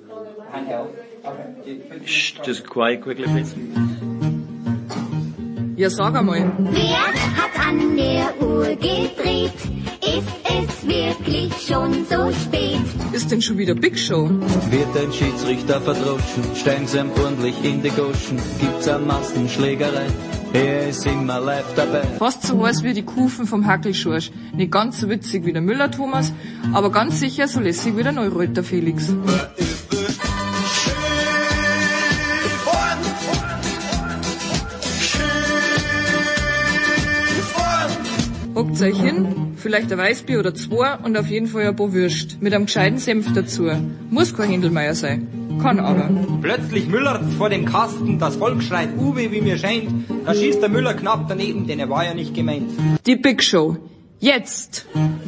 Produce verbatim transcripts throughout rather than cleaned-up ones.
Shh, just quiet quickly, please. Ja, sag einmal. Wer hat an der Uhr gedreht? Ist es wirklich schon so spät? Ist denn schon wieder Big Show? Wird ein Schiedsrichter verdroschen, steigen sie ordentlich in die Goschen, gibt's eine Massenschlägerei, er ist immer live dabei. Fast so heiß wie die Kufen vom Hackelschorsch. Nicht ganz so witzig wie der Müller-Thomas, aber ganz sicher so lässig wie der Neureuter Felix. Hockt euch hin, vielleicht ein Weißbier oder zwei und auf jeden Fall ein paar Würst. Mit einem gescheiten Senf dazu. Muss kein Händelmeier sein. Kann aber. Plötzlich müllert's vor dem Kasten, das Volk schreit Uwe, wie mir scheint. Da schießt der Müller knapp daneben, denn er war ja nicht gemeint. Die Big Show. Jetzt!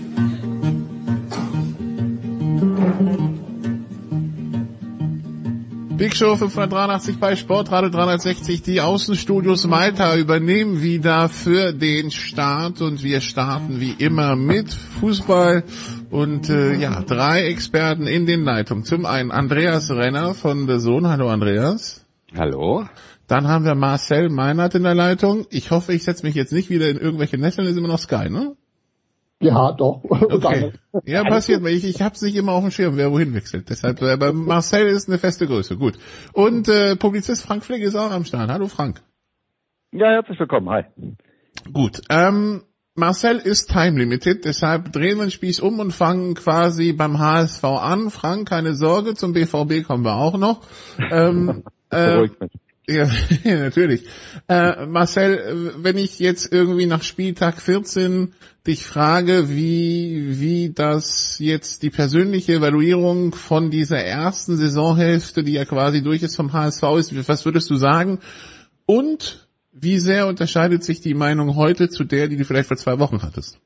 Big Show fünfhundertdreiundachtzig bei Sportradio dreihundertsechzig. Die Außenstudios Malta übernehmen wieder für den Start und wir starten wie immer mit Fußball und äh, ja, drei Experten in den Leitungen. Zum einen Andreas Renner von The Zone. Hallo Andreas. Hallo. Dann haben wir Marcel Meinert in der Leitung. Ich hoffe, ich setze mich jetzt nicht wieder in irgendwelche Nesseln, ist immer noch Sky, ne? Ja, doch. Okay. Ja, passiert mir. Ich, ich hab's nicht immer auf dem Schirm, wer wohin wechselt. Deshalb, äh, bei Marcel ist eine feste Größe. Gut. Und äh, Publizist Frank Flick ist auch am Start. Hallo Frank. Ja, herzlich willkommen. Hi. Gut. Ähm, Marcel ist time limited, deshalb drehen wir den Spieß um und fangen quasi beim H S V an. Frank, keine Sorge, zum B V B kommen wir auch noch. Ähm, äh, Ja, natürlich. Äh, Marcel, wenn ich jetzt irgendwie nach Spieltag vierzehn dich frage, wie wie das jetzt die persönliche Evaluierung von dieser ersten Saisonhälfte, die ja quasi durch ist vom H S V ist, was würdest du sagen? Und wie sehr unterscheidet sich die Meinung heute zu der, die du vielleicht vor zwei Wochen hattest?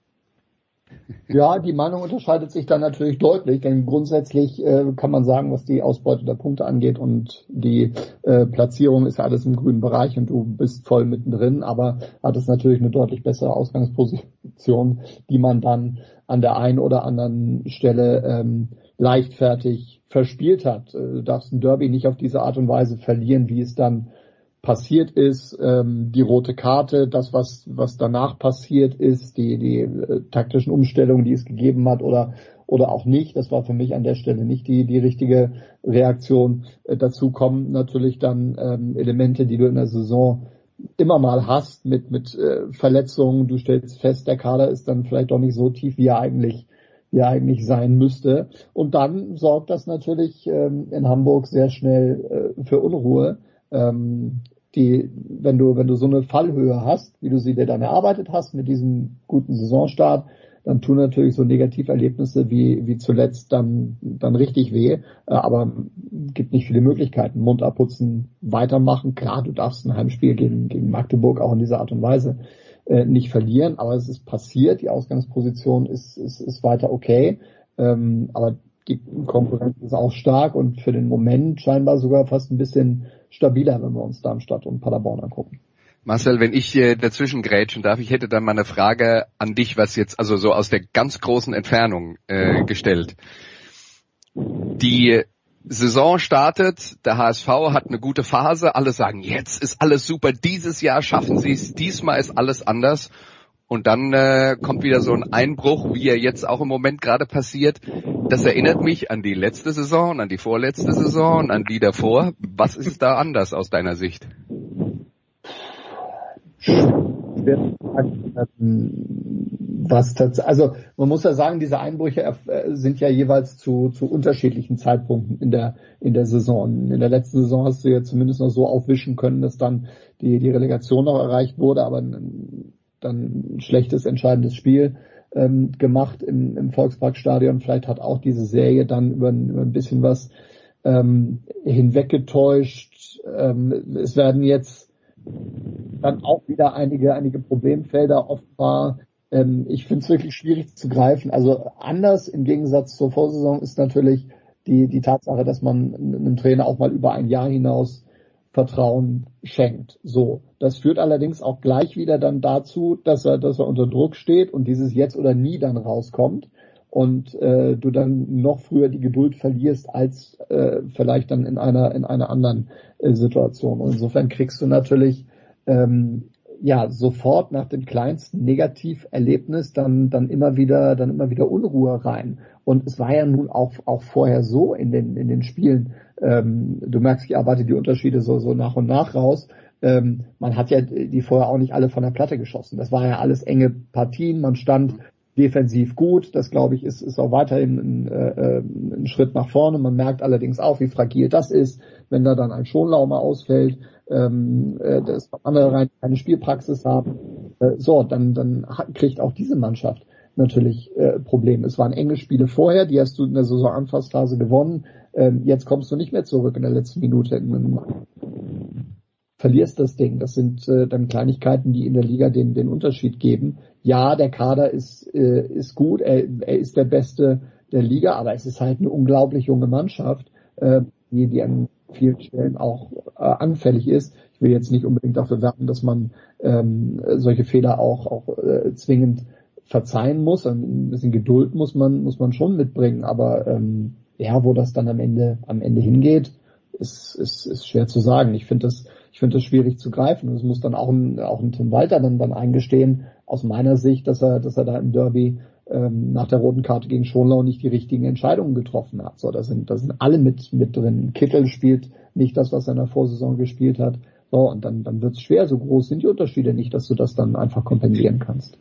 Ja, die Meinung unterscheidet sich dann natürlich deutlich, denn grundsätzlich äh, kann man sagen, was die Ausbeute der Punkte angeht und die äh, Platzierung ist ja alles im grünen Bereich und du bist voll mittendrin, aber hat es natürlich eine deutlich bessere Ausgangsposition, die man dann an der einen oder anderen Stelle ähm, leichtfertig verspielt hat. Du darfst ein Derby nicht auf diese Art und Weise verlieren, wie es dann passiert ist, ähm, die rote Karte, das, was was danach passiert ist, die die äh, taktischen Umstellungen, die es gegeben hat oder oder auch nicht, das war für mich an der Stelle nicht die die richtige Reaktion. Äh, dazu kommen natürlich dann ähm, Elemente, die du in der Saison immer mal hast mit mit äh, Verletzungen. Du stellst fest, der Kader ist dann vielleicht doch nicht so tief, wie er eigentlich wie er eigentlich sein müsste. Und dann sorgt das natürlich ähm, in Hamburg sehr schnell äh, für Unruhe. Ähm, die, wenn du, wenn du so eine Fallhöhe hast, wie du sie dir dann erarbeitet hast mit diesem guten Saisonstart, dann tun natürlich so Negativerlebnisse wie, wie zuletzt dann, dann richtig weh, äh, aber gibt nicht viele Möglichkeiten. Mund abputzen, weitermachen. Klar, du darfst ein Heimspiel gegen, gegen Magdeburg auch in dieser Art und Weise äh, nicht verlieren, aber es ist passiert, die Ausgangsposition ist, ist, ist weiter okay, ähm, aber die Konkurrenz ist auch stark und für den Moment scheinbar sogar fast ein bisschen stabiler, wenn wir uns Darmstadt und Paderborn angucken. Marcel, wenn ich äh, dazwischen grätschen darf, ich hätte dann mal eine Frage an dich, was jetzt also so aus der ganz großen Entfernung äh, gestellt. Die Saison startet, der H S V hat eine gute Phase, alle sagen, jetzt ist alles super, dieses Jahr schaffen sie es, diesmal ist alles anders. Und dann äh, kommt wieder so ein Einbruch, wie er jetzt auch im Moment gerade passiert. Das erinnert mich an die letzte Saison, an die vorletzte Saison und an die davor. Was ist da anders aus deiner Sicht? Was tats- also man muss ja sagen, diese Einbrüche sind ja jeweils zu, zu unterschiedlichen Zeitpunkten in der in der Saison. In der letzten Saison hast du ja zumindest noch so aufwischen können, dass dann die die Relegation noch erreicht wurde, aber dann ein schlechtes, entscheidendes Spiel ähm, gemacht im, im Volksparkstadion. Vielleicht hat auch diese Serie dann über, über ein bisschen was ähm, hinweggetäuscht. Ähm, es werden jetzt dann auch wieder einige einige Problemfelder offenbar. Ähm, ich finde es wirklich schwierig zu greifen. Also anders im Gegensatz zur Vorsaison ist natürlich die die Tatsache, dass man einem Trainer auch mal über ein Jahr hinaus Vertrauen schenkt. So. Das führt allerdings auch gleich wieder dann dazu, dass er, dass er unter Druck steht und dieses Jetzt oder Nie dann rauskommt. und äh, du dann noch früher die Geduld verlierst als äh, vielleicht dann in einer in einer anderen äh, Situation. Und insofern kriegst du natürlich ähm, ja sofort nach dem kleinsten Negativerlebnis dann dann immer wieder dann immer wieder Unruhe rein. Und es war ja nun auch auch vorher so in den in den Spielen. Ähm, du merkst, ich arbeite die Unterschiede so so nach und nach raus. Ähm, man hat ja die vorher auch nicht alle von der Platte geschossen. Das war ja alles enge Partien. Man stand defensiv gut. Das, glaube ich, ist, ist auch weiterhin ein, äh, ein Schritt nach vorne. Man merkt allerdings auch, wie fragil das ist, wenn da dann ein Schonlau mal ausfällt, ähm, äh, dass andere rein keine Spielpraxis haben. Äh, so, dann, dann hat, kriegt auch diese Mannschaft natürlich äh, Probleme. Es waren enge Spiele vorher, die hast du in der Saisonanfangsphase gewonnen. Ähm, jetzt kommst du nicht mehr zurück in der letzten Minute. Verlierst das Ding. Das sind äh, dann Kleinigkeiten, die in der Liga den, den Unterschied geben. Ja, der Kader ist, äh, ist gut, er, er ist der Beste der Liga, aber es ist halt eine unglaublich junge Mannschaft, äh, die, die an vielen Stellen auch äh, anfällig ist. Ich will jetzt nicht unbedingt dafür werben, dass man ähm, solche Fehler auch, auch äh, zwingend verzeihen muss. Ein bisschen Geduld muss man, muss man schon mitbringen, aber ähm, ja, wo das dann am Ende, am Ende hingeht, ist, ist, ist schwer zu sagen. Ich finde das, ich finde das schwierig zu greifen. Es muss dann auch ein, auch ein Tim Walter dann, dann eingestehen, aus meiner Sicht, dass er, dass er da im Derby ähm, nach der roten Karte gegen Schonlau nicht die richtigen Entscheidungen getroffen hat. So, da sind, da sind alle mit, mit drin. Kittel spielt nicht das, was er in der Vorsaison gespielt hat. So, und dann, dann wird's schwer. So groß sind die Unterschiede nicht, dass du das dann einfach kompensieren kannst.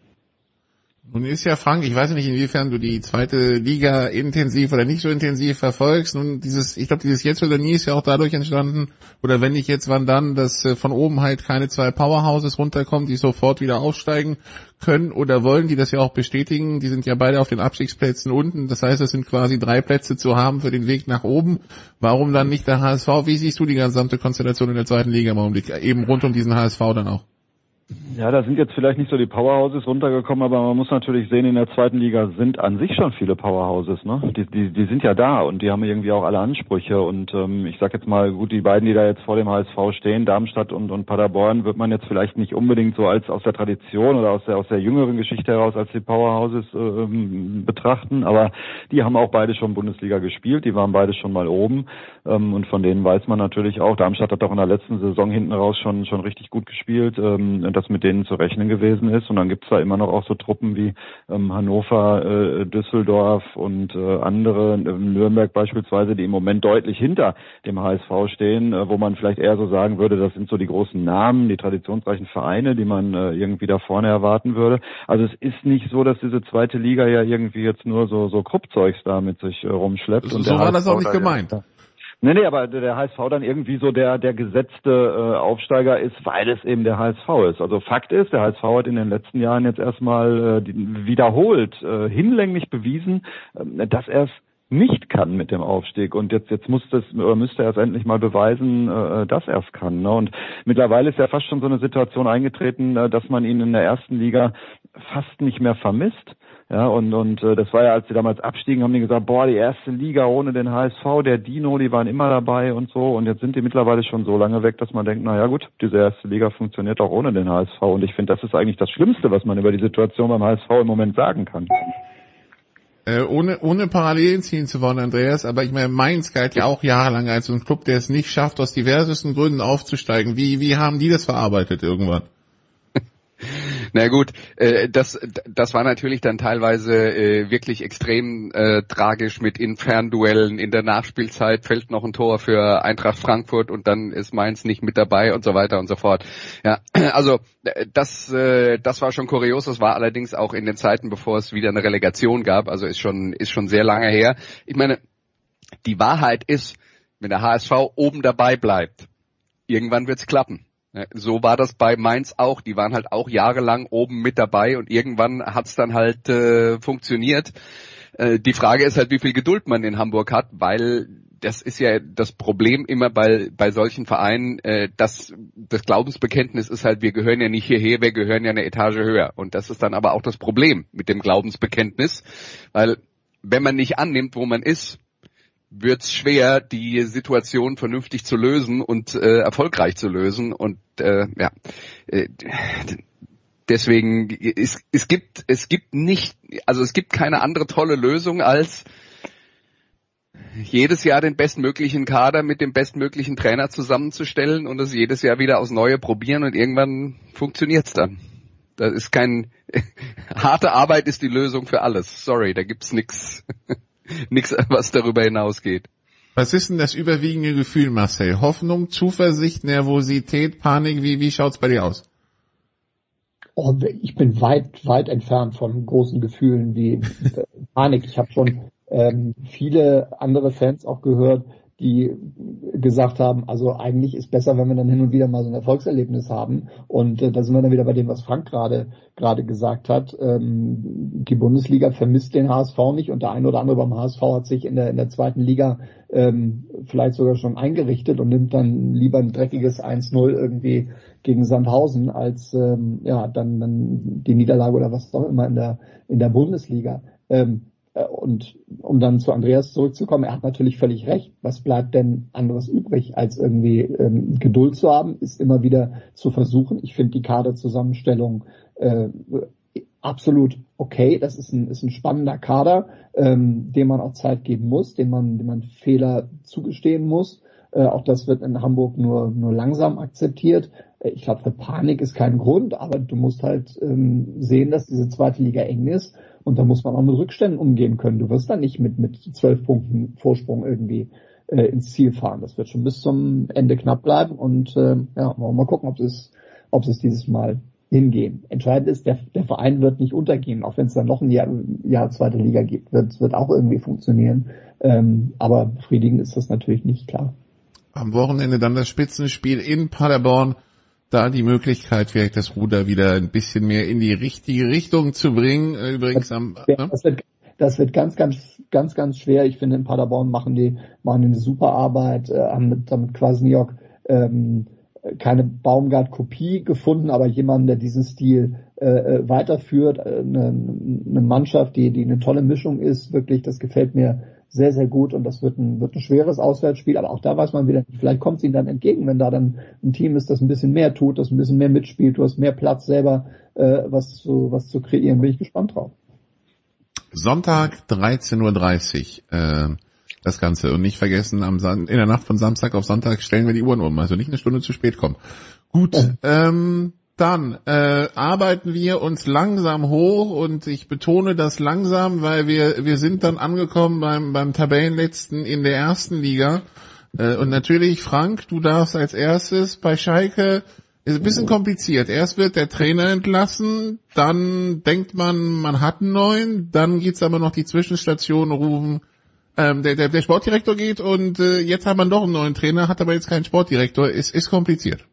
Nun ist ja, Frank, ich weiß nicht, inwiefern du die zweite Liga intensiv oder nicht so intensiv verfolgst. Nun, dieses, ich glaube, dieses Jetzt oder Nie ist ja auch dadurch entstanden, oder wenn nicht jetzt, wann dann, dass äh, von oben halt keine zwei Powerhouses runterkommen, die sofort wieder aufsteigen können oder wollen, die das ja auch bestätigen. Die sind ja beide auf den Abstiegsplätzen unten. Das heißt, es sind quasi drei Plätze zu haben für den Weg nach oben. Warum dann nicht der H S V? Wie siehst du die gesamte Konstellation in der zweiten Liga im Augenblick? Eben rund um diesen H S V dann auch. Ja, da sind jetzt vielleicht nicht so die Powerhouses runtergekommen, aber man muss natürlich sehen, in der zweiten Liga sind an sich schon viele Powerhouses, ne? Die, die, die sind ja da und die haben irgendwie auch alle Ansprüche und ähm, ich sag jetzt mal, gut, die beiden, die da jetzt vor dem H S V stehen, Darmstadt und, und Paderborn, wird man jetzt vielleicht nicht unbedingt so als aus der Tradition oder aus der aus der jüngeren Geschichte heraus als die Powerhouses ähm, betrachten, aber die haben auch beide schon Bundesliga gespielt, die waren beide schon mal oben ähm, und von denen weiß man natürlich auch, Darmstadt hat auch in der letzten Saison hinten raus schon schon richtig gut gespielt, ähm, das mit denen zu rechnen gewesen ist. Und dann gibt's da immer noch auch so Truppen wie ähm, Hannover, äh, Düsseldorf und äh, andere, äh, Nürnberg beispielsweise, die im Moment deutlich hinter dem H S V stehen, äh, wo man vielleicht eher so sagen würde, das sind so die großen Namen, die traditionsreichen Vereine, die man äh, irgendwie da vorne erwarten würde. Also es ist nicht so, dass diese zweite Liga ja irgendwie jetzt nur so so Kruppzeugs da mit sich äh, rumschleppt. So, und so war das auch nicht gemeint. Ja, Nee, nee, aber der H S V dann irgendwie so der der gesetzte äh, Aufsteiger ist, weil es eben der H S V ist. Also Fakt ist, der H S V hat in den letzten Jahren jetzt erstmal äh, die, wiederholt, äh, hinlänglich bewiesen, äh, dass er es nicht kann mit dem Aufstieg. Und jetzt jetzt muss das, oder müsste er es endlich mal beweisen, äh, dass er es kann. Ne? Und mittlerweile ist ja fast schon so eine Situation eingetreten, äh, dass man ihn in der ersten Liga fast nicht mehr vermisst. Ja, und und äh, das war ja, als sie damals abstiegen, haben die gesagt, boah, die erste Liga ohne den H S V, der Dino, die waren immer dabei und so. Und jetzt sind die mittlerweile schon so lange weg, dass man denkt, na ja gut, diese erste Liga funktioniert auch ohne den H S V. Und ich finde, das ist eigentlich das Schlimmste, was man über die Situation beim H S V im Moment sagen kann. Äh, ohne, ohne Parallelen ziehen zu wollen, Andreas, aber ich meine, Mainz galt ja auch jahrelang als so ein Club, der es nicht schafft, aus diversesten Gründen aufzusteigen. Wie, wie haben die das verarbeitet irgendwann? Na gut, äh, das das war natürlich dann teilweise äh, wirklich extrem äh, tragisch mit Infernduellen. In der Nachspielzeit fällt noch ein Tor für Eintracht Frankfurt und dann ist Mainz nicht mit dabei und so weiter und so fort. Ja, also das äh, das war schon kurios. Das war allerdings auch in den Zeiten, bevor es wieder eine Relegation gab. Also ist schon ist schon sehr lange her. Ich meine, die Wahrheit ist, wenn der H S V oben dabei bleibt, irgendwann wird's klappen. So war das bei Mainz auch. Die waren halt auch jahrelang oben mit dabei und irgendwann hat's dann halt äh, funktioniert. Äh, die Frage ist halt, wie viel Geduld man in Hamburg hat, weil das ist ja das Problem immer bei bei solchen Vereinen, äh, dass das Glaubensbekenntnis ist halt, wir gehören ja nicht hierher, wir gehören ja eine Etage höher. Und das ist dann aber auch das Problem mit dem Glaubensbekenntnis, weil wenn man nicht annimmt, wo man ist, wird's schwer, die Situation vernünftig zu lösen und äh, erfolgreich zu lösen. Und äh, ja, äh, deswegen, es, es gibt, es gibt nicht, also es gibt keine andere tolle Lösung als jedes Jahr den bestmöglichen Kader mit dem bestmöglichen Trainer zusammenzustellen und es jedes Jahr wieder aufs Neue probieren und irgendwann funktioniert's dann. Das ist kein, harte Arbeit ist die Lösung für alles. Sorry, da gibt's nix, nix, was darüber hinausgeht. Was ist denn das überwiegende Gefühl, Marcel? Hoffnung, Zuversicht, Nervosität, Panik? Wie, wie schaut's bei dir aus? Oh, ich bin weit, weit entfernt von großen Gefühlen wie Panik. Ich habe schon ähm, viele andere Fans auch gehört, die gesagt haben, also eigentlich ist besser, wenn wir dann hin und wieder mal so ein Erfolgserlebnis haben. Und äh, da sind wir dann wieder bei dem, was Frank gerade gerade gesagt hat. Ähm, die Bundesliga vermisst den H S V nicht und der eine oder andere beim H S V hat sich in der in der zweiten Liga ähm, vielleicht sogar schon eingerichtet und nimmt dann lieber ein dreckiges eins null irgendwie gegen Sandhausen als ähm, ja dann dann die Niederlage oder was auch immer in der in der Bundesliga. Ähm, Und um dann zu Andreas zurückzukommen, er hat natürlich völlig recht. Was bleibt denn anderes übrig, als irgendwie ähm, Geduld zu haben, ist immer wieder zu versuchen. Ich finde die Kaderzusammenstellung äh, absolut okay. Das ist ein, ist ein spannender Kader, ähm, dem man auch Zeit geben muss, dem man, dem man Fehler zugestehen muss. Äh, auch das wird in Hamburg nur, nur langsam akzeptiert. Äh, ich glaube, für Panik ist kein Grund, aber du musst halt ähm, sehen, dass diese zweite Liga eng ist. Und da muss man auch mit Rückständen umgehen können. Du wirst dann nicht mit mit zwölf Punkten Vorsprung irgendwie äh, ins Ziel fahren. Das wird schon bis zum Ende knapp bleiben. Und äh, ja, wollen wir mal gucken, ob es ob es dieses Mal hingehen. Entscheidend ist, der, der Verein wird nicht untergehen, auch wenn es dann noch ein Jahr, Jahr zweite Liga gibt. Wird wird auch irgendwie funktionieren. Ähm, aber befriedigend ist das natürlich nicht, klar. Am Wochenende dann das Spitzenspiel in Paderborn. Da die Möglichkeit, vielleicht das Ruder wieder ein bisschen mehr in die richtige Richtung zu bringen. Übrigens am, ne? das, wird, das wird ganz, ganz, ganz, ganz schwer. Ich finde, in Paderborn machen die, machen die eine super Arbeit, äh, haben mit, damit Kwasniok ähm, keine Baumgart-Kopie gefunden, aber jemanden, der diesen Stil äh, weiterführt. Eine, eine Mannschaft, die, die eine tolle Mischung ist, wirklich, das gefällt mir sehr, sehr gut und das wird ein, wird ein schweres Auswärtsspiel, aber auch da weiß man wieder, vielleicht kommt es ihnen dann entgegen, wenn da dann ein Team ist, das ein bisschen mehr tut, das ein bisschen mehr mitspielt, du hast mehr Platz selber, äh, was zu, was zu kreieren, bin ich gespannt drauf. Sonntag dreizehn Uhr dreißig, äh, das Ganze und nicht vergessen, am San- in der Nacht von Samstag auf Sonntag stellen wir die Uhren um, also nicht eine Stunde zu spät kommen. Gut, ja. ähm, Dann äh, arbeiten wir uns langsam hoch und ich betone das langsam, weil wir wir sind dann angekommen beim beim Tabellenletzten in der ersten Liga. Äh, und natürlich, Frank, du darfst als erstes bei Schalke, ist ein bisschen kompliziert. Erst wird der Trainer entlassen, dann denkt man, man hat einen neuen, dann gibt's aber noch die Zwischenstation rufen, ähm, der, der der Sportdirektor geht und äh, jetzt hat man doch einen neuen Trainer, hat aber jetzt keinen Sportdirektor. Ist ist kompliziert.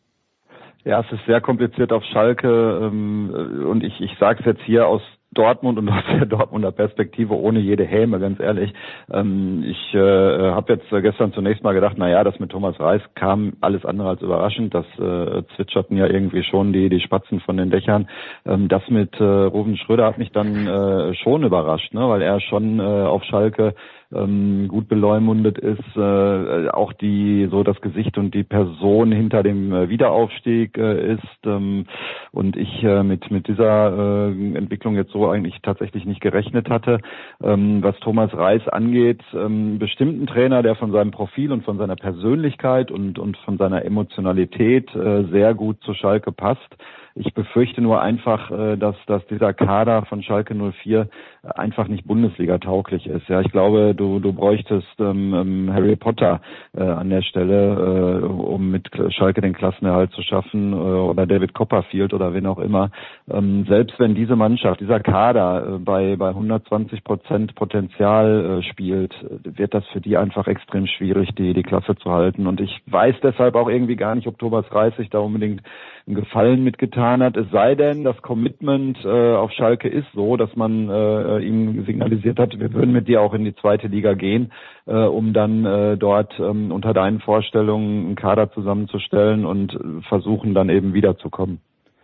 Ja, es ist sehr kompliziert auf Schalke ähm, und ich, ich sage es jetzt hier aus Dortmund und aus der Dortmunder Perspektive ohne jede Häme, ganz ehrlich. Ähm, ich äh, habe jetzt gestern zunächst mal gedacht, na ja, das mit Thomas Reis kam alles andere als überraschend. Das äh, zwitscherten ja irgendwie schon die die Spatzen von den Dächern. Ähm, das mit äh, Ruven Schröder hat mich dann äh, schon überrascht, ne, weil er schon äh, auf Schalke ähm, gut beleumundet ist, äh, auch die so das Gesicht und die Person hinter dem äh, Wiederaufstieg äh, ist ähm, und ich äh, mit mit dieser äh, Entwicklung jetzt so eigentlich tatsächlich nicht gerechnet hatte. Ähm, was Thomas Reis angeht, ähm, bestimmt ein Trainer, der von seinem Profil und von seiner Persönlichkeit und und von seiner Emotionalität äh, sehr gut zu Schalke passt. Ich befürchte nur einfach, dass, dass dieser Kader von Schalke null vier einfach nicht Bundesliga-tauglich ist. Ja, ich glaube, du, du bräuchtest ähm, Harry Potter äh, an der Stelle, äh, um mit Schalke den Klassenerhalt zu schaffen, äh, oder David Copperfield oder wen auch immer. Ähm, selbst wenn diese Mannschaft, dieser Kader äh, bei, bei hundertzwanzig Prozent Potenzial äh, spielt, wird das für die einfach extrem schwierig, die, die Klasse zu halten. Und ich weiß deshalb auch irgendwie gar nicht, ob Thomas Reis sich da unbedingt einen Gefallen mitgetan hat. Es sei denn, das Commitment äh, auf Schalke ist so, dass man äh, ihm signalisiert hat, wir würden mit dir auch in die zweite Liga gehen, äh, um dann äh, dort ähm, unter deinen Vorstellungen einen Kader zusammenzustellen und äh, versuchen dann eben wiederzukommen.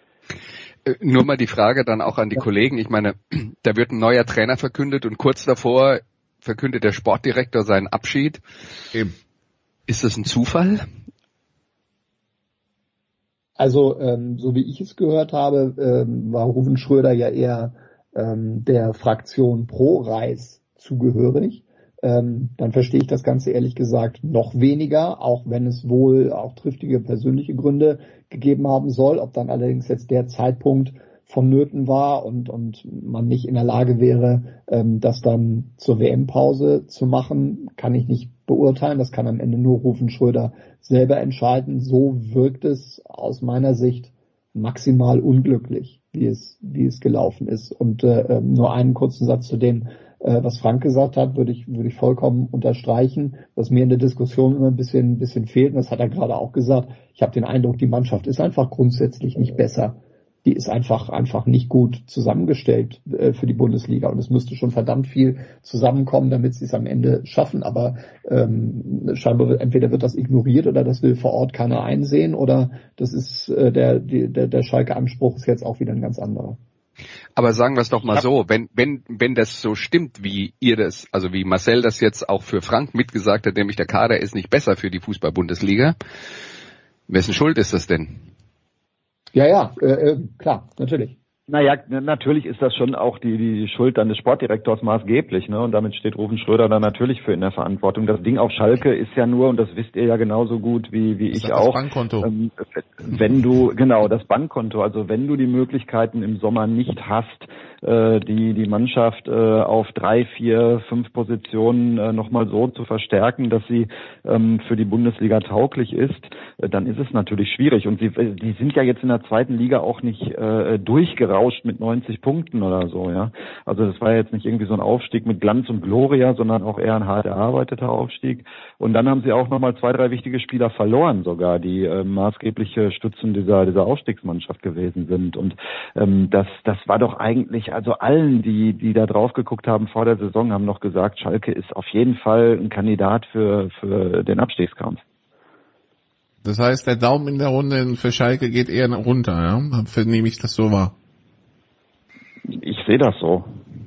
Nur mal die Frage dann auch an die Kollegen. Ich meine, da wird ein neuer Trainer verkündet und kurz davor verkündet der Sportdirektor seinen Abschied. Eben. Ist das ein Zufall? Also ähm, so wie ich es gehört habe, ähm, war Ruven Schröder ja eher ähm, der Fraktion pro Reis zugehörig. Ähm, dann verstehe ich das Ganze ehrlich gesagt noch weniger, auch wenn es wohl auch triftige persönliche Gründe gegeben haben soll. Ob dann allerdings jetzt der Zeitpunkt vonnöten war und und man nicht in der Lage wäre, ähm, das dann zur W M-Pause zu machen, kann ich nicht beurteilen. Das kann am Ende nur Ruven Schröder selber entscheiden. So wirkt es aus meiner Sicht maximal unglücklich, wie es wie es gelaufen ist. Und äh, nur einen kurzen Satz zu dem, äh, was Frank gesagt hat, würde ich würde ich vollkommen unterstreichen. Was mir in der Diskussion immer ein bisschen ein bisschen fehlt, und das hat er gerade auch gesagt. Ich habe den Eindruck, die Mannschaft ist einfach grundsätzlich nicht besser. Die ist einfach einfach nicht gut zusammengestellt äh, für die Bundesliga, und es müsste schon verdammt viel zusammenkommen, damit sie es am Ende schaffen. Aber ähm, scheinbar entweder wird das ignoriert oder das will vor Ort keiner einsehen, oder das ist äh, der, die, der der Schalke-Anspruch ist jetzt auch wieder ein ganz anderer. Aber sagen wir es doch mal so, wenn wenn wenn das so stimmt, wie ihr das, also wie Marcel das jetzt auch für Frank mitgesagt hat, nämlich der Kader ist nicht besser für die Fußball-Bundesliga, wessen Schuld ist das denn? Ja, ja, äh, klar, natürlich. Naja, natürlich ist das schon auch die, die Schuld dann des Sportdirektors maßgeblich, ne? Und damit steht Ruven Schröder dann natürlich für in der Verantwortung. Das Ding auf Schalke ist ja nur, und das wisst ihr ja genauso gut wie, wie ich auch. Das Bankkonto. Ähm, wenn du, genau, das Bankkonto, also wenn du die Möglichkeiten im Sommer nicht hast, äh, die, die Mannschaft äh, auf drei, vier, fünf Positionen äh, nochmal so zu verstärken, dass sie ähm, für die Bundesliga tauglich ist, äh, dann ist es natürlich schwierig. Und sie, die sind ja jetzt in der zweiten Liga auch nicht äh, durchgerauscht mit neunzig Punkten oder so, ja. Also das war jetzt nicht irgendwie so ein Aufstieg mit Glanz und Gloria, sondern auch eher ein hart erarbeiteter Aufstieg. Und dann haben sie auch nochmal zwei, drei wichtige Spieler verloren sogar, die äh, maßgebliche Stützen dieser dieser Aufstiegsmannschaft gewesen sind. Und ähm, das das war doch eigentlich, also allen, die die da drauf geguckt haben vor der Saison, haben noch gesagt, Schalke ist auf jeden Fall ein Kandidat für für den Abstiegskampf. Das heißt, der Daumen in der Runde für Schalke geht eher runter, ja? Nehme ich das so wahr? Ich sehe das so.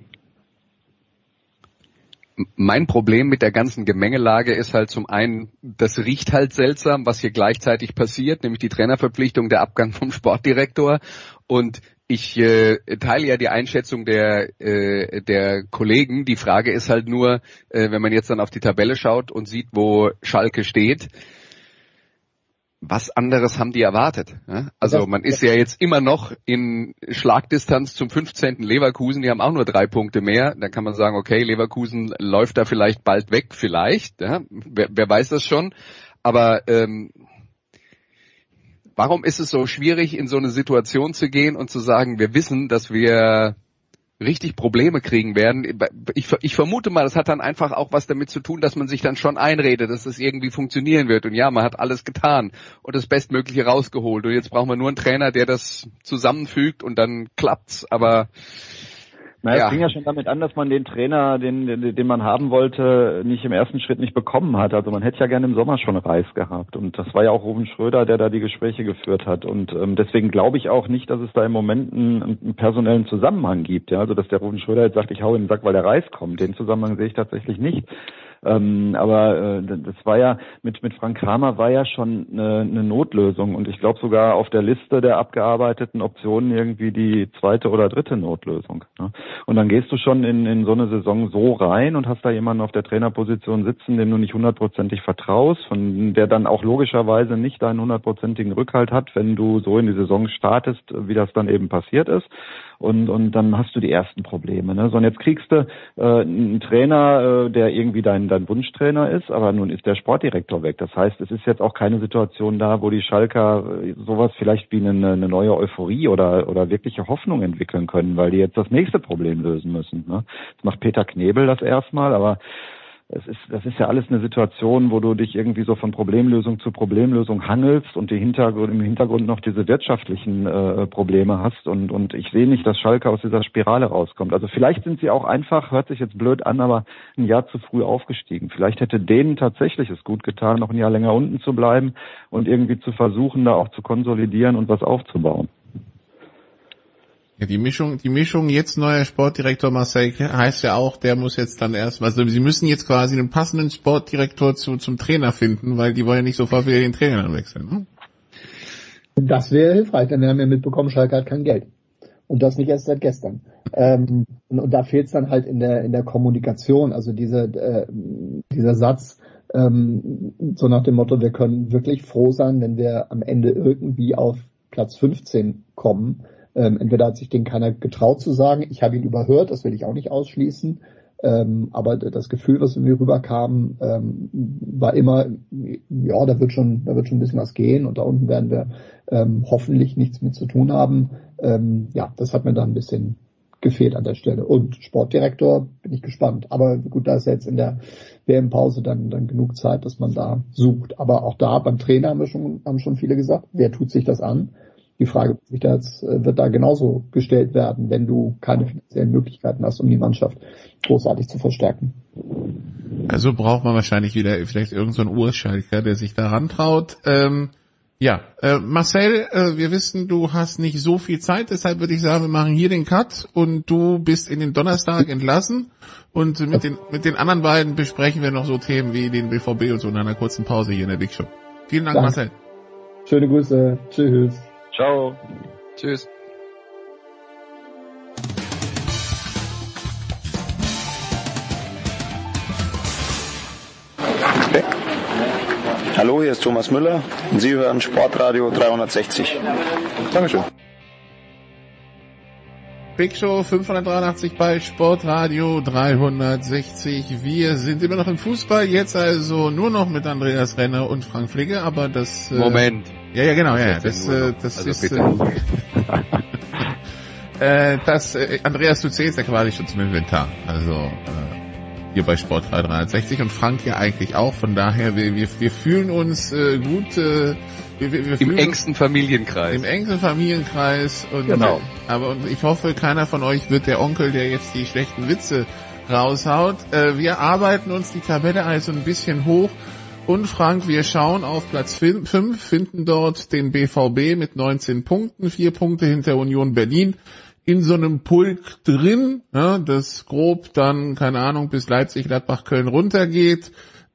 Mein Problem mit der ganzen Gemengelage ist halt zum einen, das riecht halt seltsam, was hier gleichzeitig passiert, nämlich die Trainerverpflichtung, der Abgang vom Sportdirektor. Und ich äh, teile ja die Einschätzung der äh, der Kollegen. Die Frage ist halt nur, äh, wenn man jetzt dann auf die Tabelle schaut und sieht, wo Schalke steht, was anderes haben die erwartet? Ja? Also man ist ja jetzt immer noch in Schlagdistanz zum fünfzehnten Leverkusen, die haben auch nur drei Punkte mehr. Da kann man sagen, okay, Leverkusen läuft da vielleicht bald weg, vielleicht. Ja? Wer, wer weiß das schon? Aber ähm, warum ist es so schwierig, in so eine Situation zu gehen und zu sagen, wir wissen, dass wir richtig Probleme kriegen werden. Ich, ich vermute mal, das hat dann einfach auch was damit zu tun, dass man sich dann schon einredet, dass es irgendwie funktionieren wird. Und ja, man hat alles getan und das Bestmögliche rausgeholt. Und jetzt brauchen wir nur einen Trainer, der das zusammenfügt und dann klappt's. Aber Na, ja. Es fing ja schon damit an, dass man den Trainer, den, den, den man haben wollte, nicht im ersten Schritt nicht bekommen hat. Also man hätte ja gerne im Sommer schon Reis gehabt. Und das war ja auch Ruven Schröder, der da die Gespräche geführt hat. Und ähm, deswegen glaube ich auch nicht, dass es da im Moment einen, einen personellen Zusammenhang gibt. Ja, also dass der Ruven Schröder jetzt sagt, ich hau in den Sack, weil der Reis kommt. Den Zusammenhang sehe ich tatsächlich nicht. Ähm, aber äh, das war ja, mit mit Frank Kramer war ja schon eine, eine Notlösung, und ich glaube sogar auf der Liste der abgearbeiteten Optionen irgendwie die zweite oder dritte Notlösung. Ne? Und dann gehst du schon in in so eine Saison so rein und hast da jemanden auf der Trainerposition sitzen, dem du nicht hundertprozentig vertraust, von der dann auch logischerweise nicht deinen hundertprozentigen Rückhalt hat, wenn du so in die Saison startest, wie das dann eben passiert ist. Und und dann hast du die ersten Probleme. Ne? So, und jetzt kriegst du äh, einen Trainer, äh, der irgendwie dein dein Wunschtrainer ist, aber nun ist der Sportdirektor weg. Das heißt, es ist jetzt auch keine Situation da, wo die Schalker äh, sowas vielleicht wie eine, eine neue Euphorie oder oder wirkliche Hoffnung entwickeln können, weil die jetzt das nächste Problem lösen müssen. Ne? Das macht Peter Knebel das erstmal, aber Es ist, das ist ja alles eine Situation, wo du dich irgendwie so von Problemlösung zu Problemlösung hangelst und die Hintergrund, im Hintergrund noch diese wirtschaftlichen äh, Probleme hast, und und ich sehe nicht, dass Schalke aus dieser Spirale rauskommt. Also vielleicht sind sie auch einfach, hört sich jetzt blöd an, aber ein Jahr zu früh aufgestiegen. Vielleicht hätte denen tatsächlich es gut getan, noch ein Jahr länger unten zu bleiben und irgendwie zu versuchen, da auch zu konsolidieren und was aufzubauen. Ja, die Mischung, die Mischung jetzt neuer Sportdirektor Marcel heißt ja auch, der muss jetzt dann erst, also sie müssen jetzt quasi einen passenden Sportdirektor zu, zum Trainer finden, weil die wollen ja nicht sofort wieder den Trainer dann wechseln, ne? Das wäre hilfreich, denn wir haben ja mitbekommen, Schalke hat kein Geld. Und das nicht erst seit gestern. Ähm, und, und da fehlt es dann halt in der in der Kommunikation. Also diese, äh, dieser Satz, ähm, so nach dem Motto, wir können wirklich froh sein, wenn wir am Ende irgendwie auf Platz fünfzehn kommen. Ähm, entweder hat sich den keiner getraut zu sagen, ich habe ihn überhört, das will ich auch nicht ausschließen. Ähm, aber das Gefühl, was mir rüberkam, ähm, war immer, ja, da wird schon, da wird schon ein bisschen was gehen und da unten werden wir ähm, hoffentlich nichts mit zu tun haben. Ähm, ja, das hat mir da ein bisschen gefehlt an der Stelle. Und Sportdirektor bin ich gespannt. Aber gut, da ist ja jetzt in der W M-Pause dann, dann genug Zeit, dass man da sucht. Aber auch da beim Trainer haben wir schon, haben schon viele gesagt, wer tut sich das an? Die Frage wird da jetzt, wird da genauso gestellt werden, wenn du keine finanziellen Möglichkeiten hast, um die Mannschaft großartig zu verstärken. Also braucht man wahrscheinlich wieder vielleicht irgendeinen so einen Urschalker, der sich daran traut. Ähm, ja, äh, Marcel, äh, wir wissen, du hast nicht so viel Zeit, deshalb würde ich sagen, wir machen hier den Cut und du bist in den Donnerstag entlassen und mit den mit den anderen beiden besprechen wir noch so Themen wie den B V B und so in einer kurzen Pause hier in der Big Show. Vielen Dank, Danke. Marcel. Schöne Grüße. Tschüss. Ciao. Tschüss. Okay. Hallo, hier ist Thomas Müller und Sie hören Sportradio dreihundertsechzig. Dankeschön. Big Show fünfhundertdreiundachtzig bei Sportradio dreihundertsechzig. Wir sind immer noch im Fußball, jetzt also nur noch mit Andreas Renner und Frank Fligge, aber das... Moment. Äh, ja, ja, genau, ja, ja. Das, äh, das also ist... Äh, äh, das, äh, Andreas, du zählst ja quasi schon zum Inventar. Also, äh, hier bei Sportradio dreihundertsechzig und Frank ja eigentlich auch. Von daher, wir, wir, wir fühlen uns äh, gut... Äh, Wir, wir, wir Im engsten Familienkreis. Im engsten Familienkreis. Und, genau. Aber und ich hoffe, keiner von euch wird der Onkel, der jetzt die schlechten Witze raushaut. Äh, wir arbeiten uns die Tabelle also ein bisschen hoch. Und Frank, wir schauen auf Platz fünf, finden dort den B V B mit neunzehn Punkten, vier Punkte hinter Union Berlin. In so einem Pulk drin, ja, das grob dann, keine Ahnung, bis Leipzig, Gladbach, Köln runtergeht.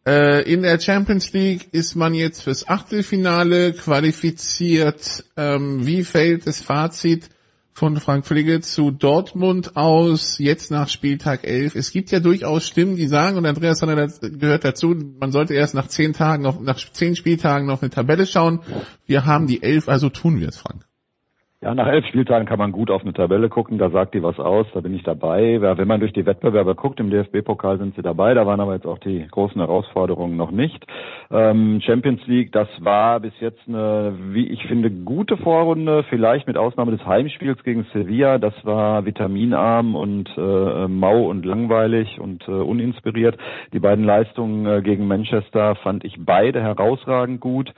In der Champions League ist man jetzt fürs Achtelfinale qualifiziert. Ähm, wie fällt das Fazit von Frank Fligge zu Dortmund aus, jetzt nach Spieltag elf? Es gibt ja durchaus Stimmen, die sagen, und Andreas Renner gehört dazu, man sollte erst nach zehn Tagen, noch, nach zehn Spieltagen noch eine Tabelle schauen. Wir haben die elf, also tun wir es, Frank. Ja, nach elf Spieltagen kann man gut auf eine Tabelle gucken, da sagt die was aus, da bin ich dabei. Wenn man durch die Wettbewerbe guckt, im D F B-Pokal sind sie dabei, da waren aber jetzt auch die großen Herausforderungen noch nicht. Ähm, Champions League, das war bis jetzt eine, wie ich finde, gute Vorrunde, vielleicht mit Ausnahme des Heimspiels gegen Sevilla, das war vitaminarm und äh, mau und langweilig und äh, uninspiriert. Die beiden Leistungen äh, gegen Manchester fand ich beide herausragend gut.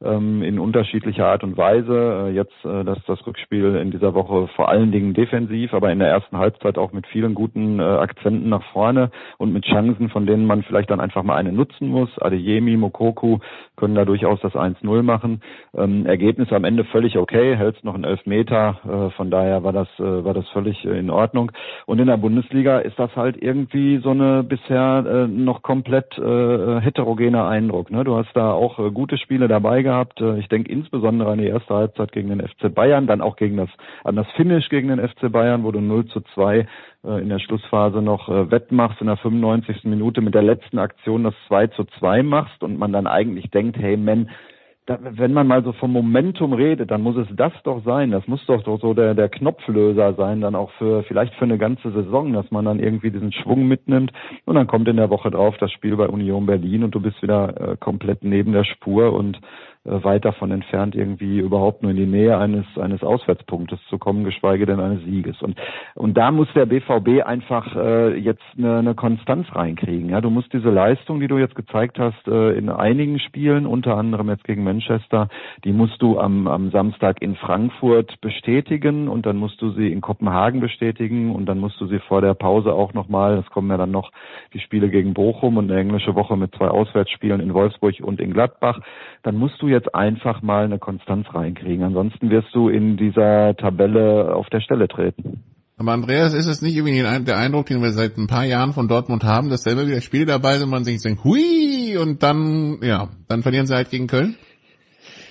In unterschiedlicher Art und Weise. Jetzt das, das Rückspiel in dieser Woche vor allen Dingen defensiv, aber in der ersten Halbzeit auch mit vielen guten äh, Akzenten nach vorne und mit Chancen, von denen man vielleicht dann einfach mal eine nutzen muss. Adeyemi, Mokoku können da durchaus das eins null machen. Ähm, Ergebnis am Ende völlig okay, hältst noch einen Elfmeter, äh, von daher war das äh, war das völlig äh, in Ordnung. Und in der Bundesliga ist das halt irgendwie so eine bisher äh, noch komplett äh, heterogene Eindruck. Ne? Du hast da auch äh, gute Spiele dabei gehabt. Ich denke insbesondere an die erste Halbzeit gegen den F C Bayern, dann auch gegen das, an das Finish gegen den F C Bayern, wo du null zu zwei äh, in der Schlussphase noch äh, wettmachst, in der fünfundneunzigsten Minute mit der letzten Aktion das zwei zu zwei machst und man dann eigentlich denkt, hey man, da, wenn man mal so vom Momentum redet, dann muss es das doch sein. Das muss doch, doch so der, der Knopflöser sein, dann auch für, vielleicht für eine ganze Saison, dass man dann irgendwie diesen Schwung mitnimmt. Und dann kommt in der Woche drauf das Spiel bei Union Berlin und du bist wieder äh, komplett neben der Spur und äh, weit davon entfernt, irgendwie überhaupt nur in die Nähe eines, eines Auswärtspunktes zu kommen, geschweige denn eines Sieges. Und, und da muss der B V B einfach äh, jetzt eine, eine Konstanz reinkriegen. Ja, du musst diese Leistung, die du jetzt gezeigt hast, äh, in einigen Spielen, unter anderem jetzt gegen Manchester, die musst du am, am Samstag in Frankfurt bestätigen und dann musst du sie in Kopenhagen bestätigen und dann musst du sie vor der Pause auch nochmal, es kommen ja dann noch die Spiele gegen Bochum und eine englische Woche mit zwei Auswärtsspielen in Wolfsburg und in Gladbach, dann musst du jetzt einfach mal eine Konstanz reinkriegen. Ansonsten wirst du in dieser Tabelle auf der Stelle treten. Aber Andreas, ist es nicht irgendwie der Eindruck, den wir seit ein paar Jahren von Dortmund haben, dass selber wieder Spiele dabei sind, man sich denkt, hui, und dann, ja, dann verlieren sie halt gegen Köln?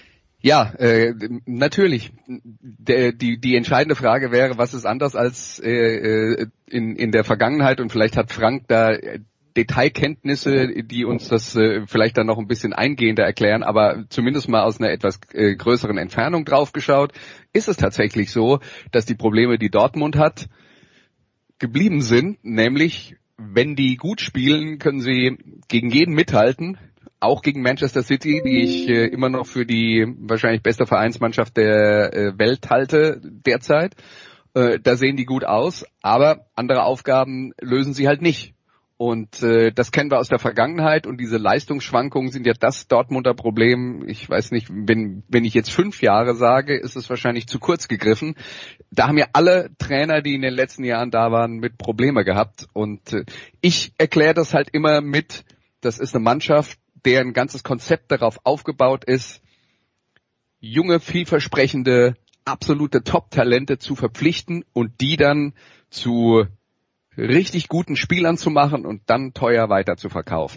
Ja, äh, natürlich. Der, die, die entscheidende Frage wäre, was ist anders als äh, in, in der Vergangenheit? Und vielleicht hat Frank da Detailkenntnisse, die uns das äh, vielleicht dann noch ein bisschen eingehender erklären, aber zumindest mal aus einer etwas äh, größeren Entfernung drauf geschaut, ist es tatsächlich so, dass die Probleme, die Dortmund hat, geblieben sind, nämlich wenn die gut spielen, können sie gegen jeden mithalten, auch gegen Manchester City, die ich äh, immer noch für die wahrscheinlich beste Vereinsmannschaft der äh, Welt halte derzeit. Äh, da sehen die gut aus, aber andere Aufgaben lösen sie halt nicht. Und äh, das kennen wir aus der Vergangenheit und diese Leistungsschwankungen sind ja das Dortmunder Problem. Ich weiß nicht, wenn wenn ich jetzt fünf Jahre sage, ist es wahrscheinlich zu kurz gegriffen. Da haben ja alle Trainer, die in den letzten Jahren da waren, mit Probleme gehabt. Und äh, ich erkläre das halt immer mit, das ist eine Mannschaft, deren ganzes Konzept darauf aufgebaut ist, junge, vielversprechende, absolute Top-Talente zu verpflichten und die dann zu richtig guten Spielern zu machen und dann teuer weiter zu verkaufen.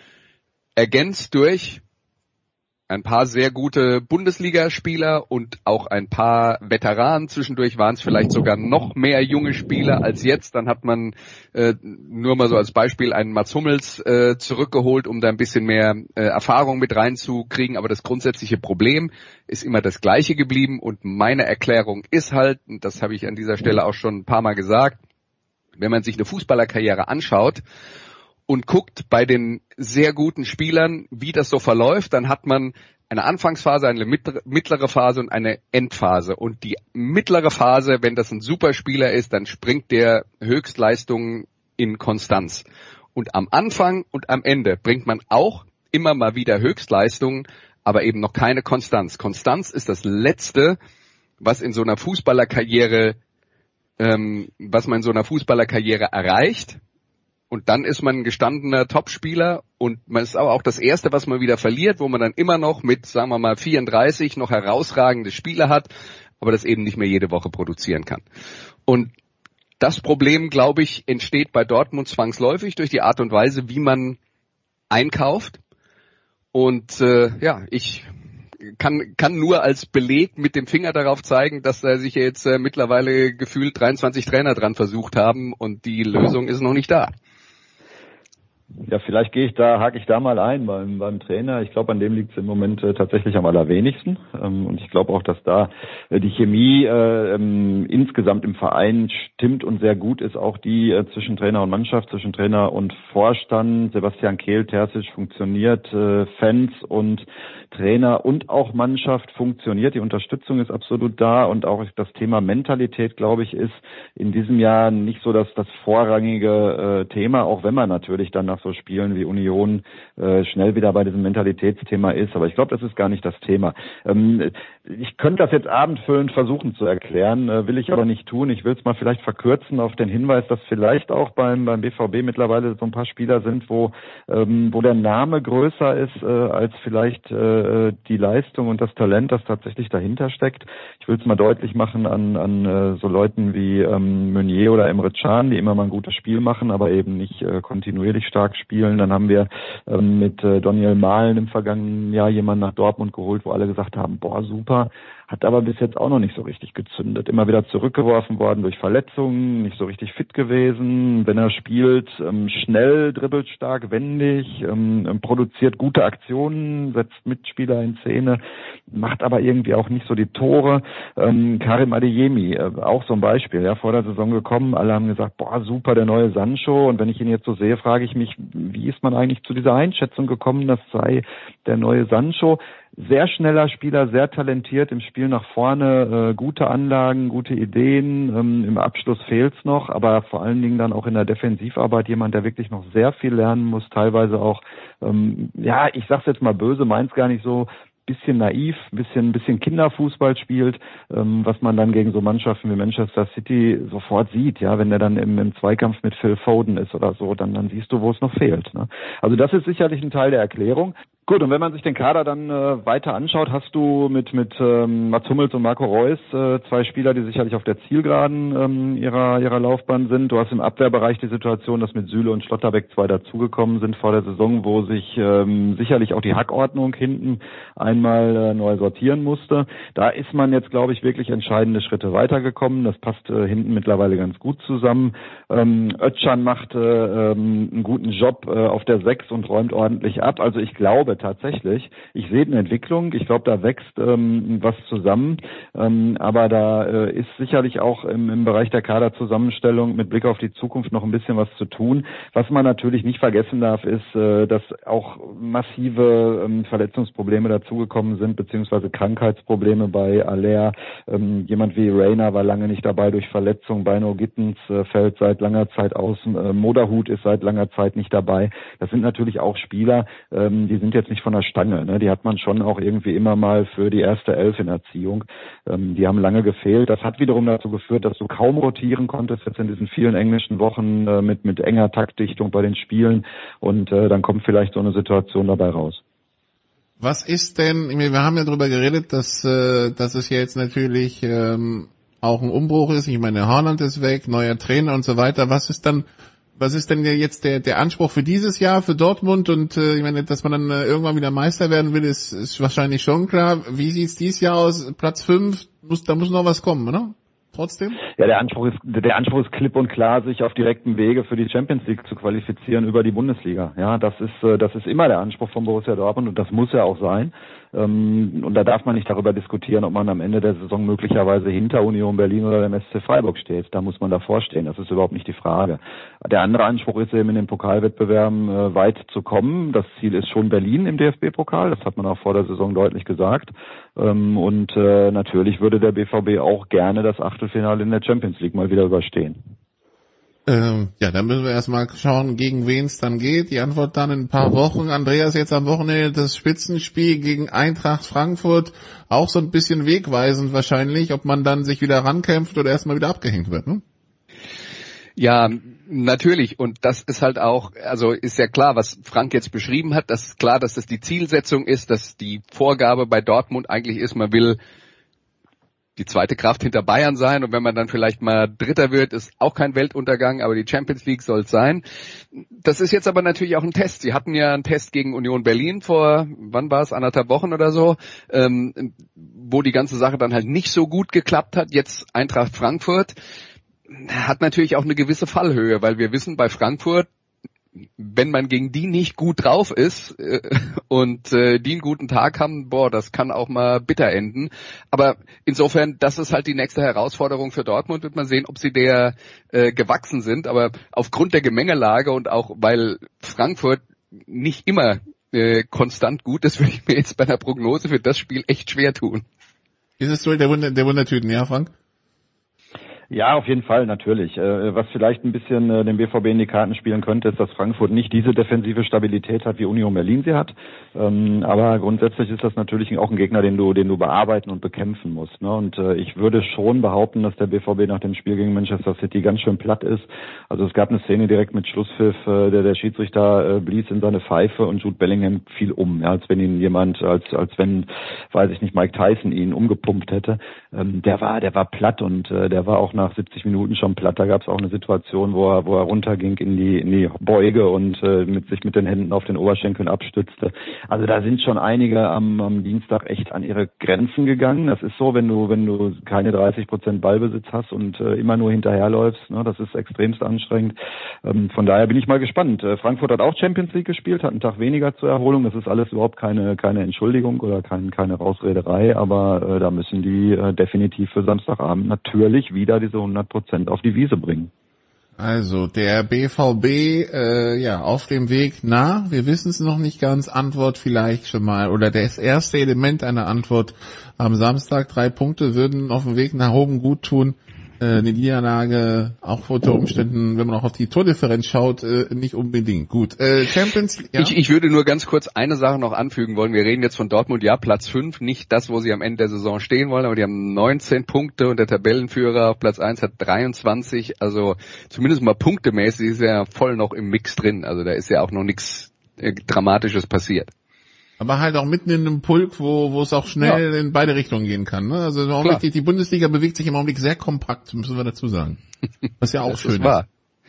Ergänzt durch ein paar sehr gute Bundesligaspieler und auch ein paar Veteranen. Zwischendurch waren es vielleicht sogar noch mehr junge Spieler als jetzt. Dann hat man äh, nur mal so als Beispiel einen Mats Hummels äh, zurückgeholt, um da ein bisschen mehr äh, Erfahrung mit reinzukriegen. Aber das grundsätzliche Problem ist immer das gleiche geblieben. Und meine Erklärung ist halt, und das habe ich an dieser Stelle auch schon ein paar Mal gesagt, wenn man sich eine Fußballerkarriere anschaut und guckt bei den sehr guten Spielern, wie das so verläuft, dann hat man eine Anfangsphase, eine mittlere Phase und eine Endphase. Und die mittlere Phase, wenn das ein Superspieler ist, dann springt der Höchstleistungen in Konstanz. Und am Anfang und am Ende bringt man auch immer mal wieder Höchstleistungen, aber eben noch keine Konstanz. Konstanz ist das Letzte, was in so einer Fußballerkarriere Ähm, was man in so einer Fußballerkarriere erreicht, und dann ist man ein gestandener Topspieler und man ist aber auch das Erste, was man wieder verliert, wo man dann immer noch mit, sagen wir mal, vierunddreißig noch herausragende Spieler hat, aber das eben nicht mehr jede Woche produzieren kann. Und das Problem, glaube ich, entsteht bei Dortmund zwangsläufig durch die Art und Weise, wie man einkauft. Und äh, ja, ich kann kann nur als Beleg mit dem Finger darauf zeigen, dass da sich jetzt äh, mittlerweile gefühlt dreiundzwanzig Trainer dran versucht haben und die Lösung ist noch nicht da. Ja, vielleicht gehe ich da, hake ich da mal ein beim, beim Trainer. Ich glaube, an dem liegt es im Moment äh, tatsächlich am allerwenigsten. Ähm, und ich glaube auch, dass da äh, die Chemie äh, ähm, insgesamt im Verein stimmt und sehr gut ist. Auch die äh, zwischen Trainer und Mannschaft, zwischen Trainer und Vorstand. Sebastian Kehl, Terzic funktioniert, äh, Fans und Trainer und auch Mannschaft funktioniert. Die Unterstützung ist absolut da und auch das Thema Mentalität, glaube ich, ist in diesem Jahr nicht so das, das vorrangige äh, Thema, auch wenn man natürlich dann nach so Spielen wie Union äh, schnell wieder bei diesem Mentalitätsthema ist. Aber ich glaube, das ist gar nicht das Thema. Ähm, ich könnte das jetzt abendfüllend versuchen zu erklären, äh, will ich aber nicht tun. Ich will es mal vielleicht verkürzen auf den Hinweis, dass vielleicht auch beim beim B V B mittlerweile so ein paar Spieler sind, wo ähm, wo der Name größer ist äh, als vielleicht äh, die Leistung und das Talent, das tatsächlich dahinter steckt. Ich will es mal deutlich machen an an äh, so Leuten wie ähm, Meunier oder Emre Can, die immer mal ein gutes Spiel machen, aber eben nicht äh, kontinuierlich stark spielen. Dann haben wir ähm, mit äh, Daniel Mahlen im vergangenen Jahr jemanden nach Dortmund geholt, wo alle gesagt haben, boah, super, hat aber bis jetzt auch noch nicht so richtig gezündet. Immer wieder zurückgeworfen worden durch Verletzungen, nicht so richtig fit gewesen. Wenn er spielt, ähm, schnell, dribbelt stark, wendig, ähm, produziert gute Aktionen, setzt Mitspieler in Szene, macht aber irgendwie auch nicht so die Tore. Ähm, Karim Adeyemi, äh, auch so ein Beispiel, ja, vor der Saison gekommen, alle haben gesagt, boah, super, der neue Sancho. Und wenn ich ihn jetzt so sehe, frage ich mich, wie ist man eigentlich zu dieser Einschätzung gekommen, das sei der neue Sancho? Sehr schneller Spieler, sehr talentiert im Spiel nach vorne, äh, gute Anlagen, gute Ideen, ähm, im Abschluss fehlt's noch, aber vor allen Dingen dann auch in der Defensivarbeit jemand, der wirklich noch sehr viel lernen muss, teilweise auch, ähm, ja, ich sag's jetzt mal böse, meint's gar nicht so, bisschen naiv, bisschen bisschen Kinderfußball spielt, ähm, was man dann gegen so Mannschaften wie Manchester City sofort sieht, ja, wenn der dann im, im Zweikampf mit Phil Foden ist oder so, dann dann siehst du, wo es noch fehlt. Ne? Also das ist sicherlich ein Teil der Erklärung. Gut, und wenn man sich den Kader dann äh, weiter anschaut, hast du mit mit ähm, Mats Hummels und Marco Reus äh, zwei Spieler, die sicherlich auf der Zielgeraden ähm, ihrer ihrer Laufbahn sind. Du hast im Abwehrbereich die Situation, dass mit Süle und Schlotterbeck zwei dazugekommen sind vor der Saison, wo sich ähm, sicherlich auch die Hackordnung hinten einmal äh, neu sortieren musste. Da ist man jetzt, glaube ich, wirklich entscheidende Schritte weitergekommen. Das passt äh, hinten mittlerweile ganz gut zusammen. Ähm, Özcan macht äh, ähm, einen guten Job äh, auf der Sechs und räumt ordentlich ab. Also ich glaube tatsächlich, ich sehe eine Entwicklung. Ich glaube, da wächst ähm, was zusammen. Ähm, aber da äh, ist sicherlich auch im, im Bereich der Kaderzusammenstellung mit Blick auf die Zukunft noch ein bisschen was zu tun. Was man natürlich nicht vergessen darf, ist, äh, dass auch massive ähm, Verletzungsprobleme dazugekommen sind, beziehungsweise Krankheitsprobleme bei Aller. Ähm, jemand wie Reina war lange nicht dabei durch Verletzung. Beino Gittens äh, fällt seit langer Zeit aus. Äh, Moderhut ist seit langer Zeit nicht dabei. Das sind natürlich auch Spieler, ähm, die sind jetzt nicht von der Stange. Ne? Die hat man schon auch irgendwie immer mal für die erste Elf in Erziehung. Ähm, die haben lange gefehlt. Das hat wiederum dazu geführt, dass du kaum rotieren konntest jetzt in diesen vielen englischen Wochen äh, mit mit enger Taktdichtung bei den Spielen. Und äh, dann kommt vielleicht so eine Situation dabei raus. Was ist denn, wir haben ja darüber geredet, dass, äh, dass es ja jetzt natürlich ähm, auch ein Umbruch ist. Ich meine, Haaland ist weg, neuer Trainer und so weiter. Was ist dann Was ist denn jetzt der, der Anspruch für dieses Jahr, für Dortmund? Und äh, ich meine, dass man dann äh, irgendwann wieder Meister werden will, ist, ist wahrscheinlich schon klar. Wie sieht's dieses Jahr aus? Platz fünf, muss, da muss noch was kommen, oder? Trotzdem? Ja, der Anspruch ist, der Anspruch ist klipp und klar, sich auf direktem Wege für die Champions League zu qualifizieren über die Bundesliga. Ja, das ist, das ist immer der Anspruch von Borussia Dortmund und das muss ja auch sein. Und da darf man nicht darüber diskutieren, ob man am Ende der Saison möglicherweise hinter Union Berlin oder dem S C Freiburg steht. Da muss man davor stehen. Das ist überhaupt nicht die Frage. Der andere Anspruch ist eben in den Pokalwettbewerben äh, weit zu kommen. Das Ziel ist schon Berlin im D F B-Pokal. Das hat man auch vor der Saison deutlich gesagt. Ähm, und äh, natürlich würde der B V B auch gerne das Achtelfinale in der Champions League mal wieder überstehen. Ähm, ja, dann müssen wir erstmal schauen, gegen wen es dann geht. Die Antwort dann in ein paar Wochen. Andreas, jetzt am Wochenende das Spitzenspiel gegen Eintracht Frankfurt. Auch so ein bisschen wegweisend wahrscheinlich, ob man dann sich wieder rankämpft oder erstmal wieder abgehängt wird, ne? Ja, natürlich. Und das ist halt auch, also ist ja klar, was Frank jetzt beschrieben hat. Das ist klar, dass das die Zielsetzung ist, dass die Vorgabe bei Dortmund eigentlich ist, man will die zweite Kraft hinter Bayern sein und wenn man dann vielleicht mal Dritter wird, ist auch kein Weltuntergang, aber die Champions League soll es sein. Das ist jetzt aber natürlich auch ein Test. Sie hatten ja einen Test gegen Union Berlin vor, wann war es, anderthalb Wochen oder so, ähm, wo die ganze Sache dann halt nicht so gut geklappt hat. Jetzt Eintracht Frankfurt hat natürlich auch eine gewisse Fallhöhe, weil wir wissen, bei Frankfurt, wenn man gegen die nicht gut drauf ist äh, und äh, die einen guten Tag haben, boah, das kann auch mal bitter enden. Aber insofern, das ist halt die nächste Herausforderung für Dortmund. Wird man sehen, ob sie der äh, gewachsen sind. Aber aufgrund der Gemengelage und auch weil Frankfurt nicht immer äh, konstant gut ist, würde ich mir jetzt bei einer Prognose für das Spiel echt schwer tun. Ist es so der, Wunder, der Wundertüten, ja, Frank? Ja, auf jeden Fall, natürlich. Was vielleicht ein bisschen dem B V B in die Karten spielen könnte, ist, dass Frankfurt nicht diese defensive Stabilität hat, wie Union Berlin sie hat. Aber grundsätzlich ist das natürlich auch ein Gegner, den du, den du bearbeiten und bekämpfen musst. Und ich würde schon behaupten, dass der B V B nach dem Spiel gegen Manchester City ganz schön platt ist. Also es gab eine Szene direkt mit Schlusspfiff, der, der Schiedsrichter blies in seine Pfeife und Jude Bellingham fiel um, ja, als wenn ihn jemand, als, als wenn, weiß ich nicht, Mike Tyson ihn umgepumpt hätte. Der war, der war platt und der war auch nach siebzig Minuten schon platt. Da gab es auch eine Situation, wo er, wo er runterging in die, in die Beuge und äh, mit sich mit den Händen auf den Oberschenkeln abstützte. Also da sind schon einige am, am Dienstag echt an ihre Grenzen gegangen. Das ist so, wenn du, wenn du keine dreißig Prozent Ballbesitz hast und äh, immer nur hinterherläufst, ne, das ist extremst anstrengend. Ähm, von daher bin ich mal gespannt. Äh, Frankfurt hat auch Champions League gespielt, hat einen Tag weniger zur Erholung. Das ist alles überhaupt keine, keine Entschuldigung oder kein, keine Rausrederei, aber äh, da müssen die äh, definitiv für Samstagabend natürlich wieder diese hundert Prozent auf die Wiese bringen. Also der B V B äh, ja auf dem Weg nach, wir wissen es noch nicht ganz, Antwort vielleicht schon mal oder das erste Element einer Antwort am Samstag, drei Punkte würden auf dem Weg nach oben gut tun. Äh, eine Niederlage auch unter Umständen, wenn man auch auf die Tordifferenz schaut, äh, nicht unbedingt. Gut. Äh, Champions ja? ich, ich würde nur ganz kurz eine Sache noch anfügen wollen. Wir reden jetzt von Dortmund, ja, Platz fünf, nicht das, wo sie am Ende der Saison stehen wollen, aber die haben neunzehn Punkte und der Tabellenführer auf Platz eins hat dreiundzwanzig. Also zumindest mal punktemäßig ist er voll noch im Mix drin. Also da ist ja auch noch nichts äh, Dramatisches passiert. Aber halt auch mitten in einem Pulk, wo wo es auch schnell ja. in beide Richtungen gehen kann. Ne? Also im Augenblick, die, die Bundesliga bewegt sich im Augenblick sehr kompakt, müssen wir dazu sagen. Was ja auch das schön ist. Wahr.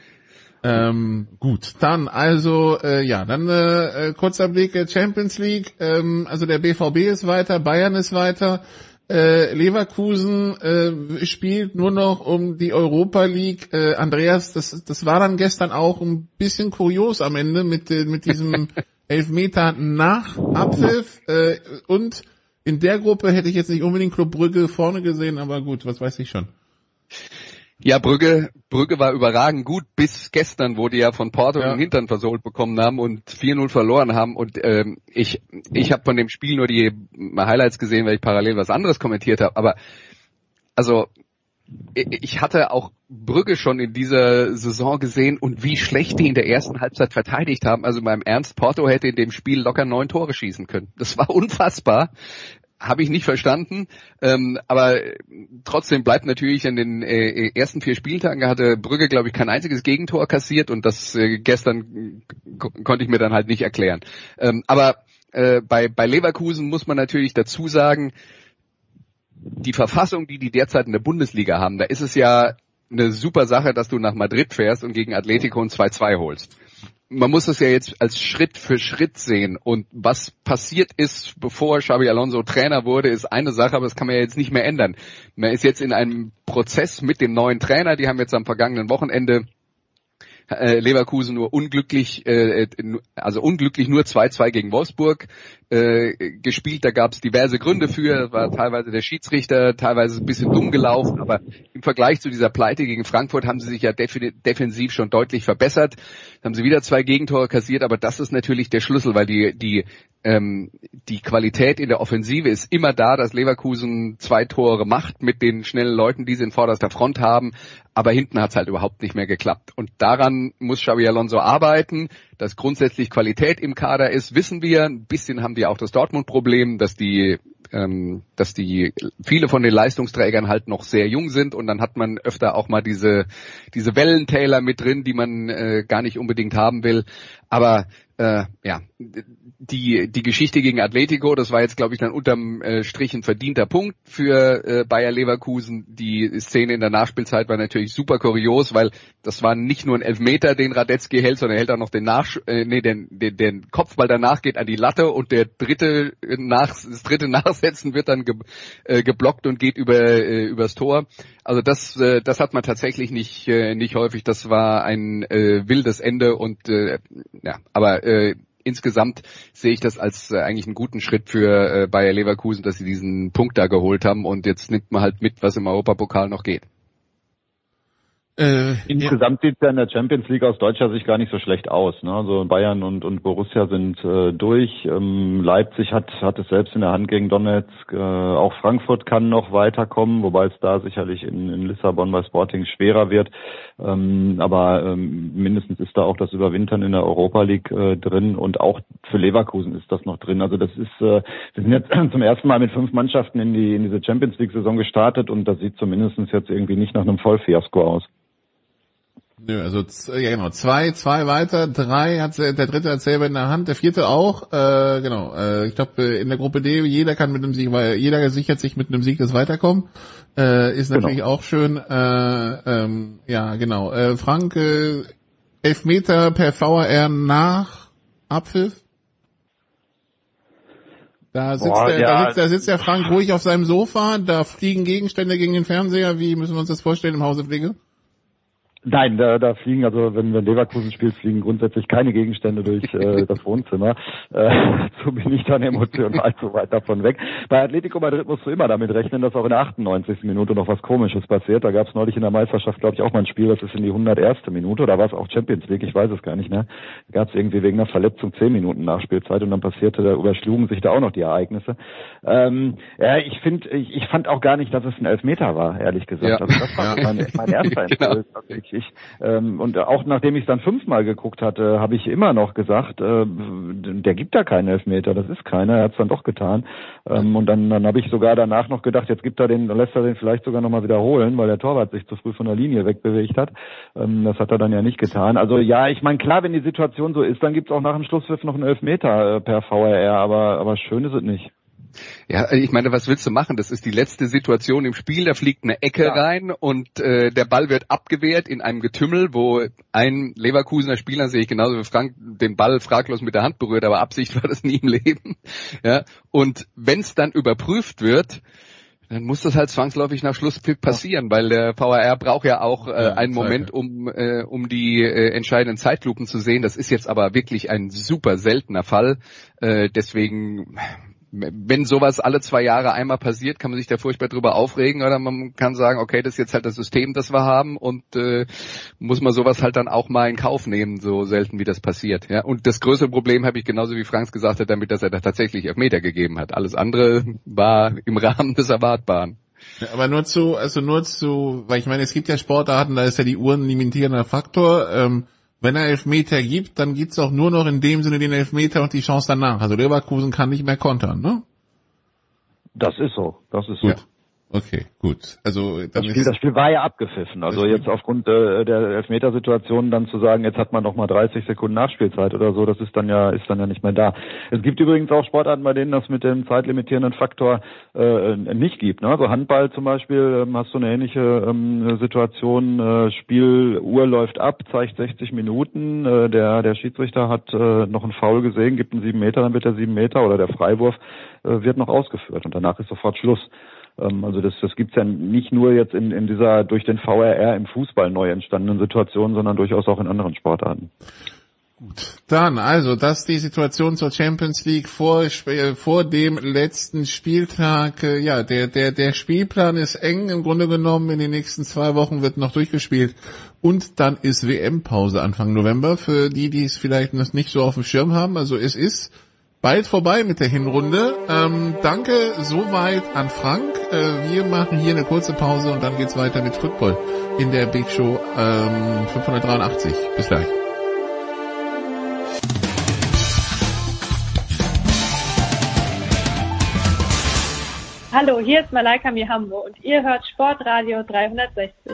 Ähm, gut, dann also äh, ja, dann äh, kurzer Blick äh, Champions League. Ähm, also der B V B ist weiter, Bayern ist weiter. Äh, Leverkusen äh, spielt nur noch um die Europa League. Äh, Andreas, das das war dann gestern auch ein bisschen kurios am Ende mit äh, mit diesem Elfmeter nach Abpfiff. Äh, und in der Gruppe hätte ich jetzt nicht unbedingt Club Brügge vorne gesehen, aber gut, was weiß ich schon. Ja, Brügge, Brügge war überragend gut bis gestern, wo die ja von Porto ja. den Hintern versohlt bekommen haben und vier null verloren haben. Und ähm, ich ich habe von dem Spiel nur die Highlights gesehen, weil ich parallel was anderes kommentiert habe. Aber also ich hatte auch Brügge schon in dieser Saison gesehen und wie schlecht die in der ersten Halbzeit verteidigt haben. Also beim Ernst, Porto hätte in dem Spiel locker neun Tore schießen können. Das war unfassbar. Habe ich nicht verstanden, ähm, aber trotzdem bleibt natürlich an den äh, ersten vier Spieltagen hatte Brügge, glaube ich, kein einziges Gegentor kassiert und das äh, gestern k- konnte ich mir dann halt nicht erklären. Ähm, aber äh, bei, bei Leverkusen muss man natürlich dazu sagen, die Verfassung, die die derzeit in der Bundesliga haben, da ist es ja eine super Sache, dass du nach Madrid fährst und gegen Atletico ein zwei zwei holst. Man muss es ja jetzt als Schritt für Schritt sehen. Und was passiert ist, bevor Xabi Alonso Trainer wurde, ist eine Sache, aber das kann man ja jetzt nicht mehr ändern. Man ist jetzt in einem Prozess mit dem neuen Trainer. Die haben jetzt am vergangenen Wochenende äh, Leverkusen nur unglücklich, äh, also unglücklich nur zwei zwei gegen Wolfsburg äh, gespielt. Da gab es diverse Gründe für. War teilweise der Schiedsrichter, teilweise ein bisschen dumm gelaufen. Aber im Vergleich zu dieser Pleite gegen Frankfurt haben sie sich ja def- defensiv schon deutlich verbessert. Haben sie wieder zwei Gegentore kassiert. Aber das ist natürlich der Schlüssel, weil die die ähm, die Qualität in der Offensive ist immer da, dass Leverkusen zwei Tore macht mit den schnellen Leuten, die sie in vorderster Front haben. Aber hinten hat es halt überhaupt nicht mehr geklappt. Und daran muss Xabi Alonso arbeiten. Dass grundsätzlich Qualität im Kader ist, wissen wir. Ein bisschen haben die auch das Dortmund-Problem, dass die, ähm, dass die viele von den Leistungsträgern halt noch sehr jung sind und dann hat man öfter auch mal diese diese Wellentäler mit drin, die man äh, gar nicht unbedingt haben will. Aber äh, ja, die die Geschichte gegen Atletico, das war jetzt, glaube ich, dann unterm äh, Strich ein verdienter Punkt für äh, Bayer Leverkusen. Die Szene in der Nachspielzeit war natürlich super kurios, weil das war nicht nur ein Elfmeter, den Radetzky hält, sondern er hält auch noch den Nach äh, nee, den, den den Kopfball danach geht an die Latte und der dritte nach das dritte Nachsetzen wird dann ge, äh, geblockt und geht über äh, übers Tor. Also das äh, das hat man tatsächlich nicht äh, nicht häufig. Das war ein äh, wildes Ende und äh, ja, aber äh, insgesamt sehe ich das als äh, eigentlich einen guten Schritt für äh, Bayer Leverkusen, dass sie diesen Punkt da geholt haben und jetzt nimmt man halt mit, was im Europapokal noch geht. Äh, Insgesamt ja. Sieht es ja in der Champions League aus deutscher Sicht gar nicht so schlecht aus. Ne? Also Bayern und, und Borussia sind äh, durch. Ähm, Leipzig hat, hat es selbst in der Hand gegen Donetsk. Äh, auch Frankfurt kann noch weiterkommen, wobei es da sicherlich in, in Lissabon bei Sporting schwerer wird. Ähm, aber ähm, mindestens ist da auch das Überwintern in der Europa League äh, drin und auch für Leverkusen ist das noch drin. Also das ist, äh, wir sind jetzt zum ersten Mal mit fünf Mannschaften in die in diese Champions League Saison gestartet und das sieht zumindest jetzt irgendwie nicht nach einem Vollfiasko aus. Nö, also ja genau, zwei, zwei weiter, drei hat der dritte hat selber in der Hand, der vierte auch, äh, genau, äh, ich glaube in der Gruppe D, jeder kann mit einem Sieg, weil jeder sichert sich mit einem Sieg das Weiterkommen, äh, ist natürlich genau. Auch schön, äh, ähm, ja genau, äh, Frank, äh, Elfmeter per V A R nach Abpfiff? Da sitzt, Boah, der, ja. da, sitzt, da sitzt der Frank ruhig auf seinem Sofa, da fliegen Gegenstände gegen den Fernseher, wie müssen wir uns das vorstellen im Hause Pflege? Nein, da, da fliegen, also wenn, wenn Leverkusen spielt, fliegen grundsätzlich keine Gegenstände durch äh, das Wohnzimmer. Äh, so bin ich dann emotional so weit davon weg. Bei Atletico Madrid musst du immer damit rechnen, dass auch in der achtundneunzigsten Minute noch was Komisches passiert. Da gab es neulich in der Meisterschaft, glaube ich, auch mal ein Spiel, das ist in die hunderterste Minute, da war es auch Champions League, ich weiß es gar nicht, ne? Da gab es irgendwie wegen einer Verletzung zehn Minuten Nachspielzeit und dann passierte, da überschlugen sich da auch noch die Ereignisse. Ähm, ja, ich finde, ich, ich fand auch gar nicht, dass es ein Elfmeter war, ehrlich gesagt. Ja. Also das war ja. mein, mein erster Impuls, genau. dass ich Ich ähm, und auch nachdem ich es dann fünfmal geguckt hatte, habe ich immer noch gesagt, äh, der gibt da keinen Elfmeter, das ist keiner. Er hat es dann doch getan. Ähm, und dann dann habe ich sogar danach noch gedacht, jetzt gibt er den, lässt er den vielleicht sogar noch mal wiederholen, weil der Torwart sich zu früh von der Linie wegbewegt hat. Ähm, das hat er dann ja nicht getan. Also ja, ich meine, klar, wenn die Situation so ist, dann gibt es auch nach dem Schlusspfiff noch einen Elfmeter äh, per V R R, aber aber schön ist es nicht. Ja, ich meine, was willst du machen? Das ist die letzte Situation im Spiel, da fliegt eine Ecke ja. rein und äh, der Ball wird abgewehrt in einem Getümmel, wo ein Leverkusener Spieler, sehe ich genauso wie Frank, den Ball fraglos mit der Hand berührt, aber Absicht war das nie im Leben. Ja, und wenn es dann überprüft wird, dann muss das halt zwangsläufig nach Schlusspfiff passieren, weil der V R R braucht ja auch äh, ja, einen Zeit, Moment, um äh, um die äh, entscheidenden Zeitlupen zu sehen. Das ist jetzt aber wirklich ein super seltener Fall. Äh, deswegen, wenn sowas alle zwei Jahre einmal passiert, kann man sich da furchtbar drüber aufregen, oder man kann sagen, okay, das ist jetzt halt das System, das wir haben, und äh, muss man sowas halt dann auch mal in Kauf nehmen, so selten wie das passiert. Ja, und das größere Problem habe ich genauso wie Franks gesagt hat, damit, dass er da tatsächlich Elfmeter gegeben hat. Alles andere war im Rahmen des Erwartbaren. Ja, aber nur zu, also nur zu, weil ich meine, es gibt ja Sportarten, da ist ja die Uhr ein limitierender Faktor. Ähm, wenn er Elfmeter gibt, dann gibt's auch nur noch in dem Sinne den Elfmeter und die Chance danach. Also Leverkusen kann nicht mehr kontern, ne? Das ist so, das ist gut. so. Okay, gut. Also dann das Spiel, das Spiel war ja abgepfiffen. Also jetzt aufgrund äh, der Elfmetersituation dann zu sagen, jetzt hat man noch mal dreißig Sekunden Nachspielzeit oder so, das ist dann ja ist dann ja nicht mehr da. Es gibt übrigens auch Sportarten, bei denen das mit dem zeitlimitierenden Faktor äh, nicht gibt. Ne? Also Handball zum Beispiel, ähm, hast du eine ähnliche ähm, Situation. Äh, Spieluhr läuft ab, zeigt sechzig Minuten. Äh, der der Schiedsrichter hat äh, noch einen Foul gesehen, gibt einen sieben Meter, dann wird der sieben Meter oder der Freiwurf äh, wird noch ausgeführt und danach ist sofort Schluss. Also das, das gibt's ja nicht nur jetzt in, in dieser durch den V R R im Fußball neu entstandenen Situation, sondern durchaus auch in anderen Sportarten. Gut, dann also das ist die Situation zur Champions League vor vor dem letzten Spieltag. Ja, der der der Spielplan ist eng im Grunde genommen. In den nächsten zwei Wochen wird noch durchgespielt und dann ist W M-Pause Anfang November für die, die es vielleicht noch nicht so auf dem Schirm haben. Also es ist bald vorbei mit der Hinrunde. Ähm, danke soweit an Frank. Äh, wir machen hier eine kurze Pause und dann geht's weiter mit Football in der Big Show ähm, fünfhundertdreiundachtzig. Bis gleich. Hallo, hier ist Malaika Mihambo und ihr hört Sportradio dreihundertsechzig.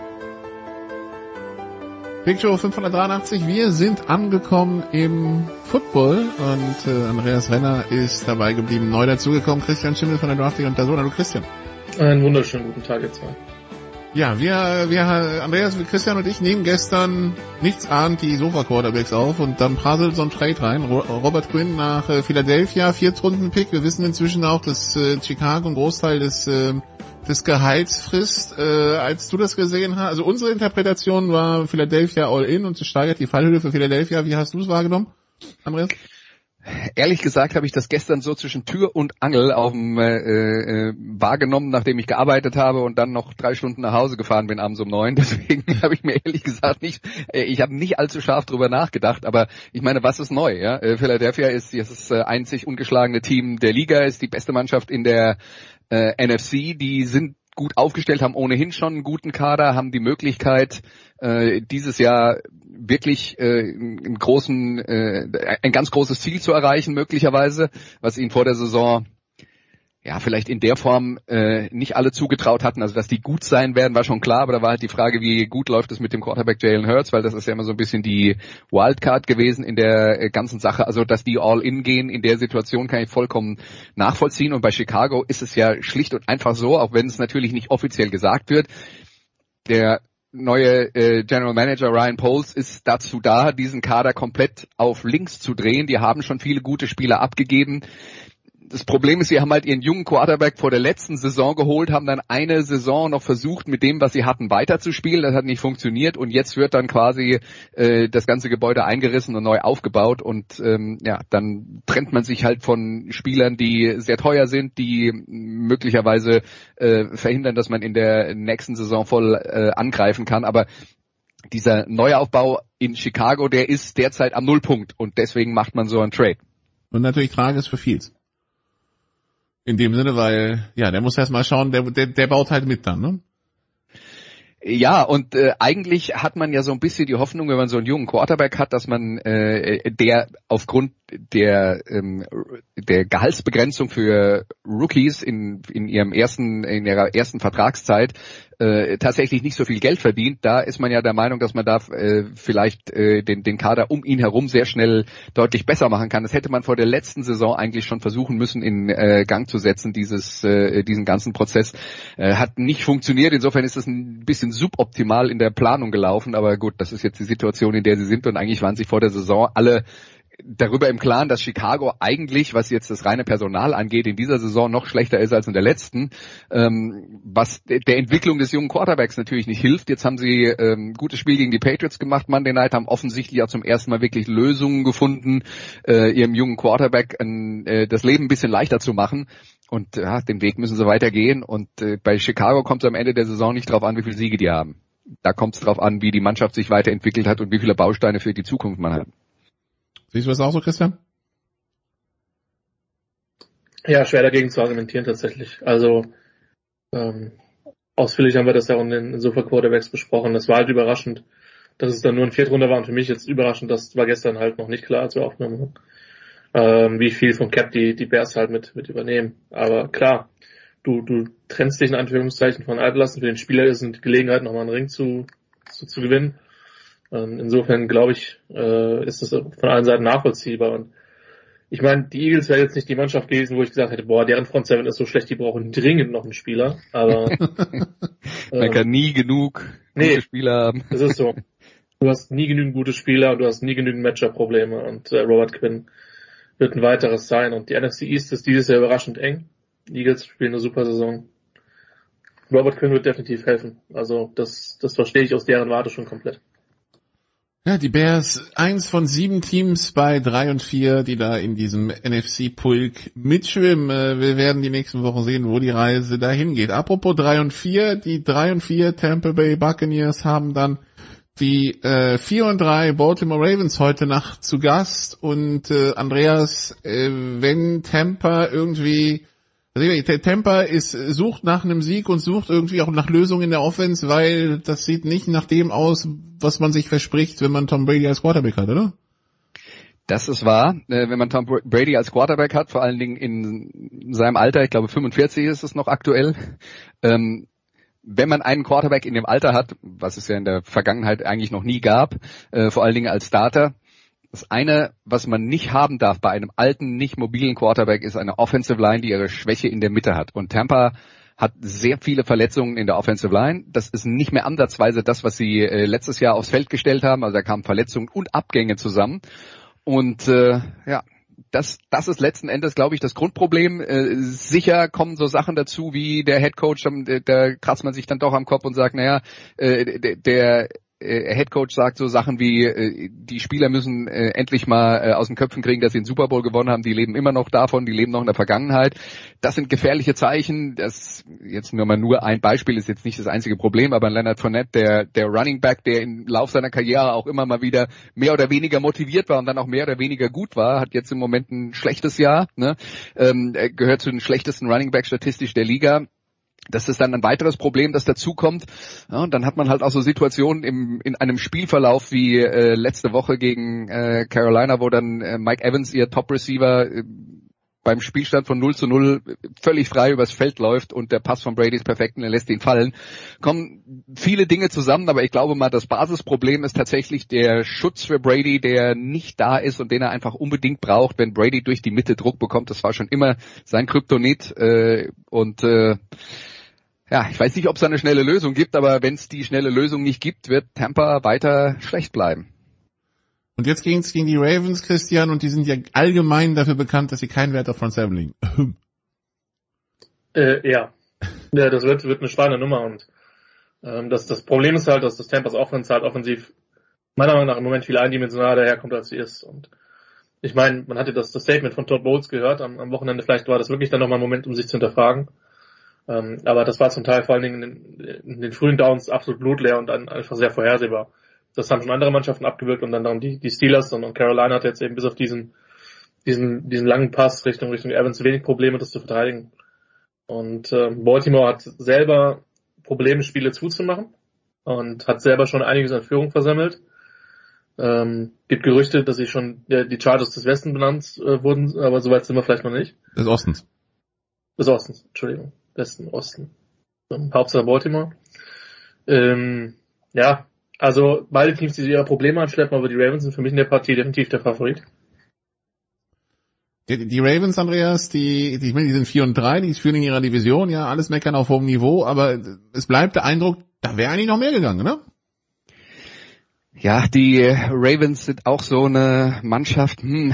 Big Show fünfhundertdreiundachtzig, wir sind angekommen im Football und äh, Andreas Renner ist dabei geblieben, neu dazugekommen, Christian Schimmel von der Drafting und Person. Hallo Christian. Einen wunderschönen guten Tag jetzt mal. Ja, wir, wir, Andreas, Christian und ich nehmen gestern nichts ahnt die Sofa-Quarterbacks auf und dann prasselt so ein Trade rein. Robert Quinn nach äh, Philadelphia, Viertrunden-Pick. Wir wissen inzwischen auch, dass äh, Chicago einen Großteil des äh, des Gehalts frisst. Äh, als du das gesehen hast, also unsere Interpretation war Philadelphia All-In und es steigert die Fallhöhe für Philadelphia. Wie hast du es wahrgenommen, Andreas? Ehrlich gesagt habe ich das gestern so zwischen Tür und Angel auf dem, äh, äh, wahrgenommen, nachdem ich gearbeitet habe und dann noch drei Stunden nach Hause gefahren bin abends um neun. Deswegen habe ich mir ehrlich gesagt nicht, äh, ich habe nicht allzu scharf drüber nachgedacht. Aber ich meine, was ist neu? Ja? Äh, Philadelphia ist das äh, einzig ungeschlagene Team der Liga, ist die beste Mannschaft in der äh, N F C. Die sind gut aufgestellt, haben ohnehin schon einen guten Kader, haben die Möglichkeit, äh, dieses Jahr wirklich äh, einen großen, äh, ein ganz großes Ziel zu erreichen, möglicherweise, was ihnen vor der Saison ja vielleicht in der Form äh, nicht alle zugetraut hatten. Also dass die gut sein werden, war schon klar, aber da war halt die Frage, wie gut läuft es mit dem Quarterback Jalen Hurts, weil das ist ja immer so ein bisschen die Wildcard gewesen in der äh, ganzen Sache. Also dass die All-In gehen in der Situation, kann ich vollkommen nachvollziehen. Und bei Chicago ist es ja schlicht und einfach so, auch wenn es natürlich nicht offiziell gesagt wird, der neue äh, General Manager Ryan Poles ist dazu da, diesen Kader komplett auf links zu drehen. Die haben schon viele gute Spieler abgegeben. Das Problem ist, sie haben halt ihren jungen Quarterback vor der letzten Saison geholt, haben dann eine Saison noch versucht, mit dem, was sie hatten, weiterzuspielen. Das hat nicht funktioniert und jetzt wird dann quasi äh, das ganze Gebäude eingerissen und neu aufgebaut und ähm, ja, dann trennt man sich halt von Spielern, die sehr teuer sind, die möglicherweise äh, verhindern, dass man in der nächsten Saison voll äh, angreifen kann. Aber dieser Neuaufbau in Chicago, der ist derzeit am Nullpunkt und deswegen macht man so einen Trade. Und natürlich tragisch für Fields. In dem Sinne, weil, ja, der muss erst mal schauen, der, der, der baut halt mit dann, ne? Ja, und äh, eigentlich hat man ja so ein bisschen die Hoffnung, wenn man so einen jungen Quarterback hat, dass man äh, der aufgrund der ähm, der Gehaltsbegrenzung für Rookies in in ihrem ersten in ihrer ersten Vertragszeit äh, tatsächlich nicht so viel Geld verdient. Da ist man ja der Meinung, dass man da äh, vielleicht äh, den den Kader um ihn herum sehr schnell deutlich besser machen kann. Das hätte man vor der letzten Saison eigentlich schon versuchen müssen, in äh, Gang zu setzen, dieses äh, diesen ganzen Prozess. Äh, hat nicht funktioniert. Insofern ist es ein bisschen suboptimal in der Planung gelaufen, aber gut, das ist jetzt die Situation, in der sie sind, und eigentlich waren sich vor der Saison alle darüber im Klaren, dass Chicago eigentlich, was jetzt das reine Personal angeht, in dieser Saison noch schlechter ist als in der letzten, ähm, was der Entwicklung des jungen Quarterbacks natürlich nicht hilft. Jetzt haben sie ähm, gutes Spiel gegen die Patriots gemacht, Monday Night, haben offensichtlich auch zum ersten Mal wirklich Lösungen gefunden, äh, ihrem jungen Quarterback ein, äh, das Leben ein bisschen leichter zu machen. Und ja, den Weg müssen sie weitergehen. Und äh, bei Chicago kommt es am Ende der Saison nicht darauf an, wie viele Siege die haben. Da kommt es darauf an, wie die Mannschaft sich weiterentwickelt hat und wie viele Bausteine für die Zukunft man hat. Siehst du das auch so, Christian? Ja, schwer dagegen zu argumentieren tatsächlich. Also ähm, ausführlich haben wir das ja auch in den Sofa Quarterbacks besprochen. Das war halt überraschend, dass es dann nur ein Viertrunder war, und für mich jetzt überraschend, das war gestern halt noch nicht klar, als wir aufgenommen haben, ähm, wie viel vom Cap die die Bears halt mit mit übernehmen. Aber klar, du du trennst dich in Anführungszeichen von Altlasten. Für den Spieler ist es eine Gelegenheit, nochmal einen Ring zu zu, zu gewinnen. Insofern glaube ich, äh, ist das von allen Seiten nachvollziehbar. Und ich meine, die Eagles wäre jetzt nicht die Mannschaft gewesen, wo ich gesagt hätte, boah, deren Front Seven ist so schlecht, die brauchen dringend noch einen Spieler. Aber man äh, kann nie genug nee, gute Spieler haben. Das ist so. Du hast nie genügend gute Spieler und du hast nie genügend Matchup-Probleme. Und äh, Robert Quinn wird ein weiteres sein. Und die N F C East ist dieses Jahr überraschend eng. Die Eagles spielen eine super Saison. Robert Quinn wird definitiv helfen. Also das, das verstehe ich aus deren Warte schon komplett. Ja, die Bears, eins von sieben Teams bei drei und vier, die da in diesem N F C-Pulk mitschwimmen. Wir werden die nächsten Wochen sehen, wo die Reise dahin geht. Apropos drei und vier, die drei und vier Tampa Bay Buccaneers haben dann die äh, vier und drei Baltimore Ravens heute Nacht zu Gast. Und äh, Andreas, äh, wenn Tampa irgendwie... Tampa ist, sucht nach einem Sieg und sucht irgendwie auch nach Lösungen in der Offense, weil das sieht nicht nach dem aus, was man sich verspricht, wenn man Tom Brady als Quarterback hat, oder? Das ist wahr. Wenn man Tom Brady als Quarterback hat, vor allen Dingen in seinem Alter, ich glaube fünfundvierzig ist es noch aktuell, ähm, wenn man einen Quarterback in dem Alter hat, was es ja in der Vergangenheit eigentlich noch nie gab, äh, vor allen Dingen als Starter, das eine, was man nicht haben darf bei einem alten, nicht mobilen Quarterback, ist eine Offensive Line, die ihre Schwäche in der Mitte hat. Und Tampa hat sehr viele Verletzungen in der Offensive Line. Das ist nicht mehr ansatzweise das, was sie äh, letztes Jahr aufs Feld gestellt haben. Also da kamen Verletzungen und Abgänge zusammen. Und äh, ja, das, das ist letzten Endes, glaube ich, das Grundproblem. Äh, sicher kommen so Sachen dazu, wie der Headcoach, da, da kratzt man sich dann doch am Kopf und sagt, naja, äh, der, der äh, Headcoach sagt so Sachen wie, äh, die Spieler müssen äh, endlich mal äh, aus den Köpfen kriegen, dass sie den Super Bowl gewonnen haben. Die leben immer noch davon, die leben noch in der Vergangenheit. Das sind gefährliche Zeichen. Das jetzt nur mal nur ein Beispiel, ist jetzt nicht das einzige Problem, aber Leonard Fournette, der der Running Back, der im Lauf seiner Karriere auch immer mal wieder mehr oder weniger motiviert war und dann auch mehr oder weniger gut war, hat jetzt im Moment ein schlechtes Jahr, ne? ähm, gehört zu den schlechtesten Running Back statistisch der Liga. Das ist dann ein weiteres Problem, das dazukommt. Ja, und dann hat man halt auch so Situationen im, in einem Spielverlauf wie äh, letzte Woche gegen äh, Carolina, wo dann äh, Mike Evans, ihr Top-Receiver, äh, beim Spielstand von null zu null völlig frei übers Feld läuft und der Pass von Brady ist perfekt und er lässt ihn fallen. Kommen viele Dinge zusammen, aber ich glaube mal, das Basisproblem ist tatsächlich der Schutz für Brady, der nicht da ist und den er einfach unbedingt braucht, wenn Brady durch die Mitte Druck bekommt. Das war schon immer sein Kryptonit äh, und äh, ja, ich weiß nicht, ob es da eine schnelle Lösung gibt, aber wenn es die schnelle Lösung nicht gibt, wird Tampa weiter schlecht bleiben. Und jetzt ging es gegen die Ravens, Christian, und die sind ja allgemein dafür bekannt, dass sie keinen Wert auf Front Seven legen. äh, ja. ja, das wird, wird eine spannende Nummer und ähm, das, das Problem ist halt, dass das Tampas Offense halt offensiv meiner Meinung nach im Moment viel eindimensionaler daherkommt, als sie ist. Und ich meine, man hatte das, das Statement von Todd Bowles gehört am, am Wochenende, vielleicht war das wirklich dann nochmal ein Moment, um sich zu hinterfragen. Ähm, aber das war zum Teil vor allen Dingen in den, in den frühen Downs absolut blutleer und dann einfach sehr vorhersehbar. Das haben schon andere Mannschaften abgewirkt und dann, dann die, die Steelers und, und Carolina hat jetzt eben bis auf diesen, diesen, diesen langen Pass Richtung, Richtung Evans wenig Probleme, das zu verteidigen. Und, ähm, Baltimore hat selber Probleme, Spiele zuzumachen. und hat selber schon einiges an Führung versammelt. Ähm, gibt Gerüchte, dass sie schon ja, die Chargers des Westen benannt äh, wurden, aber soweit sind wir vielleicht noch nicht. Des Ostens. Des Ostens, Entschuldigung. Westen, Osten. Ähm, Hauptsache Baltimore. Ähm, ja, also beide Teams, die ihre Probleme anschleppen, aber die Ravens sind für mich in der Partie definitiv der Favorit. Die, die Ravens, Andreas, die, die, ich meine, die sind vier und drei, die führen in ihrer Division, ja, alles meckern auf hohem Niveau, aber es bleibt der Eindruck, da wäre eigentlich noch mehr gegangen, ne? Ja, die Ravens sind auch so eine Mannschaft, hm.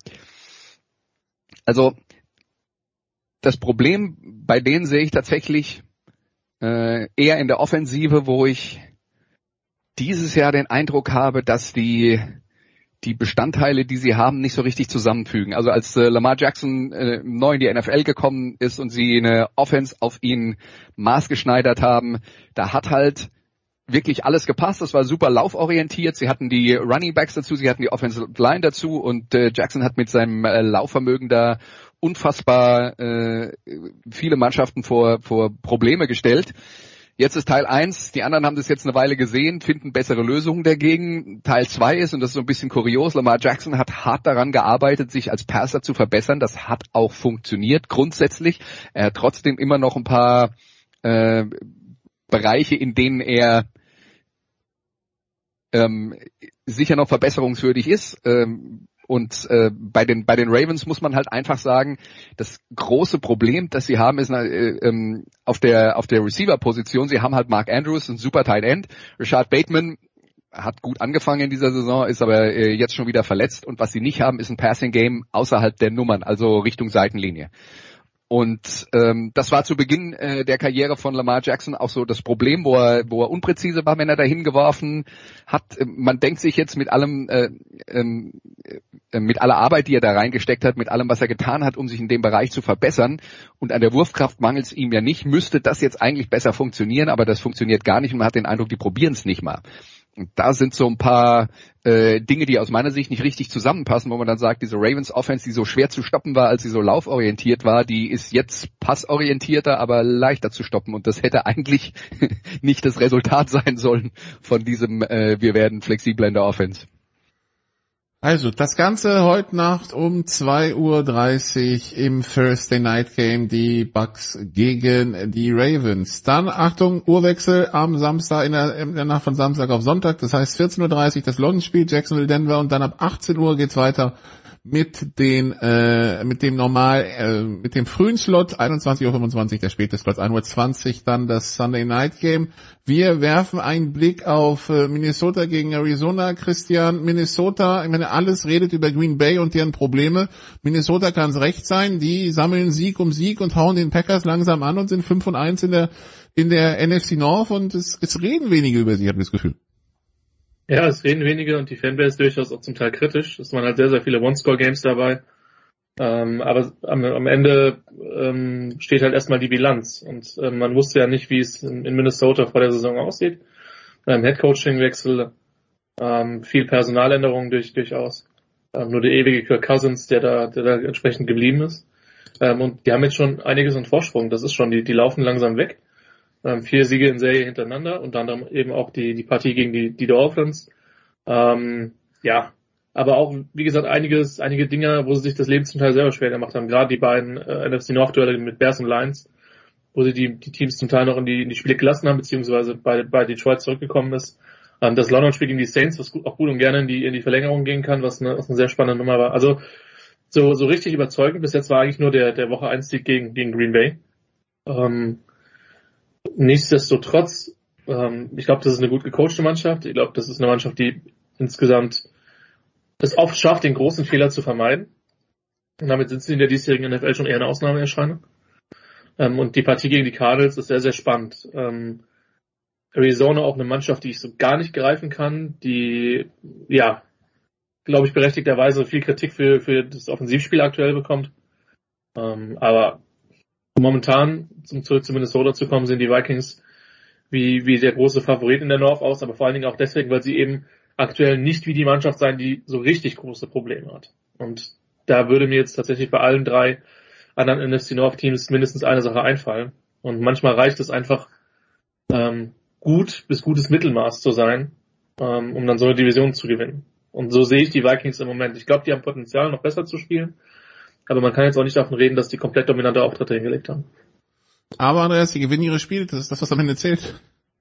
Also, das Problem bei denen sehe ich tatsächlich äh, eher in der Offensive, wo ich dieses Jahr den Eindruck habe, dass die die Bestandteile, die sie haben, nicht so richtig zusammenfügen. Also als äh, Lamar Jackson äh, neu in die N F L gekommen ist und sie eine Offense auf ihn maßgeschneidert haben, da hat halt wirklich alles gepasst. Das war super lauforientiert. Sie hatten die Running Backs dazu, sie hatten die Offensive Line dazu und äh, Jackson hat mit seinem äh, Laufvermögen da unfassbar äh, viele Mannschaften vor vor Probleme gestellt. Jetzt ist Teil eins, die anderen haben das jetzt eine Weile gesehen, finden bessere Lösungen dagegen. Teil zwei ist, und das ist so ein bisschen kurios, Lamar Jackson hat hart daran gearbeitet, sich als Passer zu verbessern. Das hat auch funktioniert grundsätzlich. Er hat trotzdem immer noch ein paar äh, Bereiche, in denen er ähm, sicher noch verbesserungswürdig ist. Ähm, Und äh, bei den bei den Ravens muss man halt einfach sagen, das große Problem, das sie haben, ist äh, ähm, auf der auf der Receiver-Position. Sie haben halt Mark Andrews, ein super Tight End. Rashad Bateman hat gut angefangen in dieser Saison, ist aber äh, jetzt schon wieder verletzt. Und was sie nicht haben, ist ein Passing-Game außerhalb der Nummern, also Richtung Seitenlinie. Und ähm, das war zu Beginn äh, der Karriere von Lamar Jackson auch so das Problem, wo er, wo er unpräzise war, wenn er dahin geworfen hat. Man denkt sich jetzt mit allem, äh, äh, mit aller Arbeit, die er da reingesteckt hat, mit allem, was er getan hat, um sich in dem Bereich zu verbessern, und an der Wurfkraft mangelt es ihm ja nicht, müsste das jetzt eigentlich besser funktionieren, aber das funktioniert gar nicht und man hat den Eindruck, die probieren es nicht mal. Und da sind so ein paar äh, Dinge, die aus meiner Sicht nicht richtig zusammenpassen, wo man dann sagt, diese Ravens Offense, die so schwer zu stoppen war, als sie so lauforientiert war, die ist jetzt passorientierter, aber leichter zu stoppen. Und das hätte eigentlich nicht das Resultat sein sollen von diesem äh, wir werden flexibler in der Offense. Also, das Ganze heute Nacht um zwei Uhr dreißig im Thursday Night Game, die Bucks gegen die Ravens. Dann, Achtung, Uhrwechsel am Samstag, in der, in der Nacht von Samstag auf Sonntag, das heißt vierzehn Uhr dreißig das London-Spiel, Jacksonville, Denver, und dann ab achtzehn Uhr geht's weiter mit den, äh, mit dem normal, äh, mit dem frühen Slot, einundzwanzig Uhr fünfundzwanzig, der späte Slot, ein Uhr zwanzig, dann das Sunday Night Game. Wir werfen einen Blick auf äh, Minnesota gegen Arizona. Christian, Minnesota, ich meine, alles redet über Green Bay und deren Probleme. Minnesota kann es recht sein, die sammeln Sieg um Sieg und hauen den Packers langsam an und sind fünf und eins in der, in der N F C North, und es, es reden wenige über sie, habe ich das Gefühl. Ja, es reden wenige und die Fanbase durchaus auch zum Teil kritisch. Es waren halt sehr, sehr viele One-Score-Games dabei. Ähm, aber am, am Ende ähm, steht halt erstmal die Bilanz. Und ähm, man wusste ja nicht, wie es in, in Minnesota vor der Saison aussieht. Ähm, Head-Coaching-Wechsel, ähm, viel Personaländerungen durch, durchaus. Ähm, nur der ewige Kirk Cousins, der da, der da entsprechend geblieben ist. Ähm, und die haben jetzt schon einiges an Vorsprung. Das ist schon, die, die laufen langsam weg. Ähm, vier Siege in Serie hintereinander, unter anderem eben auch die, die Partie gegen die, die Dolphins. Ähm, ja, aber auch, wie gesagt, einiges, einige Dinge, wo sie sich das Leben zum Teil selber schwer gemacht haben. Gerade die beiden äh, N F C North-Duelle mit Bears und Lions, wo sie die, die Teams zum Teil noch in die, in die Spiele gelassen haben, beziehungsweise bei, bei Detroit zurückgekommen ist. Ähm, das London-Spiel gegen die Saints, was gut, auch gut und gerne in die, in die Verlängerung gehen kann, was eine, was eine sehr spannende Nummer war. Also, so, so richtig überzeugend bis jetzt war eigentlich nur der, der Woche eins Sieg gegen, gegen Green Bay. Ähm, Nichtsdestotrotz, ähm, ich glaube, das ist eine gut gecoachte Mannschaft. Ich glaube, das ist eine Mannschaft, die insgesamt es oft schafft, den großen Fehler zu vermeiden. Und damit sind sie in der diesjährigen N F L schon eher eine Ausnahmeerscheinung. Ähm, und die Partie gegen die Cardinals ist sehr, sehr spannend. Ähm, Arizona auch eine Mannschaft, die ich so gar nicht greifen kann, die, ja, glaube ich, berechtigterweise viel Kritik für, für das Offensivspiel aktuell bekommt. Ähm, aber momentan, um zurück zu Minnesota zu kommen, sind die Vikings wie, wie der große Favorit in der North aus, aber vor allen Dingen auch deswegen, weil sie eben aktuell nicht wie die Mannschaft sein, die so richtig große Probleme hat. Und da würde mir jetzt tatsächlich bei allen drei anderen N F C North Teams mindestens eine Sache einfallen. Und manchmal reicht es einfach, ähm, gut bis gutes Mittelmaß zu sein, ähm, um dann so eine Division zu gewinnen. Und so sehe ich die Vikings im Moment. Ich glaube, die haben Potenzial, noch besser zu spielen. Aber man kann jetzt auch nicht davon reden, dass die komplett dominante Auftritte hingelegt haben. Aber Andreas, die gewinnen ihre Spiele, das ist das, was am Ende zählt.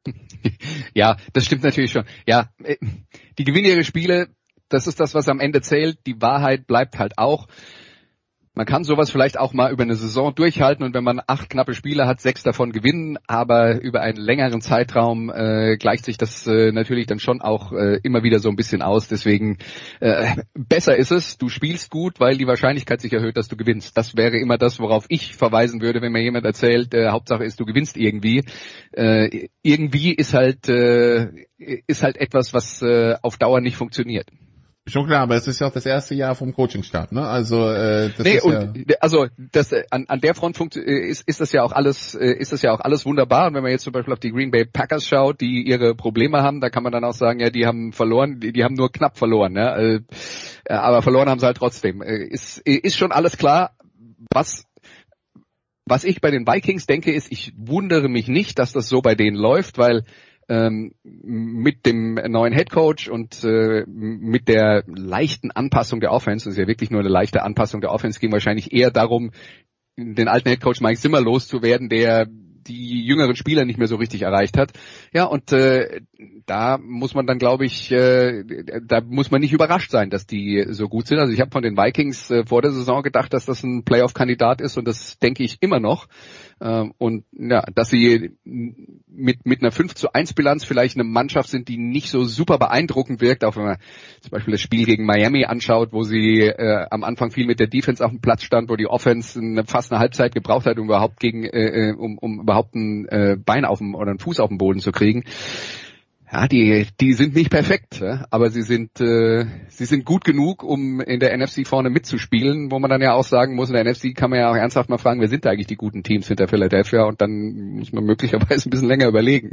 Ja, das stimmt natürlich schon. Ja, die gewinnen ihre Spiele, das ist das, was am Ende zählt. Die Wahrheit bleibt halt auch. Man kann sowas vielleicht auch mal über eine Saison durchhalten und wenn man acht knappe Spiele hat, sechs davon gewinnen, aber über einen längeren Zeitraum äh, gleicht sich das äh, natürlich dann schon auch äh, immer wieder so ein bisschen aus. Deswegen äh, besser ist es, du spielst gut, weil die Wahrscheinlichkeit sich erhöht, dass du gewinnst. Das wäre immer das, worauf ich verweisen würde, wenn mir jemand erzählt, äh, Hauptsache ist, du gewinnst irgendwie. Äh, irgendwie ist halt äh, ist halt etwas, was äh, auf Dauer nicht funktioniert. Schon klar, aber es ist ja auch das erste Jahr vom Coachingstab, ne? Also äh, das nee, ist und ja also das an, an der Front funkt, ist ist das ja auch alles ist das ja auch alles wunderbar. Und wenn man jetzt zum Beispiel auf die Green Bay Packers schaut, die ihre Probleme haben, da kann man dann auch sagen, ja, die haben verloren, die, die haben nur knapp verloren, ja, äh, aber verloren haben sie halt trotzdem. Ist ist schon alles klar. Was was ich bei den Vikings denke, ist, ich wundere mich nicht, dass das so bei denen läuft, weil Ähm, mit dem neuen Headcoach und äh, mit der leichten Anpassung der Offense, das ist ja wirklich nur eine leichte Anpassung der Offense, ging wahrscheinlich eher darum, den alten Headcoach Mike Zimmer loszuwerden, der die jüngeren Spieler nicht mehr so richtig erreicht hat. Ja, und äh, da muss man dann, glaube ich, äh, da muss man nicht überrascht sein, dass die so gut sind. Also ich habe von den Vikings äh, vor der Saison gedacht, dass das ein Playoff-Kandidat ist und das denke ich immer noch. Ähm, und ja, dass sie mit mit einer fünf zu eins Bilanz vielleicht eine Mannschaft sind, die nicht so super beeindruckend wirkt, auch wenn man zum Beispiel das Spiel gegen Miami anschaut, wo sie äh, am Anfang viel mit der Defense auf dem Platz stand, wo die Offense eine, fast eine Halbzeit gebraucht hat, um überhaupt gegen äh, um, um überhaupt ein äh, Bein auf dem oder einen Fuß auf dem Boden zu kriegen. Ja, die die sind nicht perfekt, ja, aber sie sind äh, sie sind gut genug, um in der N F C vorne mitzuspielen, wo man dann ja auch sagen muss, in der N F C kann man ja auch ernsthaft mal fragen, wer sind da eigentlich die guten Teams hinter Philadelphia, und dann muss man möglicherweise ein bisschen länger überlegen.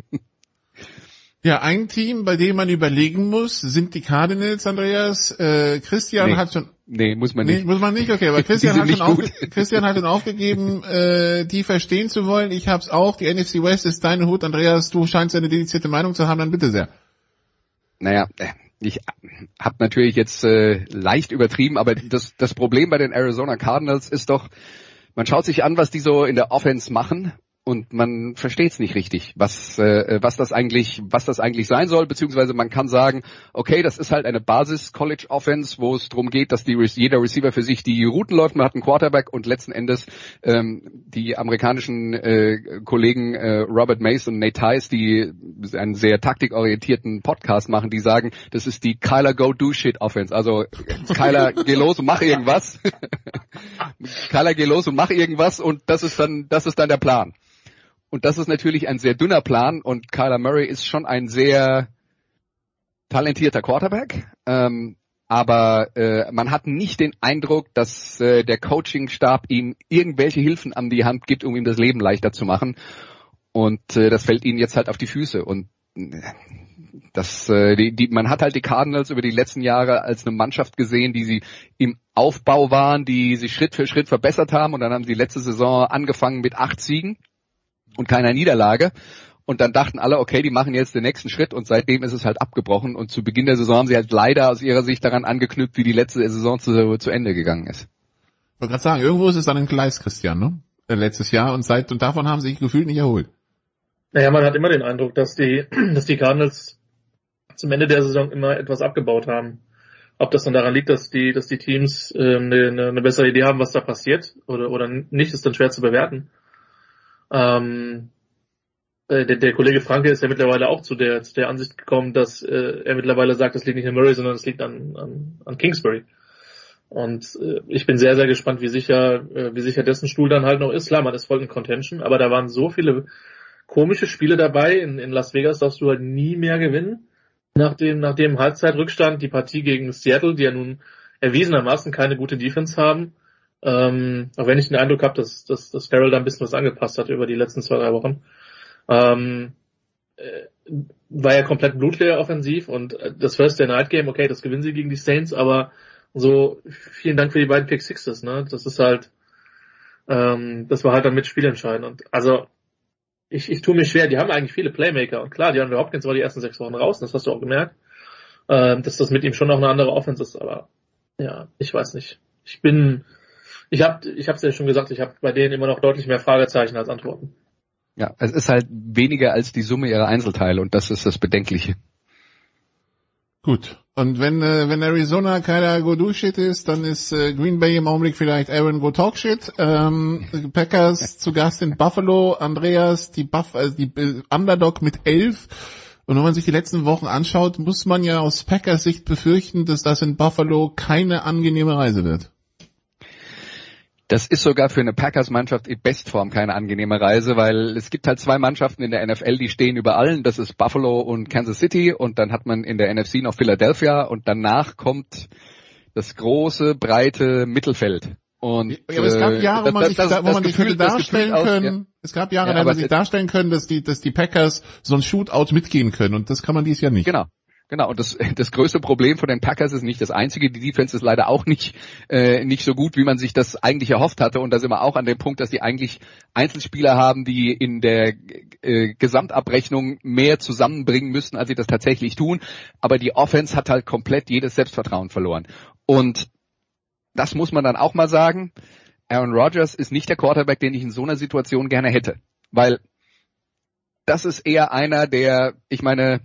Ja, ein Team, bei dem man überlegen muss, sind die Cardinals, Andreas. Äh, Christian nee. hat schon... Nee, muss man nicht. Nee, muss man nicht, okay, aber Christian hat schon aufge Christian hat schon aufgegeben, äh, die verstehen zu wollen. Ich hab's auch, die N F C West ist deine Hut. Andreas, du scheinst eine dedizierte Meinung zu haben, dann bitte sehr. Naja, ich habe natürlich jetzt äh, leicht übertrieben, aber das, das Problem bei den Arizona Cardinals ist doch, man schaut sich an, was die so in der Offense machen, und man versteht es nicht richtig, was äh, was das eigentlich was das eigentlich sein soll, beziehungsweise man kann sagen, okay, das ist halt eine Basis-College-Offense, wo es darum geht, dass die jeder Receiver für sich die Routen läuft, man hat einen Quarterback, und letzten Endes ähm, die amerikanischen äh, Kollegen äh, Robert Mace und Nate Tice, die einen sehr taktikorientierten Podcast machen, die sagen, das ist die Kyler Go-Do-Shit-Offense, also Kyler, geh los und mach irgendwas. Kyler, geh los und mach irgendwas, und das ist dann das ist dann der Plan. Und das ist natürlich ein sehr dünner Plan, und Kyler Murray ist schon ein sehr talentierter Quarterback, ähm, aber äh, man hat nicht den Eindruck, dass äh, der Coachingstab ihm irgendwelche Hilfen an die Hand gibt, um ihm das Leben leichter zu machen, und äh, das fällt ihnen jetzt halt auf die Füße. Und äh, das, äh, die, die, man hat halt die Cardinals über die letzten Jahre als eine Mannschaft gesehen, die sie im Aufbau waren, die sich Schritt für Schritt verbessert haben, und dann haben sie letzte Saison angefangen mit acht Siegen und keiner Niederlage, und dann dachten alle, okay, die machen jetzt den nächsten Schritt, und seitdem ist es halt abgebrochen, und zu Beginn der Saison haben sie halt leider aus ihrer Sicht daran angeknüpft, wie die letzte Saison zu, zu Ende gegangen ist. Ich wollte gerade sagen, irgendwo ist es dann ein Gleis, Christian, ne? Letztes Jahr, und seit und davon haben sie sich gefühlt nicht erholt. Naja, man hat immer den Eindruck, dass die dass die Cardinals zum Ende der Saison immer etwas abgebaut haben. Ob das dann daran liegt, dass die dass die Teams äh, eine, eine bessere Idee haben, was da passiert, oder oder nicht, ist dann schwer zu bewerten. Ähm, äh, der, der Kollege Franke ist ja mittlerweile auch zu der, zu der Ansicht gekommen, dass äh, er mittlerweile sagt, das liegt nicht an Murray, sondern es liegt an, an, an Kingsbury. Und äh, ich bin sehr, sehr gespannt, wie sicher, äh, wie sicher dessen Stuhl dann halt noch ist. Klar, man ist voll in Contention, aber da waren so viele komische Spiele dabei. In, in Las Vegas darfst du halt nie mehr gewinnen. Nach dem, nach dem Halbzeitrückstand, die Partie gegen Seattle, die ja nun erwiesenermaßen keine gute Defense haben. Ähm, auch wenn ich den Eindruck habe, dass, dass, dass Farrell da ein bisschen was angepasst hat über die letzten zwei, drei Wochen. Ähm, äh, war ja komplett blutleer offensiv, und das Thursday Night Game, okay, das gewinnen sie gegen die Saints, aber so, vielen Dank für die beiden Pick Sixes, ne? Das ist halt, ähm, das war halt dann mit spielentscheidend. Und also, ich, ich tue mich schwer. Die haben eigentlich viele Playmaker. Und klar, die haben Hopkins war die ersten sechs Wochen raus. Das hast du auch gemerkt. Äh, dass das mit ihm schon noch eine andere Offense ist. Aber ja, ich weiß nicht. Ich bin, ich habe, ich habe es ja schon gesagt, ich habe bei denen immer noch deutlich mehr Fragezeichen als Antworten. Ja, es ist halt weniger als die Summe ihrer Einzelteile und das ist das Bedenkliche. Gut. Und wenn äh, wenn Arizona keiner Go-Do-Shit ist, dann ist äh, Green Bay im Augenblick vielleicht Aaron Go-Talk-Shit. Ähm, Packers zu Gast in Buffalo. Andreas, die Buff, also die äh, Underdog mit elf. Und wenn man sich die letzten Wochen anschaut, muss man ja aus Packers Sicht befürchten, dass das in Buffalo keine angenehme Reise wird. Das ist sogar für eine Packers-Mannschaft in Bestform keine angenehme Reise, weil es gibt halt zwei Mannschaften in der N F L, die stehen über allen. Das ist Buffalo und Kansas City und dann hat man in der N F C noch Philadelphia und danach kommt das große, breite Mittelfeld. Und, ja, aber es gab Jahre, wo man sich, da, wo man sich hätte darstellen können, ja. es gab Jahre, ja, wo man sich darstellen können, dass die, dass die Packers so ein Shootout mitgehen können und das kann man dieses Jahr nicht. Genau. Genau, und das, das größte Problem von den Packers ist nicht das einzige, die Defense ist leider auch nicht äh, nicht so gut, wie man sich das eigentlich erhofft hatte. Und da sind wir auch an dem Punkt, dass die eigentlich Einzelspieler haben, die in der äh, Gesamtabrechnung mehr zusammenbringen müssen, als sie das tatsächlich tun. Aber die Offense hat halt komplett jedes Selbstvertrauen verloren. Und das muss man dann auch mal sagen, Aaron Rodgers ist nicht der Quarterback, den ich in so einer Situation gerne hätte. Weil das ist eher einer, der, ich meine...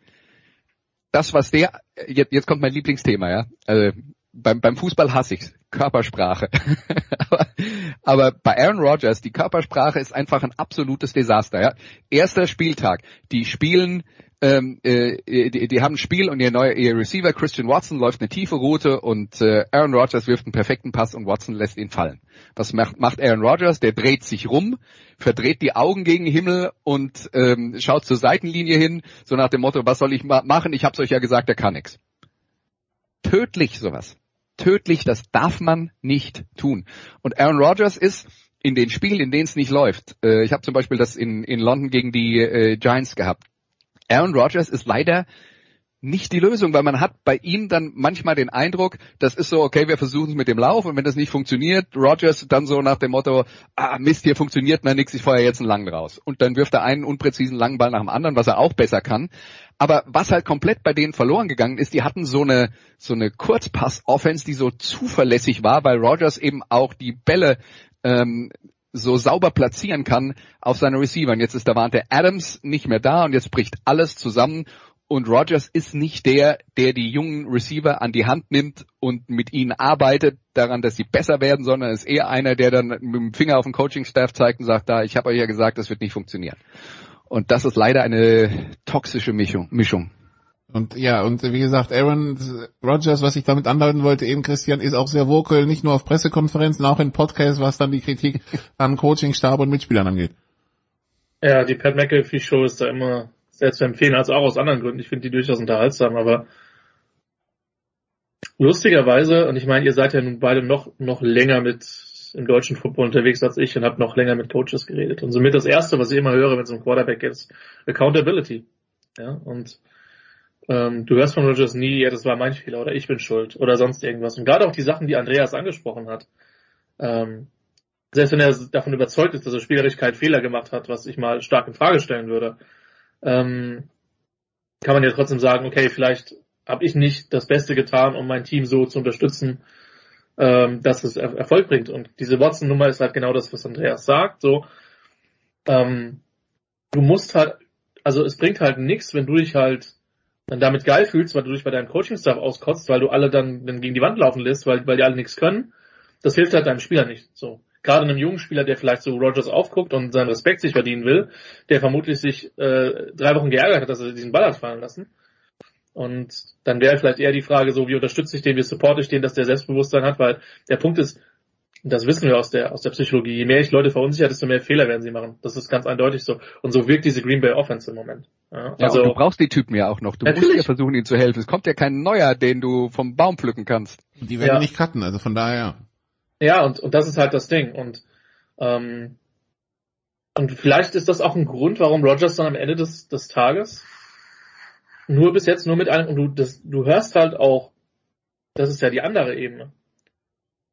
Das, was der, jetzt, jetzt kommt mein Lieblingsthema, ja. Also beim, beim Fußball hasse ich's, Körpersprache. aber, aber bei Aaron Rodgers, die Körpersprache ist einfach ein absolutes Desaster, ja. Erster Spieltag, die spielen, ähm, äh, die, die haben ein Spiel und ihr neuer ihr Receiver Christian Watson läuft eine tiefe Route und äh, Aaron Rodgers wirft einen perfekten Pass und Watson lässt ihn fallen. Was macht, macht Aaron Rodgers? Der dreht sich rum, verdreht die Augen gegen den Himmel und ähm, schaut zur Seitenlinie hin, so nach dem Motto, was soll ich ma- machen? Ich hab's euch ja gesagt, der kann nix. Tödlich sowas. Tödlich, das darf man nicht tun. Und Aaron Rodgers ist in den Spielen, in denen es nicht läuft. Äh, ich habe zum Beispiel das in, in London gegen die äh, Giants gehabt. Aaron Rodgers ist leider nicht die Lösung, weil man hat bei ihm dann manchmal den Eindruck, das ist so, okay, wir versuchen es mit dem Lauf und wenn das nicht funktioniert, Rodgers dann so nach dem Motto, ah Mist, hier funktioniert mal nichts, ich feuer jetzt einen langen raus. Und dann wirft er einen unpräzisen langen Ball nach dem anderen, was er auch besser kann. Aber was halt komplett bei denen verloren gegangen ist, die hatten so eine so eine Kurzpass-Offense, die so zuverlässig war, weil Rodgers eben auch die Bälle ähm, so sauber platzieren kann auf seine Receiver. Und jetzt ist Davante Adams nicht mehr da und jetzt bricht alles zusammen. Und Rodgers ist nicht der, der die jungen Receiver an die Hand nimmt und mit ihnen arbeitet daran, dass sie besser werden, sondern ist eher einer, der dann mit dem Finger auf den Coaching-Staff zeigt und sagt, da, ich habe euch ja gesagt, das wird nicht funktionieren. Und das ist leider eine toxische Mischung. Mischung. Und ja, und wie gesagt, Aaron Rodgers, was ich damit andeuten wollte, eben Christian, ist auch sehr vocal, nicht nur auf Pressekonferenzen, auch in Podcasts, was dann die Kritik an Coaching-Stab und Mitspielern angeht. Ja, die Pat McAfee-Show ist da immer sehr zu empfehlen, also auch aus anderen Gründen. Ich finde die durchaus unterhaltsam, aber lustigerweise, und ich meine, ihr seid ja nun beide noch noch länger mit im deutschen Football unterwegs als ich und habt noch länger mit Coaches geredet. Und somit das Erste, was ich immer höre, wenn es um Quarterback geht, ist Accountability. Ja, und ähm, du hörst von Rodgers nie, ja, das war mein Fehler oder ich bin schuld oder sonst irgendwas. Und gerade auch die Sachen, die Andreas angesprochen hat, ähm, selbst wenn er davon überzeugt ist, dass er spielerisch keinen Fehler gemacht hat, was ich mal stark in Frage stellen würde, ähm, kann man ja trotzdem sagen, okay, vielleicht habe ich nicht das Beste getan, um mein Team so zu unterstützen, ähm, dass es er- Erfolg bringt. Und diese Watson-Nummer ist halt genau das, was Andreas sagt. So, ähm, du musst halt, also es bringt halt nichts, wenn du dich halt dann damit geil fühlst, weil du dich bei deinem Coaching-Staff auskotzt, weil du alle dann, dann gegen die Wand laufen lässt, weil, weil die alle nichts können. Das hilft halt deinem Spieler nicht. So. Gerade einem jungen Spieler, der vielleicht so Rodgers aufguckt und seinen Respekt sich verdienen will, der vermutlich sich äh, drei Wochen geärgert hat, dass er diesen Ball hat fallen lassen. Und dann wäre vielleicht eher die Frage so, wie unterstütze ich den, wie supporte ich den, dass der Selbstbewusstsein hat, weil der Punkt ist, das wissen wir aus der aus der Psychologie, je mehr ich Leute verunsichert, desto mehr Fehler werden sie machen. Das ist ganz eindeutig so. Und so wirkt diese Green Bay Offense im Moment. Ja, Ja, also und du brauchst die Typen ja auch noch. Du Natürlich. musst ja versuchen, ihnen zu helfen. Es kommt ja kein neuer, den du vom Baum pflücken kannst. Die werden Ja. nicht cutten, also von daher. Ja, und, und das ist halt das Ding. Und ähm, und vielleicht ist das auch ein Grund, warum Rodgers dann am Ende des, des Tages nur bis jetzt nur mit einem, und du, das, du hörst halt auch, das ist ja die andere Ebene.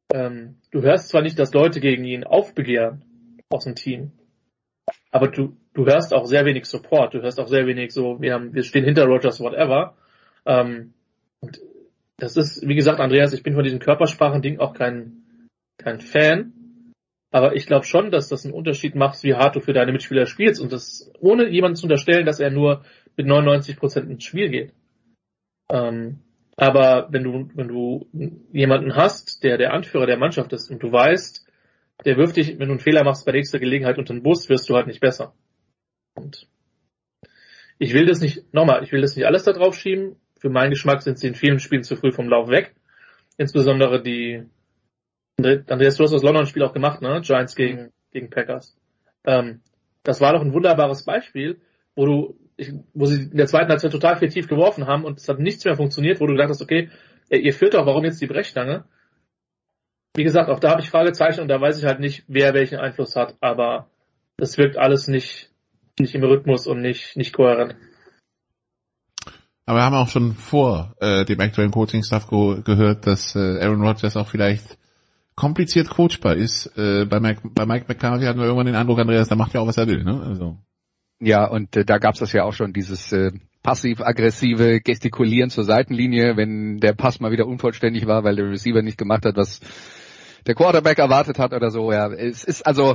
Ähm, du hörst zwar nicht, dass Leute gegen ihn aufbegehren aus dem Team, aber du, du hörst auch sehr wenig Support, du hörst auch sehr wenig so, wir haben, wir stehen hinter Rodgers, whatever. Ähm, und das ist, wie gesagt, Andreas, ich bin von diesem Körpersprachen-Ding auch kein, kein Fan. Aber ich glaube schon, dass das einen Unterschied macht, wie hart du für deine Mitspieler spielst. Und das, ohne jemanden zu unterstellen, dass er nur mit neunundneunzig Prozent ins Spiel geht. Ähm, aber wenn du, wenn du jemanden hast, der der Anführer der Mannschaft ist und du weißt, der wirft dich, wenn du einen Fehler machst bei nächster Gelegenheit unter den Bus, wirst du halt nicht besser. Und ich will das nicht, nochmal, ich will das nicht alles da drauf schieben. Für meinen Geschmack sind sie in vielen Spielen zu früh vom Lauf weg. Insbesondere die, Andreas, du hast das London-Spiel auch gemacht, ne? Giants gegen, gegen Packers. Ähm, das war doch ein wunderbares Beispiel, wo du, ich, wo sie in der zweiten Halbzeit total viel tief geworfen haben und es hat nichts mehr funktioniert, wo du gedacht hast, okay, ihr führt doch, warum jetzt die Brechstange? Wie gesagt, auch da habe ich Fragezeichen und da weiß ich halt nicht, wer welchen Einfluss hat, aber das wirkt alles nicht, nicht im Rhythmus und nicht, nicht kohärent. Aber wir haben auch schon vor äh, dem aktuellen Coaching-Staff ge- gehört, dass äh, Aaron Rodgers auch vielleicht kompliziert coachbar ist. Äh, bei, Mike, bei Mike McCarthy hatten wir irgendwann den Eindruck, Andreas, der macht ja auch, was er will, ne? Also. Ja, und äh, da gab's das ja auch schon, dieses äh, passiv-aggressive Gestikulieren zur Seitenlinie, wenn der Pass mal wieder unvollständig war, weil der Receiver nicht gemacht hat, was der Quarterback erwartet hat oder so. Ja, es ist also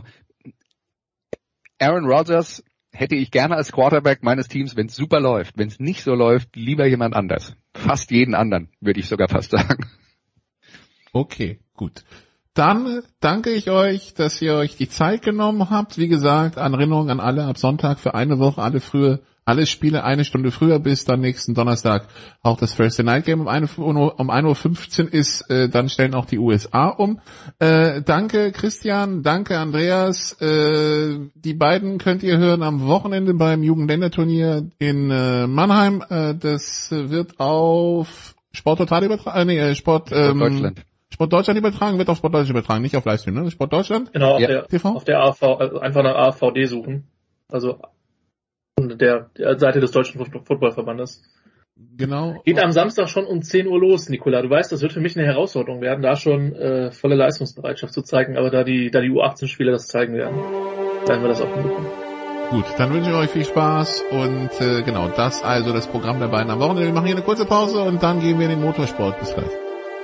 Aaron Rodgers hätte ich gerne als Quarterback meines Teams, wenn es super läuft. Wenn es nicht so läuft, lieber jemand anders. Fast jeden anderen, würde ich sogar fast sagen. Okay, gut. Dann danke ich euch, dass ihr euch die Zeit genommen habt. Wie gesagt, Erinnerung an alle ab Sonntag für eine Woche, alle frühe, alle Spiele eine Stunde früher bis dann nächsten Donnerstag auch das Thursday Night Game um ein Uhr fünfzehn ist, äh, dann stellen auch die U S A um. Äh, danke Christian, danke Andreas. Äh, die beiden könnt ihr hören am Wochenende beim Jugendländerturnier in äh, Mannheim. Äh, das wird auf Sport Total übertragen, äh, nee, Sport, ähm, Sport Deutschland. Sport Deutschland übertragen, wird auf Sport Deutschland übertragen, nicht auf Livestream, ne? Sport Deutschland? Genau, auf ja. der, T V? auf der A V, also einfach nach A V D suchen. Also, der, der Seite des Deutschen Footballverbandes. Genau. Geht am Samstag schon um zehn Uhr los, Nicola. Du weißt, das wird für mich eine Herausforderung werden, da schon äh, volle Leistungsbereitschaft zu zeigen, aber da die, da die U achtzehn Spieler das zeigen werden, werden wir das auch hinbekommen. Gut, dann wünsche ich euch viel Spaß und äh, genau, das also das Programm der beiden am Wochenende. Wir machen hier eine kurze Pause und dann gehen wir in den Motorsport. Bis gleich.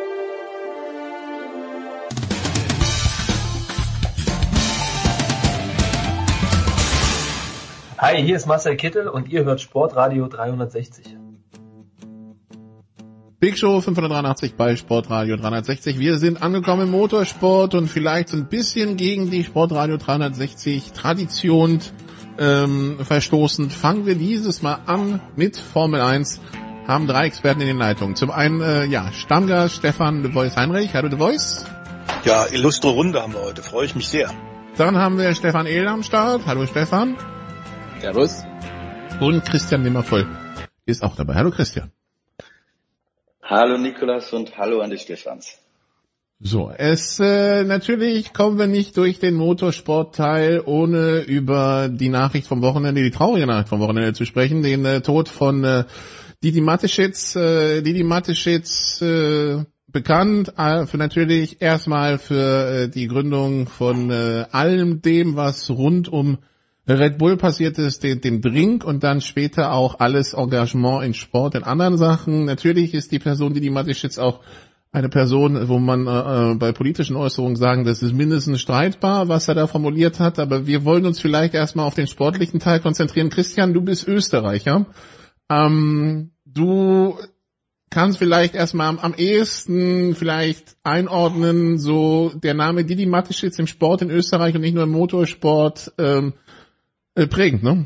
Hi, hier ist Marcel Kittel und ihr hört Sportradio dreihundertsechzig. Big Show fünfhundertdreiundachtzig bei Sportradio dreihundertsechzig. Wir sind angekommen im Motorsport und vielleicht so ein bisschen gegen die Sportradio dreihundertsechzig Tradition ähm, verstoßend. Fangen wir dieses Mal an mit Formel eins. Haben drei Experten in den Leitungen. Zum einen, äh, ja, Stammgast Stefan De Voice Heinrich. Hallo De Voice. Ja, illustre Runde haben wir heute. Freue ich mich sehr. Dann haben wir Stefan Ehl am Start. Hallo Stefan. Servus. Und Christian Nimmervoll ist auch dabei. Hallo Christian. Hallo Nikolas und hallo an die Stefans. So, es äh, natürlich kommen wir nicht durch den Motorsportteil, ohne über die Nachricht vom Wochenende, die traurige Nachricht vom Wochenende zu sprechen, den äh, Tod von äh, Didi Mateschitz. Äh, Didi Mateschitz, äh, bekannt äh, für natürlich erstmal für äh, die Gründung von äh, allem dem, was rund um Red Bull passiert ist, dem, dem Drink und dann später auch alles Engagement in Sport, in anderen Sachen. Natürlich ist die Person Didi Mateschitz auch eine Person, wo man äh, bei politischen Äußerungen sagen, das ist mindestens streitbar, was er da formuliert hat, aber wir wollen uns vielleicht erstmal auf den sportlichen Teil konzentrieren. Christian, du bist Österreicher. Ähm, du kannst vielleicht erstmal am, am ehesten vielleicht einordnen, so der Name Didi Mateschitz im Sport in Österreich und nicht nur im Motorsport, ähm, äh, prägend, ne?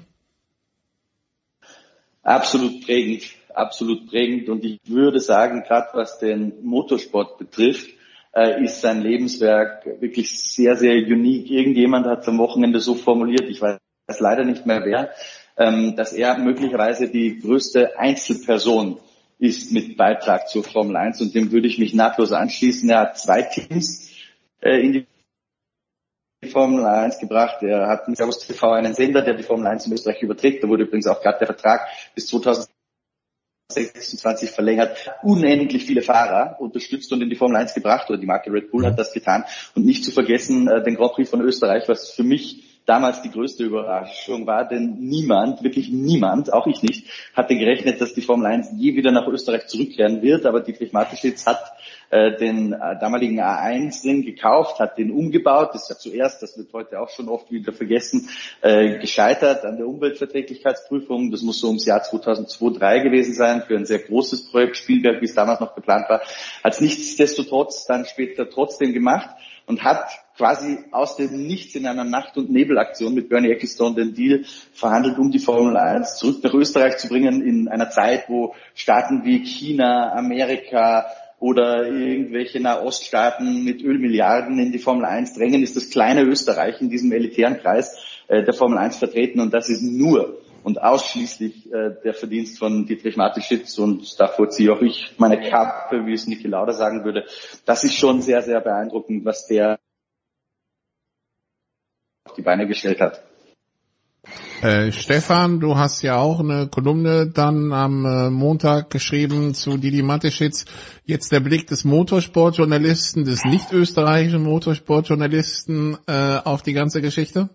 Absolut prägend. Absolut prägend und ich würde sagen, gerade was den Motorsport betrifft, äh, ist sein Lebenswerk wirklich sehr, sehr unique. Irgendjemand hat es am Wochenende so formuliert, ich weiß leider nicht mehr wer, ähm, dass er möglicherweise die größte Einzelperson ist mit Beitrag zur Formel eins und dem würde ich mich nahtlos anschließen. Er hat zwei Teams äh, in die Formel eins gebracht. Er hat mit Servus T V einen Sender, der die Formel eins in Österreich überträgt. Da wurde übrigens auch gerade der Vertrag bis zweitausendsechsundzwanzig verlängert, unendlich viele Fahrer unterstützt und in die Formel eins gebracht, oder die Marke Red Bull hat das getan. Und nicht zu vergessen äh, den Grand Prix von Österreich, was für mich damals die größte Überraschung war, denn niemand, wirklich niemand, auch ich nicht, hatte gerechnet, dass die Formel eins je wieder nach Österreich zurückkehren wird. Aber Dietrich Mateschitz hat äh, den äh, damaligen A eins Ring gekauft, hat den umgebaut. Das ist ja zuerst, das wird heute auch schon oft wieder vergessen, äh, gescheitert an der Umweltverträglichkeitsprüfung. Das muss so ums Jahr zweitausendzwei, zweitausenddrei gewesen sein für ein sehr großes Projekt, Spielberg, wie es damals noch geplant war. Hat es nichtsdestotrotz dann später trotzdem gemacht und hat quasi aus dem Nichts in einer Nacht- und Nebelaktion mit Bernie Ecclestone den Deal verhandelt, um die Formel eins zurück nach Österreich zu bringen in einer Zeit, wo Staaten wie China, Amerika oder irgendwelche Nahoststaaten mit Ölmilliarden in die Formel eins drängen, ist das kleine Österreich in diesem elitären Kreis äh, der Formel eins vertreten, und das ist nur und ausschließlich äh, der Verdienst von Dietrich Mateschitz, und davor ziehe auch ich meine Kappe, wie es Niki Lauda sagen würde. Das ist schon sehr, sehr beeindruckend, was der auf die Beine gestellt hat. Äh, Stefan, du hast ja auch eine Kolumne dann am äh, Montag geschrieben zu Didi Mateschitz. Jetzt der Blick des Motorsportjournalisten, des nicht österreichischen Motorsportjournalisten äh, auf die ganze Geschichte?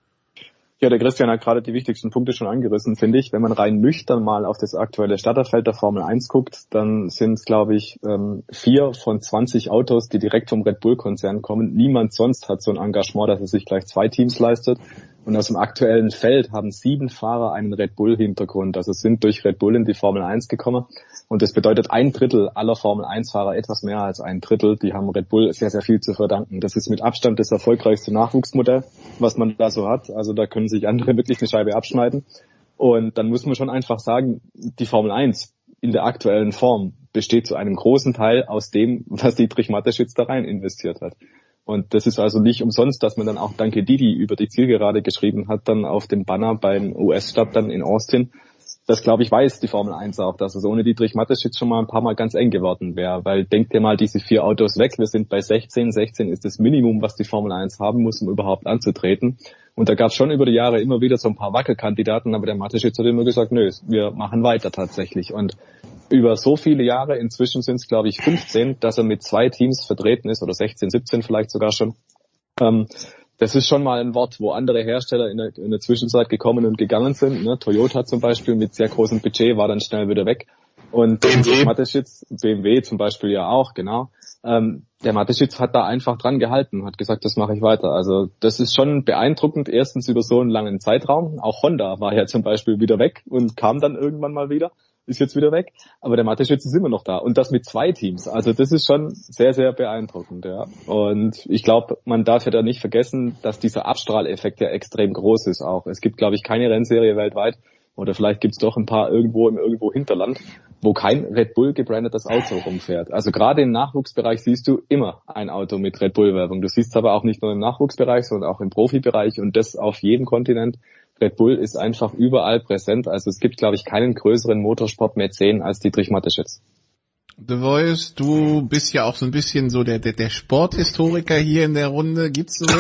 Ja, der Christian hat gerade die wichtigsten Punkte schon angerissen, finde ich. Wenn man rein nüchtern mal auf das aktuelle Starterfeld der Formel eins guckt, dann sind es, glaube ich, ähm, vier von zwanzig Autos, die direkt vom Red Bull-Konzern kommen. Niemand sonst hat so ein Engagement, dass er sich gleich zwei Teams leistet. Und aus dem aktuellen Feld haben sieben Fahrer einen Red Bull-Hintergrund. Also sind durch Red Bull in die Formel eins gekommen. Und das bedeutet, ein Drittel aller Formel eins Fahrer, etwas mehr als ein Drittel, die haben Red Bull sehr, sehr viel zu verdanken. Das ist mit Abstand das erfolgreichste Nachwuchsmodell, was man da so hat. Also da können sich andere wirklich eine Scheibe abschneiden. Und dann muss man schon einfach sagen, die Formel eins in der aktuellen Form besteht zu einem großen Teil aus dem, was Dietrich Mateschitz da rein investiert hat. Und das ist also nicht umsonst, dass man dann auch Danke Didi über die Zielgerade geschrieben hat, dann auf dem Banner beim U S-Start dann in Austin. Das, glaube ich, weiß die Formel eins auch, dass es ohne Dietrich Mateschitz schon mal ein paar Mal ganz eng geworden wäre. Weil denkt ihr mal diese vier Autos weg, wir sind bei sechzehn. sechzehn ist das Minimum, was die Formel eins haben muss, um überhaupt anzutreten. Und da gab es schon über die Jahre immer wieder so ein paar Wackelkandidaten, aber der Mateschitz hat immer gesagt, nö, wir machen weiter tatsächlich. Und über so viele Jahre, inzwischen sind es, glaube ich, fünfzehn, dass er mit zwei Teams vertreten ist, oder sechzehn, siebzehn vielleicht sogar schon. Ähm, das ist schon mal ein Wort, wo andere Hersteller in der, in der Zwischenzeit gekommen und gegangen sind. Ne? Toyota zum Beispiel mit sehr großem Budget war dann schnell wieder weg. Und B M W. Mateschitz, B M W zum Beispiel ja auch, genau. Ähm, der Mateschitz hat da einfach dran gehalten, hat gesagt, das mache ich weiter. Also das ist schon beeindruckend, erstens über so einen langen Zeitraum. Auch Honda war ja zum Beispiel wieder weg und kam dann irgendwann mal wieder. Ist jetzt wieder weg, aber der Mateschitz ist immer noch da, und das mit zwei Teams. Also das ist schon sehr, sehr beeindruckend, ja. Und ich glaube, man darf ja da nicht vergessen, dass dieser Abstrahleffekt ja extrem groß ist auch. Es gibt, glaube ich, keine Rennserie weltweit, oder vielleicht gibt's doch ein paar irgendwo im irgendwo Hinterland, wo kein Red Bull gebrandetes Auto rumfährt. Also gerade im Nachwuchsbereich siehst du immer ein Auto mit Red Bull Werbung. Du siehst es aber auch nicht nur im Nachwuchsbereich, sondern auch im Profibereich, und das auf jedem Kontinent. Red Bull ist einfach überall präsent. Also es gibt, glaube ich, keinen größeren Motorsport-Mäzen als Dietrich Mateschitz. The Voice, du bist ja auch so ein bisschen so der der, der Sporthistoriker hier in der Runde. Gibt's so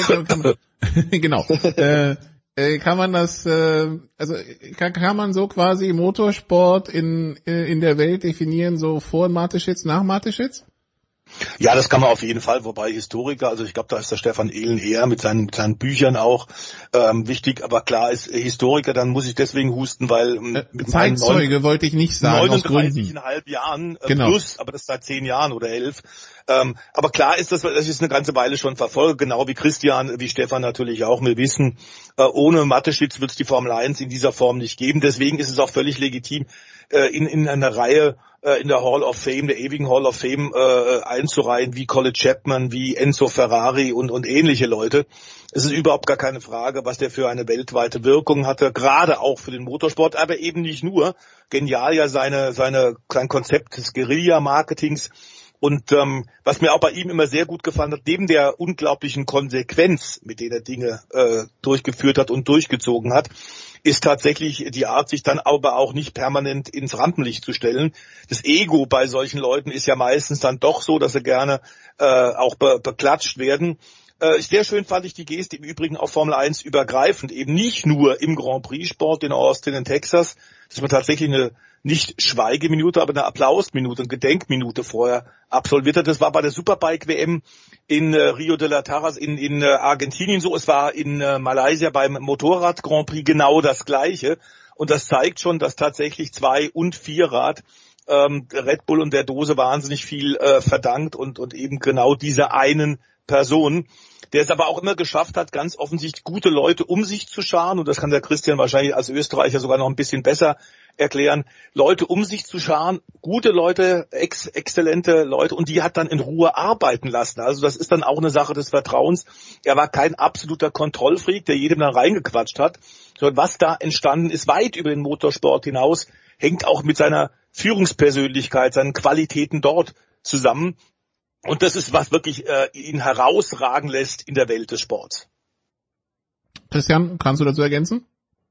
genau. äh, äh, kann man das, äh, also kann, kann man so quasi Motorsport in in der Welt definieren, so vor Mateschitz, nach Mateschitz? Ja, das kann man auf jeden Fall, wobei Historiker, also ich glaube, da ist der Stefan Ehlen eher mit seinen, mit seinen Büchern auch ähm, wichtig, aber klar ist Historiker, dann muss ich deswegen husten, weil ähm, äh, mit Zeitzeuge neun, wollte ich nicht sagen, neununddreißig Komma fünf Jahren äh, genau. Plus, aber das seit zehn Jahren oder elf. Ähm, aber klar ist das, dass ich es eine ganze Weile schon verfolge, genau wie Christian, wie Stefan natürlich auch. Wir wissen, äh, ohne Mateschitz wird es die Formel eins in dieser Form nicht geben, deswegen ist es auch völlig legitim, äh, in, in einer Reihe in der Hall of Fame, der ewigen Hall of Fame äh, einzureihen, wie Colin Chapman, wie Enzo Ferrari und und ähnliche Leute. Es ist überhaupt gar keine Frage, was der für eine weltweite Wirkung hatte, gerade auch für den Motorsport, aber eben nicht nur. Genial ja seine seine sein Konzept des Guerilla-Marketings. Und ähm, was mir auch bei ihm immer sehr gut gefallen hat, neben der unglaublichen Konsequenz, mit der er Dinge äh, durchgeführt hat und durchgezogen hat, ist tatsächlich die Art, sich dann aber auch nicht permanent ins Rampenlicht zu stellen. Das Ego bei solchen Leuten ist ja meistens dann doch so, dass sie gerne äh, auch be- beklatscht werden. Äh, sehr schön fand ich die Geste im Übrigen auf Formel eins übergreifend, eben nicht nur im Grand Prix Sport in Austin in Texas, dass man tatsächlich eine nicht Schweigeminute, aber eine Applausminute, eine Gedenkminute vorher absolviert hat. Das war bei der Superbike-W M in äh, Rio de la Terras in, in äh, Argentinien so. Es war in äh, Malaysia beim Motorrad-Grand Prix genau das Gleiche. Und das zeigt schon, dass tatsächlich Zwei- und Vierrad ähm, Red Bull und der Dose wahnsinnig viel äh, verdankt und, und eben genau dieser einen Person, der es aber auch immer geschafft hat, ganz offensichtlich gute Leute um sich zu scharen, und das kann der Christian wahrscheinlich als Österreicher sogar noch ein bisschen besser erklären, Leute um sich zu scharen, gute Leute, ex exzellente Leute, und die hat dann in Ruhe arbeiten lassen. Also das ist dann auch eine Sache des Vertrauens. Er war kein absoluter Kontrollfreak, der jedem dann reingequatscht hat, sondern was da entstanden ist, weit über den Motorsport hinaus, hängt auch mit seiner Führungspersönlichkeit, seinen Qualitäten dort zusammen. Und das ist, was wirklich äh, ihn herausragen lässt in der Welt des Sports. Christian, kannst du dazu ergänzen?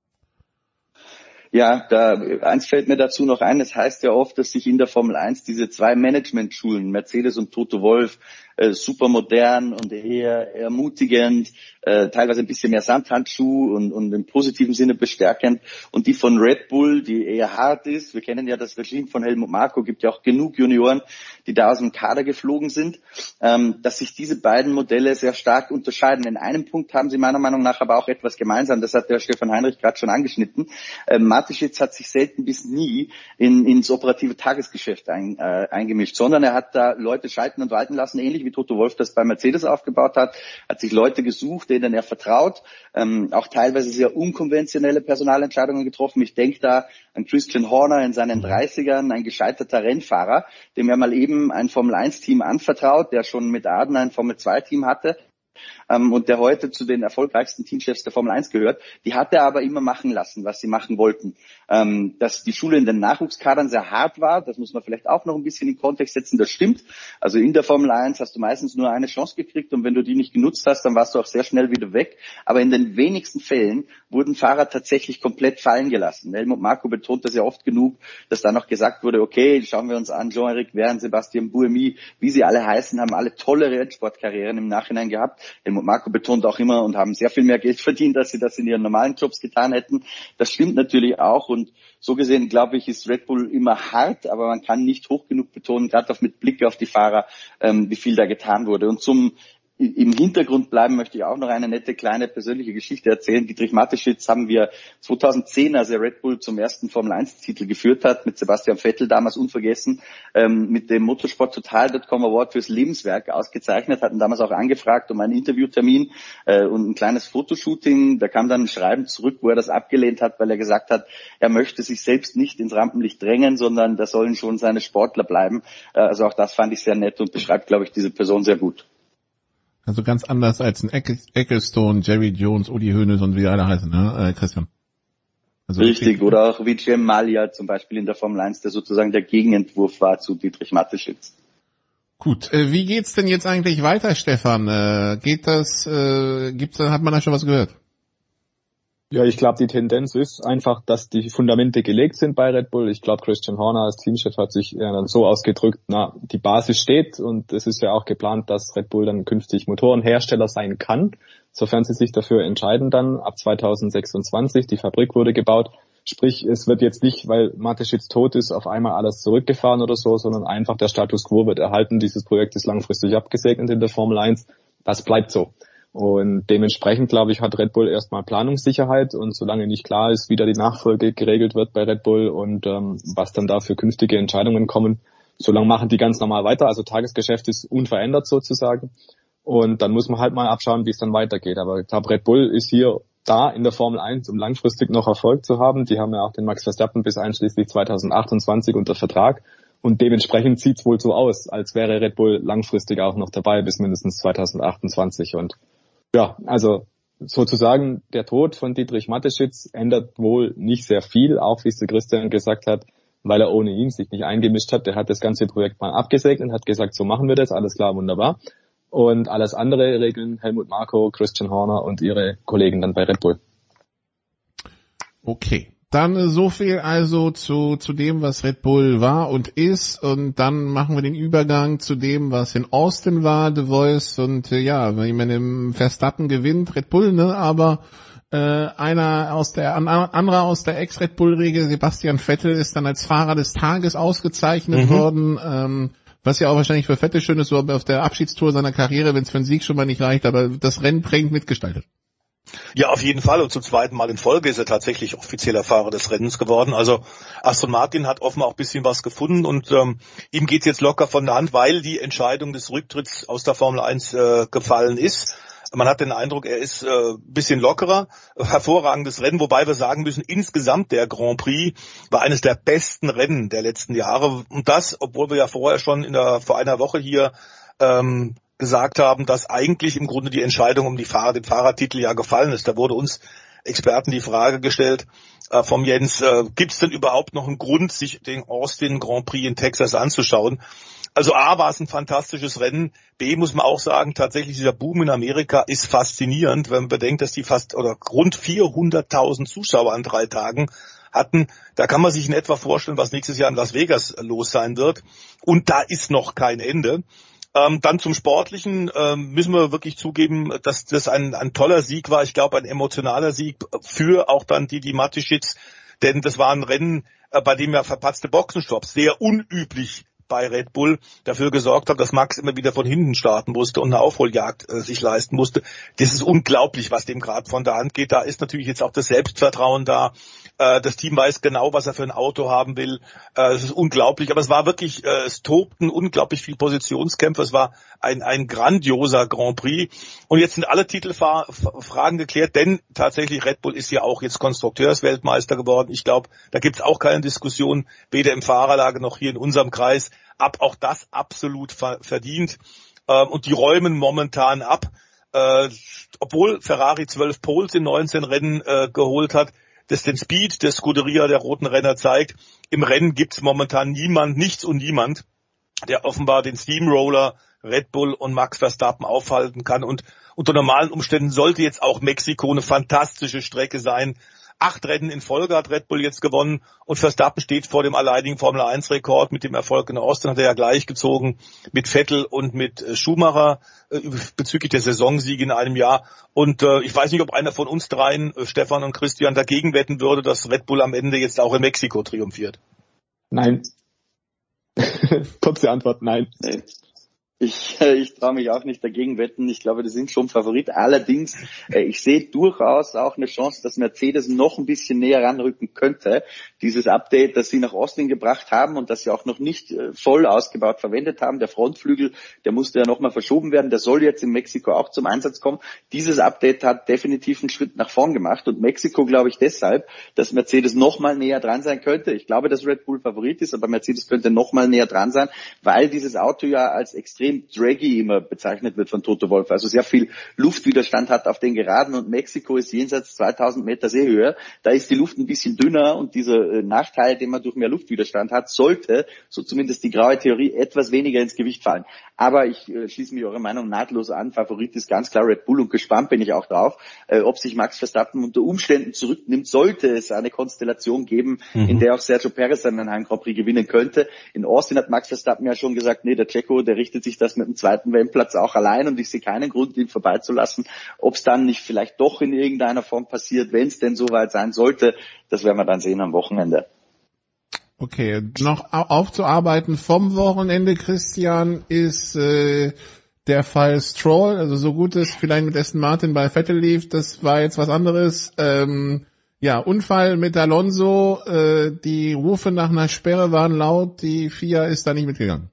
Ja, da eins fällt mir dazu noch ein. Es heißt ja oft, dass sich in der Formel eins diese zwei Management-Schulen, Mercedes und Toto Wolff, äh, super modern und eher ermutigend, äh, teilweise ein bisschen mehr Samthandschuh und, und im positiven Sinne bestärkend. Und die von Red Bull, die eher hart ist. Wir kennen ja das Regime von Helmut Marko, gibt ja auch genug Junioren, die da aus dem Kader geflogen sind, ähm, dass sich diese beiden Modelle sehr stark unterscheiden. In einem Punkt haben sie meiner Meinung nach aber auch etwas gemeinsam. Das hat der Stefan Heinrich gerade schon angeschnitten. Ähm, Mateschitz hat sich selten bis nie in, ins operative Tagesgeschäft ein, äh, eingemischt, sondern er hat da Leute schalten und walten lassen, ähnlich wie Toto Wolff das bei Mercedes aufgebaut hat, hat sich Leute gesucht, denen er vertraut, ähm, auch teilweise sehr unkonventionelle Personalentscheidungen getroffen. Ich denke da an Christian Horner in seinen dreißigern, ein gescheiterter Rennfahrer, dem er mal eben ein Formel eins Team anvertraut, der schon mit Aden ein Formel zwei Team hatte. Ähm, und der heute zu den erfolgreichsten Teamchefs der Formel eins gehört, die hat er aber immer machen lassen, was sie machen wollten. Ähm, dass die Schule in den Nachwuchskadern sehr hart war, das muss man vielleicht auch noch ein bisschen in Kontext setzen, das stimmt. Also in der Formel eins hast du meistens nur eine Chance gekriegt, und wenn du die nicht genutzt hast, dann warst du auch sehr schnell wieder weg. Aber in den wenigsten Fällen wurden Fahrer tatsächlich komplett fallen gelassen. Helmut Marko betont das ja oft genug, dass da noch gesagt wurde, okay, schauen wir uns an, Jean-Éric Vergne, Sebastian Buemi, wie sie alle heißen, haben alle tolle Rennsportkarrieren im Nachhinein gehabt. Helmut Marko betont auch immer, und haben sehr viel mehr Geld verdient, als sie das in ihren normalen Jobs getan hätten. Das stimmt natürlich auch, und so gesehen, glaube ich, ist Red Bull immer hart, aber man kann nicht hoch genug betonen, gerade auch mit Blick auf die Fahrer, ähm, wie viel da getan wurde. Und zum im Hintergrund bleiben möchte ich auch noch eine nette kleine persönliche Geschichte erzählen. Dietrich Mateschitz haben wir zweitausendzehn, als er Red Bull zum ersten Formel eins Titel geführt hat, mit Sebastian Vettel damals unvergessen, ähm, mit dem Motorsport Total Punkt com Award fürs Lebenswerk ausgezeichnet, hatten damals auch angefragt um einen Interviewtermin äh, und ein kleines Fotoshooting. Da kam dann ein Schreiben zurück, wo er das abgelehnt hat, weil er gesagt hat, er möchte sich selbst nicht ins Rampenlicht drängen, sondern da sollen schon seine Sportler bleiben. Äh, also auch das fand ich sehr nett und beschreibt, glaube ich, diese Person sehr gut. Also ganz anders als ein Ecclestone, Jerry Jones, Uli Hoeneß und wie alle heißen, ne, äh, Christian? Also richtig, oder auch wie Cem Malia zum Beispiel in der Formel eins, der sozusagen der Gegenentwurf war zu Dietrich Mateschitz. Gut, äh, wie geht's denn jetzt eigentlich weiter, Stefan? Äh, geht das, äh, gibt's da, hat man da schon was gehört? Ja, ich glaube, die Tendenz ist einfach, dass die Fundamente gelegt sind bei Red Bull. Ich glaube, Christian Horner als Teamchef hat sich ja dann so ausgedrückt, na, die Basis steht, und es ist ja auch geplant, dass Red Bull dann künftig Motorenhersteller sein kann, sofern sie sich dafür entscheiden dann ab zweitausendsechsundzwanzig. Die Fabrik wurde gebaut. Sprich, es wird jetzt nicht, weil Mateschitz tot ist, auf einmal alles zurückgefahren oder so, sondern einfach der Status quo wird erhalten. Dieses Projekt ist langfristig abgesegnet in der Formel eins. Das bleibt so. Und dementsprechend, glaube ich, hat Red Bull erstmal Planungssicherheit, und solange nicht klar ist, wie da die Nachfolge geregelt wird bei Red Bull und ähm, was dann da für künftige Entscheidungen kommen, solange machen die ganz normal weiter. Also Tagesgeschäft ist unverändert sozusagen, und dann muss man halt mal abschauen, wie es dann weitergeht. Aber ich glaube, Red Bull ist hier da in der Formel eins, um langfristig noch Erfolg zu haben. Die haben ja auch den Max Verstappen bis einschließlich zweitausendachtundzwanzig unter Vertrag, und dementsprechend sieht's wohl so aus, als wäre Red Bull langfristig auch noch dabei bis mindestens zweitausendachtundzwanzig. Und ja, also sozusagen der Tod von Dietrich Mateschitz ändert wohl nicht sehr viel, auch wie es der Christian gesagt hat, weil er ohne ihn sich nicht eingemischt hat. Der hat das ganze Projekt mal abgesegnet, hat gesagt, so machen wir das, alles klar, wunderbar. Und alles andere regeln Helmut Marko, Christian Horner und ihre Kollegen dann bei Red Bull. Okay. Dann so viel also zu zu dem, was Red Bull war und ist, und dann machen wir den Übergang zu dem, was in Austin war, The Voice, und äh, ja, wenn man im Verstappen gewinnt, Red Bull, ne, aber äh, einer aus der an, anderer aus der Ex-Red Bull-Riege, Sebastian Vettel, ist dann als Fahrer des Tages ausgezeichnet mhm. worden, ähm, was ja auch wahrscheinlich für Vettel schön ist, so auf der Abschiedstour seiner Karriere, wenn es für einen Sieg schon mal nicht reicht, aber das Rennen prägend mitgestaltet. Ja, auf jeden Fall. Und zum zweiten Mal in Folge ist er tatsächlich offizieller Fahrer des Rennens geworden. Also Aston Martin hat offenbar auch ein bisschen was gefunden, und ähm, ihm geht's jetzt locker von der Hand, weil die Entscheidung des Rücktritts aus der Formel eins äh, gefallen ist. Man hat den Eindruck, er ist äh, bisschen lockerer. Hervorragendes Rennen, wobei wir sagen müssen, insgesamt der Grand Prix war eines der besten Rennen der letzten Jahre. Und das, obwohl wir ja vorher schon in der vor einer Woche hier ähm, gesagt haben, dass eigentlich im Grunde die Entscheidung um die Fahrer, den Fahrertitel ja gefallen ist. Da wurde uns Experten die Frage gestellt äh, vom Jens, äh, gibt es denn überhaupt noch einen Grund, sich den Austin Grand Prix in Texas anzuschauen? Also A, war es ein fantastisches Rennen. B, muss man auch sagen, tatsächlich dieser Boom in Amerika ist faszinierend, wenn man bedenkt, dass die fast oder rund vierhunderttausend Zuschauer an drei Tagen hatten. Da kann man sich in etwa vorstellen, was nächstes Jahr in Las Vegas los sein wird. Und da ist noch kein Ende. Ähm, dann zum Sportlichen ähm, müssen wir wirklich zugeben, dass das ein, ein toller Sieg war. Ich glaube, ein emotionaler Sieg für auch dann Didi Mateschitz, denn das war ein Rennen, äh, bei dem ja verpatzte Boxenstopps sehr unüblich bei Red Bull dafür gesorgt hat, dass Max immer wieder von hinten starten musste und eine Aufholjagd äh, sich leisten musste. Das ist unglaublich, was dem gerade von der Hand geht. Da ist natürlich jetzt auch das Selbstvertrauen da. Äh, das Team weiß genau, was er für ein Auto haben will. Äh, das ist unglaublich. Aber es war wirklich, äh, es tobten unglaublich viel Positionskämpfe. Es war ein, ein grandioser Grand Prix. Und jetzt sind alle Titelfragen geklärt, denn tatsächlich Red Bull ist ja auch jetzt Konstrukteursweltmeister geworden. Ich glaube, da gibt's auch keine Diskussion, weder im Fahrerlager noch hier in unserem Kreis. Ab, auch das absolut verdient. Ähm, und die räumen momentan ab. Äh, obwohl Ferrari zwölf Poles in neunzehn Rennen äh, geholt hat, das den Speed der Scuderia der roten Renner zeigt. Im Rennen gibt's momentan niemand, nichts und niemand, der offenbar den Steamroller Red Bull und Max Verstappen aufhalten kann. Und unter normalen Umständen sollte jetzt auch Mexiko eine fantastische Strecke sein. Acht Rennen in Folge hat Red Bull jetzt gewonnen, und Verstappen steht vor dem alleinigen Formel eins Rekord. Mit dem Erfolg in Austin hat er ja gleich gezogen mit Vettel und mit Schumacher äh, bezüglich der Saisonsiege in einem Jahr. Und äh, ich weiß nicht, ob einer von uns dreien, äh, Stefan und Christian, dagegen wetten würde, dass Red Bull am Ende jetzt auch in Mexiko triumphiert. Nein. Kurze Antwort, nein. Nein. Ich, äh, ich traue mich auch nicht dagegen wetten. Ich glaube, die sind schon Favorit. Allerdings, äh, ich sehe durchaus auch eine Chance, dass Mercedes noch ein bisschen näher ranrücken könnte. Dieses Update, das sie nach Austin gebracht haben und das sie auch noch nicht äh, voll ausgebaut verwendet haben, der Frontflügel, der musste ja nochmal verschoben werden. Der soll jetzt in Mexiko auch zum Einsatz kommen. Dieses Update hat definitiv einen Schritt nach vorn gemacht. Und Mexiko glaube ich deshalb, dass Mercedes nochmal näher dran sein könnte. Ich glaube, dass Red Bull Favorit ist, aber Mercedes könnte nochmal näher dran sein, weil dieses Auto ja als extrem draggy immer bezeichnet wird von Toto Wolff, also sehr viel Luftwiderstand hat auf den Geraden, und Mexiko ist jenseits zweitausend Meter Seehöhe, da ist die Luft ein bisschen dünner, und dieser äh, Nachteil, den man durch mehr Luftwiderstand hat, sollte, so zumindest die graue Theorie, etwas weniger ins Gewicht fallen. Aber ich äh, schließe mich eurer Meinung nahtlos an, Favorit ist ganz klar Red Bull, und gespannt bin ich auch drauf, äh, ob sich Max Verstappen unter Umständen zurücknimmt, sollte es eine Konstellation geben, mhm. in der auch Sergio Perez einen Heim Grand Prix gewinnen könnte. In Austin hat Max Verstappen ja schon gesagt, nee, der Checo, der richtet sich das mit dem zweiten Wellenplatz auch allein, und ich sehe keinen Grund, ihn vorbeizulassen. Ob es dann nicht vielleicht doch in irgendeiner Form passiert, wenn es denn soweit sein sollte, das werden wir dann sehen am Wochenende. Okay, noch aufzuarbeiten vom Wochenende, Christian, ist äh, der Fall Stroll, also so gut es vielleicht mit Aston Martin bei Vettel lief, das war jetzt was anderes. Ähm, ja, Unfall mit Alonso, äh, die Rufe nach einer Sperre waren laut, die F I A ist da nicht mitgegangen.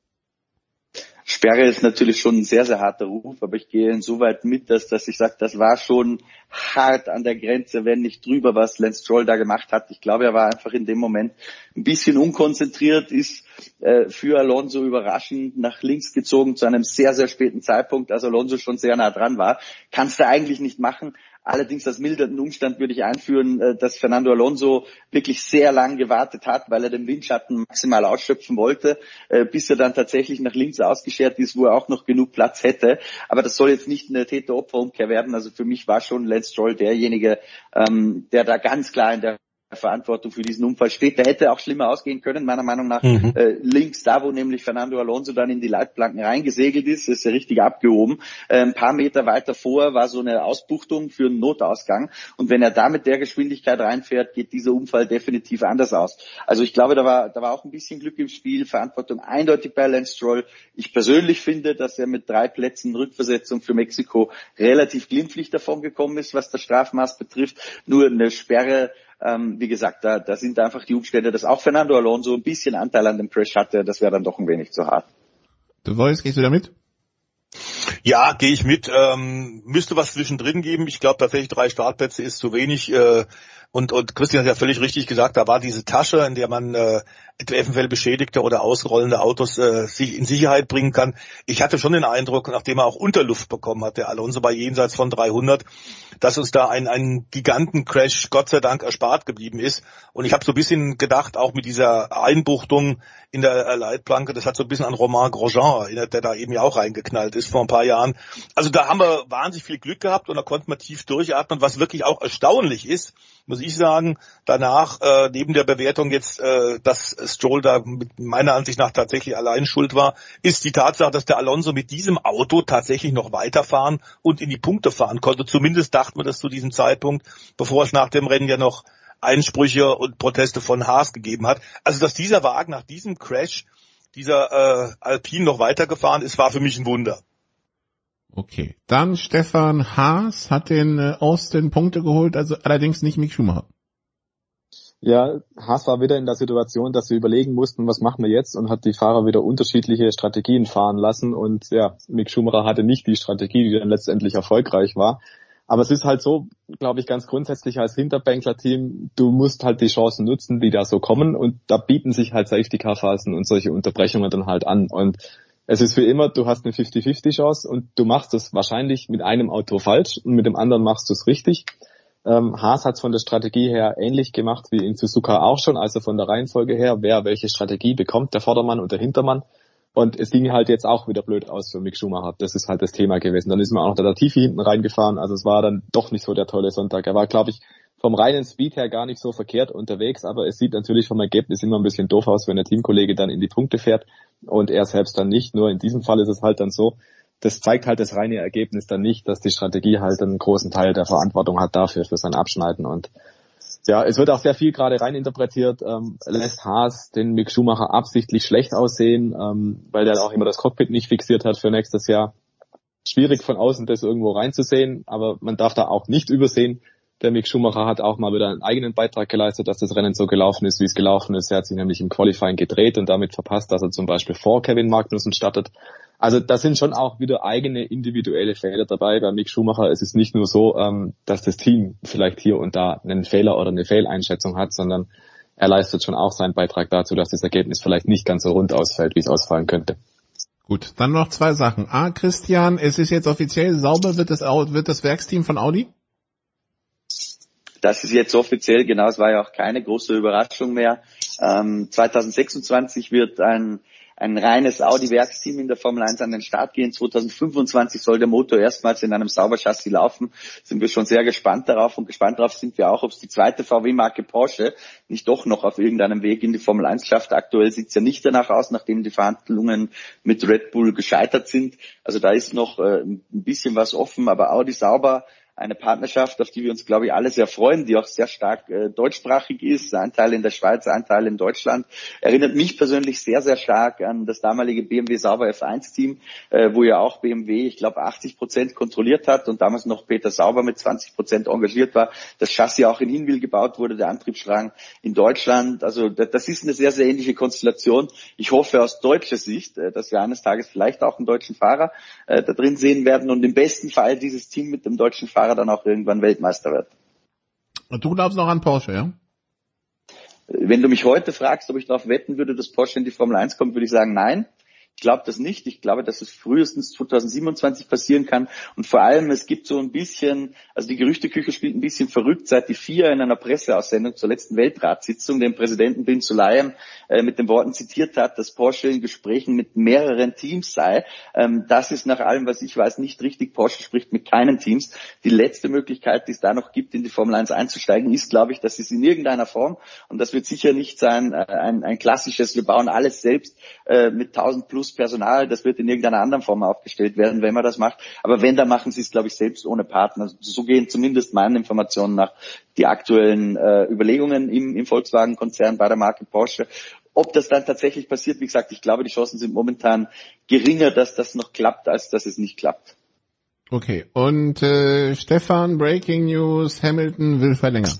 Sperre ist natürlich schon ein sehr, sehr harter Ruf, aber ich gehe insoweit mit, dass, dass ich sage, das war schon hart an der Grenze, wenn nicht drüber, was Lance Stroll da gemacht hat. Ich glaube, er war einfach in dem Moment ein bisschen unkonzentriert, ist äh, für Alonso überraschend nach links gezogen zu einem sehr, sehr späten Zeitpunkt, als Alonso schon sehr nah dran war. Kannst du eigentlich nicht machen. Allerdings als mildernden Umstand würde ich einführen, dass Fernando Alonso wirklich sehr lang gewartet hat, weil er den Windschatten maximal ausschöpfen wollte, bis er dann tatsächlich nach links ausgeschert ist, wo er auch noch genug Platz hätte. Aber das soll jetzt nicht eine Täter-Opfer-Umkehr werden. Also für mich war schon Lance Stroll derjenige, der da ganz klar in der Verantwortung für diesen Unfall steht. Der hätte auch schlimmer ausgehen können, meiner Meinung nach. Mhm. Äh, links da, wo nämlich Fernando Alonso dann in die Leitplanken reingesegelt ist, ist er richtig abgehoben. Äh, ein paar Meter weiter vor war so eine Ausbuchtung für einen Notausgang. Und wenn er da mit der Geschwindigkeit reinfährt, geht dieser Unfall definitiv anders aus. Also ich glaube, da war, da war auch ein bisschen Glück im Spiel, Verantwortung eindeutig bei Lance Stroll. Ich persönlich finde, dass er mit drei Plätzen Rückversetzung für Mexiko relativ glimpflich davon gekommen ist, was das Strafmaß betrifft. Nur eine Sperre, Ähm, wie gesagt, da, da sind einfach die Umstände, dass auch Fernando Alonso ein bisschen Anteil an dem Crash hatte, das wäre dann doch ein wenig zu hart. Du wolltest, gehst du da mit? Ja, gehe ich mit. Ähm, müsste was zwischendrin geben. Ich glaube tatsächlich, drei Startplätze ist zu wenig. Äh, und, und Christian hat ja völlig richtig gesagt, da war diese Tasche, in der man äh, eventuell beschädigte oder ausrollende Autos äh, sich in Sicherheit bringen kann. Ich hatte schon den Eindruck, nachdem er auch Unterluft bekommen hat, der Alonso bei jenseits von dreihundert, dass uns da ein, ein Gigantencrash Gott sei Dank erspart geblieben ist. Und ich habe so ein bisschen gedacht, auch mit dieser Einbuchtung in der Leitplanke, das hat so ein bisschen an Romain Grosjean erinnert, der da eben ja auch reingeknallt ist vor ein paar Jahren. Also da haben wir wahnsinnig viel Glück gehabt und da konnte man tief durchatmen. Was wirklich auch erstaunlich ist, muss ich sagen, danach, äh, neben der Bewertung jetzt, äh, dass Stroll da mit meiner Ansicht nach tatsächlich allein schuld war, ist die Tatsache, dass der Alonso mit diesem Auto tatsächlich noch weiterfahren und in die Punkte fahren konnte. Zumindest dachten wir das zu diesem Zeitpunkt, bevor es nach dem Rennen ja noch Einsprüche und Proteste von Haas gegeben hat. Also dass dieser Wagen nach diesem Crash, dieser äh, Alpine noch weitergefahren ist, war für mich ein Wunder. Okay, dann Stefan Haas hat den äh, Austin Punkte geholt, also allerdings nicht Mick Schumacher. Ja, Haas war wieder in der Situation, dass sie überlegen mussten, was machen wir jetzt, und hat die Fahrer wieder unterschiedliche Strategien fahren lassen, und ja, Mick Schumacher hatte nicht die Strategie, die dann letztendlich erfolgreich war. Aber es ist halt so, glaube ich, ganz grundsätzlich als Hinterbänkler-Team, du musst halt die Chancen nutzen, die da so kommen, und da bieten sich halt Safety-Car-Phasen und solche Unterbrechungen dann halt an. Und es ist wie immer, du hast eine fünfzig fünfzig Chance und du machst es wahrscheinlich mit einem Auto falsch und mit dem anderen machst du es richtig. Ähm, Haas hat es von der Strategie her ähnlich gemacht wie in Suzuka auch schon, also von der Reihenfolge her, wer welche Strategie bekommt, der Vordermann und der Hintermann. Und es ging halt jetzt auch wieder blöd aus für Mick Schumacher. Das ist halt das Thema gewesen. Dann ist man auch noch der Latifi hinten reingefahren. Also es war dann doch nicht so der tolle Sonntag. Er war, glaube ich, vom reinen Speed her gar nicht so verkehrt unterwegs. Aber es sieht natürlich vom Ergebnis immer ein bisschen doof aus, wenn der Teamkollege dann in die Punkte fährt und er selbst dann nicht. Nur in diesem Fall ist es halt dann so, das zeigt halt das reine Ergebnis dann nicht, dass die Strategie halt einen großen Teil der Verantwortung hat dafür, für sein Abschneiden. Und ja, es wird auch sehr viel gerade reininterpretiert, ähm, lässt Haas den Mick Schumacher absichtlich schlecht aussehen, ähm, weil der auch immer das Cockpit nicht fixiert hat für nächstes Jahr. Schwierig von außen das irgendwo reinzusehen, aber man darf da auch nicht übersehen, der Mick Schumacher hat auch mal wieder einen eigenen Beitrag geleistet, dass das Rennen so gelaufen ist, wie es gelaufen ist. Er hat sich nämlich im Qualifying gedreht und damit verpasst, dass er zum Beispiel vor Kevin Magnussen startet. Also da sind schon auch wieder eigene individuelle Fehler dabei bei Mick Schumacher. Es ist nicht nur so, ähm, dass das Team vielleicht hier und da einen Fehler oder eine Fehleinschätzung hat, sondern er leistet schon auch seinen Beitrag dazu, dass das Ergebnis vielleicht nicht ganz so rund ausfällt, wie es ausfallen könnte. Gut, dann noch zwei Sachen. A, Christian, es ist jetzt offiziell sauber, wird das, wird das Werksteam von Audi? Das ist jetzt offiziell, genau, es war ja auch keine große Überraschung mehr. Ähm, zwanzig sechsundzwanzig wird ein ein reines Audi-Werksteam in der Formel eins an den Start gehen. zwanzig fünfundzwanzig soll der Motor erstmals in einem Sauberchassis laufen. Sind wir schon sehr gespannt darauf, und gespannt darauf sind wir auch, ob es die zweite V W-Marke Porsche nicht doch noch auf irgendeinem Weg in die Formel eins schafft. Aktuell sieht es ja nicht danach aus, nachdem die Verhandlungen mit Red Bull gescheitert sind. Also da ist noch äh, ein bisschen was offen, aber Audi sauber. Eine Partnerschaft, auf die wir uns, glaube ich, alle sehr freuen, die auch sehr stark äh, deutschsprachig ist. Ein Teil in der Schweiz, ein Teil in Deutschland. Erinnert mich persönlich sehr, sehr stark an das damalige B M W Sauber F eins Team, äh, wo ja auch B M W, ich glaube, achtzig Prozent kontrolliert hat und damals noch Peter Sauber mit zwanzig Prozent engagiert war. Das Chassis auch in Hinwil gebaut wurde, der Antriebsstrang in Deutschland. Also das ist eine sehr, sehr ähnliche Konstellation. Ich hoffe aus deutscher Sicht, äh, dass wir eines Tages vielleicht auch einen deutschen Fahrer äh, da drin sehen werden und im besten Fall dieses Team mit dem deutschen Fahrer dann auch irgendwann Weltmeister wird. Und du glaubst noch an Porsche, ja? Wenn du mich heute fragst, ob ich darauf wetten würde, dass Porsche in die Formel eins kommt, würde ich sagen, nein. glaube das nicht. Ich glaube, dass es frühestens zwanzig siebenundzwanzig passieren kann. Und vor allem, es gibt so ein bisschen, also die Gerüchteküche spielt ein bisschen verrückt, seit die F I A in einer Presseaussendung zur letzten Weltratssitzung den Präsidenten Bin Sulayem äh, mit den Worten zitiert hat, dass Porsche in Gesprächen mit mehreren Teams sei. Ähm, das ist nach allem, was ich weiß, nicht richtig. Porsche spricht mit keinen Teams. Die letzte Möglichkeit, die es da noch gibt, in die Formel eins einzusteigen, ist, glaube ich, dass es in irgendeiner Form, und das wird sicher nicht sein, äh, ein, ein klassisches, wir bauen alles selbst äh, mit tausend plus Personal, das wird in irgendeiner anderen Form aufgestellt werden, wenn man das macht. Aber wenn, dann machen sie es, glaube ich, selbst ohne Partner. So gehen zumindest meinen Informationen nach die aktuellen äh, Überlegungen im, im Volkswagen-Konzern bei der Marke Porsche. Ob das dann tatsächlich passiert, wie gesagt, ich glaube, die Chancen sind momentan geringer, dass das noch klappt, als dass es nicht klappt. Okay, und äh, Stefan, Breaking News, Hamilton will verlängern.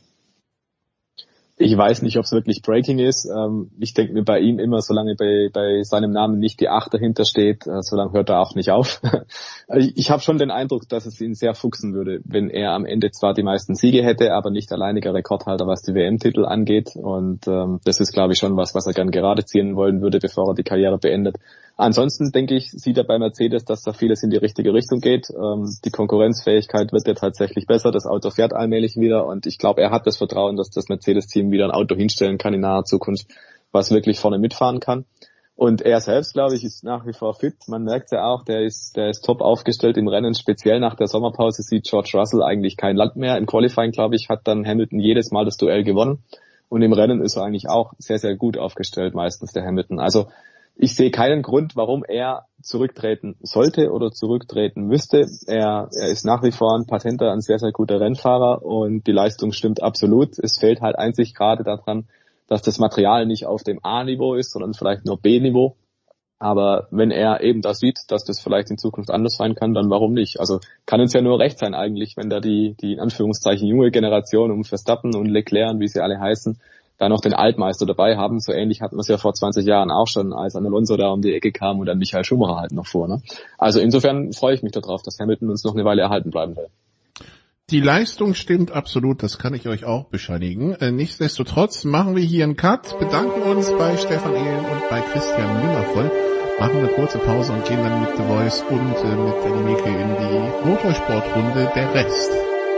Ich weiß nicht, ob es wirklich Breaking ist. Ähm, ich denke mir bei ihm immer, solange bei, bei seinem Namen nicht die acht dahinter steht, äh, solange hört er auch nicht auf. ich ich habe schon den Eindruck, dass es ihn sehr fuchsen würde, wenn er am Ende zwar die meisten Siege hätte, aber nicht alleiniger Rekordhalter, was die W M-Titel angeht. Und ähm, das ist, glaube ich, schon was, was er gern gerade ziehen wollen würde, bevor er die Karriere beendet. Ansonsten, denke ich, sieht er bei Mercedes, dass da vieles in die richtige Richtung geht. Ähm, die Konkurrenzfähigkeit wird ja tatsächlich besser. Das Auto fährt allmählich wieder. Und ich glaube, er hat das Vertrauen, dass das Mercedes-Team wieder ein Auto hinstellen kann in naher Zukunft, was wirklich vorne mitfahren kann. Und er selbst, glaube ich, ist nach wie vor fit. Man merkt ja auch, der ist, der ist top aufgestellt im Rennen. Speziell nach der Sommerpause sieht George Russell eigentlich kein Land mehr. Im Qualifying, glaube ich, hat dann Hamilton jedes Mal das Duell gewonnen. Und im Rennen ist er eigentlich auch sehr, sehr gut aufgestellt, meistens der Hamilton. Also ich sehe keinen Grund, warum er zurücktreten sollte oder zurücktreten müsste. Er, er ist nach wie vor ein patenter, ein sehr, sehr guter Rennfahrer und die Leistung stimmt absolut. Es fehlt halt einzig gerade daran, dass das Material nicht auf dem A-Niveau ist, sondern vielleicht nur B-Niveau. Aber wenn er eben da sieht, dass das vielleicht in Zukunft anders sein kann, dann warum nicht? Also kann uns ja nur recht sein eigentlich, wenn da die, die in Anführungszeichen junge Generation um Verstappen und Leclerc, wie sie alle heißen, da noch den Altmeister dabei haben. So ähnlich hatten wir es ja vor zwanzig Jahren auch schon, als Alonso da um die Ecke kam und dann Michael Schumacher halt noch vor. Ne? Also insofern freue ich mich darauf, dass Hamilton uns noch eine Weile erhalten bleiben will. Die Leistung stimmt absolut, das kann ich euch auch bescheinigen. Äh, nichtsdestotrotz machen wir hier einen Cut, bedanken uns bei Stefan Ehlen und bei Christian Müller-Voll, machen eine kurze Pause und gehen dann mit The Voice und äh, mit Eddie Mielke in die Motorsportrunde der Rest.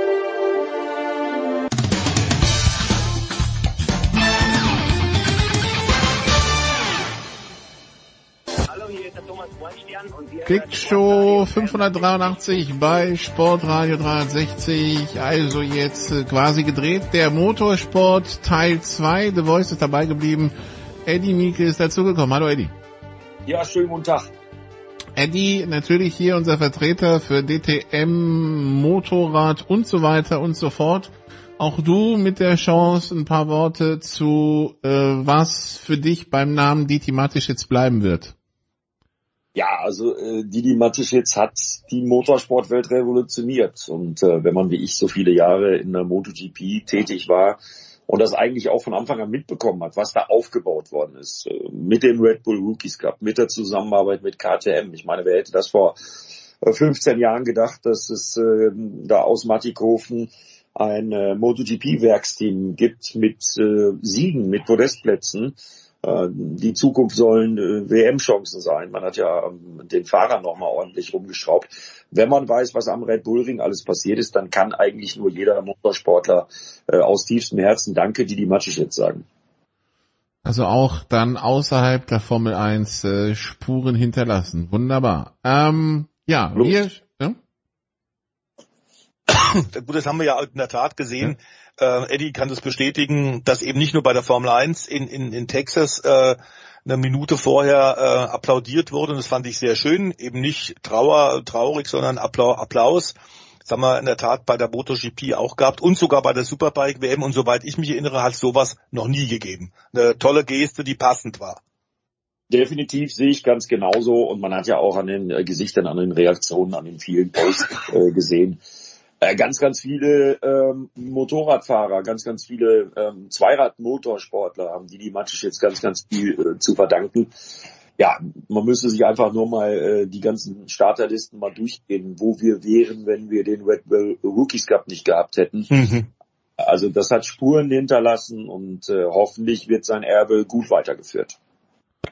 Klickshow fünfhundertdreiundachtzig bei Sportradio dreihundertsechzig, also jetzt äh, quasi gedreht, der Motorsport Teil zwei, The Voice ist dabei geblieben, Eddie Mielke ist dazugekommen. Hallo Eddie. Ja, schönen guten Tag. Eddie, natürlich hier unser Vertreter für D T M, Motorrad und so weiter und so fort. Auch du mit der Chance, ein paar Worte zu, äh, was für dich beim Namen Didi Mateschitz bleiben wird. Ja, also äh, Didi Mateschitz hat die Motorsportwelt revolutioniert und äh, wenn man wie ich so viele Jahre in der MotoGP tätig war und das eigentlich auch von Anfang an mitbekommen hat, was da aufgebaut worden ist, äh, mit dem Red Bull Rookies Cup, mit der Zusammenarbeit mit K T M. Ich meine, wer hätte das vor äh, fünfzehn Jahren gedacht, dass es äh, da aus Mattighofen ein äh, MotoGP-Werksteam gibt mit äh, Siegen, mit Podestplätzen. Die Zukunft sollen äh, W M-Chancen sein. Man hat ja ähm, den Fahrern nochmal ordentlich rumgeschraubt. Wenn man weiß, was am Red Bull Ring alles passiert ist, dann kann eigentlich nur jeder Motorsportler äh, aus tiefstem Herzen Danke Didi Mateschitz sagen. Also auch dann außerhalb der Formel eins äh, Spuren hinterlassen. Wunderbar. Ähm, ja, Los. wir... Ja? Gut, das haben wir ja in der Tat gesehen. Ja. Äh, Eddie kann das bestätigen, dass eben nicht nur bei der Formel eins in, in, in Texas äh, eine Minute vorher äh, applaudiert wurde. Und das fand ich sehr schön. Eben nicht Trauer, traurig, sondern Appla- Applaus. Das haben wir in der Tat bei der MotoGP auch gehabt und sogar bei der Superbike-W M. Und soweit ich mich erinnere, hat es sowas noch nie gegeben. Eine tolle Geste, die passend war. Definitiv sehe ich ganz genauso. Und man hat ja auch an den äh, Gesichtern, an den Reaktionen, an den vielen Posts äh, gesehen, Ganz, ganz viele ähm, Motorradfahrer, ganz, ganz viele ähm, Zweirad-Motorsportler haben Didi Mateschitz ganz, ganz viel äh, zu verdanken. Ja, man müsste sich einfach nur mal äh, die ganzen Starterlisten mal durchgehen, wo wir wären, wenn wir den Red Bull Rookies Cup nicht gehabt hätten. Mhm. Also das hat Spuren hinterlassen und äh, hoffentlich wird sein Erbe gut weitergeführt.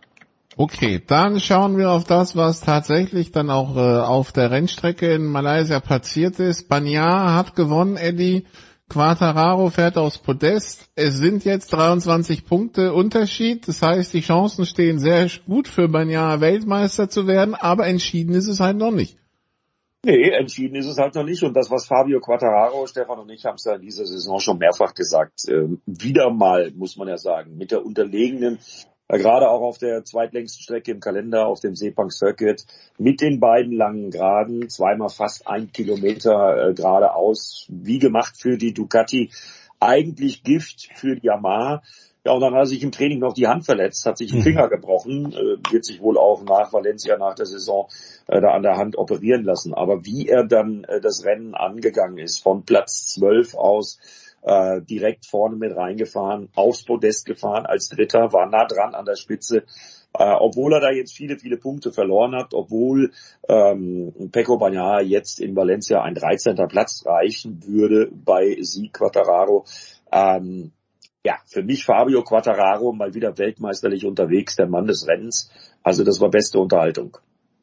Okay, dann schauen wir auf das, was tatsächlich dann auch äh, auf der Rennstrecke in Malaysia passiert ist. Bagnaia hat gewonnen, Eddie. Quartararo fährt aufs Podest. Es sind jetzt dreiundzwanzig Punkte Unterschied. Das heißt, die Chancen stehen sehr gut für Bagnaia, Weltmeister zu werden, aber entschieden ist es halt noch nicht. Nee, entschieden ist es halt noch nicht. Und das, was Fabio Quartararo, Stefan und ich haben es ja in dieser Saison schon mehrfach gesagt, äh, wieder mal, muss man ja sagen, mit der unterlegenen, äh, gerade auch auf der zweitlängsten Strecke im Kalender, auf dem Sepang Circuit, mit den beiden langen Geraden, zweimal fast ein Kilometer äh, geradeaus, wie gemacht für die Ducati, eigentlich Gift für die Yamaha. Ja, und dann hat er sich im Training noch die Hand verletzt, hat sich den Finger gebrochen, äh, wird sich wohl auch nach Valencia, nach der Saison, äh, da an der Hand operieren lassen. Aber wie er dann äh, das Rennen angegangen ist, von Platz zwölf aus, äh, direkt vorne mit reingefahren, aufs Podest gefahren als Dritter, war nah dran an der Spitze, äh, obwohl er da jetzt viele, viele Punkte verloren hat, obwohl ähm, Pecco Bagnaia jetzt in Valencia ein dreizehnter Platz reichen würde bei Sieg Quartararo. Ähm, Ja, für mich Fabio Quartararo mal wieder weltmeisterlich unterwegs, der Mann des Rennens. Also das war beste Unterhaltung.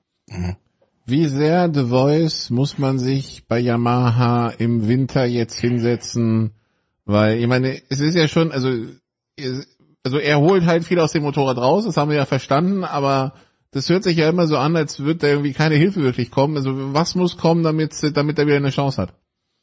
Wie sehr The Voice muss man sich bei Yamaha im Winter jetzt hinsetzen? Weil, ich meine, es ist ja schon, also, also er holt halt viel aus dem Motorrad raus, das haben wir ja verstanden, aber das hört sich ja immer so an, als würde da irgendwie keine Hilfe wirklich kommen. Also was muss kommen, damit, damit er wieder eine Chance hat?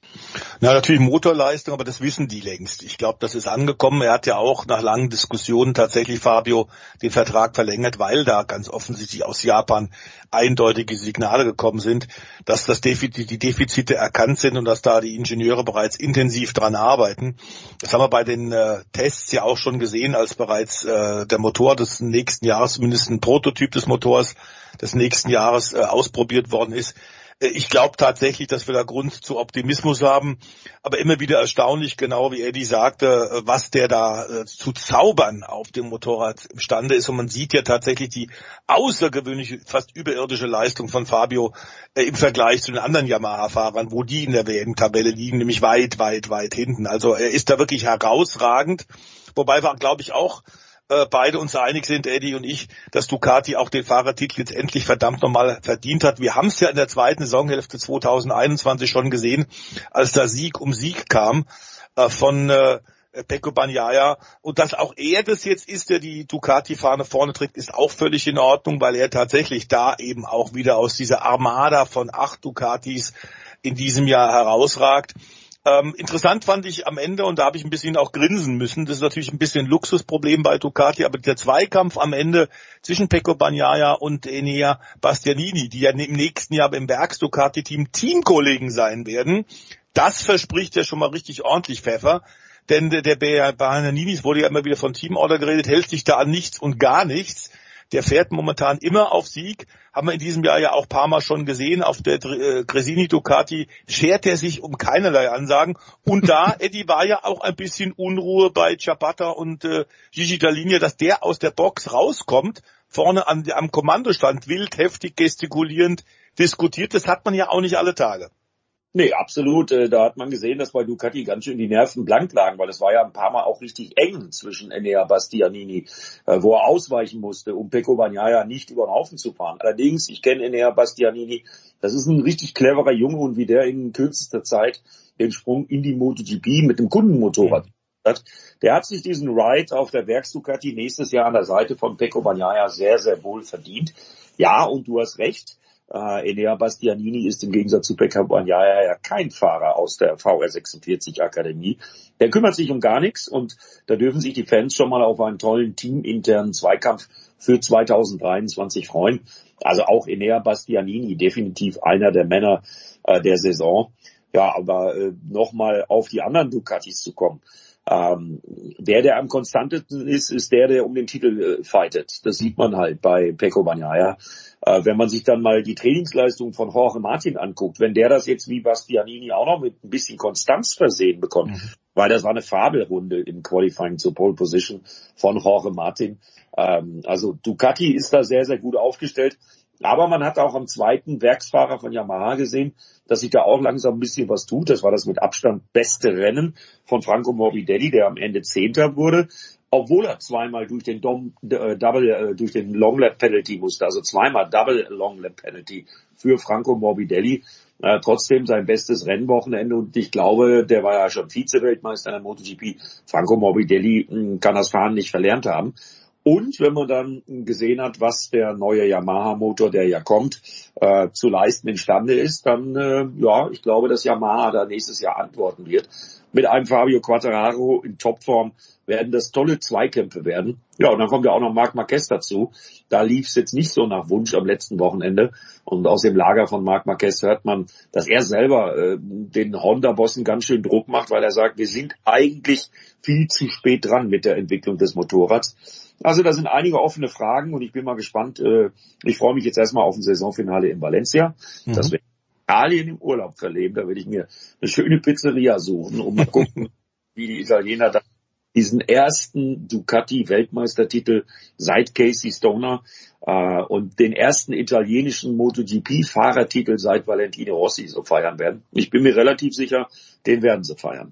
Na, natürlich Motorleistung, aber das wissen die längst. Ich glaube, das ist angekommen. Er hat ja auch nach langen Diskussionen tatsächlich, Fabio, den Vertrag verlängert, weil da ganz offensichtlich aus Japan eindeutige Signale gekommen sind, dass das Defizit, die Defizite erkannt sind und dass da die Ingenieure bereits intensiv dran arbeiten. Das haben wir bei den äh, Tests ja auch schon gesehen, als bereits äh, der Motor des nächsten Jahres, zumindest ein Prototyp des Motors des nächsten Jahres äh, ausprobiert worden ist. Ich glaube tatsächlich, dass wir da Grund zu Optimismus haben, aber immer wieder erstaunlich, genau wie Eddie sagte, was der da äh, zu zaubern auf dem Motorrad imstande ist. Und man sieht ja tatsächlich die außergewöhnliche, fast überirdische Leistung von Fabio äh, im Vergleich zu den anderen Yamaha-Fahrern, wo die in der W M-Tabelle liegen, nämlich weit, weit, weit hinten. Also er ist da wirklich herausragend, wobei wir, glaube ich, auch Äh, beide uns einig sind, Eddie und ich, dass Ducati auch den Fahrertitel jetzt endlich verdammt nochmal verdient hat. Wir haben es ja in der zweiten Saisonhälfte zwanzig einundzwanzig schon gesehen, als da Sieg um Sieg kam äh, von äh, Pecco Bagnaia. Und dass auch er das jetzt ist, der die Ducati-Fahne vorne trägt, ist auch völlig in Ordnung, weil er tatsächlich da eben auch wieder aus dieser Armada von acht Ducatis in diesem Jahr herausragt. Ähm, interessant fand ich am Ende, und da habe ich ein bisschen auch grinsen müssen, das ist natürlich ein bisschen ein Luxusproblem bei Ducati, aber der Zweikampf am Ende zwischen Pecco Bagnaia und Enea Bastianini, die ja im nächsten Jahr im Werks-Ducati-Team Teamkollegen sein werden, das verspricht ja schon mal richtig ordentlich Pfeffer, denn der, der Bastianini, wurde ja immer wieder von Teamorder geredet, hält sich da an nichts und gar nichts. Der fährt momentan immer auf Sieg. Haben wir in diesem Jahr ja auch ein paar Mal schon gesehen. Auf der äh, Gresini Ducati schert er sich um keinerlei Ansagen. Und da, Eddie, war ja auch ein bisschen Unruhe bei Ciabatta und äh, Gigi Dall'Igna, dass der aus der Box rauskommt, vorne an, am Kommandostand wild, heftig gestikulierend diskutiert. Das hat man ja auch nicht alle Tage. Nee, absolut. Da hat man gesehen, dass bei Ducati ganz schön die Nerven blank lagen, weil es war ja ein paar Mal auch richtig eng zwischen Enea Bastianini, wo er ausweichen musste, um Pecco Bagnaia nicht über den Haufen zu fahren. Allerdings, ich kenne Enea Bastianini, das ist ein richtig cleverer Junge, und wie der in kürzester Zeit den Sprung in die MotoGP mit dem Kundenmotorrad hat, der hat sich diesen Ride auf der Werks-Ducati nächstes Jahr an der Seite von Pecco Bagnaia sehr, sehr wohl verdient. Ja, und du hast recht. Uh, Enea Bastianini ist im Gegensatz zu Pecco Bagnaia ja kein Fahrer aus der V R sechsundvierzig Akademie. Der kümmert sich um gar nichts, und da dürfen sich die Fans schon mal auf einen tollen teaminternen Zweikampf für zwanzig dreiundzwanzig freuen. Also auch Enea Bastianini, definitiv einer der Männer äh, der Saison. Ja, aber äh, nochmal auf die anderen Ducatis zu kommen. Ähm, der, der am konstantesten ist, ist der, der um den Titel äh, fightet. Das sieht man halt bei Pecco Bagnaia. Äh, wenn man sich dann mal die Trainingsleistung von Jorge Martin anguckt, wenn der das jetzt wie Bastianini auch noch mit ein bisschen Konstanz versehen bekommt, mhm. weil das war eine Fabelrunde im Qualifying zur Pole Position von Jorge Martin. Ähm, also Ducati ist da sehr, sehr gut aufgestellt. Aber man hat auch am zweiten Werksfahrer von Yamaha gesehen, dass sich da auch langsam ein bisschen was tut. Das war das mit Abstand beste Rennen von Franco Morbidelli, der am Ende Zehnter wurde. obwohl er zweimal durch den Dom, äh, Double, äh, durch den Long Lap Penalty musste, also zweimal Double Long Lap Penalty für Franco Morbidelli. Äh, trotzdem sein bestes Rennwochenende und ich glaube, der war ja schon Vize-Weltmeister in der MotoGP. Franco Morbidelli mh, kann das Fahren nicht verlernt haben. Und wenn man dann gesehen hat, was der neue Yamaha-Motor, der ja kommt, äh, zu leisten imstande ist, dann, äh, ja, ich glaube, dass Yamaha da nächstes Jahr antworten wird. Mit einem Fabio Quartararo in Topform werden das tolle Zweikämpfe werden. Ja, und dann kommt ja auch noch Marc Marquez dazu. Da lief es jetzt nicht so nach Wunsch am letzten Wochenende. Und aus dem Lager von Marc Marquez hört man, dass er selber äh, den Honda-Bossen ganz schön Druck macht, weil er sagt, wir sind eigentlich viel zu spät dran mit der Entwicklung des Motorrads. Also da sind einige offene Fragen und ich bin mal gespannt. Äh, ich freue mich jetzt erstmal auf ein Saisonfinale in Valencia. Mhm. Das werde ich in Italien im Urlaub verleben. Da werde ich mir eine schöne Pizzeria suchen und mal gucken, wie die Italiener da diesen ersten Ducati-Weltmeistertitel seit Casey Stoner äh, und den ersten italienischen MotoGP-Fahrertitel seit Valentino Rossi so feiern werden. Ich bin mir relativ sicher, den werden sie feiern.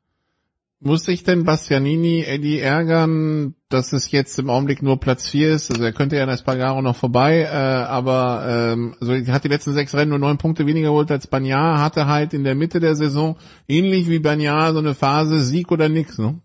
Muss sich denn Bastianini, Eddie, ärgern, dass es jetzt im Augenblick nur Platz vier ist? Also er könnte ja in Espargaro noch vorbei, äh, aber ähm, also er hat die letzten sechs Rennen nur neun Punkte weniger geholt als Bagnaia, hatte halt in der Mitte der Saison, ähnlich wie Bagnaia, so eine Phase Sieg oder nix, ne?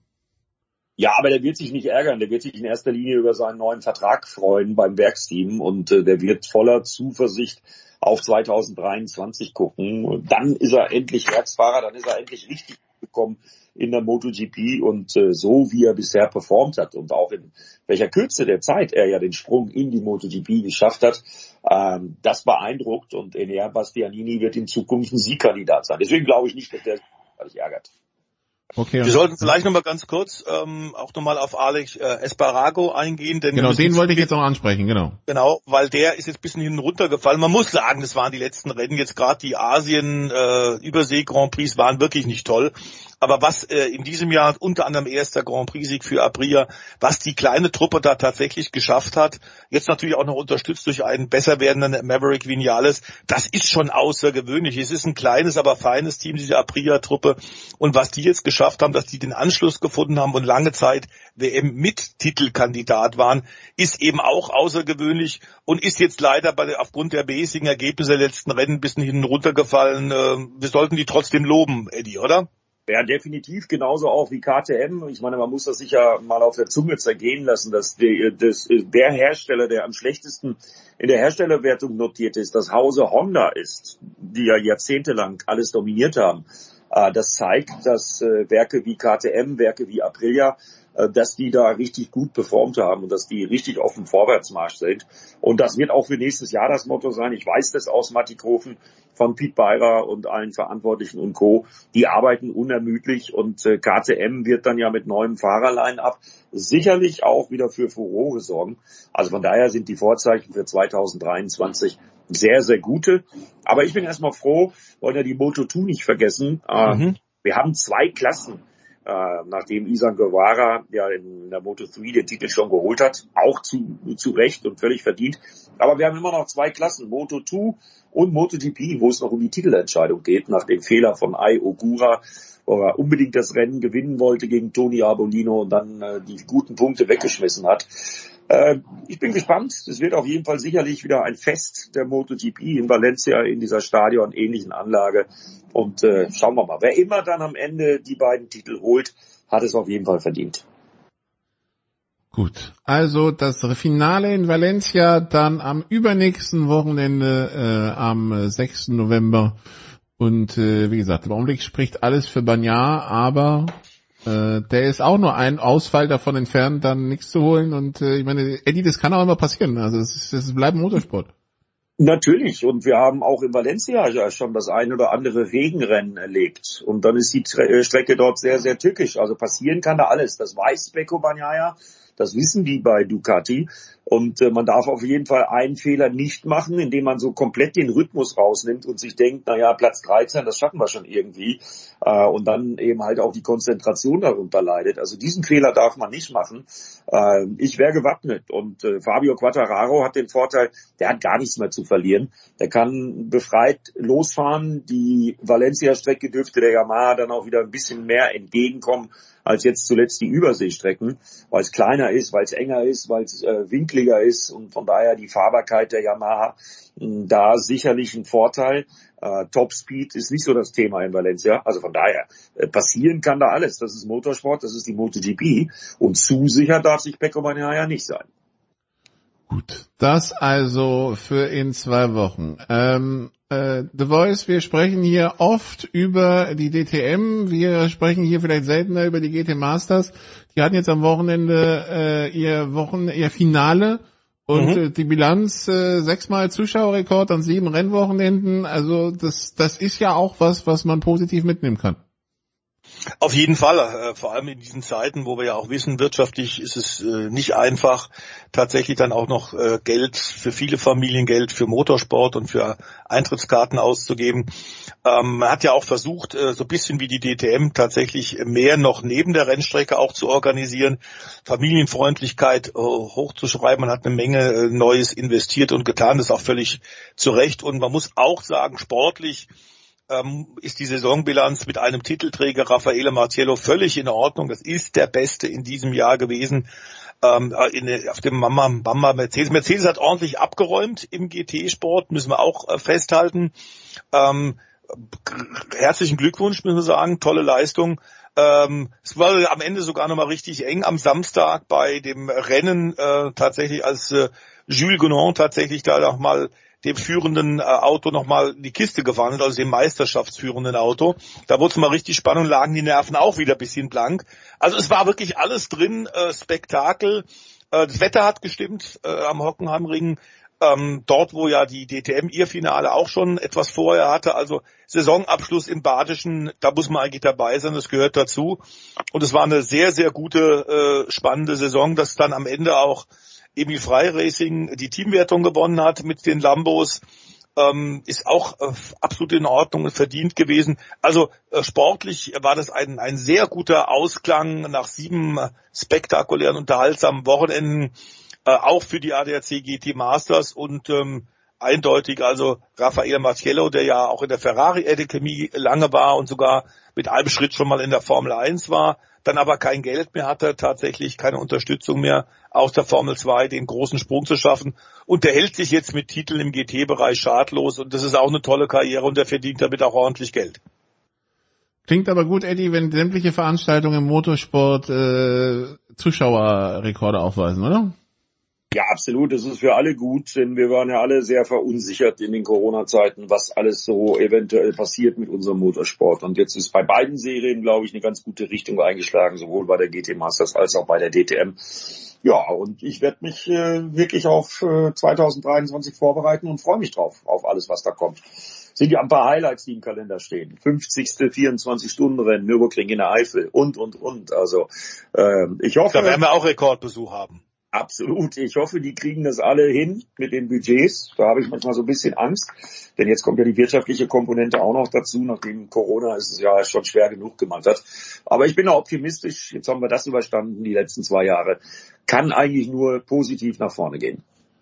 Ja, aber der wird sich nicht ärgern. Der wird sich in erster Linie über seinen neuen Vertrag freuen beim Werksteam und äh, der wird voller Zuversicht auf zweitausenddreiundzwanzig gucken. Und dann ist er endlich Werksfahrer, dann ist er endlich richtig gekommen in der MotoGP und äh, so wie er bisher performt hat und auch in welcher Kürze der Zeit er ja den Sprung in die MotoGP geschafft hat, ähm, das beeindruckt und Enea Bastianini wird in Zukunft ein Siegkandidat sein. Deswegen glaube ich nicht, dass der sich ärgert. Okay. Wir sollten vielleicht nochmal ganz kurz ähm, auch nochmal auf Alex äh, Espargaro eingehen. Denn genau, den wollte ich jetzt noch ansprechen, genau. Genau, weil der ist jetzt ein bisschen hinten runtergefallen. Man muss sagen, das waren die letzten Rennen, jetzt gerade die Asien-Übersee-Grand Prix waren wirklich nicht toll. Aber was äh, in diesem Jahr unter anderem erster Grand Prix-Sieg für Aprilia, was die kleine Truppe da tatsächlich geschafft hat, jetzt natürlich auch noch unterstützt durch einen besser werdenden Maverick Vinales, das ist schon außergewöhnlich. Es ist ein kleines, aber feines Team, diese Aprilia-Truppe. Und was die jetzt geschafft haben, dass die den Anschluss gefunden haben und lange Zeit W M-Mit-Titelkandidat waren, ist eben auch außergewöhnlich und ist jetzt leider bei, aufgrund der basigen Ergebnisse der letzten Rennen ein bisschen hinten runtergefallen. Wir sollten die trotzdem loben, Eddie, oder? Ja, definitiv, genauso auch wie K T M. Ich meine, man muss das sicher mal auf der Zunge zergehen lassen, dass die, das, der Hersteller, der am schlechtesten in der Herstellerwertung notiert ist, das Hause Honda ist, die ja jahrzehntelang alles dominiert haben. Das zeigt, dass Werke wie K T M, Werke wie Aprilia, dass die da richtig gut performt haben und dass die richtig auf dem Vorwärtsmarsch sind. Und das wird auch für nächstes Jahr das Motto sein. Ich weiß das aus Mattighofen von Piet Beirer und allen Verantwortlichen und Co. Die arbeiten unermüdlich und K T M wird dann ja mit neuem Fahrerline-Up sicherlich auch wieder für Furore sorgen. Also von daher sind die Vorzeichen für zweitausenddreiundzwanzig sehr, sehr gute. Aber ich bin erstmal froh, wollen ja die Moto zwei nicht vergessen. Mhm. Wir haben zwei Klassen. Äh, nachdem Isan Guevara ja in der Moto drei den Titel schon geholt hat, auch zu, zu Recht und völlig verdient. Aber wir haben immer noch zwei Klassen, Moto zwei und MotoGP, wo es noch um die Titelentscheidung geht, nach dem Fehler von Ai Ogura, wo er unbedingt das Rennen gewinnen wollte gegen Tony Arbolino und dann äh, die guten Punkte weggeschmissen hat. Äh, ich bin gespannt. Es wird auf jeden Fall sicherlich wieder ein Fest der MotoGP in Valencia in dieser stadionähnlichen Anlage. Und äh, schauen wir mal. Wer immer dann am Ende die beiden Titel holt, hat es auf jeden Fall verdient. Gut, also das Finale in Valencia dann am übernächsten Wochenende äh, am sechsten November. Und äh, wie gesagt, im Augenblick spricht alles für Bagnaia, aber äh, der ist auch nur ein Ausfall davon entfernt, dann nichts zu holen. Und äh, ich meine, Eddie, das kann auch immer passieren. Also es ist, es bleibt Motorsport. Natürlich, und wir haben auch in Valencia ja schon das ein oder andere Regenrennen erlebt. Und dann ist die Strecke dort sehr, sehr tückisch. Also passieren kann da alles. Das weiß Pecco Bagnaia, das wissen die bei Ducati. Und äh, man darf auf jeden Fall einen Fehler nicht machen, indem man so komplett den Rhythmus rausnimmt und sich denkt, naja, Platz dreizehn, das schaffen wir schon irgendwie. Äh, und dann eben halt auch die Konzentration darunter leidet. Also diesen Fehler darf man nicht machen. Äh, ich wäre gewappnet. Und äh, Fabio Quartararo hat den Vorteil, der hat gar nichts mehr zu verlieren. Der kann befreit losfahren. Die Valencia-Strecke dürfte der Yamaha dann auch wieder ein bisschen mehr entgegenkommen als jetzt zuletzt die Überseestrecken, weil es kleiner ist, weil es enger ist, weil es äh, winkliger ist und von daher die Fahrbarkeit der Yamaha mh, da sicherlich ein Vorteil. Uh, Topspeed ist nicht so das Thema in Valencia. Also von daher, äh, passieren kann da alles. Das ist Motorsport, das ist die MotoGP. Und zu sicher darf sich Pecco Bagnaia nicht sein. Gut, das also für in zwei Wochen. Ähm, äh, The Voice, wir sprechen hier oft über die D T M. Wir sprechen hier vielleicht seltener über die G T Masters. Die hatten jetzt am Wochenende äh, ihr Wochen, ihr Finale. Und mhm. äh, die Bilanz, äh, sechsmal Zuschauerrekord an sieben Rennwochenenden, also das das ist ja auch was, was man positiv mitnehmen kann. Auf jeden Fall, äh, vor allem in diesen Zeiten, wo wir ja auch wissen, wirtschaftlich ist es äh, nicht einfach, tatsächlich dann auch noch äh, Geld für viele Familien, Geld für Motorsport und für Eintrittskarten auszugeben. Ähm, man hat ja auch versucht, äh, so ein bisschen wie die D T M tatsächlich mehr noch neben der Rennstrecke auch zu organisieren, Familienfreundlichkeit äh, hochzuschreiben. Man hat eine Menge äh, Neues investiert und getan, das ist auch völlig zu Recht. Und man muss auch sagen, sportlich Ähm, ist die Saisonbilanz mit einem Titelträger Raffaele Marciello völlig in Ordnung. Das ist der Beste in diesem Jahr gewesen. Ähm, in, auf dem Mama, Mama Mercedes. Mercedes hat ordentlich abgeräumt im G T-Sport, müssen wir auch äh, festhalten. Ähm, herzlichen Glückwunsch, müssen wir sagen. Tolle Leistung. Ähm, es war am Ende sogar nochmal richtig eng am Samstag bei dem Rennen, äh, tatsächlich als äh, Jules Gounon tatsächlich da nochmal dem führenden äh, Auto nochmal die Kiste gefahren ist, also dem meisterschaftsführenden Auto. Da wurde es mal richtig spannend und lagen die Nerven auch wieder ein bisschen blank. Also es war wirklich alles drin, äh, Spektakel. Äh, das Wetter hat gestimmt äh, am Hockenheimring, ähm, dort wo ja die D T M ihr Finale auch schon etwas vorher hatte. Also Saisonabschluss im Badischen, da muss man eigentlich dabei sein, das gehört dazu. Und es war eine sehr, sehr gute, äh, spannende Saison, dass dann am Ende auch Emil Frey Racing die Teamwertung gewonnen hat mit den Lambos, ähm, ist auch äh, absolut in Ordnung und verdient gewesen. Also äh, sportlich war das ein ein sehr guter Ausklang nach sieben äh, spektakulären, unterhaltsamen Wochenenden, äh, auch für die A D A C G T Masters und ähm, eindeutig also Raffaele Marciello, der ja auch in der Ferrari Academy lange war und sogar mit einem Schritt schon mal in der Formel eins war, dann aber kein Geld mehr hatte, tatsächlich keine Unterstützung mehr aus der Formel zwei, den großen Sprung zu schaffen. Und der hält sich jetzt mit Titeln im G T-Bereich schadlos und das ist auch eine tolle Karriere und der verdient damit auch ordentlich Geld. Klingt aber gut, Eddie, wenn sämtliche Veranstaltungen im Motorsport äh, Zuschauerrekorde aufweisen, oder? Ja, absolut. Das ist für alle gut, denn wir waren ja alle sehr verunsichert in den Corona-Zeiten, was alles so eventuell passiert mit unserem Motorsport. Und jetzt ist bei beiden Serien, glaube ich, eine ganz gute Richtung eingeschlagen, sowohl bei der G T Masters als auch bei der D T M. Ja, und ich werde mich äh, wirklich auf äh, zwanzig dreiundzwanzig vorbereiten und freue mich drauf, auf alles, was da kommt. Sind ja ein paar Highlights, die im Kalender stehen. fünfzigste vierundzwanzig-Stunden-Rennen, Nürburgring in der Eifel und, und, und. Also äh, ich hoffe... Da werden wir auch Rekordbesuch haben. Absolut. Ich hoffe, die kriegen das alle hin mit den Budgets. Da habe ich manchmal so ein bisschen Angst. Denn jetzt kommt ja die wirtschaftliche Komponente auch noch dazu, nachdem Corona es ja schon schwer genug gemacht hat. Aber ich bin da optimistisch. Jetzt haben wir das überstanden, die letzten zwei Jahre. Kann eigentlich nur positiv nach vorne gehen.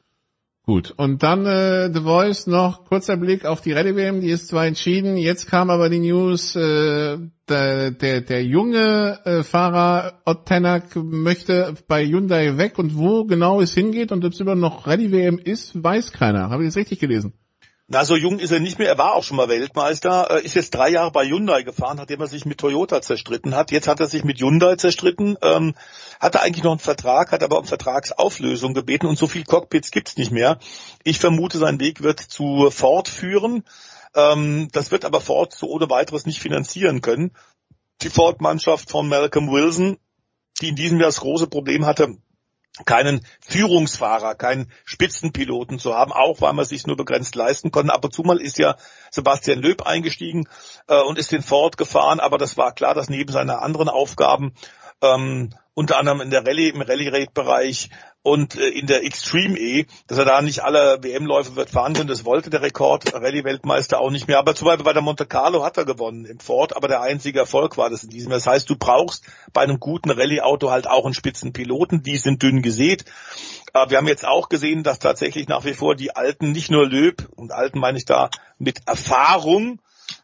Gut, und dann äh, The Voice noch kurzer Blick auf die Rallye-W M, die ist zwar entschieden, jetzt kam aber die News, äh, der, der, der junge äh, Fahrer Ott Tänak möchte bei Hyundai weg und wo genau es hingeht und ob es immer noch Rallye-W M ist, weiß keiner. Habe ich das richtig gelesen? Na, so jung ist er nicht mehr. Er war auch schon mal Weltmeister, ist jetzt drei Jahre bei Hyundai gefahren, nachdem er sich mit Toyota zerstritten hat. Jetzt hat er sich mit Hyundai zerstritten, ähm, hatte eigentlich noch einen Vertrag, hat aber um Vertragsauflösung gebeten und so viel Cockpits gibt's nicht mehr. Ich vermute, sein Weg wird zu Ford führen. Ähm, das wird aber Ford so ohne weiteres nicht finanzieren können. Die Ford-Mannschaft von Malcolm Wilson, die in diesem Jahr das große Problem hatte, keinen Führungsfahrer, keinen Spitzenpiloten zu haben, auch weil man es sich nur begrenzt leisten konnte. Ab und zu mal ist ja Sebastian Loeb eingestiegen äh, und ist den Ford gefahren, aber das war klar, dass neben seinen anderen Aufgaben ähm, unter anderem in der Rallye, im Rallye-Rate-Bereich und äh, in der Extreme E, dass er da nicht alle W M-Läufe wird fahren können. Das wollte der Rekord-Rallye-Weltmeister auch nicht mehr. Aber zum Beispiel bei der Monte Carlo hat er gewonnen im Ford, aber der einzige Erfolg war das in diesem Jahr. Das heißt, du brauchst bei einem guten Rallye-Auto halt auch einen Spitzenpiloten. Die sind dünn gesät. Äh, wir haben jetzt auch gesehen, dass tatsächlich nach wie vor die Alten, nicht nur Loeb, und Alten meine ich da mit Erfahrung,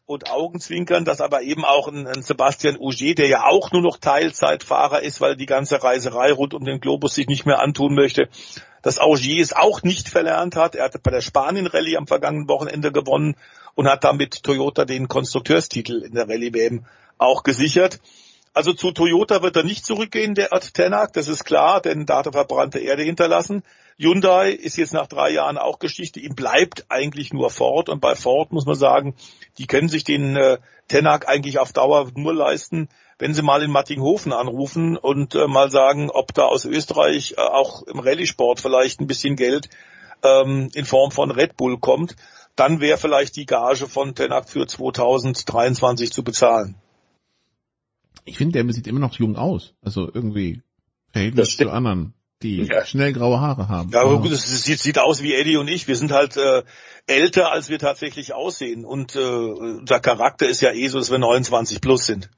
und Augenzwinkern, dass aber eben auch ein, ein Sebastian Ogier, der ja auch nur noch Teilzeitfahrer ist, weil die ganze Reiserei rund um den Globus sich nicht mehr antun möchte, dass Ogier es auch nicht verlernt hat. Er hatte bei der Spanien-Rallye am vergangenen Wochenende gewonnen und hat damit Toyota den Konstrukteurstitel in der Rallye-W M auch gesichert. Also zu Toyota wird er nicht zurückgehen, der Ed Tänak, das ist klar, denn da hat er verbrannte Erde hinterlassen. Hyundai ist jetzt nach drei Jahren auch Geschichte, ihm bleibt eigentlich nur Ford und bei Ford muss man sagen, die können sich den äh, Tänak eigentlich auf Dauer nur leisten, wenn sie mal in Mattinghofen anrufen und äh, mal sagen, ob da aus Österreich äh, auch im Rallye-Sport vielleicht ein bisschen Geld ähm, in Form von Red Bull kommt, dann wäre vielleicht die Gage von Tänak für zweitausenddreiundzwanzig zu bezahlen. Ich finde, der sieht immer noch jung aus. Also irgendwie Verhältnis zu anderen, die ja. schnell graue Haare haben. Ja, aber gut, es sieht, sieht aus wie Eddie und ich. Wir sind halt äh, älter, als wir tatsächlich aussehen. Und äh, unser Charakter ist ja eh so, dass wir neunundzwanzig plus sind.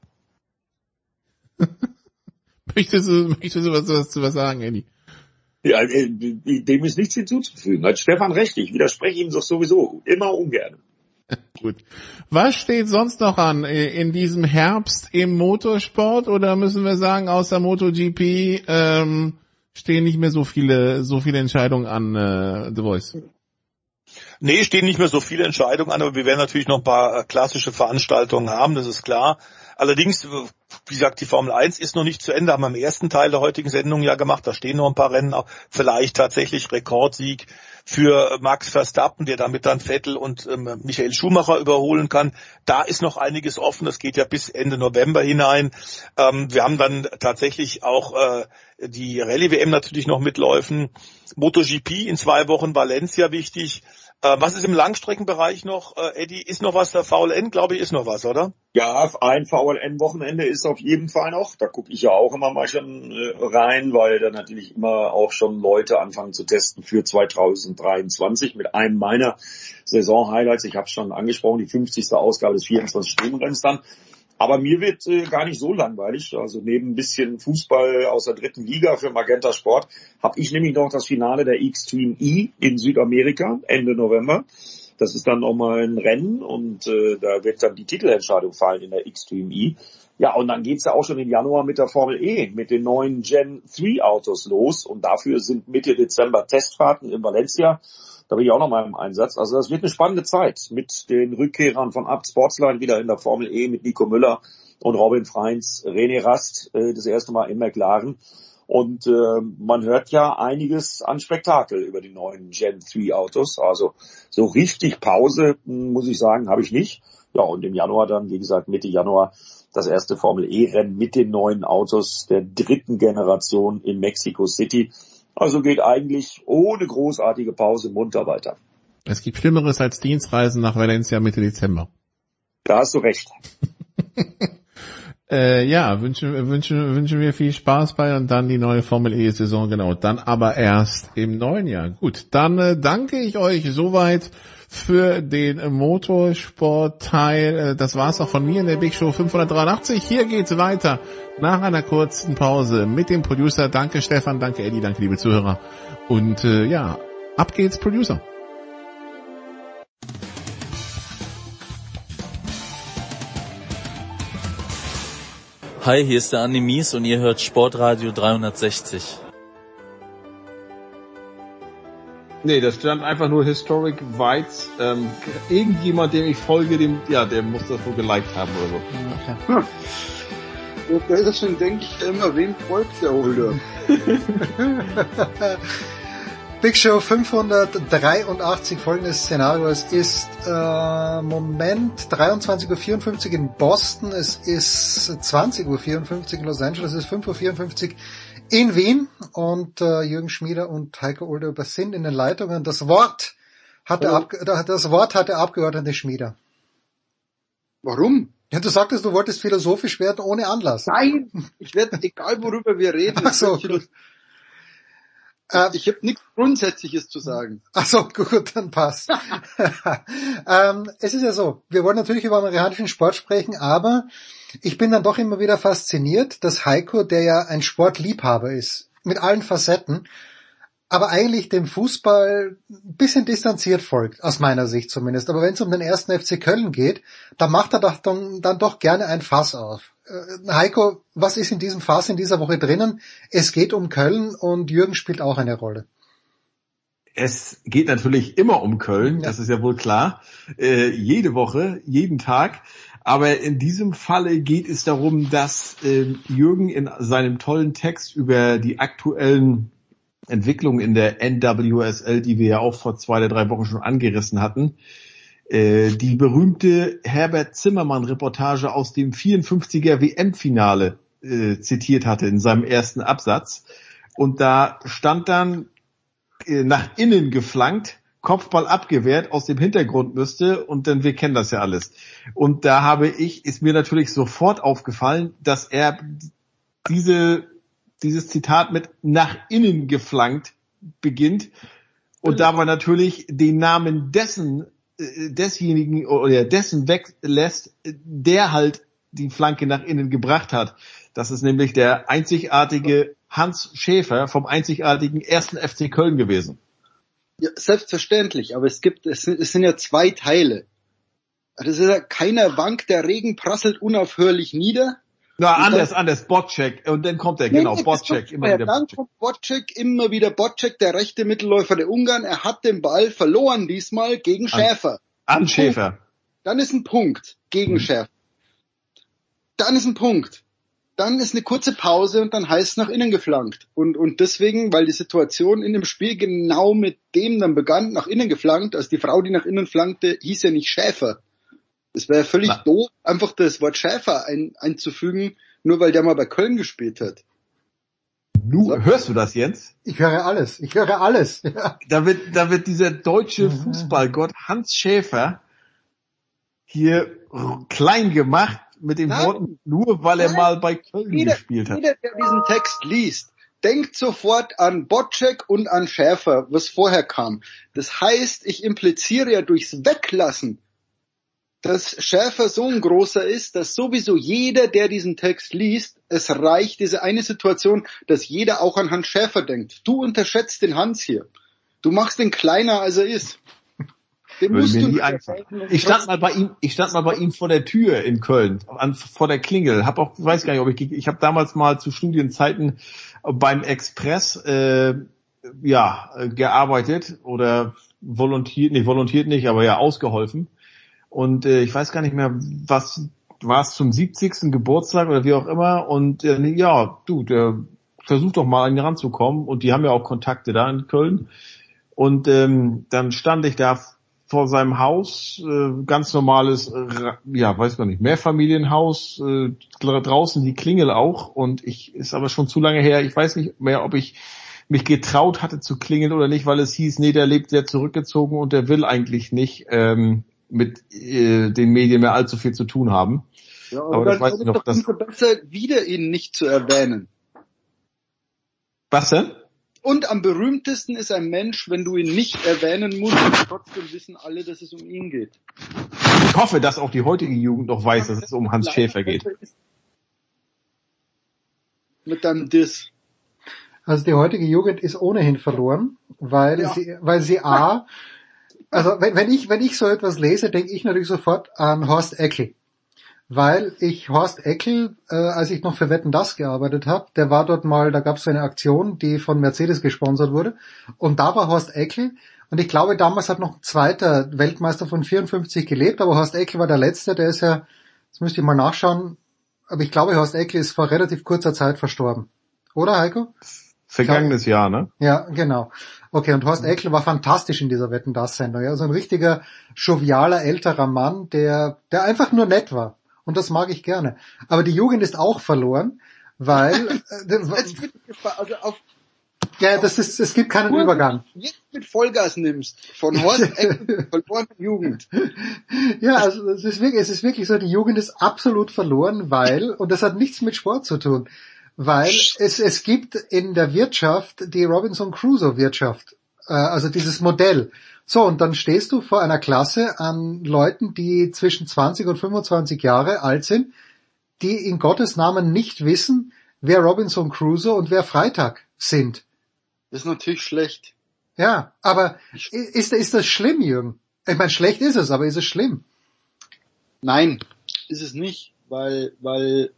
möchtest du, möchtest du was, was, was sagen, Eddie? Ja, dem ist nichts hinzuzufügen. Hat Stefan recht. Ich widerspreche ihm doch sowieso immer ungern. Gut. Was steht sonst noch an in diesem Herbst im Motorsport? Oder müssen wir sagen, außer MotoGP ähm, stehen nicht mehr so viele so viele Entscheidungen an, äh, The Voice? Nee, stehen nicht mehr so viele Entscheidungen an, aber wir werden natürlich noch ein paar klassische Veranstaltungen haben, das ist klar. Allerdings, wie gesagt, die Formel eins ist noch nicht zu Ende, haben wir im ersten Teil der heutigen Sendung ja gemacht, da stehen noch ein paar Rennen, auch vielleicht tatsächlich Rekordsieg für Max Verstappen, der damit dann Vettel und ähm, Michael Schumacher überholen kann. Da ist noch einiges offen, das geht ja bis Ende November hinein. Ähm, wir haben dann tatsächlich auch äh, die Rallye-W M natürlich noch mitläufen. MotoGP in zwei Wochen, Valencia wichtig. Äh, was ist im Langstreckenbereich noch, äh, Eddie? Ist noch was, der V L N, glaube ich, ist noch was, oder? Ja, ein V L N-Wochenende ist auf jeden Fall noch. Da gucke ich ja auch immer mal schon äh, rein, weil da natürlich immer auch schon Leute anfangen zu testen für zweitausenddreiundzwanzig mit einem meiner Saison-Highlights. Ich habe es schon angesprochen, die fünfzigste Ausgabe des vierundzwanzig-Stunden-Renns dann. Aber mir wird äh, gar nicht so langweilig. Also neben ein bisschen Fußball aus der dritten Liga für Magenta Sport habe ich nämlich noch das Finale der Xtreme E in Südamerika Ende November. Das ist dann nochmal ein Rennen und äh, da wird dann die Titelentscheidung fallen in der Xtreme E. Ja, und dann geht's ja auch schon im Januar mit der Formel E, mit den neuen Gen drei Autos los. Und dafür sind Mitte Dezember Testfahrten in Valencia. Da bin ich auch noch mal im Einsatz. Also das wird eine spannende Zeit mit den Rückkehrern von Abt Sportsline wieder in der Formel E mit Nico Müller und Robin Freins, René Rast, äh, das erste Mal in McLaren. Und äh, man hört ja einiges an Spektakel über die neuen Gen drei Autos. Also so richtig Pause, muss ich sagen, habe ich nicht. Ja, und im Januar dann, wie gesagt, Mitte Januar das erste Formel E-Rennen mit den neuen Autos der dritten Generation in Mexico City. Also geht eigentlich ohne großartige Pause munter weiter. Es gibt Schlimmeres als Dienstreisen nach Valencia Mitte Dezember. Da hast du recht. äh, ja, wünschen, wünschen, wünschen wir viel Spaß bei und dann die neue Formel E-Saison, genau. Dann aber erst im neuen Jahr. Gut, dann äh, danke ich euch soweit für den Motorsport-Teil. Das war's auch von mir in der Big Show fünfhundertdreiundachtzig. Hier geht's weiter nach einer kurzen Pause mit dem Producer. Danke Stefan, danke Eddie, danke liebe Zuhörer. Und äh, ja, ab geht's, Producer. Hi, hier ist der Andi Mies und ihr hört Sportradio dreihundertsechzig. Nee, das stand einfach nur Historic Weights. Ähm, irgendjemand, dem ich folge, dem, ja, der muss das wohl geliked haben oder so. Okay. Hm. Deswegen denke ich immer, wem folgt der Holder? Big Show fünfhundertdreiundachtzig, folgendes Szenario. Es ist äh, Moment dreiundzwanzig Uhr vierundfünfzig in Boston, es ist zwanzig Uhr vierundfünfzig in Los Angeles, es ist fünf Uhr vierundfünfzig in Wien und äh, Jürgen Schmieder und Heiko Oldöber sind in den Leitungen. Das Wort hat der, Ab- das Wort hat der Abgeordnete Schmieder. Warum? Ja, du sagtest, du wolltest philosophisch werden ohne Anlass. Nein, ich werde, egal worüber wir reden, ach so, gut. Ich habe nichts Grundsätzliches zu sagen. Ach so, gut, dann passt. ähm, es ist ja so, wir wollen natürlich über amerikanischen Sport sprechen, aber ich bin dann doch immer wieder fasziniert, dass Heiko, der ja ein Sportliebhaber ist, mit allen Facetten, aber eigentlich dem Fußball ein bisschen distanziert folgt, aus meiner Sicht zumindest. Aber wenn es um den ersten F C Köln geht, dann macht er doch dann, dann doch gerne ein Fass auf. Äh, Heiko, was ist in diesem Fass in dieser Woche drinnen? Es geht um Köln und Jürgen spielt auch eine Rolle. Es geht natürlich immer um Köln, das ist ja wohl klar. Äh, jede Woche, jeden Tag. Aber in diesem Falle geht es darum, dass äh, Jürgen in seinem tollen Text über die aktuellen Entwicklungen in der N W S L, die wir ja auch vor zwei oder drei Wochen schon angerissen hatten, äh, die berühmte Herbert Zimmermann-Reportage aus dem vierundfünfziger W M-Finale äh, zitiert hatte in seinem ersten Absatz. Und da stand dann nach innen geflankt, Kopfball abgewehrt, aus dem Hintergrund müsste und dann, wir kennen das ja alles. Und da habe ich, ist mir natürlich sofort aufgefallen, dass er diese, dieses Zitat mit nach innen geflankt beginnt und dabei natürlich den Namen dessen, desjenigen oder dessen weglässt, der halt die Flanke nach innen gebracht hat. Das ist nämlich der einzigartige Hans Schäfer vom einzigartigen ersten F C Köln gewesen. Ja, selbstverständlich, aber es gibt, es sind, es sind ja zwei Teile. Das ist ja keiner wankt, der Regen prasselt unaufhörlich nieder. Na, anders, dann, anders, Bocek, und dann kommt er, nee, genau, Bocek, immer wieder Dann Bocek. kommt Bocek, immer wieder Bocek, der rechte Mittelläufer der Ungarn, er hat den Ball verloren diesmal gegen Schäfer. An, an Schäfer. Dann ist ein Punkt gegen mhm. Schäfer. Dann ist ein Punkt. Dann ist eine kurze Pause und dann heißt es nach innen geflankt. Und, und deswegen, weil die Situation in dem Spiel genau mit dem dann begann, nach innen geflankt, also die Frau, die nach innen flankte, hieß ja nicht Schäfer. Es wäre völlig Na. doof, einfach das Wort Schäfer ein, einzufügen, nur weil der mal bei Köln gespielt hat. Nu, so. Hörst du das, Jens? Ich höre alles, ich höre alles. Ja. Da wird, da wird dieser deutsche Fußballgott Hans Schäfer hier klein gemacht, mit den Nein. Worten, nur weil er Nein. mal bei Köln jeder, gespielt hat. Jeder, der diesen Text liest, denkt sofort an Bocek und an Schäfer, was vorher kam. Das heißt, ich impliziere ja durchs Weglassen, dass Schäfer so ein großer ist, dass sowieso jeder, der diesen Text liest, es reicht, diese eine Situation, dass jeder auch an Hans Schäfer denkt. Du unterschätzt den Hans hier. Du machst ihn kleiner, als er ist. Den musst mir du nie ich stand mal bei ihm, ich stand mal bei ihm vor der Tür in Köln, an, vor der Klingel. Hab auch, weiß gar nicht, ob ich, ich habe damals mal zu Studienzeiten beim Express, äh, ja, gearbeitet oder volontiert, nicht volontiert nicht, aber ja ausgeholfen. Und äh, ich weiß gar nicht mehr, was war es zum siebzigsten Geburtstag oder wie auch immer. Und äh, ja, du, der versucht doch mal an ihn ranzukommen. Und die haben ja auch Kontakte da in Köln. Und ähm, dann stand ich da vor seinem Haus, äh, ganz normales, äh, ja, weiß gar nicht, Mehrfamilienhaus, äh, draußen die Klingel auch. Und ich, ist aber schon zu lange her, ich weiß nicht mehr, ob ich mich getraut hatte zu klingeln oder nicht, weil es hieß, nee, der lebt sehr zurückgezogen und der will eigentlich nicht ähm, mit äh, den Medien mehr allzu viel zu tun haben. Ja, aber, aber das weiß ich noch, dass besser wieder ihn nicht zu erwähnen. Was denn? Und am berühmtesten ist ein Mensch, wenn du ihn nicht erwähnen musst, und trotzdem wissen alle, dass es um ihn geht. Ich hoffe, dass auch die heutige Jugend noch weiß, dass es um Hans Schäfer geht. Mit deinem Diss. Also die heutige Jugend ist ohnehin verloren, weil ja. sie, weil sie A, also wenn, wenn ich, wenn ich so etwas lese, denke ich natürlich sofort an Horst Eckel. Weil ich Horst Eckel, äh, als ich noch für Wetten, dass gearbeitet habe, der war dort mal, da gab es so eine Aktion, die von Mercedes gesponsert wurde. Und da war Horst Eckel. Und ich glaube, damals hat noch ein zweiter Weltmeister von vierundfünfzig gelebt, aber Horst Eckel war der Letzte, der ist ja, jetzt müsste ich mal nachschauen, aber ich glaube, Horst Eckel ist vor relativ kurzer Zeit verstorben. Oder, Heiko? Vergangenes Jahr, ne? Ja, genau. Okay, und Horst Eckel war fantastisch in dieser Wetten, dass Sendung. Ja, so ein richtiger, jovialer, älterer Mann, der, der einfach nur nett war. Und das mag ich gerne. Aber die Jugend ist auch verloren, weil... also auf, ja, das ist, es gibt keinen Uhr, Übergang. Wenn du jetzt mit Vollgas nimmst, von Horst Eckel, verloren Jugend. Ja, also es ist, wirklich, es ist wirklich so, die Jugend ist absolut verloren, weil, und das hat nichts mit Sport zu tun, weil es, es gibt in der Wirtschaft die Robinson Crusoe-Wirtschaft, äh, also dieses Modell. So, und dann stehst du vor einer Klasse an Leuten, die zwischen zwanzig und fünfundzwanzig Jahre alt sind, die in Gottes Namen nicht wissen, wer Robinson Crusoe und wer Freitag sind. Das ist natürlich schlecht. Ja, aber ist, ist das schlimm, Jürgen? Ich meine, schlecht ist es, aber ist es schlimm? Nein, ist es nicht, weil, weil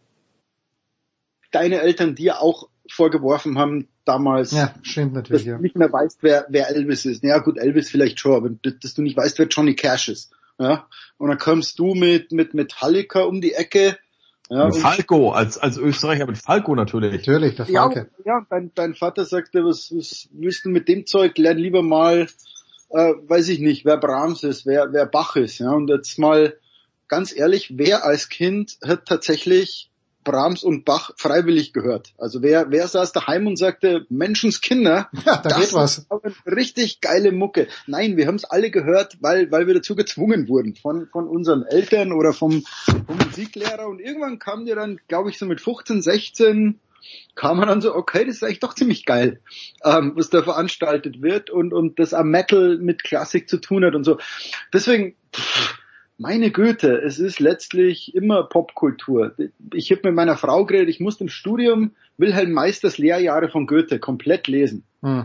deine Eltern dir auch vorgeworfen haben damals, ja, stimmt natürlich, dass ja. du nicht mehr weißt, wer, wer Elvis ist. Ja gut, Elvis vielleicht schon, aber dass du nicht weißt, wer Johnny Cash ist. Ja? Und dann kommst du mit, mit Metallica um die Ecke. Ja, mit Falco, als, als Österreicher mit Falco natürlich. Natürlich, der Falke. Ja, ja dein, dein Vater sagte, was, was willst du mit dem Zeug? Lern lieber mal, äh, weiß ich nicht, wer Brahms ist, wer, wer Bach ist. Ja, und jetzt mal ganz ehrlich, wer als Kind hat tatsächlich Brahms und Bach freiwillig gehört? Also wer, wer saß daheim und sagte, Menschenskinder, ja, da das geht was. ist aber eine richtig geile Mucke. Nein, wir haben es alle gehört, weil, weil wir dazu gezwungen wurden von, von unseren Eltern oder vom, vom Musiklehrer. Und irgendwann kam dir dann, glaube ich, so mit fünfzehn, sechzehn, kam man dann so, okay, das ist eigentlich doch ziemlich geil, ähm, was da veranstaltet wird und, und das am Metal mit Klassik zu tun hat und so. Deswegen, pff, meine Güte, es ist letztlich immer Popkultur. Ich habe mit meiner Frau geredet, ich musste im Studium Wilhelm Meisters Lehrjahre von Goethe komplett lesen. Hm.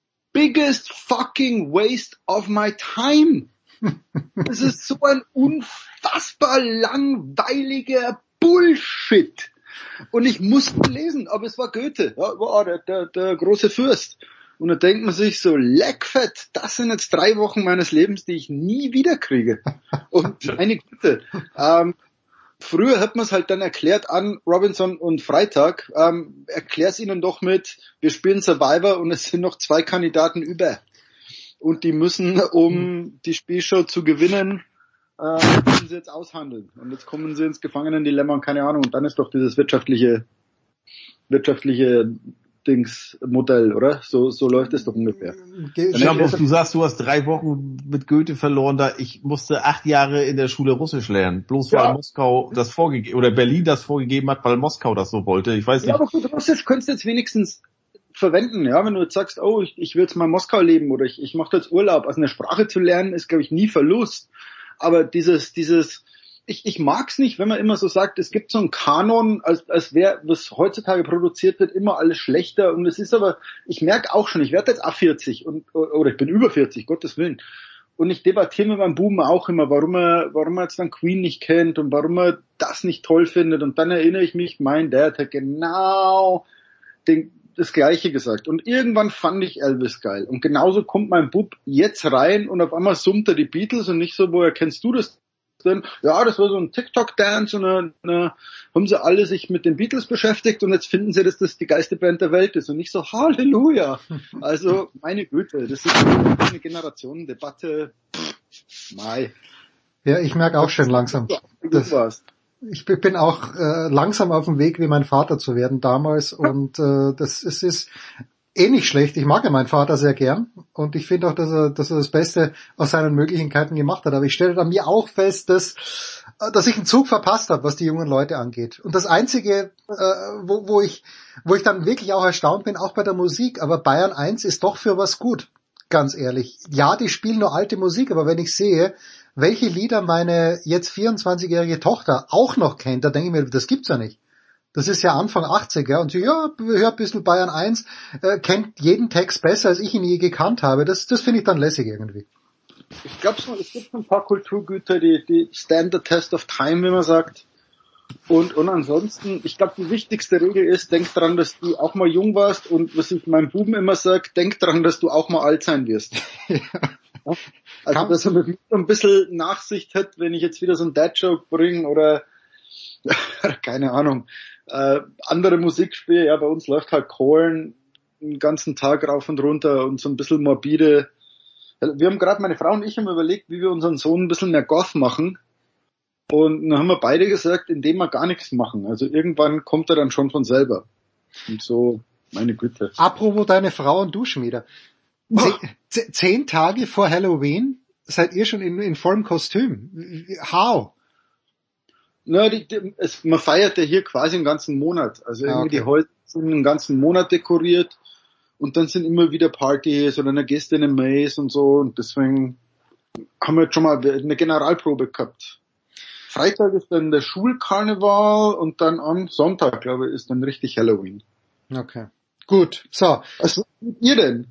Biggest fucking waste of my time. Das ist so ein unfassbar langweiliger Bullshit. Und ich musste lesen, aber es war Goethe, ja, war der, der, der große Fürst. Und da denkt man sich so, leckfett, das sind jetzt drei Wochen meines Lebens, die ich nie wieder kriege. Und meine Güte, ähm, früher hat man es halt dann erklärt an Robinson und Freitag, ähm, erklär's ihnen doch mit, wir spielen Survivor und es sind noch zwei Kandidaten über. Und die müssen, um die Spielshow zu gewinnen, äh, müssen sie jetzt aushandeln. Und jetzt kommen sie ins Gefangenendilemma und keine Ahnung. Und dann ist doch dieses wirtschaftliche, wirtschaftliche Dings-Modell, oder? So, so läuft es doch ungefähr. Schambos, du sagst, du hast drei Wochen mit Goethe verloren, da ich musste acht Jahre in der Schule Russisch lernen. Bloß weil ja. Moskau das vorgegeben, oder Berlin das vorgegeben hat, weil Moskau das so wollte. Ich weiß nicht. Ja, aber gut, Russisch könntest du jetzt wenigstens verwenden, ja, wenn du jetzt sagst, oh, ich, ich will jetzt mal in Moskau leben oder ich, ich mache jetzt Urlaub. Also eine Sprache zu lernen ist, glaube ich, nie Verlust. Aber dieses, dieses, Ich, ich mag's nicht, wenn man immer so sagt, es gibt so einen Kanon, als, als wäre, was heutzutage produziert wird, immer alles schlechter. Und es ist aber, ich merke auch schon, ich werde jetzt auch vierzig und, oder ich bin über vierzig, Gottes Willen. Und ich debattiere mit meinem Buben auch immer, warum er, warum er jetzt dann Queen nicht kennt und warum er das nicht toll findet. Und dann erinnere ich mich, mein Dad hat genau den, das Gleiche gesagt. Und irgendwann fand ich Elvis geil. Und genauso kommt mein Bub jetzt rein und auf einmal summt er die Beatles und nicht so, woher kennst du das? Denn, ja, das war so ein TikTok-Dance und dann, dann haben sie alle sich mit den Beatles beschäftigt und jetzt finden sie, dass das die geilste Band der Welt ist und nicht so Halleluja. Also, meine Güte, das ist eine Generationendebatte. Mai. Ja, ich merke auch schon langsam. Das, ich bin auch äh, langsam auf dem Weg, wie mein Vater zu werden damals und äh, das es ist eh nicht schlecht. Ich mag ja meinen Vater sehr gern und ich finde auch, dass er, dass er das Beste aus seinen Möglichkeiten gemacht hat. Aber ich stelle an mir auch fest, dass, dass ich einen Zug verpasst habe, was die jungen Leute angeht. Und das Einzige, äh, wo, wo ich, wo ich dann wirklich auch erstaunt bin, auch bei der Musik, aber Bayern eins ist doch für was gut. Ganz ehrlich. Ja, die spielen nur alte Musik, aber wenn ich sehe, welche Lieder meine jetzt vierundzwanzigjährige Tochter auch noch kennt, da denke ich mir, das gibt's ja nicht. Das ist ja Anfang achtziger und sie, ja, hört ein bisschen Bayern eins, äh, kennt jeden Text besser, als ich ihn je gekannt habe. Das, das finde ich dann lässig irgendwie. Ich glaube, es gibt ein paar Kulturgüter, die, die stand the test of time, wie man sagt. Und, und ansonsten, ich glaube, die wichtigste Regel ist, denk dran, dass du auch mal jung warst und was ich meinem Buben immer sage, denk dran, dass du auch mal alt sein wirst. Ja. Also, dass er mit mir so ein bisschen Nachsicht hat, wenn ich jetzt wieder so einen Dad-Joke bringe oder keine Ahnung, äh, andere Musik spiele. Ja, bei uns läuft halt Kohlen den ganzen Tag rauf und runter und so ein bisschen morbide. Wir haben gerade, meine Frau und ich haben überlegt, wie wir unseren Sohn ein bisschen mehr Goth machen. Und dann haben wir beide gesagt, indem wir gar nichts machen. Also irgendwann kommt er dann schon von selber. Und so, meine Güte. Apropos deine Frau und du, Schmieder. Zehn, zehn Tage vor Halloween seid ihr schon in, in vollem Kostüm. How? Na, die, die, es, man feiert ja hier quasi einen ganzen Monat. Also irgendwie okay. Die Häuser sind einen ganzen Monat dekoriert und dann sind immer wieder Partys oder eine Gäste in einem Maze und so und deswegen haben wir jetzt schon mal eine Generalprobe gehabt. Freitag ist dann der Schulkarneval und dann am Sonntag, glaube ich, ist dann richtig Halloween. Okay, Gut, so. Was macht ihr denn?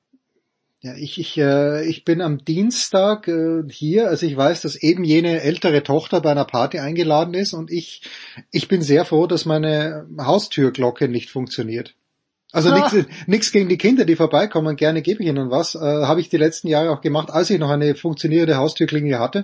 Ja, ich ich äh, ich bin am Dienstag äh, hier, also ich weiß, dass eben jene ältere Tochter bei einer Party eingeladen ist und ich ich bin sehr froh, dass meine Haustürglocke nicht funktioniert. Also nichts nichts gegen die Kinder, die vorbeikommen, gerne gebe ich ihnen was, äh, habe ich die letzten Jahre auch gemacht, als ich noch eine funktionierende Haustürklingel hatte,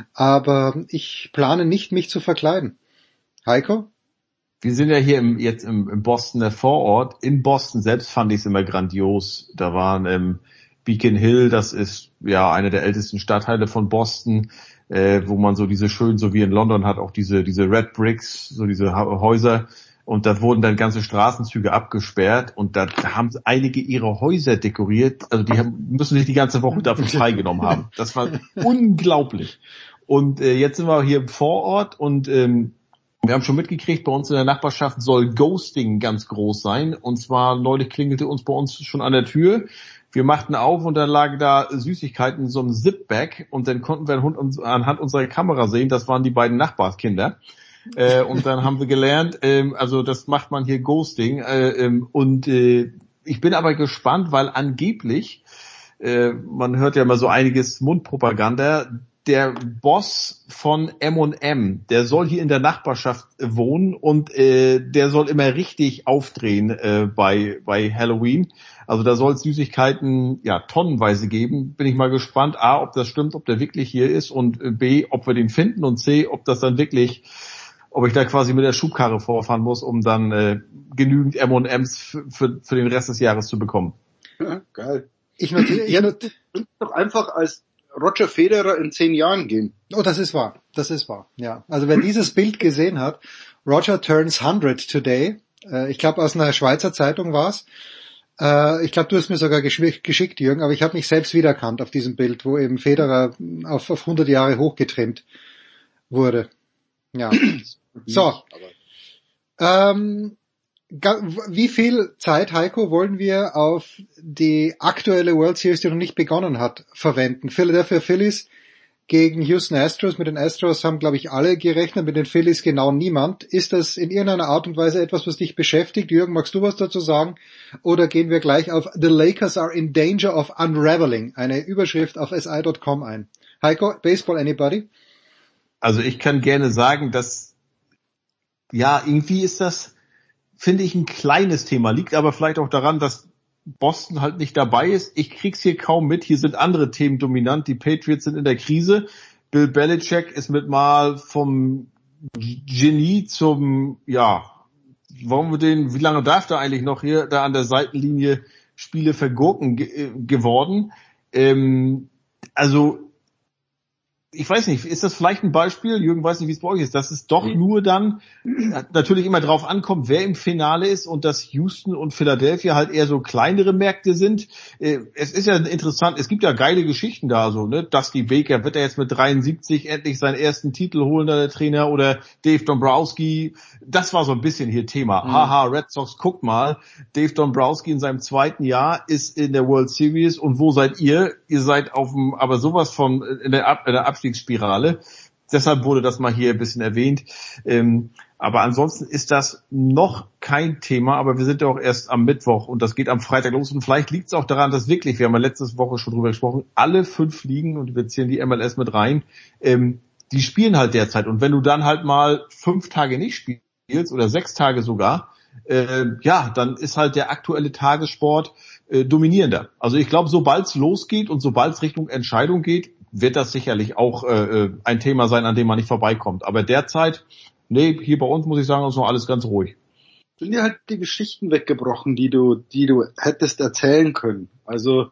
aber ich plane nicht, mich zu verkleiden. Heiko? Wir sind ja hier im, jetzt im, im Bostoner Vorort. In Boston selbst fand ich es immer grandios. Da waren ähm, Beacon Hill, das ist ja eine der ältesten Stadtteile von Boston, äh, wo man so diese schön, so wie in London hat, auch diese diese Red Bricks, so diese ha- Häuser. Und da wurden dann ganze Straßenzüge abgesperrt und da haben einige ihre Häuser dekoriert. Also die haben, müssen sich die ganze Woche dafür freigenommen haben. Das war unglaublich. Und äh, jetzt sind wir hier im Vorort und ähm, wir haben schon mitgekriegt, bei uns in der Nachbarschaft soll Ghosting ganz groß sein. Und zwar neulich klingelte uns bei uns schon an der Tür. Wir machten auf und da lagen da Süßigkeiten in so einem Zip-Bag und dann konnten wir anhand unserer Kamera sehen, das waren die beiden Nachbarskinder. Äh, und dann haben wir gelernt, ähm, also das macht man hier Ghosting. Äh, ähm, und äh, ich bin aber gespannt, weil angeblich, äh, man hört ja immer so einiges Mundpropaganda, der Boss von M und M, der soll hier in der Nachbarschaft wohnen und äh, der soll immer richtig aufdrehen äh, bei bei Halloween. Also da soll es Süßigkeiten ja tonnenweise geben. Bin ich mal gespannt, A, ob das stimmt, ob der wirklich hier ist und äh, B, ob wir den finden und C, ob das dann wirklich, ob ich da quasi mit der Schubkarre vorfahren muss, um dann äh, genügend M und M's für, für, für den Rest des Jahres zu bekommen. Ja, geil. Ich notiere, ich notiere. Doch einfach als Roger Federer in zehn Jahren gehen. Oh, das ist wahr. Das ist wahr. Ja. Also wer dieses Bild gesehen hat, Roger turns hundred today. Äh, ich glaube, aus einer Schweizer Zeitung war's. Äh, ich glaube, du hast mir sogar geschickt, geschickt, Jürgen, aber ich habe mich selbst wiedererkannt auf diesem Bild, wo eben Federer auf, auf hundert Jahre hochgetrimmt wurde. Ja. So. Ähm, wie viel Zeit, Heiko, wollen wir auf die aktuelle World Series, die noch nicht begonnen hat, verwenden? Philadelphia Phillies gegen Houston Astros. Mit den Astros haben, glaube ich, alle gerechnet, mit den Phillies genau niemand. Ist das in irgendeiner Art und Weise etwas, was dich beschäftigt? Jürgen, magst du was dazu sagen? Oder gehen wir gleich auf The Lakers are in danger of unraveling, eine Überschrift auf S I Punkt com ein? Heiko, Baseball anybody? Also ich kann gerne sagen, dass, ja, irgendwie ist das, finde ich, ein kleines Thema. Liegt aber vielleicht auch daran, dass Boston halt nicht dabei ist. Ich krieg's hier kaum mit. Hier sind andere Themen dominant. Die Patriots sind in der Krise. Bill Belichick ist mit mal vom Genie zum, ja, wollen wir den, wie lange darf der eigentlich noch hier da an der Seitenlinie Spiele vergurken ge- geworden? Ähm, also, ich weiß nicht, ist das vielleicht ein Beispiel, Jürgen weiß nicht, wie es bei euch ist, dass es doch mhm. nur dann natürlich immer drauf ankommt, wer im Finale ist und dass Houston und Philadelphia halt eher so kleinere Märkte sind. Es ist ja interessant, es gibt ja geile Geschichten da, so, ne? Dusty Baker, wird er jetzt mit dreiundsiebzig endlich seinen ersten Titel holen, der Trainer, oder Dave Dombrowski, das war so ein bisschen hier Thema. Mhm. Haha, Red Sox, guckt mal, Dave Dombrowski in seinem zweiten Jahr ist in der World Series und wo seid ihr? Ihr seid auf dem, aber sowas von, in der, Ab- in der Abstiegsspirale. Deshalb wurde das mal hier ein bisschen erwähnt. Ähm, aber ansonsten ist das noch kein Thema, aber wir sind ja auch erst am Mittwoch und das geht am Freitag los und vielleicht liegt es auch daran, dass wirklich, wir haben ja letzte Woche schon drüber gesprochen, alle fünf Ligen, und wir zählen die M L S mit rein, ähm, die spielen halt derzeit. Und wenn du dann halt mal fünf Tage nicht spielst oder sechs Tage sogar, äh, ja, dann ist halt der aktuelle Tagessport äh, dominierender. Also ich glaube, sobald es losgeht und sobald es Richtung Entscheidung geht, wird das sicherlich auch äh, ein Thema sein, an dem man nicht vorbeikommt. Aber derzeit, nee, hier bei uns muss ich sagen, ist noch alles ganz ruhig. Sind ja halt die Geschichten weggebrochen, die du, die du hättest erzählen können. Also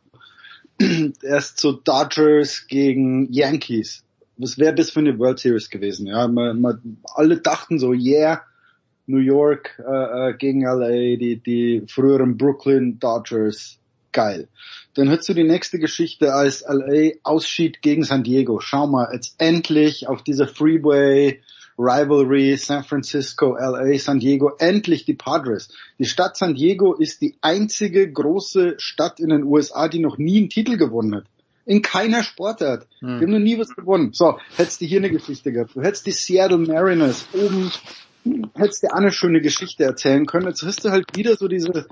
erst so Dodgers gegen Yankees. Was wäre das für eine World Series gewesen? Ja, man, man, alle dachten so, yeah, New York äh, gegen L A, die, die früheren Brooklyn Dodgers, geil. Dann hörst du die nächste Geschichte, als L A ausschied gegen San Diego. Schau mal, jetzt endlich auf dieser Freeway Rivalry San Francisco, L A, San Diego, endlich die Padres. Die Stadt San Diego ist die einzige große Stadt in den U S A, die noch nie einen Titel gewonnen hat. In keiner Sportart. Hm. Die haben noch nie was gewonnen. So, hättest du hier eine Geschichte gehabt. Du hättest die Seattle Mariners oben, hättest du eine schöne Geschichte erzählen können. Jetzt hast du halt wieder so diese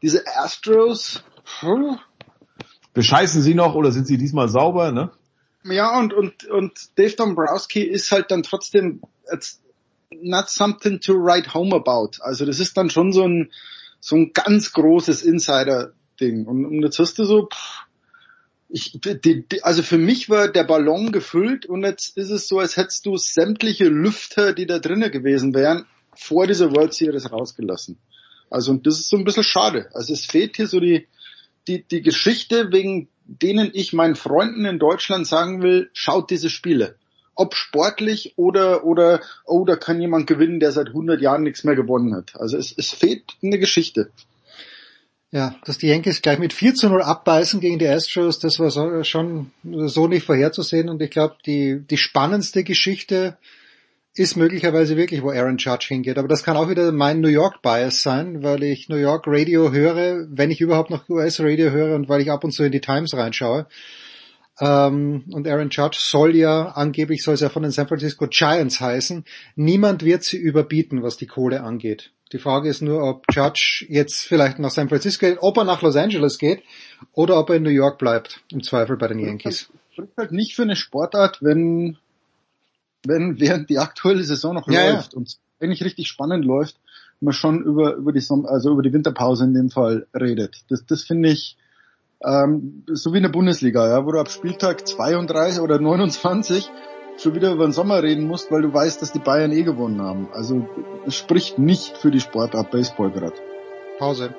diese Astros, hm. Bescheißen sie noch oder sind sie diesmal sauber, ne? Ja, und, und, und Dave Dombrowski ist halt dann trotzdem it's not something to write home about. Also das ist dann schon so ein, so ein ganz großes Insider-Ding. Und, und jetzt hast du so, pff, ich, die, die, also für mich war der Ballon gefüllt und jetzt ist es so, als hättest du sämtliche Lüfter, die da drinnen gewesen wären, vor dieser World Series rausgelassen. Also und das ist so ein bisschen schade. Also es fehlt hier so die, die, die Geschichte, wegen denen ich meinen Freunden in Deutschland sagen will, schaut diese Spiele. Ob sportlich oder, oder, oh, da kann jemand gewinnen, der seit hundert Jahren nichts mehr gewonnen hat. Also es, es fehlt eine Geschichte. Ja, dass die Yankees gleich mit vier zu null abbeißen gegen die Astros, das war so, schon so nicht vorherzusehen und ich glaube, die, die spannendste Geschichte ist möglicherweise wirklich, wo Aaron Judge hingeht. Aber das kann auch wieder mein New York Bias sein, weil ich New York Radio höre, wenn ich überhaupt noch U S Radio höre und weil ich ab und zu in die Times reinschaue. Ähm, und Aaron Judge soll ja, angeblich soll es ja von den San Francisco Giants heißen. Niemand wird sie überbieten, was die Kohle angeht. Die Frage ist nur, ob Judge jetzt vielleicht nach San Francisco geht, ob er nach Los Angeles geht oder ob er in New York bleibt, im Zweifel bei den Yankees. Spricht halt nicht für eine Sportart, wenn wenn während die aktuelle Saison noch ja, läuft ja. und eigentlich richtig spannend läuft, man schon über über die Sommer, also über die Winterpause in dem Fall redet. Das das finde ich ähm, so wie in der Bundesliga, ja, wo du ab Spieltag zweiunddreißig oder neunundzwanzig schon wieder über den Sommer reden musst, weil du weißt, dass die Bayern eh gewonnen haben. Also es spricht nicht für die Sportart Baseball gerade. Pause.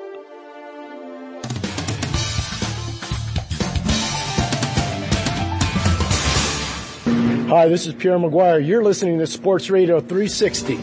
Hi, this is Pierre Maguire. You're listening to Sports Radio three sixty.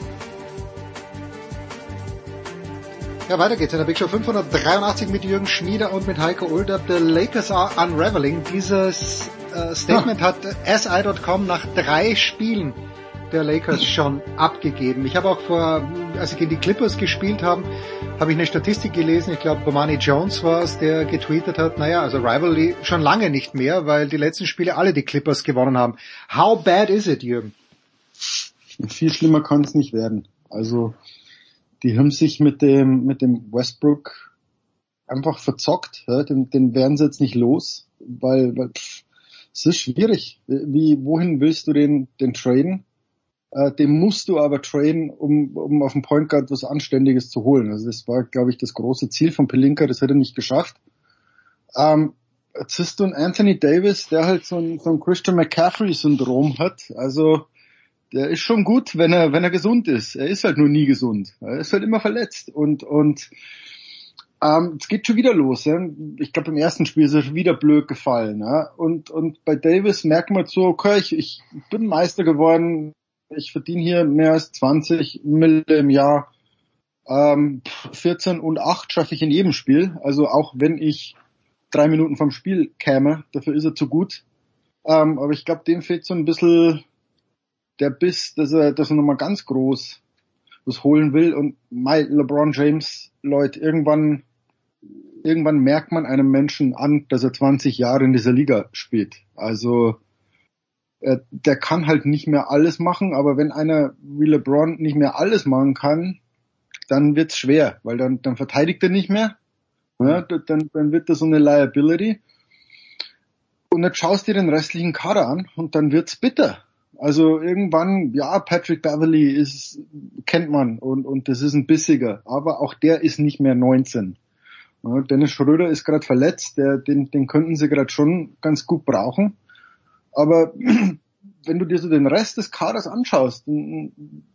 Ja, weiter geht's in der Big Show fünfhundertdreiundachtzig mit Jürgen Schmieder und mit Heiko Ulder. The Lakers are unraveling. Dieses äh, Statement ja. hat S I Punkt com nach drei Spielen der Lakers schon abgegeben. Ich habe auch vor, als sie gegen die Clippers gespielt haben, habe ich eine Statistik gelesen. Ich glaube, Bomani Jones war es, der getweetet hat, naja, also Rivalry schon lange nicht mehr, weil die letzten Spiele alle die Clippers gewonnen haben. How bad is it, Jürgen? Viel schlimmer kann es nicht werden. Also die haben sich mit dem mit dem Westbrook einfach verzockt. Ja, den, den werden sie jetzt nicht los, weil, weil pff, es ist schwierig. Wie, wohin willst du den den traden? Äh, den musst du aber traden, um um auf dem Point Guard was Anständiges zu holen. Also das war, glaube ich, das große Ziel von Pelinka. Das hat er nicht geschafft. Ähm, jetzt hast du einen Anthony Davis, der halt so ein, so ein Christian McCaffrey-Syndrom hat. Also der ist schon gut, wenn er wenn er gesund ist. Er ist halt nur nie gesund. Er ist halt immer verletzt. Und und ähm, es geht schon wieder los. Ja? Ich glaube, im ersten Spiel ist er schon wieder blöd gefallen. Ja? Und und bei Davis merkt man so, okay, ich, ich bin Meister geworden. Ich verdiene hier mehr als zwanzig Mille im Jahr. Ähm, vierzehn und acht schaffe ich in jedem Spiel. Also auch wenn ich drei Minuten vom Spiel käme, dafür ist er zu gut. Ähm, aber ich glaube, dem fehlt so ein bisschen der Biss, dass er, dass er nochmal ganz groß was holen will. Und my LeBron James, Leute, irgendwann, irgendwann merkt man einem Menschen an, dass er zwanzig Jahre in dieser Liga spielt. Also, äh, der kann halt nicht mehr alles machen, aber wenn einer wie LeBron nicht mehr alles machen kann, dann wird's schwer, weil dann, dann verteidigt er nicht mehr. Ja, dann, dann wird das so eine Liability. Und jetzt schaust dir den restlichen Kader an und dann wird's bitter. Also irgendwann, ja, Patrick Beverley ist, kennt man und, und das ist ein bissiger, aber auch der ist nicht mehr neunzehn. Ja, Dennis Schröder ist gerade verletzt, der, den, den könnten sie gerade schon ganz gut brauchen. Aber wenn du dir so den Rest des Kaders anschaust, und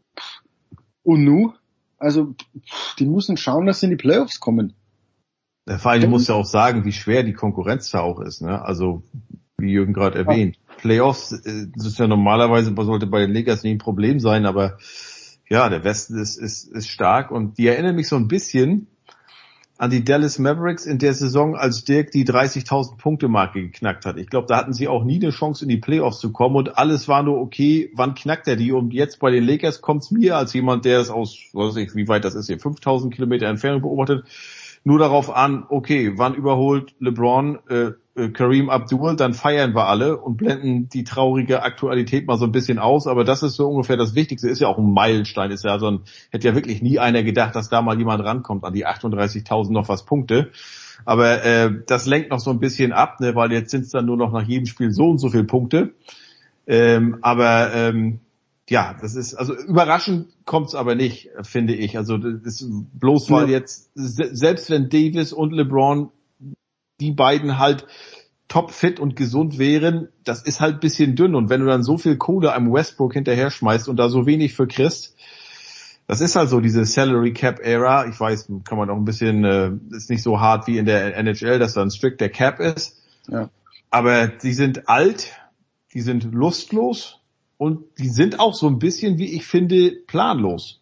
nu, also die müssen schauen, dass sie in die Playoffs kommen. Der Verein muss ja auch sagen, wie schwer die Konkurrenz da auch ist, ne? Also wie Jürgen gerade erwähnt. Ja. Playoffs, das ist ja normalerweise, sollte bei den Lakers nicht ein Problem sein, aber ja, der Westen ist, ist, ist stark und die erinnern mich so ein bisschen an die Dallas Mavericks in der Saison, als Dirk die dreißigtausend Punkte Marke geknackt hat. Ich glaube, da hatten sie auch nie eine Chance, in die Playoffs zu kommen und alles war nur okay, wann knackt er die? Und jetzt bei den Lakers kommt es mir als jemand, der es aus, weiß ich, wie weit das ist hier, fünftausend Kilometer Entfernung beobachtet, nur darauf an, okay, wann überholt LeBron äh, äh, Kareem Abdul, dann feiern wir alle und blenden die traurige Aktualität mal so ein bisschen aus. Aber das ist so ungefähr das Wichtigste. Ist ja auch ein Meilenstein. Ist ja so ein, hätte ja wirklich nie einer gedacht, dass da mal jemand rankommt an die achtunddreißigtausend noch was Punkte. Aber äh, das lenkt noch so ein bisschen ab, ne, weil jetzt sind es dann nur noch nach jedem Spiel so und so viele Punkte. Ähm, aber ähm, ja, das ist, also überraschend kommt's aber nicht, finde ich. Also das ist bloß weil jetzt, selbst wenn Davis und LeBron, die beiden halt topfit und gesund wären, das ist halt ein bisschen dünn. Und wenn du dann so viel Kohle einem Westbrook hinterher schmeißt und da so wenig für kriegst, das ist halt so diese Salary Cap Era. Ich weiß, kann man auch ein bisschen, äh, ist nicht so hart wie in der N H L, dass da ein strikter Cap ist. Ja. Aber die sind alt, die sind lustlos. Und die sind auch so ein bisschen, wie ich finde, planlos.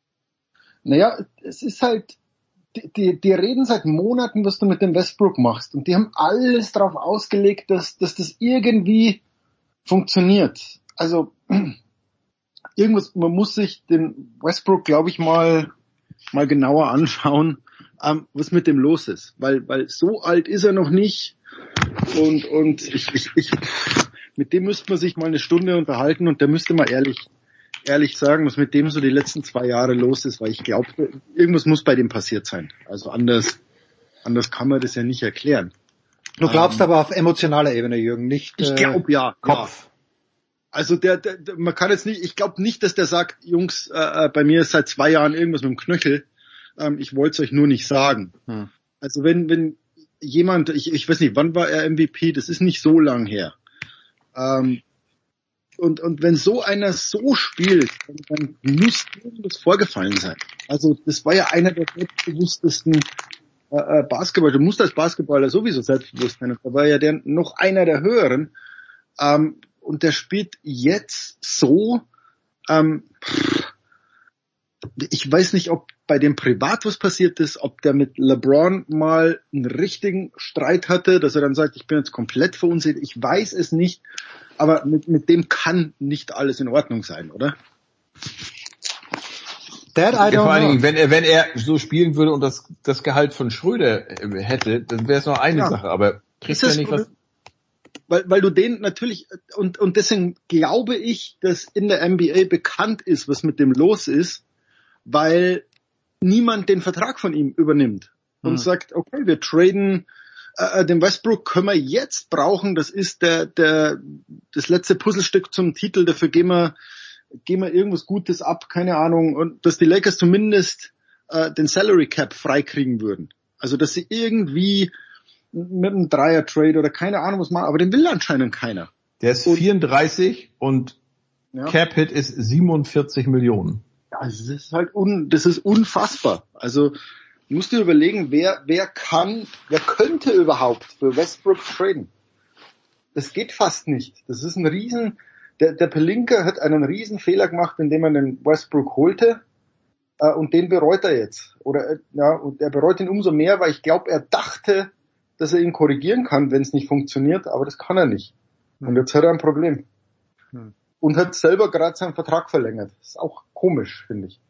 Naja, es ist halt, die, die, die reden seit Monaten, was du mit dem Westbrook machst. Und die haben alles darauf ausgelegt, dass, dass das irgendwie funktioniert. Also, irgendwas, man muss sich den Westbrook, glaube ich, mal, mal genauer anschauen, ähm, was mit dem los ist. Weil, weil so alt ist er noch nicht. Und, und ich, ich, ich, mit dem müsste man sich mal eine Stunde unterhalten und der müsste mal ehrlich, ehrlich sagen, was mit dem so die letzten zwei Jahre los ist, weil ich glaube, irgendwas muss bei dem passiert sein. Also anders, anders kann man das ja nicht erklären. Du glaubst ähm, aber auf emotionaler Ebene, Jürgen, nicht Ich glaube ja, Kopf. Ja. Also der, der, der, man kann jetzt nicht, ich glaube nicht, dass der sagt, Jungs, äh, bei mir ist seit zwei Jahren irgendwas mit dem Knöchel. Ähm, ich wollte es euch nur nicht sagen. Hm. Also wenn, wenn jemand, ich, ich weiß nicht, wann war er M V P? Das ist nicht so lang her. Ähm, und, und wenn so einer so spielt, dann, dann muss irgendwas vorgefallen sein. Also das war ja einer der selbstbewusstesten äh, Basketballer. Du musst als Basketballer sowieso selbstbewusst sein. Da war ja der noch einer der höheren. Ähm, und der spielt jetzt so, ähm, ich weiß nicht, ob bei dem privat was passiert ist, ob der mit LeBron mal einen richtigen Streit hatte, dass er dann sagt, ich bin jetzt komplett verunsichert. Ich weiß es nicht, aber mit, mit dem kann nicht alles in Ordnung sein, oder? That I don't ja, vor allen Dingen, wenn er, wenn er so spielen würde und das, das Gehalt von Schröder hätte, dann wäre es noch eine ja. Sache, aber kriegst du ja nicht was... Weil, weil du den natürlich, und, und deswegen glaube ich, dass in der N B A bekannt ist, was mit dem los ist, weil niemand den Vertrag von ihm übernimmt und hm. sagt, okay, wir traden äh, den Westbrook, können wir jetzt brauchen, das ist der, der, das letzte Puzzlestück zum Titel, dafür gehen wir, gehen wir irgendwas Gutes ab, keine Ahnung, und dass die Lakers zumindest äh, den Salary Cap freikriegen würden. Also, dass sie irgendwie mit einem Dreier-Trade oder keine Ahnung was machen, aber den will anscheinend keiner. Der ist und, vierunddreißig und ja. Cap-Hit ist siebenundvierzig Millionen. Ja, das ist halt un, das ist unfassbar. Also, musst du überlegen, wer, wer kann, wer könnte überhaupt für Westbrook traden? Das geht fast nicht. Das ist ein riesen, der, der Pelinka hat einen riesen Fehler gemacht, indem er den Westbrook holte, äh, und den bereut er jetzt. Oder, äh, ja, und er bereut ihn umso mehr, weil ich glaube, er dachte, dass er ihn korrigieren kann, wenn es nicht funktioniert, aber das kann er nicht. Und jetzt hat er ein Problem. Hm. Und hat selber gerade seinen Vertrag verlängert. Das ist auch komisch, finde ich.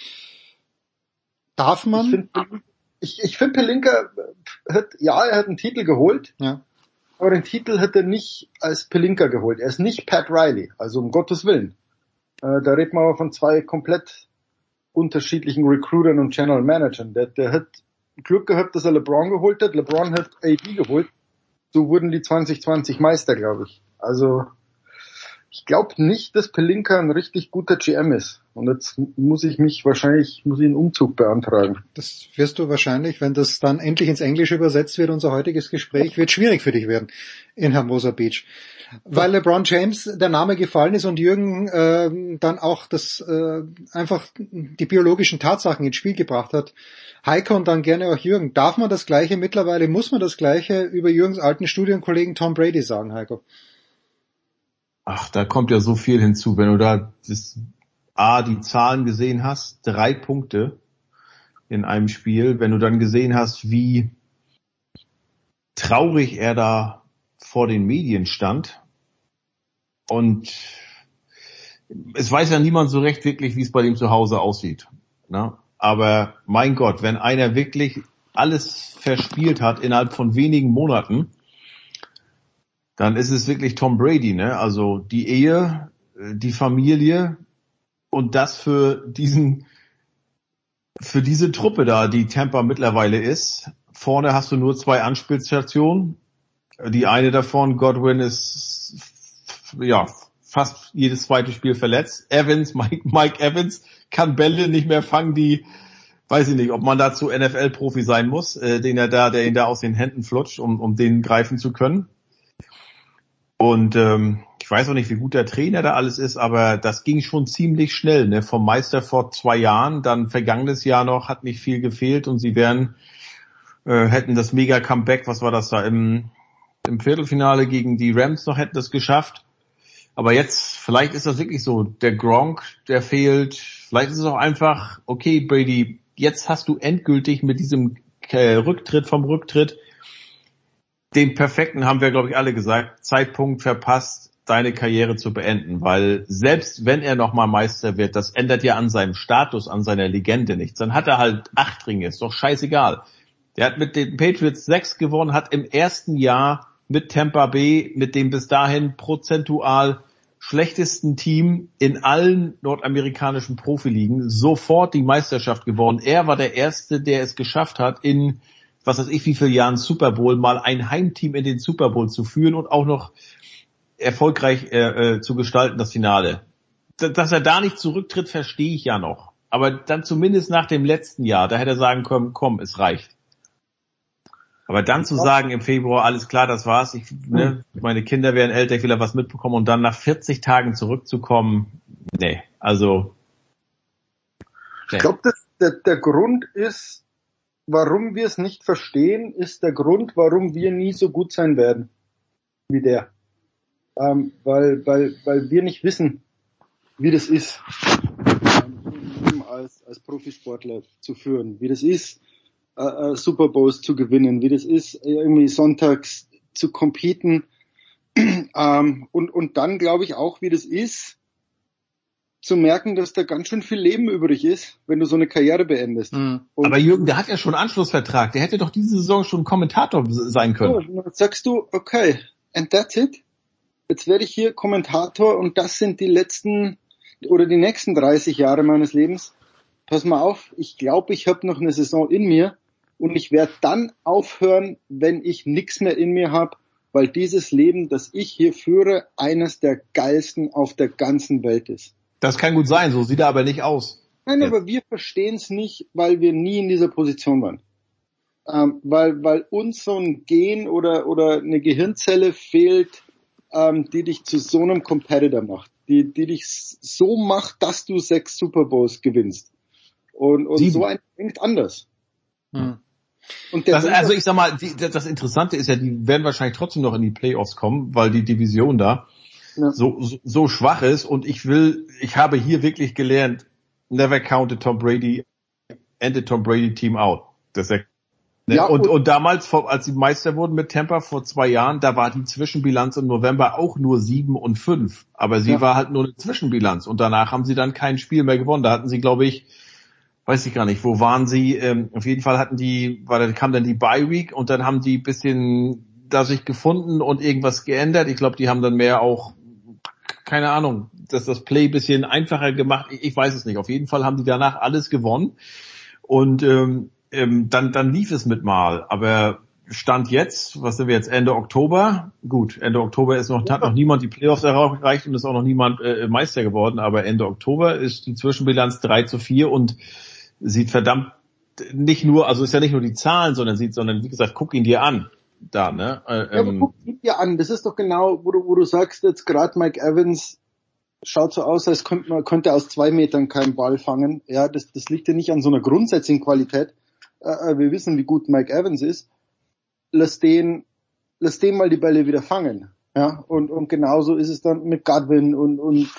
Darf man? Ich finde, ich, ich find Pelinka hat, ja, er hat einen Titel geholt, ja. aber den Titel hat er nicht als Pelinka geholt. Er ist nicht Pat Riley, also um Gottes Willen. Äh, da reden wir aber von zwei komplett unterschiedlichen Recruitern und General Managern. Der, der hat Glück gehabt, dass er LeBron geholt hat. LeBron hat A D geholt. So wurden die zwanzig zwanzig Meister, glaube ich. Also ich glaube nicht, dass Pelinka ein richtig guter G M ist. Und jetzt muss ich mich wahrscheinlich, muss ich einen Umzug beantragen. Das wirst du wahrscheinlich, wenn das dann endlich ins Englische übersetzt wird, unser heutiges Gespräch, wird schwierig für dich werden in Hermosa Beach. Weil LeBron James der Name gefallen ist und Jürgen äh, dann auch das äh, einfach die biologischen Tatsachen ins Spiel gebracht hat. Heiko und dann gerne auch Jürgen. Darf man das Gleiche mittlerweile, muss man das Gleiche über Jürgens alten Studienkollegen Tom Brady sagen, Heiko? Ach, da kommt ja so viel hinzu. Wenn du da das, A, die Zahlen gesehen hast, drei Punkte in einem Spiel. Wenn du dann gesehen hast, wie traurig er da vor den Medien stand. Und es weiß ja niemand so recht wirklich, wie es bei dem zu Hause aussieht. Ne? Aber mein Gott, wenn einer wirklich alles verspielt hat innerhalb von wenigen Monaten, dann ist es wirklich Tom Brady, ne? Also die Ehe, die Familie und das für diesen, für diese Truppe da, die Tampa mittlerweile ist. Vorne hast du nur zwei Anspielstationen. Die eine davon, Godwin, ist ja fast jedes zweite Spiel verletzt. Evans, Mike, Mike Evans kann Bälle nicht mehr fangen, die, weiß ich nicht, ob man dazu N F L-Profi sein muss, äh, den er da, der ihn da aus den Händen flutscht, um, um den greifen zu können. Und ähm, ich weiß auch nicht, wie gut der Trainer da alles ist, aber das ging schon ziemlich schnell, ne? Vom Meister vor zwei Jahren, dann vergangenes Jahr noch, hat nicht viel gefehlt und sie wären, äh, hätten das Mega-Comeback, was war das da, im, im Viertelfinale gegen die Rams noch, hätten das geschafft. Aber jetzt, vielleicht ist das wirklich so, der Gronk, der fehlt, vielleicht ist es auch einfach, okay Brady, jetzt hast du endgültig mit diesem äh, Rücktritt vom Rücktritt den perfekten, haben wir glaube ich alle gesagt, Zeitpunkt verpasst, deine Karriere zu beenden, weil selbst wenn er nochmal Meister wird, das ändert ja an seinem Status, an seiner Legende nichts. Dann hat er halt acht Ringe, ist doch scheißegal. Der hat mit den Patriots sechs gewonnen, hat im ersten Jahr mit Tampa Bay, mit dem bis dahin prozentual schlechtesten Team in allen nordamerikanischen Profiligen, sofort die Meisterschaft gewonnen. Er war der Erste, der es geschafft hat, in was weiß ich wie viele Jahren Super Bowl mal ein Heimteam in den Super Bowl zu führen und auch noch erfolgreich äh, äh, zu gestalten, das Finale. Dass er da nicht zurücktritt, verstehe ich ja noch. Aber dann zumindest nach dem letzten Jahr, da hätte er sagen können, komm, es reicht. Aber dann zu sagen im Februar, alles klar, das war's, ich, ne, meine Kinder werden älter, ich will ja was mitbekommen und dann nach vierzig Tagen zurückzukommen, nee, also. Nee. Ich glaube, der, der Grund ist, warum wir es nicht verstehen, ist der Grund, warum wir nie so gut sein werden wie der. Ähm, weil, weil, weil wir nicht wissen, wie das ist, ähm, als, als Profisportler zu führen, wie das ist, äh, Super Bowls zu gewinnen, wie das ist, irgendwie sonntags zu competen, ähm, und, und dann glaube ich auch, wie das ist, zu merken, dass da ganz schön viel Leben übrig ist, wenn du so eine Karriere beendest. Mhm. Aber Jürgen, der hat ja schon einen Anschlussvertrag, der hätte doch diese Saison schon Kommentator sein können. So, dann sagst du, okay, and that's it. Jetzt werde ich hier Kommentator und das sind die letzten oder die nächsten dreißig Jahre meines Lebens. Pass mal auf, ich glaube, ich habe noch eine Saison in mir und ich werde dann aufhören, wenn ich nichts mehr in mir habe, weil dieses Leben, das ich hier führe, eines der geilsten auf der ganzen Welt ist. Das kann gut sein, so sieht er aber nicht aus. Nein, aber wir verstehen es nicht, weil wir nie in dieser Position waren. Ähm, weil, weil uns so ein Gen oder, oder eine Gehirnzelle fehlt, ähm, die dich zu so einem Competitor macht. Die, die dich so macht, dass du sechs Super Bowls gewinnst. Und, und so ein denkt anders. Hm. Und der das, also ich sag mal, die, das Interessante ist ja, die werden wahrscheinlich trotzdem noch in die Playoffs kommen, weil die Division da ja. so, so, so schwach ist. Und ich will, ich habe hier wirklich gelernt, never count a Tom Brady and a Tom Brady team out. Das ist ja, ne? ja, und, und, und damals, als sie Meister wurden mit Tampa vor zwei Jahren, da war die Zwischenbilanz im November auch nur sieben und fünf. Aber sie ja. war halt nur eine Zwischenbilanz. Und danach haben sie dann kein Spiel mehr gewonnen. Da hatten sie, glaube ich, weiß ich gar nicht, wo waren sie? Ähm, auf jeden Fall hatten die, war da kam dann die Bye Week und dann haben die bisschen da sich gefunden und irgendwas geändert. Ich glaube, die haben dann mehr auch, keine Ahnung, dass das Play bisschen einfacher gemacht. Ich, ich weiß es nicht. Auf jeden Fall haben die danach alles gewonnen und ähm, ähm, dann dann lief es mit mal. Aber Stand jetzt, was sind wir jetzt, Ende Oktober? Gut, Ende Oktober ist noch, hat noch niemand die Playoffs erreicht und ist auch noch niemand äh, Meister geworden. Aber Ende Oktober ist die Zwischenbilanz drei zu vier und sieht verdammt nicht nur, also ist ja nicht nur die Zahlen, sondern sieht, sondern wie gesagt, guck ihn dir an. Da, ne? Äh, ja, aber guck ihn dir an. Das ist doch genau, wo du, wo du sagst, jetzt gerade Mike Evans schaut so aus, als könnte man, könnte aus zwei Metern keinen Ball fangen. Ja, das, das liegt ja nicht an so einer grundsätzlichen Qualität. Äh, wir wissen, wie gut Mike Evans ist. Lass den, lass den mal die Bälle wieder fangen. Ja, und, und genauso ist es dann mit Godwin und, und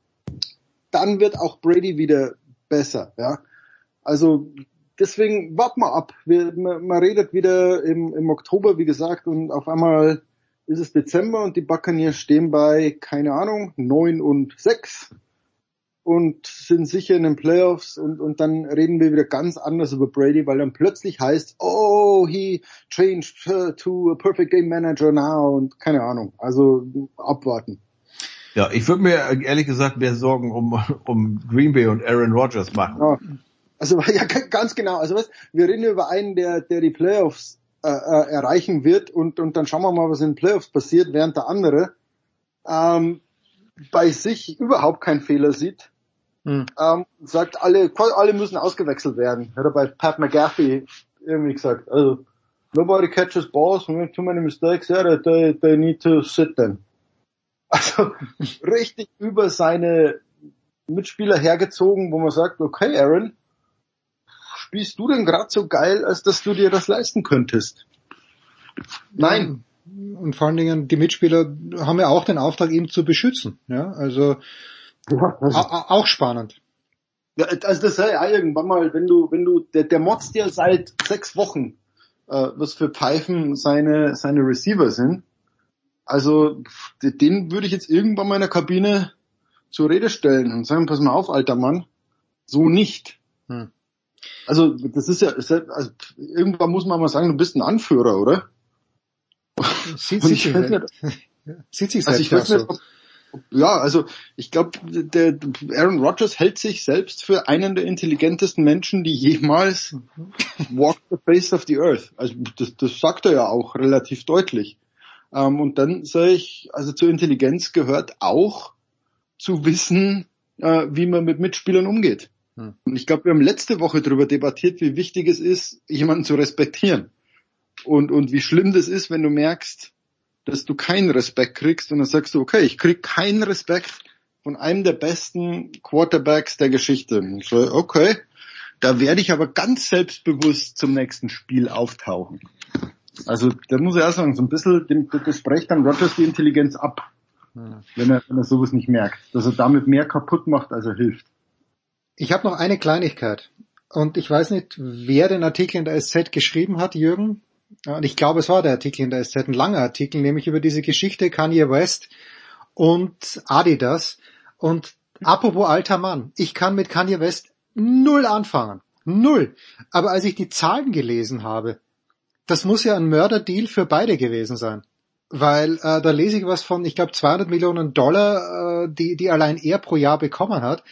dann wird auch Brady wieder besser, ja. Also deswegen warten wir ab. Wir, man, man redet wieder im, im Oktober, wie gesagt, und auf einmal ist es Dezember und die Buccaneers stehen bei, keine Ahnung, neun und sechs. und sind sicher in den Playoffs und, und dann reden wir wieder ganz anders über Brady, weil dann plötzlich heißt, oh, he changed to a perfect game manager now und keine Ahnung. Also abwarten. Ja, ich würde mir ehrlich gesagt mehr Sorgen um, um Green Bay und Aaron Rodgers machen. Ja. Also ja, ganz genau. Also was, wir reden über einen, der, der die Playoffs äh, äh, erreichen wird und, und dann schauen wir mal, was in den Playoffs passiert, während der andere ähm, bei sich überhaupt keinen Fehler sieht. Hm. Ähm, sagt, alle, alle müssen ausgewechselt werden. Hat er bei Pat McAfee irgendwie gesagt. Also, nobody catches balls, we make too many mistakes, yeah, they, they need to sit then. Also, richtig über seine Mitspieler hergezogen, wo man sagt, okay, Aaron, spielst du denn gerade so geil, als dass du dir das leisten könntest? Nein. Und vor allen Dingen, die Mitspieler haben ja auch den Auftrag, ihn zu beschützen. Ja, also ja, auch spannend. Ja, also das sei ja irgendwann mal, wenn du, wenn du, der, der motzt dir seit sechs Wochen, äh, was für Pfeifen seine, seine Receiver sind. Also den würde ich jetzt irgendwann mal in der Kabine zur Rede stellen und sagen, pass mal auf, alter Mann, so nicht. Hm. Also das ist ja, also, irgendwann muss man mal sagen, du bist ein Anführer, oder? Sieht sich Sieht sich also selbst nicht, ob, ob, ja, also ich glaube, der Aaron Rodgers hält sich selbst für einen der intelligentesten Menschen, die jemals walked the face of the earth. Also das, das sagt er ja auch relativ deutlich. Um, und dann sage ich, also zur Intelligenz gehört auch zu wissen, äh, wie man mit Mitspielern umgeht. Hm. Und ich glaube, wir haben letzte Woche darüber debattiert, wie wichtig es ist, jemanden zu respektieren. Und, und wie schlimm das ist, wenn du merkst, dass du keinen Respekt kriegst und dann sagst du, okay, ich krieg keinen Respekt von einem der besten Quarterbacks der Geschichte. Und so, okay, da werde ich aber ganz selbstbewusst zum nächsten Spiel auftauchen. Also, da muss ich auch sagen, so ein bisschen, dem, das spricht dann Rodgers die Intelligenz ab, hm. wenn er, wenn er sowas nicht merkt, dass er damit mehr kaputt macht, als er hilft. Ich habe noch eine Kleinigkeit und ich weiß nicht, wer den Artikel in der S Z geschrieben hat, Jürgen. Und ich glaube, es war der Artikel in der S Z, ein langer Artikel, nämlich über diese Geschichte Kanye West und Adidas. Und apropos alter Mann, ich kann mit Kanye West null anfangen. Null. Aber als ich die Zahlen gelesen habe, das muss ja ein Mörderdeal für beide gewesen sein. Weil äh, da lese ich was von, ich glaube, zweihundert Millionen Dollar, äh, die, die allein er pro Jahr bekommen hat.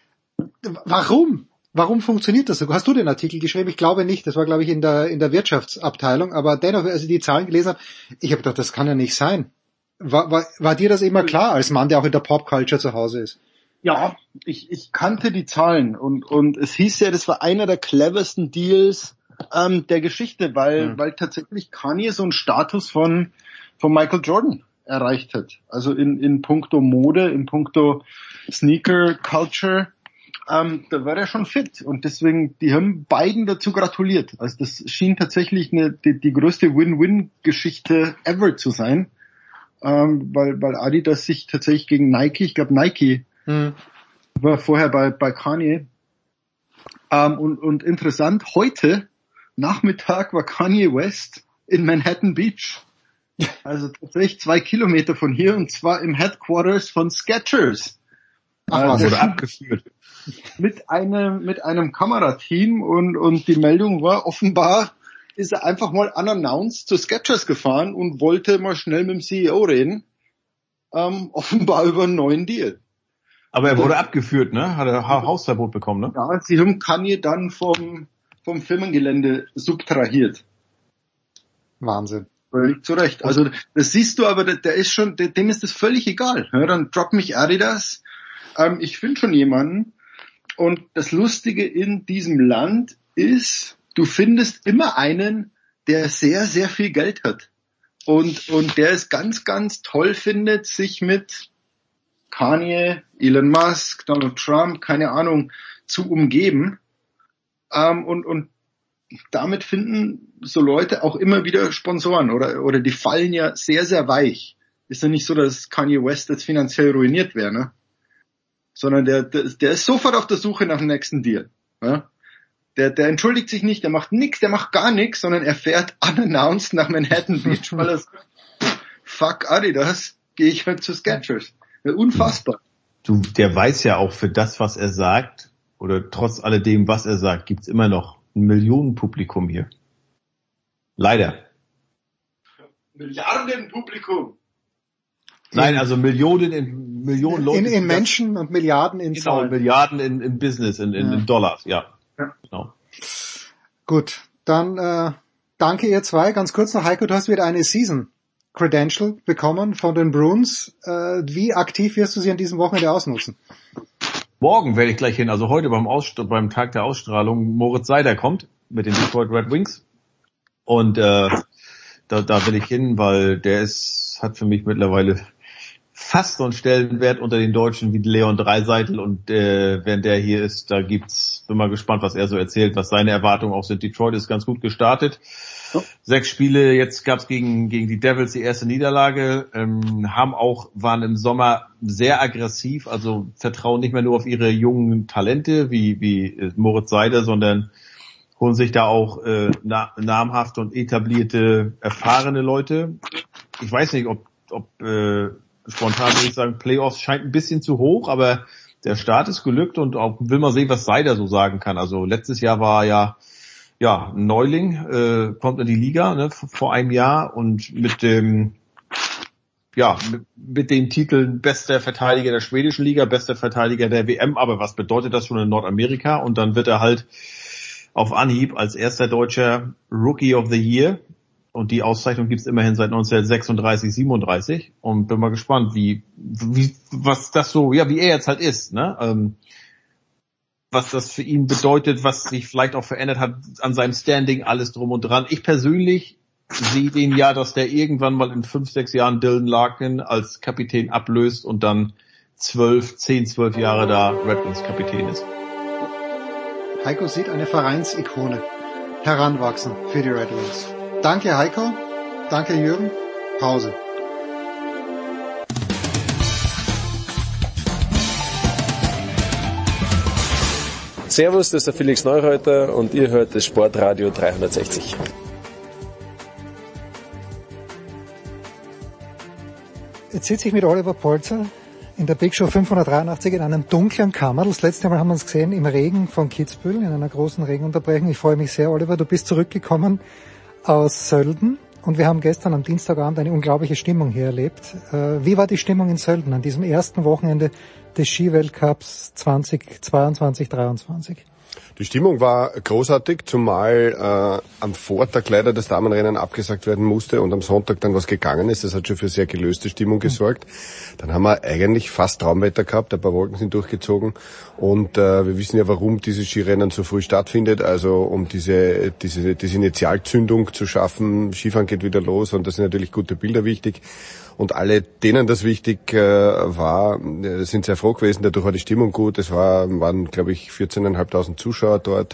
Warum? Warum funktioniert das so? Hast du den Artikel geschrieben? Ich glaube nicht. Das war, glaube ich, in der in der Wirtschaftsabteilung. Aber dennoch, als ich die Zahlen gelesen habe, ich habe gedacht, das kann ja nicht sein. War, war, war dir das immer klar, als Mann, der auch in der Popculture zu Hause ist? Ja, ich, ich kannte die Zahlen. Und, und es hieß ja, das war einer der cleversten Deals ähm, der Geschichte, weil, hm. weil tatsächlich Kanye so einen Status von, von Michael Jordan erreicht hat. Also in, in puncto Mode, in puncto Sneaker Culture. Ähm, da war er schon fit und deswegen, die haben beiden dazu gratuliert. Also das schien tatsächlich eine, die, die größte Win-Win-Geschichte ever zu sein, ähm, weil, weil Adidas sich tatsächlich gegen Nike, ich glaube Nike hm. war vorher bei, bei Kanye, ähm, und, und interessant, heute Nachmittag war Kanye West in Manhattan Beach. Also tatsächlich zwei Kilometer von hier und zwar im Headquarters von Skechers. Ach, was, wurde abgeführt. Mit einem, mit einem Kamerateam und, und die Meldung war, offenbar ist er einfach mal unannounced zu Skechers gefahren und wollte mal schnell mit dem C E O reden, ähm, offenbar über einen neuen Deal. Aber er wurde und, abgeführt, ne? Hat er Hausverbot bekommen, ne? Ja, sie haben Kanye dann vom, vom Firmengelände subtrahiert. Wahnsinn. Völlig zu Recht. Also, das siehst du aber, der, der ist schon, der, dem ist das völlig egal. Ja, dann drop mich Adidas. Ähm, ich finde schon jemanden. Und das Lustige in diesem Land ist, du findest immer einen, der sehr, sehr viel Geld hat. Und, und der es ganz, ganz toll findet, sich mit Kanye, Elon Musk, Donald Trump, keine Ahnung, zu umgeben. Ähm, und, und damit finden so Leute auch immer wieder Sponsoren oder, oder die fallen ja sehr, sehr weich. Ist ja nicht so, dass Kanye West jetzt finanziell ruiniert wäre, ne? Sondern der, der, der ist sofort auf der Suche nach dem nächsten Deal. Ja? Der, der entschuldigt sich nicht, der macht nix, der macht gar nichts, sondern er fährt unannounced nach Manhattan Beach, weil er sagt, fuck Adidas, gehe ich halt zu Skechers. Ja, unfassbar. du, der weiß ja auch für das, was er sagt, oder trotz alledem, was er sagt, gibt's immer noch ein Millionenpublikum hier. Leider. Milliardenpublikum. Nein, also Millionen in Millionen Leute. In, in Menschen und Milliarden in genau, Zahlen. Milliarden in, in Business, in, in, ja. in Dollars, ja. ja. Genau. Gut, dann äh, danke ihr zwei. Ganz kurz noch, Heiko, du hast wieder eine Season Credential bekommen von den Bruins. Äh, wie aktiv wirst du sie an diesem Wochenende ausnutzen? Morgen werde ich gleich hin, also heute beim, Ausst- beim Tag der Ausstrahlung, Moritz Seider kommt mit den Detroit Red Wings. Und äh, da, da will ich hin, weil der ist, hat für mich mittlerweile fast so einen Stellenwert unter den Deutschen wie Leon Draisaitl, und äh, wenn der hier ist, da gibt's, bin mal gespannt, was er so erzählt, was seine Erwartungen auch sind. Detroit ist ganz gut gestartet. Oh. Sechs Spiele, jetzt gab's gegen gegen die Devils die erste Niederlage, ähm, haben auch, waren im Sommer sehr aggressiv, also vertrauen nicht mehr nur auf ihre jungen Talente wie wie Moritz Seider, sondern holen sich da auch äh, na, namhafte und etablierte, erfahrene Leute. Ich weiß nicht, ob ob äh, spontan würde ich sagen, Playoffs scheint ein bisschen zu hoch, aber der Start ist gelückt, und auch will man sehen, was Seider so sagen kann. Also letztes Jahr war er ja ja ein Neuling, äh, kommt in die Liga, ne, vor einem Jahr, und mit dem ja mit, mit den Titeln bester Verteidiger der schwedischen Liga, bester Verteidiger der W M. Aber was bedeutet das schon in Nordamerika? Und dann wird er halt auf Anhieb als erster deutscher Rookie of the Year. Und die Auszeichnung gibt's immerhin seit neunzehnhundertsechsunddreißig, siebenunddreißig. Und bin mal gespannt, wie, wie, was das so, ja, wie er jetzt halt ist, ne? Ähm, was das für ihn bedeutet, was sich vielleicht auch verändert hat an seinem Standing, alles drum und dran. Ich persönlich sehe den ja, dass der irgendwann mal in fünf, sechs Jahren Dylan Larkin als Kapitän ablöst und dann zwölf, zehn, zwölf Jahre da Red Wings Kapitän ist. Heiko sieht eine Vereinsikone heranwachsen für die Red Wings. Danke Heiko, danke Jürgen, Pause. Servus, das ist der Felix Neureuter und ihr hört das Sportradio dreihundertsechzig. Jetzt sitze ich mit Oliver Polzer in der Big Show fünfhundertdreiundachtzig in einem dunklen Kammer. Das letzte Mal haben wir uns gesehen im Regen von Kitzbühel, in einer großen Regenunterbrechung. Ich freue mich sehr, Oliver, du bist zurückgekommen aus Sölden, und wir haben gestern am Dienstagabend eine unglaubliche Stimmung hier erlebt. Äh, wie war die Stimmung in Sölden an diesem ersten Wochenende des Skiweltcups zweitausendzweiundzwanzig dreiundzwanzig? Die Stimmung war großartig, zumal äh, am Vortag leider das Damenrennen abgesagt werden musste und am Sonntag dann was gegangen ist. Das hat schon für sehr gelöste Stimmung gesorgt. Dann haben wir eigentlich fast Traumwetter gehabt, ein paar Wolken sind durchgezogen, und äh, wir wissen ja, warum dieses Skirennen so früh stattfindet, also um diese diese diese Initialzündung zu schaffen. Skifahren geht wieder los, und da sind natürlich gute Bilder wichtig. Und alle, denen das wichtig äh, war, sind sehr froh gewesen. Dadurch war die Stimmung gut. Es war, waren, glaube ich, vierzehntausendfünfhundert Zuschauer dort.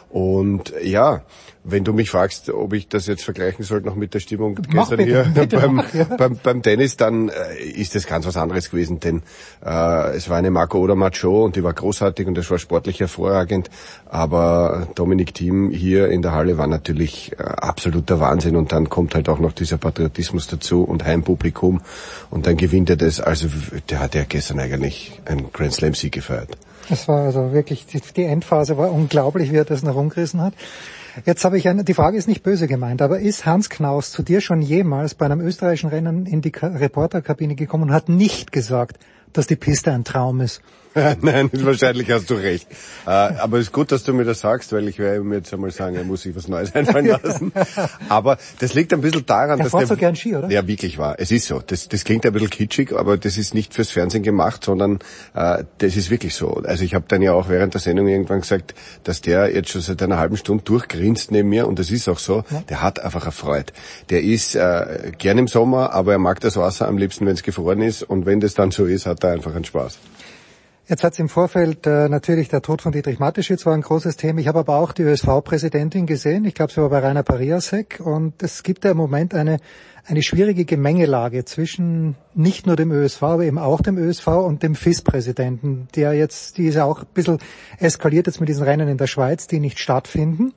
Und ja, wenn du mich fragst, ob ich das jetzt vergleichen soll noch mit der Stimmung Mach gestern bitte, hier bitte beim, mach, ja. beim, beim Tennis, dann äh, ist das ganz was anderes gewesen. Denn äh, es war eine Marco Odermatt Show, und die war großartig, und das war sportlich hervorragend. Aber Dominik Thiem hier in der Halle war natürlich äh, absoluter Wahnsinn. Und dann kommt halt auch noch dieser Patriotismus dazu und Heimpublikum. Und dann gewinnt er das. Also der hat ja gestern eigentlich einen Grand Slam Sieg gefeiert. Es war also wirklich, die, die Endphase war unglaublich, wie er das noch umgerissen hat. Jetzt habe ich eine, die Frage ist nicht böse gemeint, aber ist Hans Knaus zu dir schon jemals bei einem österreichischen Rennen in die Ka- Reporterkabine gekommen und hat nicht gesagt, dass die Piste ein Traum ist? Nein, wahrscheinlich hast du recht. Äh, aber es ist gut, dass du mir das sagst, weil ich werde mir jetzt einmal sagen, er muss sich was Neues einfallen lassen. Aber das liegt ein bisschen daran, der dass fährt der... so gern Ski, oder? Ja, wirklich wahr. Es ist so. Das, das klingt ein bisschen kitschig, aber das ist nicht fürs Fernsehen gemacht, sondern äh, das ist wirklich so. Also ich habe dann ja auch während der Sendung irgendwann gesagt, dass der jetzt schon seit einer halben Stunde durchgrinst neben mir, und das ist auch so. Ja. Der hat einfach erfreut. Der ist äh, gern im Sommer, aber er mag das Wasser am liebsten, wenn es gefroren ist, und wenn das dann so ist, hat er einfach einen Spaß. Jetzt hat es im Vorfeld äh, natürlich der Tod von Dietrich Mateschitz war ein großes Thema. Ich habe aber auch die Ö S V-Präsidentin gesehen. Ich glaube, sie war bei Rainer Pariasek. Und es gibt ja im Moment eine eine schwierige Gemengelage zwischen nicht nur dem Ö S V, aber eben auch dem Ö S V und dem F I S-Präsidenten, der jetzt, die ist ja auch ein bisschen eskaliert jetzt mit diesen Rennen in der Schweiz, die nicht stattfinden.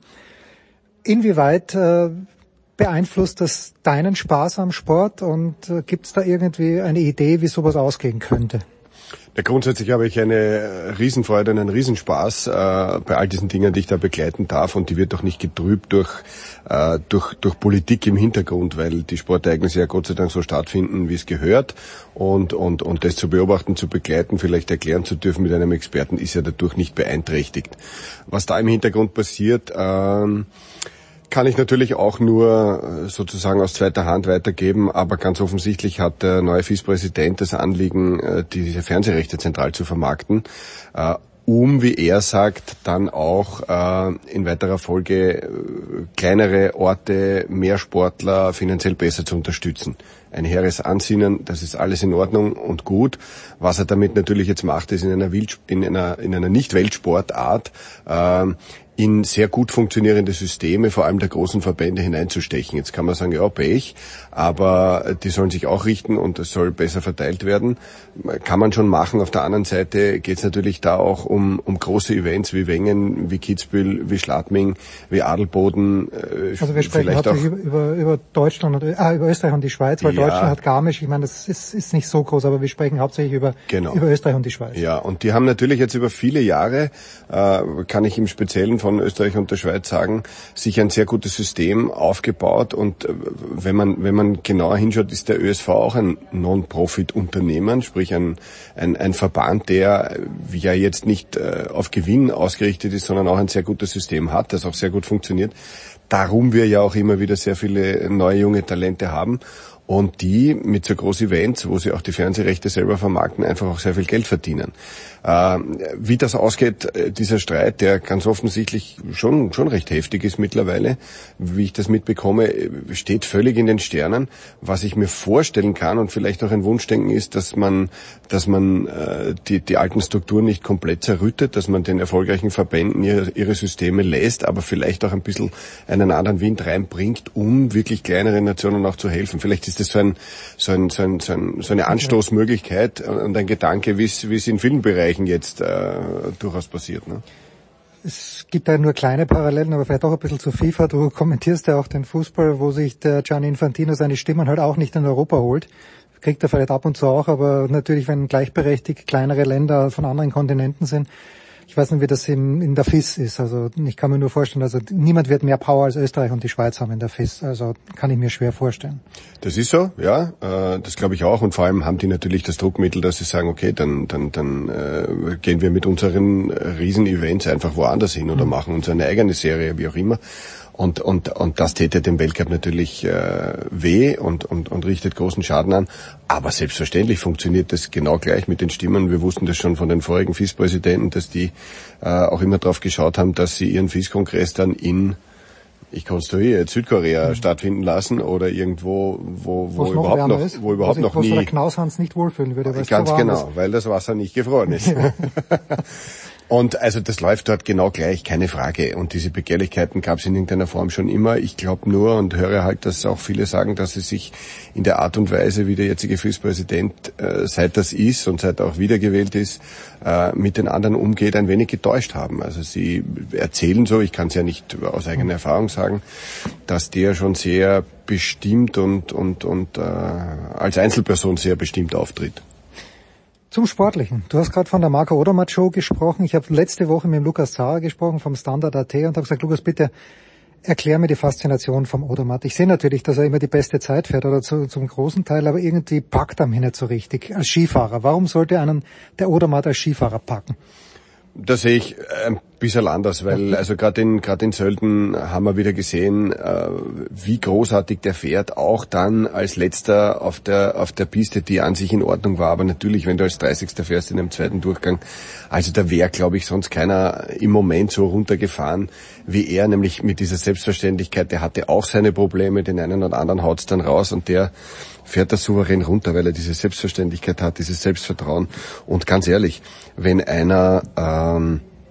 Inwieweit äh, beeinflusst das deinen Spaß am Sport, und äh, gibt es da irgendwie eine Idee, wie sowas ausgehen könnte? Ja, grundsätzlich habe ich eine Riesenfreude und einen Riesenspaß äh, bei all diesen Dingen, die ich da begleiten darf, und die wird doch nicht getrübt durch, äh, durch, durch Politik im Hintergrund, weil die Sportereignisse ja Gott sei Dank so stattfinden, wie es gehört, und, und, und das zu beobachten, zu begleiten, vielleicht erklären zu dürfen mit einem Experten, ist ja dadurch nicht beeinträchtigt. Was da im Hintergrund passiert, ähm, kann ich natürlich auch nur sozusagen aus zweiter Hand weitergeben, aber ganz offensichtlich hat der neue F I S-Präsident das Anliegen, diese Fernsehrechte zentral zu vermarkten, um, wie er sagt, dann auch in weiterer Folge kleinere Orte, mehr Sportler finanziell besser zu unterstützen. Ein hehres Ansinnen, das ist alles in Ordnung und gut. Was er damit natürlich jetzt macht, ist in einer, Wild, in einer, in einer Nicht-Weltsportart äh, in sehr gut funktionierende Systeme, vor allem der großen Verbände, hineinzustechen. Jetzt kann man sagen, ja, Pech, aber die sollen sich auch richten und es soll besser verteilt werden. Kann man schon machen. Auf der anderen Seite geht es natürlich da auch um, um große Events wie Wengen, wie Kitzbühel, wie Schladming, wie Adelboden. Äh, also wir sprechen hauptsächlich über, über Deutschland und ah, über Österreich und die Schweiz, weil ja. Deutschland hat Garmisch. Ich meine, das ist, ist nicht so groß, aber wir sprechen hauptsächlich über, genau. über Österreich und die Schweiz. Ja, und die haben natürlich jetzt über viele Jahre, äh, kann ich im Speziellen von Österreich und der Schweiz sagen, sich ein sehr gutes System aufgebaut, und äh, wenn man wenn man genauer hinschaut, ist der Ö S V auch ein Non-Profit-Unternehmen, sprich ein, ein ein Verband, der ja jetzt nicht äh, auf Gewinn ausgerichtet ist, sondern auch ein sehr gutes System hat, das auch sehr gut funktioniert. Darum wir ja auch immer wieder sehr viele neue junge Talente haben. Und die mit so großen Events, wo sie auch die Fernsehrechte selber vermarkten, einfach auch sehr viel Geld verdienen. Äh, wie das ausgeht, dieser Streit, der ganz offensichtlich schon schon recht heftig ist mittlerweile, wie ich das mitbekomme, steht völlig in den Sternen. Was ich mir vorstellen kann und vielleicht auch ein Wunschdenken ist, dass man dass man äh, die die alten Strukturen nicht komplett zerrüttet, dass man den erfolgreichen Verbänden ihre, ihre Systeme lässt, aber vielleicht auch ein bisschen einen anderen Wind reinbringt, um wirklich kleineren Nationen auch zu helfen. Vielleicht ist das so ein so ein so ein so, ein, so eine Anstoßmöglichkeit und ein Gedanke, wie es wie es in vielen Bereichen jetzt äh, durchaus passiert. Ne? Es gibt da nur kleine Parallelen, aber vielleicht auch ein bisschen zu FIFA. Du kommentierst ja auch den Fußball, wo sich der Gianni Infantino seine Stimmen halt auch nicht in Europa holt. Kriegt er vielleicht ab und zu auch, aber natürlich, wenn gleichberechtigt kleinere Länder von anderen Kontinenten sind. Ich weiß nicht, wie das in, in der F I S ist. Also ich kann mir nur vorstellen, also niemand wird mehr Power als Österreich und die Schweiz haben in der F I S. Also kann ich mir schwer vorstellen. Das ist so, ja. Äh, das glaube ich auch. Und vor allem haben die natürlich das Druckmittel, dass sie sagen, okay, dann dann dann äh, gehen wir mit unseren Riesen-Events einfach woanders hin oder mhm. machen uns eine eigene Serie, wie auch immer. Und, und, und das täte dem Weltcup natürlich äh, weh und, und, und richtet großen Schaden an. Aber selbstverständlich funktioniert das genau gleich mit den Stimmen. Wir wussten das schon von den vorigen F I S-Präsidenten, dass die äh, auch immer drauf geschaut haben, dass sie ihren F I S-Kongress dann in, ich konstruiere, Südkorea mhm. stattfinden lassen oder irgendwo, wo, wo überhaupt noch, ist, wo überhaupt sich, noch wo nie. Wo der Knaushans nicht wohlfühlen würde. Ganz genau, ist. Weil das Wasser nicht gefroren ist. Und also das läuft dort genau gleich, keine Frage. Und diese Begehrlichkeiten gab es in irgendeiner Form schon immer. Ich glaube nur und höre halt, dass auch viele sagen, dass sie sich in der Art und Weise, wie der jetzige F I S-Präsident, äh, seit das ist und seit er auch wiedergewählt ist, äh, mit den anderen umgeht, ein wenig getäuscht haben. Also sie erzählen so, ich kann es ja nicht aus eigener Erfahrung sagen, dass der schon sehr bestimmt und, und, und äh, als Einzelperson sehr bestimmt auftritt. Zum Sportlichen. Du hast gerade von der Marco Odermatt Show gesprochen. Ich habe letzte Woche mit dem Lukas Zahrer gesprochen vom Standard Punkt A T und habe gesagt, Lukas, bitte erklär mir die Faszination vom Odermatt. Ich sehe natürlich, dass er immer die beste Zeit fährt oder zu, zum großen Teil, aber irgendwie packt er mich nicht so richtig als Skifahrer. Warum sollte einen der Odermatt als Skifahrer packen? Das sehe ich ein bisschen anders, weil also gerade in gerade in Sölden haben wir wieder gesehen, äh, wie großartig der fährt, auch dann als letzter auf der auf der Piste, die an sich in Ordnung war, aber natürlich, wenn du als dreißigster fährst in einem zweiten Durchgang, also da wäre, glaube ich, sonst keiner im Moment so runtergefahren wie er, nämlich mit dieser Selbstverständlichkeit. Der hatte auch seine Probleme, den einen oder anderen haut's dann raus und der fährt das souverän runter, weil er diese Selbstverständlichkeit hat, dieses Selbstvertrauen. Und ganz ehrlich, wenn einer ähm,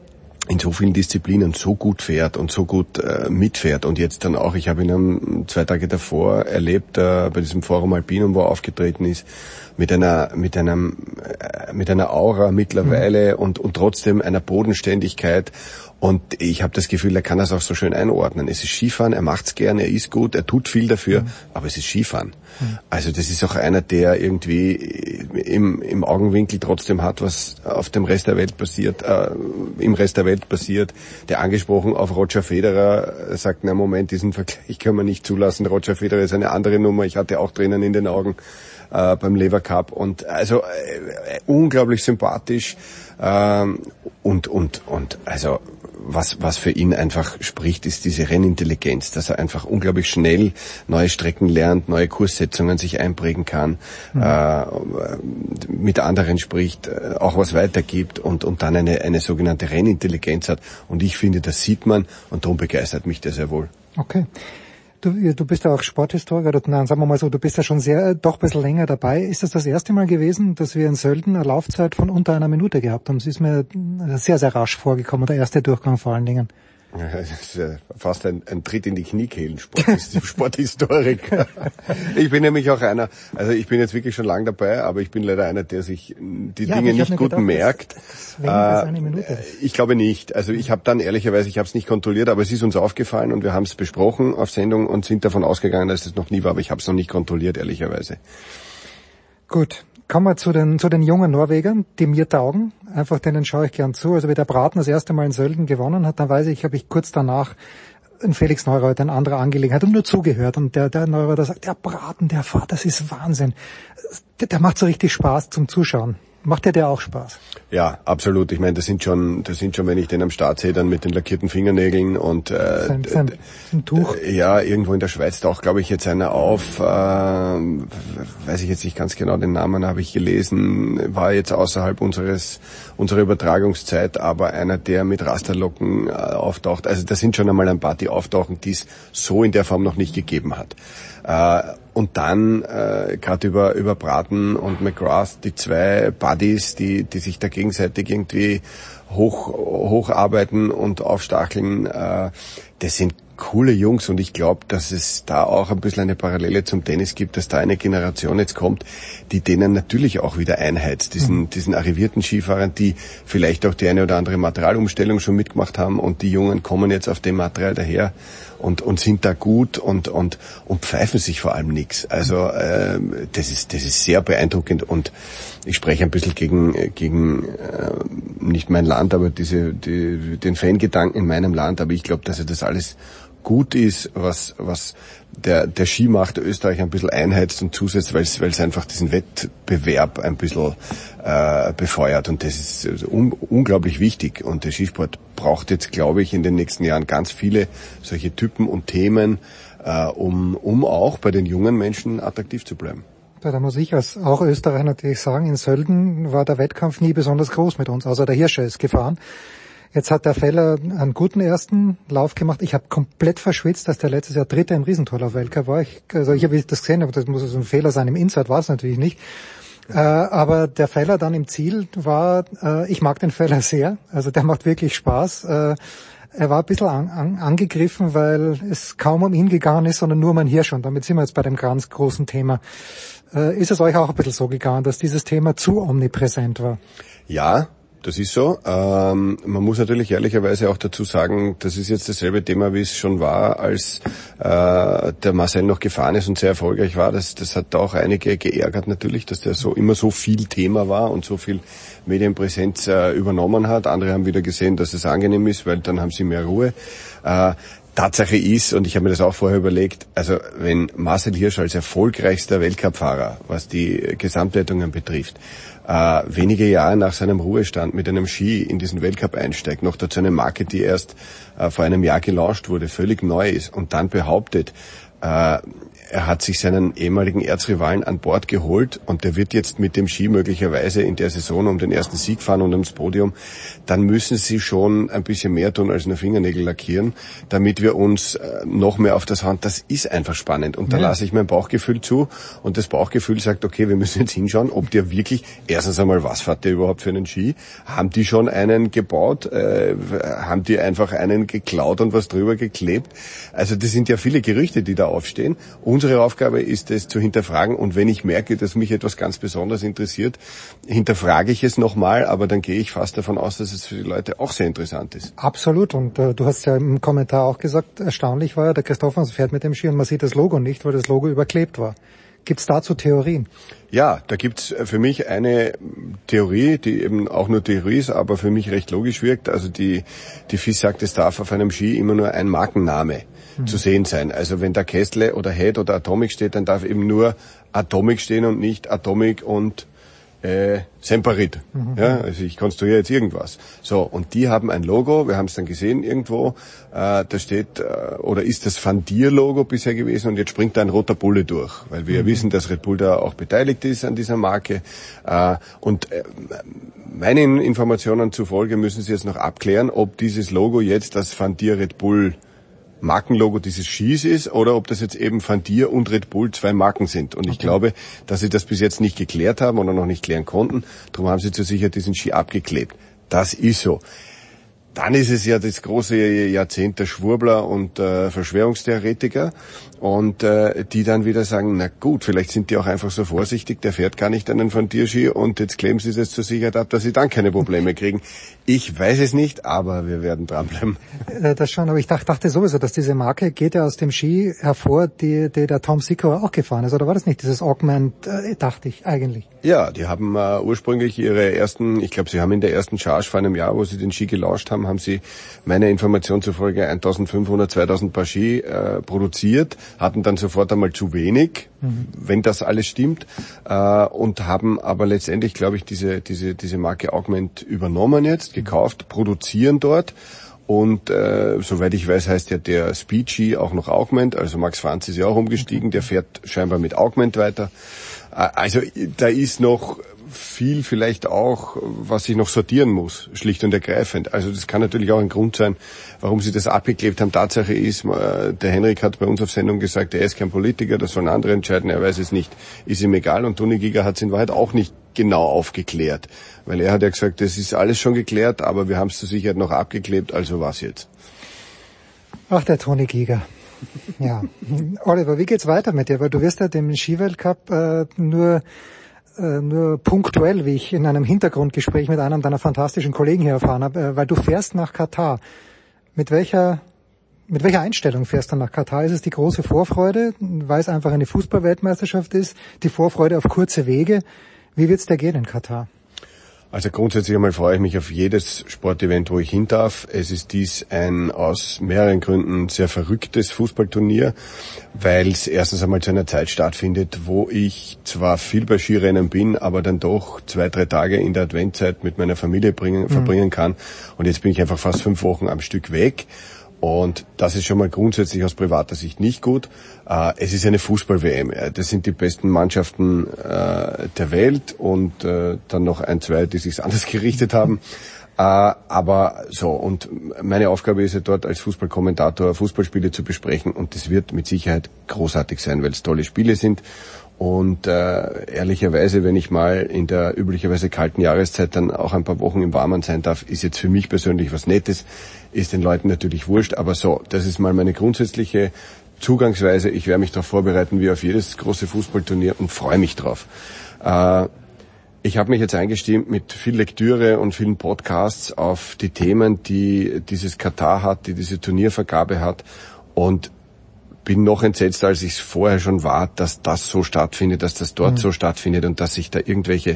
in so vielen Disziplinen so gut fährt und so gut äh, mitfährt und jetzt dann auch, ich habe ihn am, zwei Tage davor erlebt, äh, bei diesem Forum Alpinum, wo er aufgetreten ist, mit einer mit einem äh, mit einer Aura mittlerweile mhm. und und trotzdem einer Bodenständigkeit. Und ich habe das Gefühl, er kann das auch so schön einordnen. Es ist Skifahren, er macht's gern, er ist gut, er tut viel dafür, mhm. aber es ist Skifahren. Mhm. Also das ist auch einer, der irgendwie im, im Augenwinkel trotzdem hat, was auf dem Rest der Welt passiert, äh, im Rest der Welt passiert. Der angesprochen auf Roger Federer sagt, na Moment, diesen Vergleich kann man nicht zulassen. Roger Federer ist eine andere Nummer. Ich hatte auch Tränen in den Augen äh, beim Lever Cup. Und also äh, unglaublich sympathisch äh, und und und also was was für ihn einfach spricht, ist diese Rennintelligenz, dass er einfach unglaublich schnell neue Strecken lernt, neue Kurssetzungen sich einprägen kann, mhm. äh, mit anderen spricht, äh, auch was weitergibt und und dann eine eine sogenannte Rennintelligenz hat. Und ich finde, das sieht man und darum begeistert mich der sehr wohl. Okay. Du, du bist ja auch Sporthistoriker, oder, nein, sagen wir mal so, du bist ja schon sehr, doch ein bisschen länger dabei. Ist das das erste Mal gewesen, dass wir in Sölden eine Laufzeit von unter einer Minute gehabt haben? Das ist mir sehr, sehr rasch vorgekommen, der erste Durchgang vor allen Dingen. Das ist ja fast ein, ein Tritt in die Kniekehlen, Sport, Sporthistoriker. Ich bin nämlich auch einer, also ich bin jetzt wirklich schon lang dabei, aber ich bin leider einer, der sich die ja, Dinge nicht gut gedacht, merkt. Das, das äh, eine Minute. Ich glaube nicht. Also ich habe dann ehrlicherweise, ich habe es nicht kontrolliert, aber es ist uns aufgefallen und wir haben es besprochen auf Sendung und sind davon ausgegangen, dass es noch nie war, aber ich habe es noch nicht kontrolliert, ehrlicherweise. Gut. Kommen wir zu den, zu den jungen Norwegern, die mir taugen. Einfach denen schaue ich gern zu. Also wie der Braten das erste Mal in Sölden gewonnen hat, dann weiß ich, habe ich kurz danach ein Felix Neureuter, ein anderer Angelegenheit und nur zugehört. Und der, der Neureuter sagt, der Braten, der Fahrt, das ist Wahnsinn. Der, der macht so richtig Spaß zum Zuschauen. Macht dir der auch Spaß? Ja, absolut. Ich meine, das sind schon, das sind schon, wenn ich den am Start sehe, dann mit den lackierten Fingernägeln und äh, sein, sein, sein Tuch. Ja, irgendwo in der Schweiz taucht, glaube ich, jetzt einer auf. Äh, weiß ich jetzt nicht ganz genau den Namen, habe ich gelesen. War jetzt außerhalb unseres unserer Übertragungszeit, aber einer, der mit Rasterlocken äh, auftaucht. Also das sind schon einmal ein paar, die auftauchen, die es so in der Form noch nicht gegeben hat. Äh, und dann äh, gerade über über Braten und McGrath, die zwei Buddies, die die sich da gegenseitig irgendwie hoch hocharbeiten und aufstacheln, äh, das sind coole Jungs und ich glaube, dass es da auch ein bisschen eine Parallele zum Tennis gibt, dass da eine Generation jetzt kommt, die denen natürlich auch wieder einheizt, diesen mhm. diesen arrivierten Skifahrern, die vielleicht auch die eine oder andere Materialumstellung schon mitgemacht haben und die Jungen kommen jetzt auf dem Material daher und und sind da gut und und und pfeifen sich vor allem nichts. Also äh, das ist das ist sehr beeindruckend und ich spreche ein bisschen gegen gegen äh, nicht mein Land, aber diese die, den Fangedanken in meinem Land, aber ich glaube, dass er das alles gut ist, was was der der Skimacht Österreich ein bisschen einheizt und zusetzt, weil es weil es einfach diesen Wettbewerb ein bisschen äh, befeuert und das ist un, unglaublich wichtig und der Skisport braucht jetzt, glaube ich, in den nächsten Jahren ganz viele solche Typen und Themen, äh, um um auch bei den jungen Menschen attraktiv zu bleiben. Da muss ich als auch Österreicher natürlich sagen, in Sölden war der Wettkampf nie besonders groß mit uns, außer der Hirscher ist gefahren. Jetzt hat der Feller einen guten ersten Lauf gemacht. Ich habe komplett verschwitzt, dass der letztes Jahr Dritter im Riesentorlauf-Weltcup war. Ich, also ich habe das gesehen, aber das muss so ein Fehler sein. Im Inside war es natürlich nicht. Äh, aber der Feller dann im Ziel war, äh, ich mag den Feller sehr. Also der macht wirklich Spaß. Äh, er war ein bisschen an, an, angegriffen, weil es kaum um ihn gegangen ist, sondern nur um ein Hirsch. Und damit sind wir jetzt bei dem ganz großen Thema. Äh, ist es euch auch ein bisschen so gegangen, dass dieses Thema zu omnipräsent war? Ja. Das ist so. Ähm, man muss natürlich ehrlicherweise auch dazu sagen, das ist jetzt dasselbe Thema, wie es schon war, als äh, der Marcel noch gefahren ist und sehr erfolgreich war. Das, das hat auch einige geärgert natürlich, dass der so immer so viel Thema war und so viel Medienpräsenz äh, übernommen hat. Andere haben wieder gesehen, dass es angenehm ist, weil dann haben sie mehr Ruhe. Äh, Tatsache ist, und ich habe mir das auch vorher überlegt, also wenn Marcel Hirsch als erfolgreichster Weltcup-Fahrer, was die Gesamtwertungen betrifft, äh, wenige Jahre nach seinem Ruhestand mit einem Ski in diesen Weltcup einsteigt, noch dazu eine Marke, die erst äh, vor einem Jahr gelauncht wurde, völlig neu ist und dann behauptet, äh, er hat sich seinen ehemaligen Erzrivalen an Bord geholt und der wird jetzt mit dem Ski möglicherweise in der Saison um den ersten Sieg fahren und ums Podium. Dann müssen sie schon ein bisschen mehr tun als nur Fingernägel lackieren, damit wir uns noch mehr auf das hauen. Das ist einfach spannend und da ja. lasse ich mein Bauchgefühl zu und das Bauchgefühl sagt, okay, wir müssen jetzt hinschauen, ob der wirklich, erstens einmal, was fährt der überhaupt für einen Ski? Haben die schon einen gebaut? Äh, haben die einfach einen geklaut und was drüber geklebt? Also das sind ja viele Gerüchte, die da aufstehen. Unsere Aufgabe ist es zu hinterfragen und wenn ich merke, dass mich etwas ganz besonders interessiert, hinterfrage ich es nochmal, aber dann gehe ich fast davon aus, dass es für die Leute auch sehr interessant ist. Absolut und äh, du hast ja im Kommentar auch gesagt, erstaunlich war ja, der Christophers fährt mit dem Ski und man sieht das Logo nicht, weil das Logo überklebt war. Gibt's dazu Theorien? Ja, da gibt's für mich eine Theorie, die eben auch nur Theorie ist, aber für mich recht logisch wirkt. Also die, die F I S sagt, es darf auf einem Ski immer nur ein Markenname mhm. zu sehen sein. Also wenn da Kestle oder Head oder Atomic steht, dann darf eben nur Atomic stehen und nicht Atomic und äh, Semperit. Mhm. Ja, also ich konstruiere jetzt irgendwas. So, und die haben ein Logo, wir haben es dann gesehen irgendwo, äh, da steht, äh, oder ist das Van Dier-Logo bisher gewesen und jetzt springt da ein roter Bulle durch, weil wir mhm. ja wissen, dass Red Bull da auch beteiligt ist an dieser Marke. Äh, und äh, meinen Informationen zufolge müssen Sie jetzt noch abklären, ob dieses Logo jetzt das Van Dier Red Bull Markenlogo dieses Skis ist oder ob das jetzt eben Van Dier und Red Bull zwei Marken sind. Und ich okay. glaube, dass sie das bis jetzt nicht geklärt haben oder noch nicht klären konnten. Darum haben sie zur Sicherheit diesen Ski abgeklebt. Das ist so. Dann ist es ja das große Jahrzehnt der Schwurbler und äh, Verschwörungstheoretiker und äh, die dann wieder sagen, na gut, vielleicht sind die auch einfach so vorsichtig, der fährt gar nicht einen Van Dier Ski und jetzt kleben sie es zur Sicherheit ab, dass sie dann keine Probleme kriegen. Ich weiß es nicht, aber wir werden dranbleiben. Äh, das schon, aber ich dachte, dachte sowieso, dass diese Marke geht ja aus dem Ski hervor, die, die der Tom Sikoa auch gefahren ist, oder war das nicht dieses Augment, äh, dachte ich eigentlich? Ja, die haben äh, ursprünglich ihre ersten, ich glaube, sie haben in der ersten Charge vor einem Jahr, wo sie den Ski gelauncht haben, haben sie meiner Information zufolge eintausendfünfhundert, zweitausend Paar Ski äh, produziert, hatten dann sofort einmal zu wenig, mhm. wenn das alles stimmt, äh, und haben aber letztendlich, glaube ich, diese diese diese Marke Augment übernommen jetzt, gekauft, produzieren dort. Und äh, soweit ich weiß, heißt ja der Speed Ski auch noch Augment, also Max Franz ist ja auch umgestiegen, der fährt scheinbar mit Augment weiter. Äh, also da ist noch viel vielleicht auch, was ich noch sortieren muss, schlicht und ergreifend. Also das kann natürlich auch ein Grund sein, warum sie das abgeklebt haben. Tatsache ist, der Henrik hat bei uns auf Sendung gesagt, er ist kein Politiker, das sollen andere entscheiden, er weiß es nicht, ist ihm egal. Und Toni Giger hat es in Wahrheit auch nicht genau aufgeklärt, weil er hat ja gesagt, das ist alles schon geklärt, aber wir haben es zur Sicherheit noch abgeklebt, also was jetzt? Ach, der Toni Giger. Ja. Oliver, wie geht's weiter mit dir? Weil du wirst ja dem Skiweltcup äh, nur nur punktuell, wie ich in einem Hintergrundgespräch mit einem deiner fantastischen Kollegen hier erfahren habe, weil du fährst nach Katar. Mit welcher, mit welcher Einstellung fährst du nach Katar? Ist es die große Vorfreude, weil es einfach eine Fußball-Weltmeisterschaft ist, die Vorfreude auf kurze Wege? Wie wird's dir gehen in Katar? Also grundsätzlich einmal freue ich mich auf jedes Sportevent, wo ich hin darf. Es ist dies ein aus mehreren Gründen sehr verrücktes Fußballturnier, weil es erstens einmal zu einer Zeit stattfindet, wo ich zwar viel bei Skirennen bin, aber dann doch zwei, drei Tage in der Adventzeit mit meiner Familie bringen, mhm. verbringen kann. Und jetzt bin ich einfach fast fünf Wochen am Stück weg. Und das ist schon mal grundsätzlich aus privater Sicht nicht gut. Äh, es ist eine Fußball-W M. Das sind die besten Mannschaften äh, der Welt und äh, dann noch ein, zwei, die sich anders gerichtet haben. Äh, aber so, und meine Aufgabe ist ja dort als Fußballkommentator Fußballspiele zu besprechen und das wird mit Sicherheit großartig sein, weil es tolle Spiele sind. Und äh, ehrlicherweise, wenn ich mal in der üblicherweise kalten Jahreszeit dann auch ein paar Wochen im Warmen sein darf, ist jetzt für mich persönlich was Nettes, ist den Leuten natürlich wurscht, aber so, das ist mal meine grundsätzliche Zugangsweise. Ich werde mich darauf vorbereiten wie auf jedes große Fußballturnier und freue mich drauf. Äh, ich habe mich jetzt eingestimmt mit viel Lektüre und vielen Podcasts auf die Themen, die dieses Katar hat, die diese Turniervergabe hat und bin noch entsetzt, als ich es vorher schon war, dass das so stattfindet, dass das dort mhm. so stattfindet und dass sich da irgendwelche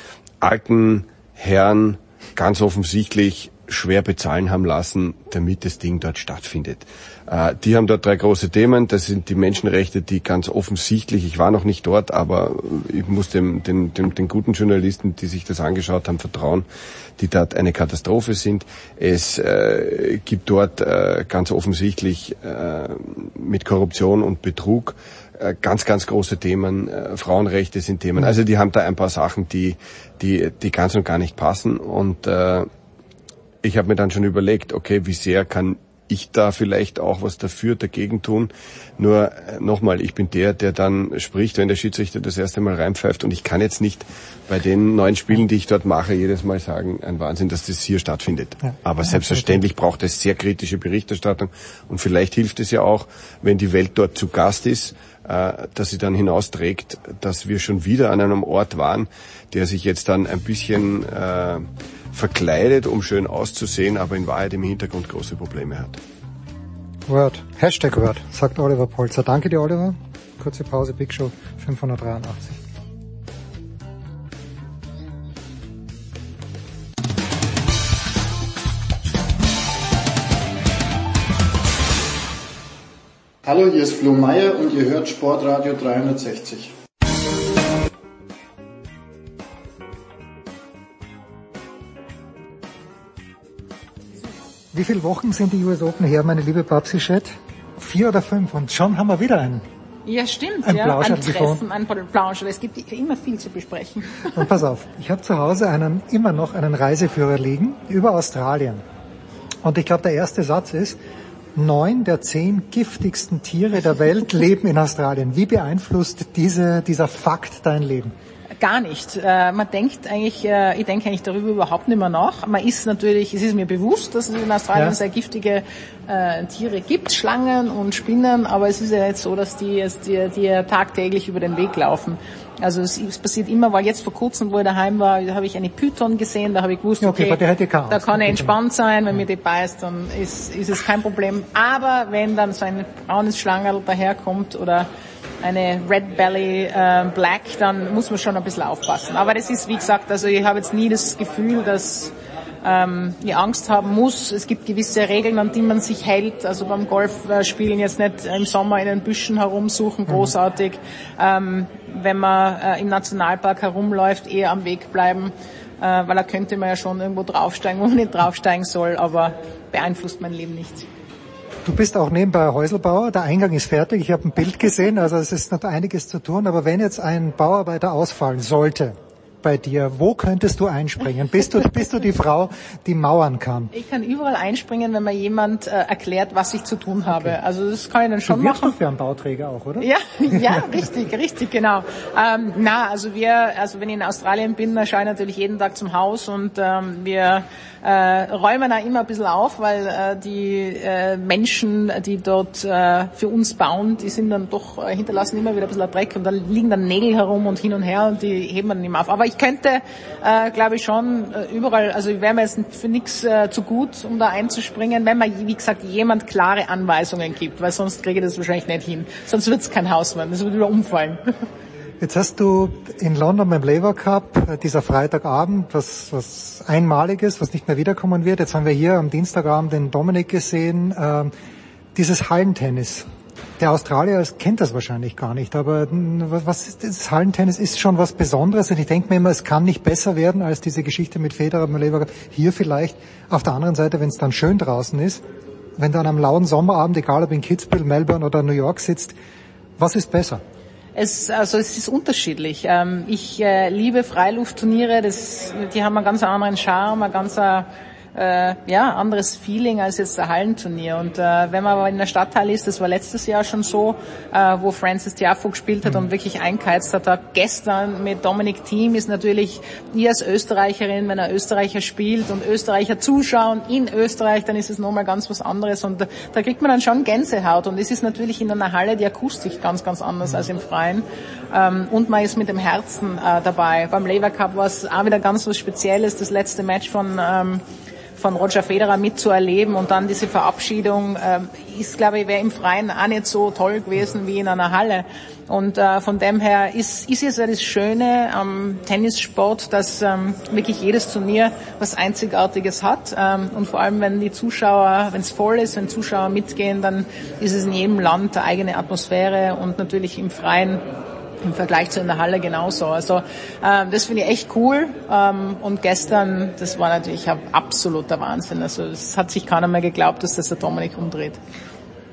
alten Herren ganz offensichtlich schwer bezahlen haben lassen, damit das Ding dort stattfindet. Äh, die haben dort drei große Themen. Das sind die Menschenrechte, die ganz offensichtlich, ich war noch nicht dort, aber ich muss dem, den, den, den guten Journalisten, die sich das angeschaut haben, vertrauen, die dort eine Katastrophe sind. Es äh, gibt dort äh, ganz offensichtlich äh, mit Korruption und Betrug äh, ganz, ganz große Themen. Äh, Frauenrechte sind Themen. Also die haben da ein paar Sachen, die, die, die ganz und gar nicht passen. Und äh, ich habe mir dann schon überlegt, okay, wie sehr kann ich da vielleicht auch was dafür, dagegen tun. Nur äh, nochmal, ich bin der, der dann spricht, wenn der Schiedsrichter das erste Mal reinpfeift. Und ich kann jetzt nicht bei den neuen Spielen, die ich dort mache, jedes Mal sagen, ein Wahnsinn, dass das hier stattfindet. Ja. Aber selbstverständlich braucht es sehr kritische Berichterstattung. Und vielleicht hilft es ja auch, wenn die Welt dort zu Gast ist, äh, dass sie dann hinausträgt, dass wir schon wieder an einem Ort waren, der sich jetzt dann ein bisschen äh, verkleidet, um schön auszusehen, aber in Wahrheit im Hintergrund große Probleme hat. Word. Hashtag Word, sagt Oliver Polzer. Danke dir, Oliver. Kurze Pause, Big Show fünfhundertdreiundachtzig. Hallo, hier ist Flo Meyer und ihr hört Sportradio dreihundertsechzig. Wie viele Wochen sind die U S Open her, meine liebe Babsi Schett? Vier oder fünf? Und schon haben wir wieder einen. Ja, stimmt. Ein ja. Plauscher ein Treffen, ein Plauscher. Es gibt immer viel zu besprechen. Und pass auf, ich habe zu Hause einen, immer noch einen Reiseführer liegen über Australien. Und ich glaube, der erste Satz ist, neun der zehn giftigsten Tiere der Welt leben in Australien. Wie beeinflusst diese, dieser Fakt dein Leben? Gar nicht. Äh, man denkt eigentlich, äh, ich denke eigentlich darüber überhaupt nicht mehr nach. Man ist natürlich, es ist mir bewusst, dass es in Australien ja. sehr giftige äh, Tiere gibt, Schlangen und Spinnen, aber es ist ja nicht so, dass die jetzt die, die tagtäglich über den Weg laufen. Also es, es passiert immer, weil jetzt vor kurzem, wo ich daheim war, da habe ich eine Python gesehen, da habe ich gewusst, okay, okay hätte da kann ich entspannt sein, wenn mir die beißt, dann ist, ist es kein Problem. Aber wenn dann so ein braunes Schlangerl daherkommt oder eine Red Belly äh, Black, dann muss man schon ein bisschen aufpassen. Aber das ist, wie gesagt, also ich habe jetzt nie das Gefühl, dass ähm, ich Angst haben muss. Es gibt gewisse Regeln, an die man sich hält. Also beim Golfspielen jetzt nicht im Sommer in den Büschen herumsuchen, großartig. Ähm, wenn man äh, im Nationalpark herumläuft, eher am Weg bleiben, äh, weil da könnte man ja schon irgendwo draufsteigen, wo man nicht draufsteigen soll, aber beeinflusst mein Leben nicht. Du bist auch nebenbei Häuselbauer, der Eingang ist fertig, ich habe ein Bild gesehen, also es ist noch einiges zu tun, aber wenn jetzt ein Bauarbeiter ausfallen sollte bei dir, wo könntest du einspringen? Bist du, bist du die Frau, die mauern kann? Ich kann überall einspringen, wenn mir jemand äh, erklärt, was ich zu tun habe. Okay. Also das kann ich dann schon du wirkst machen. Du für einen Bauträger auch, oder? Ja, ja, richtig, richtig, genau. Ähm, na, also wir, also wenn ich in Australien bin, dann schaue ich natürlich jeden Tag zum Haus und ähm, wir äh, räumen auch immer ein bisschen auf, weil äh, die äh, Menschen, die dort äh, für uns bauen, die sind dann doch, äh, hinterlassen immer wieder ein bisschen Dreck und da liegen dann Nägel herum und hin und her und die heben wir dann nicht mehr auf. Aber ich könnte, äh, glaube ich schon, äh, überall, also ich wäre mir jetzt für nichts äh, zu gut, um da einzuspringen, wenn man, wie gesagt, jemand klare Anweisungen gibt, weil sonst kriege ich das wahrscheinlich nicht hin. Sonst wird es kein Haus werden, das wird wieder umfallen. Jetzt hast du in London beim Laver Cup, dieser Freitagabend, was, was Einmaliges, was nicht mehr wiederkommen wird. Jetzt haben wir hier am Dienstagabend den Dominik gesehen, äh, dieses Hallentennis. Der Australier kennt das wahrscheinlich gar nicht, aber was ist das Hallentennis ist schon was Besonderes und ich denke mir immer, es kann nicht besser werden als diese Geschichte mit Federer beim Laver Cup. Hier vielleicht. Auf der anderen Seite, wenn es dann schön draußen ist, wenn du an einem lauen Sommerabend, egal ob in Kitzbühel, Melbourne oder New York sitzt, was ist besser? Es, also es ist unterschiedlich. Ähm, ich äh, liebe Freiluftturniere, das, die haben einen ganz anderen Charme, ein ganz äh, ja, anderes Feeling als jetzt ein Hallenturnier. Und äh, wenn man aber in der Stadthalle ist, das war letztes Jahr schon so, äh, wo Frances Tiafoe gespielt hat mhm. und wirklich eingeheizt hat. Da gestern mit Dominic Thiem ist natürlich, ihr als Österreicherin, wenn ein Österreicher spielt und Österreicher zuschauen in Österreich, dann ist es nochmal ganz was anderes. Und da, da kriegt man dann schon Gänsehaut. Und es ist natürlich in einer Halle die Akustik ganz, ganz anders mhm. als im Freien. Ähm, und man ist mit dem Herzen äh, dabei. Beim Laver Cup war es auch wieder ganz was Spezielles, das letzte Match von ähm, von Roger Federer mitzuerleben und dann diese Verabschiedung äh, ist, glaube ich, wäre im Freien auch nicht so toll gewesen wie in einer Halle. Und äh, von dem her ist ist es ja das Schöne am Tennissport, dass ähm, wirklich jedes Turnier was Einzigartiges hat. Ähm, und vor allem, wenn die Zuschauer, wenn es voll ist, wenn Zuschauer mitgehen, dann ist es in jedem Land eine eigene Atmosphäre und natürlich im Freien im Vergleich zu in der Halle genauso. Also ähm, das finde ich echt cool. Ähm, und gestern, das war natürlich ein absoluter Wahnsinn. Also es hat sich keiner mehr geglaubt, dass das der Dominik umdreht.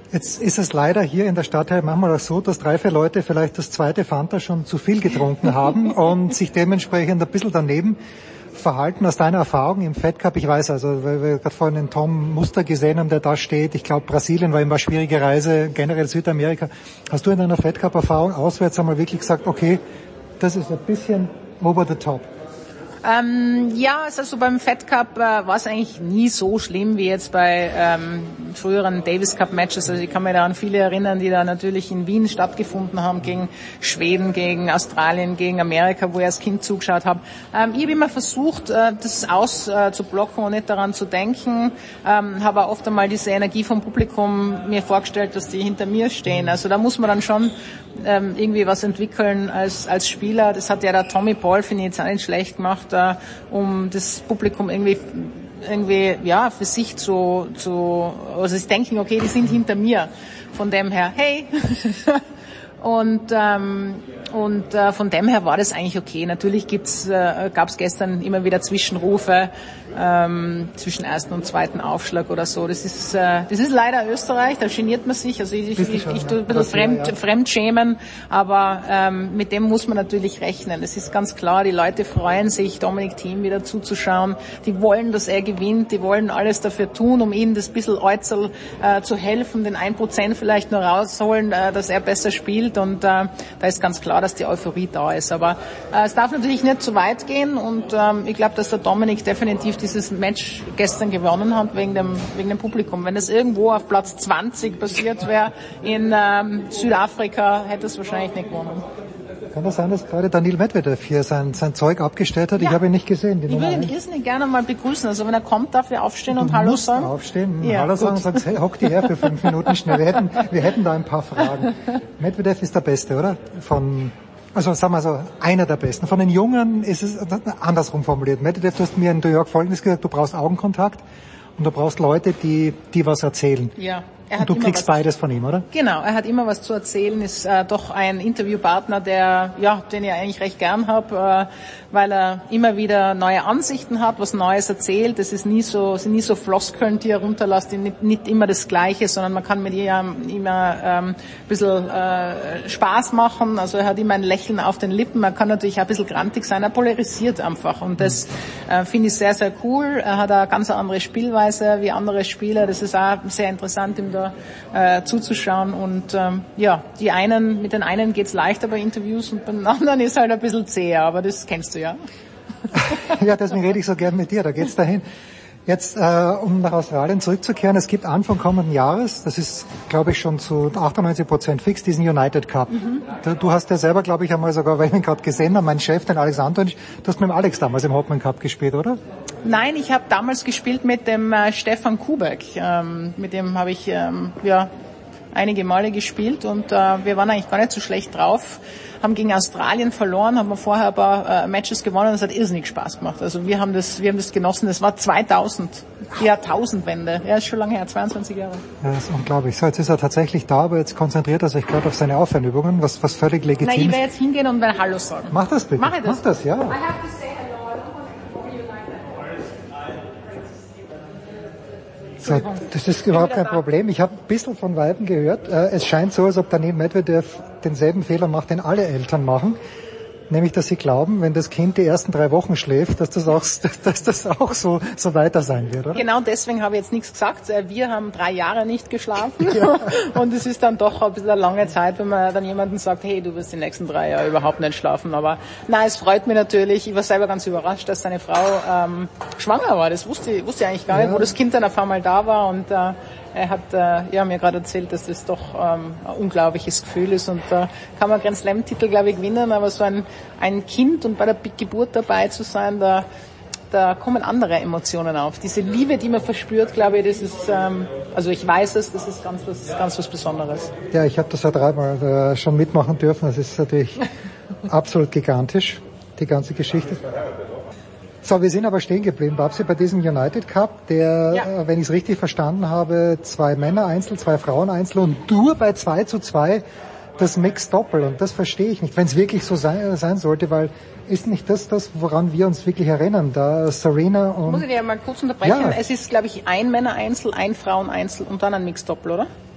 Jetzt ist es leider hier in der Stadtteil manchmal auch so, dass drei, vier Leute vielleicht das zweite Fanta schon zu viel getrunken haben und sich dementsprechend ein bisschen daneben verhalten. Aus deiner Erfahrung im Fed Cup, ich weiß also, weil wir gerade vorhin den Tom Muster gesehen haben, der da steht. Ich glaube, Brasilien war immer eine schwierige Reise, generell Südamerika. Hast du in deiner Fed Cup Erfahrung auswärts einmal wirklich gesagt, okay, das ist ein bisschen over the top? Ähm, ja, also beim Fed Cup äh, war es eigentlich nie so schlimm wie jetzt bei ähm, früheren Davis Cup Matches. Also ich kann mich da an viele erinnern, die da natürlich in Wien stattgefunden haben, gegen Schweden, gegen Australien, gegen Amerika, wo ich als Kind zugeschaut habe. Ähm, ich habe immer versucht, äh, das auszublocken äh, und nicht daran zu denken. Ähm, habe auch oft einmal diese Energie vom Publikum mir vorgestellt, dass die hinter mir stehen. Also da muss man dann schon ähm, irgendwie was entwickeln als als Spieler. Das hat ja der Tommy Paul, finde ich, jetzt auch nicht schlecht gemacht, um das Publikum irgendwie irgendwie ja für sich zu zu also sie denken, okay, die sind hinter mir, von dem her hey und ähm, und äh, von dem her war das eigentlich okay. Natürlich gibt's äh, gab's gestern immer wieder Zwischenrufe ähm, zwischen ersten und zweiten Aufschlag oder so. Das ist äh, das ist leider Österreich, da geniert man sich. Also ich, ich, ich, ich tue ein bisschen fremd, ja. fremdschämen, aber ähm, mit dem muss man natürlich rechnen. Es ist ganz klar, die Leute freuen sich, Dominic Thiem wieder zuzuschauen. Die wollen, dass er gewinnt, die wollen alles dafür tun, um ihm das bisschen Äuzel äh, zu helfen, den ein Prozent vielleicht nur rausholen, äh, dass er besser spielt. Und äh, da ist ganz klar, dass die Euphorie da ist. Aber äh, es darf natürlich nicht zu weit gehen und ähm, ich glaube, dass der Dominik definitiv dieses Match gestern gewonnen hat wegen dem wegen dem Publikum. Wenn es irgendwo auf Platz zwanzig passiert wäre in ähm, Südafrika, hätte es wahrscheinlich nicht gewonnen. Kann das sein, dass gerade Daniil Medvedev hier sein, sein Zeug abgestellt hat? Ja. Ich habe ihn nicht gesehen. Die ich würde ihn irrsinnig gerne mal begrüßen. Also wenn er kommt, darf er aufstehen und Hallo sagen? Aufstehen, ja, Hallo sagen und sagen, hey, hock die her für fünf Minuten schnell. Wir hätten, wir hätten da ein paar Fragen. Medvedev ist der Beste, oder? Von, also sagen wir so, einer der Besten. Von den Jungen ist es andersrum formuliert. Medvedev, du hast mir in New York Folgendes gesagt, du brauchst Augenkontakt und du brauchst Leute, die, die was erzählen. Ja. Er hat und du kriegst beides von ihm, oder? Genau, er hat immer was zu erzählen, ist äh, doch ein Interviewpartner, der, ja, den ich eigentlich recht gern habe, äh, weil er immer wieder neue Ansichten hat, was Neues erzählt. Es ist nie so, sind nie so Floskeln, die er runterlässt, nicht, nicht immer das Gleiche, sondern man kann mit ihm immer ähm, ein bisschen äh, Spaß machen. Also er hat immer ein Lächeln auf den Lippen. Er kann natürlich auch ein bisschen grantig sein. Er polarisiert einfach und das äh, finde ich sehr, sehr cool. Er hat eine ganz andere Spielweise wie andere Spieler. Das ist auch sehr interessant, ihm da äh, zuzuschauen und ähm, ja, die einen, mit den einen geht's leichter bei Interviews und bei den anderen ist halt ein bisschen zäher, aber das kennst du ja. Ja, deswegen rede ich so gern mit dir, da geht's dahin. Jetzt, äh, um nach Australien zurückzukehren, es gibt Anfang kommenden Jahres, das ist, glaube ich, schon zu achtundneunzig Prozent fix, diesen United Cup. Mhm. Du, du hast ja selber, glaube ich, einmal sogar, weil ich ihn gerade gesehen habe, mein Chef, den Alex Antonic, du hast mit dem Alex damals im Hopman Cup gespielt, oder? Nein, ich habe damals gespielt mit dem äh, Stefan Kubek. Ähm, mit dem habe ich ähm, ja einige Male gespielt und äh, wir waren eigentlich gar nicht so schlecht drauf. Haben gegen Australien verloren, haben wir vorher ein paar äh, Matches gewonnen und es hat irrsinnig Spaß gemacht. Also wir haben das, wir haben das genossen. Das war zweitausend, die Jahrtausendwende. Ja, ist schon lange her, zweiundzwanzig Jahre. Ja, das ist unglaublich. So, jetzt ist er tatsächlich da, aber jetzt konzentriert er sich gerade auf seine Aufwärmübungen, was, was völlig legitim ist. Nein, ich werde jetzt hingehen und werde Hallo sagen. Mach das bitte. Mach ich das? Mach das, ja. I have to say hello. So, das ist überhaupt kein Problem. Ich habe ein bisschen von Weiben gehört. Es scheint so, als ob Daniil Medvedev denselben Fehler macht, den alle Eltern machen. Nämlich, dass sie glauben, wenn das Kind die ersten drei Wochen schläft, dass das auch, dass das auch so, so weiter sein wird, oder? Genau deswegen habe ich jetzt nichts gesagt. Wir haben drei Jahre nicht geschlafen. Ja. Und es ist dann doch ein bisschen eine lange Zeit, wenn man dann jemandem sagt, hey, du wirst die nächsten drei Jahre überhaupt nicht schlafen. Aber nein, es freut mich natürlich. Ich war selber ganz überrascht, dass seine Frau ähm, schwanger war. Das wusste, wusste ich eigentlich gar nicht, ja. Wo das Kind dann auf einmal da war und äh, er hat äh, ja, mir gerade erzählt, dass das doch ähm, ein unglaubliches Gefühl ist und da äh, kann man Grand Slam-Titel, glaube ich, gewinnen, aber so ein, ein Kind und bei der Geburt dabei zu sein, da, da kommen andere Emotionen auf. Diese Liebe, die man verspürt, glaube ich, das ist, ähm, also ich weiß es, das ist ganz was, ganz was Besonderes. Ja, ich habe das ja dreimal äh, schon mitmachen dürfen, das ist natürlich absolut gigantisch, die ganze Geschichte. So, wir sind aber stehen geblieben, Babsi, bei diesem United Cup, der, ja. äh, wenn ich es richtig verstanden habe, zwei Männer Einzel, zwei Frauen Einzel und nur bei zwei zu zwei das Mixed Doppel. Und das verstehe ich nicht, wenn es wirklich so sein, sein sollte, weil ist nicht das das, woran wir uns wirklich erinnern, da Serena und... Muss ich dir mal kurz unterbrechen? Ja. Es ist, glaube ich, ein Männer Einzel, ein Frauen Einzel und dann ein Mixed Doppel, oder?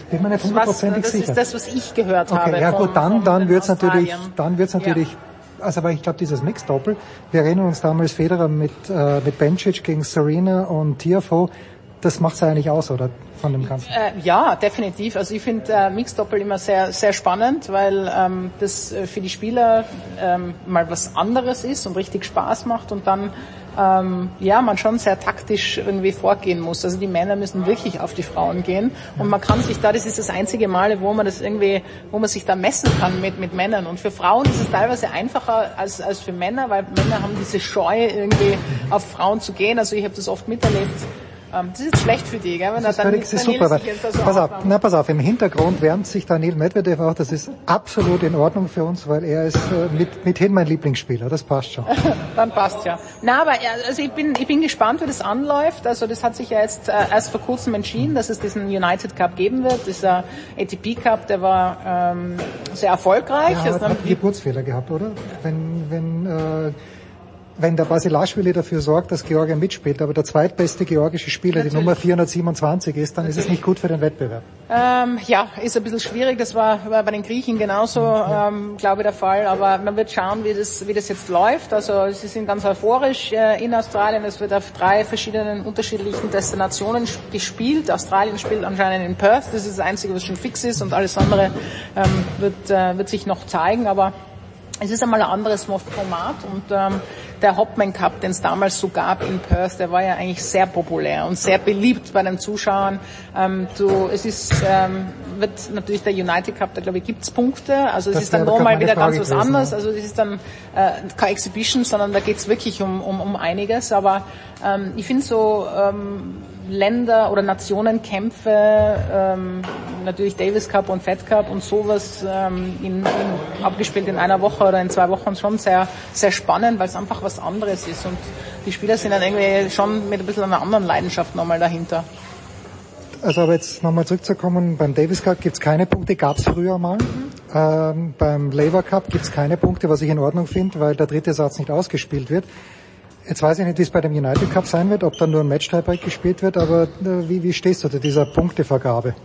Bin mir nicht hundertprozentig sicher. Das ist das, was ich gehört okay, habe. Ja vom, gut, dann, dann wird's natürlich, dann wird's natürlich, ja. also aber ich glaube dieses Mixdoppel, wir erinnern uns damals Federer mit, äh, mit Bencic gegen Serena und Tiafoe, das macht's eigentlich aus, oder? Von dem Ganzen. Äh, ja, definitiv. Also ich finde äh, Mixdoppel immer sehr, sehr spannend, weil ähm, das äh, für die Spieler ähm, mal was anderes ist und richtig Spaß macht und dann ähm, ja, man schon sehr taktisch irgendwie vorgehen muss. Also die Männer müssen wirklich auf die Frauen gehen und man kann sich da, das ist das einzige Mal, wo man das irgendwie, wo man sich da messen kann mit, mit Männern. Und für Frauen ist es teilweise einfacher als, als für Männer, weil Männer haben diese Scheu irgendwie auf Frauen zu gehen. Also ich habe das oft miterlebt. Das ist jetzt schlecht für die, gell? Wenn das er dann ist, das ist super, weil, so pass auf, na pass auf, im Hintergrund wärmt sich Daniil Medvedev auch, das ist absolut in Ordnung für uns, weil er ist äh, mit, mithin mein Lieblingsspieler, das passt schon. Dann passt ja. Na, aber also ich bin, ich bin gespannt, wie das anläuft, also das hat sich ja jetzt äh, erst vor kurzem entschieden, dass es diesen United Cup geben wird, dieser A T P Cup, der war ähm, sehr erfolgreich. Ja, also hat einen Geburtsfehler gehabt, oder? Wenn, wenn, äh, wenn der Basilashvili dafür sorgt, dass Georgien mitspielt, aber der zweitbeste georgische Spieler Natürlich. die Nummer vierhundertsiebenundzwanzig ist, dann Natürlich. ist es nicht gut für den Wettbewerb. Ähm, ja, ist ein bisschen schwierig. Das war, war bei den Griechen genauso, ja. ähm, glaube ich, der Fall. Aber man wird schauen, wie das, wie das jetzt läuft. Also sie sind ganz euphorisch äh, in Australien. Es wird auf drei verschiedenen unterschiedlichen Destinationen gespielt. Australien spielt anscheinend in Perth. Das ist das Einzige, was schon fix ist. Und alles andere ähm, wird, äh, wird sich noch zeigen. Aber es ist einmal ein anderes Format und ähm, der Hopman Cup, den es damals so gab in Perth, der war ja eigentlich sehr populär und sehr beliebt bei den Zuschauern. Ähm, du, es ist, ähm, wird natürlich der United Cup, da glaube ich gibt's Punkte, also es das ist dann nochmal wieder Frage ganz was gewesen, anderes, also es ist dann äh, keine Exhibition, sondern da geht's wirklich um, um, um einiges, aber ähm, ich finde so ähm, Länder- oder Nationenkämpfe, ähm, natürlich Davis Cup und Fed Cup und sowas ähm, in, in, abgespielt in einer Woche oder in zwei Wochen schon sehr sehr spannend, weil es einfach was anderes ist und die Spieler sind dann irgendwie schon mit ein bisschen einer anderen Leidenschaft nochmal dahinter. Also aber jetzt nochmal zurückzukommen, beim Davis Cup gibt's keine Punkte, gab's früher mal. Mhm. Ähm, beim Laver Cup gibt's keine Punkte, was ich in Ordnung finde, weil der dritte Satz nicht ausgespielt wird. Jetzt weiß ich nicht, wie es bei dem United Cup sein wird, ob dann nur ein Match-Tiebreak gespielt wird, aber äh, wie, wie stehst du zu dieser Punktevergabe?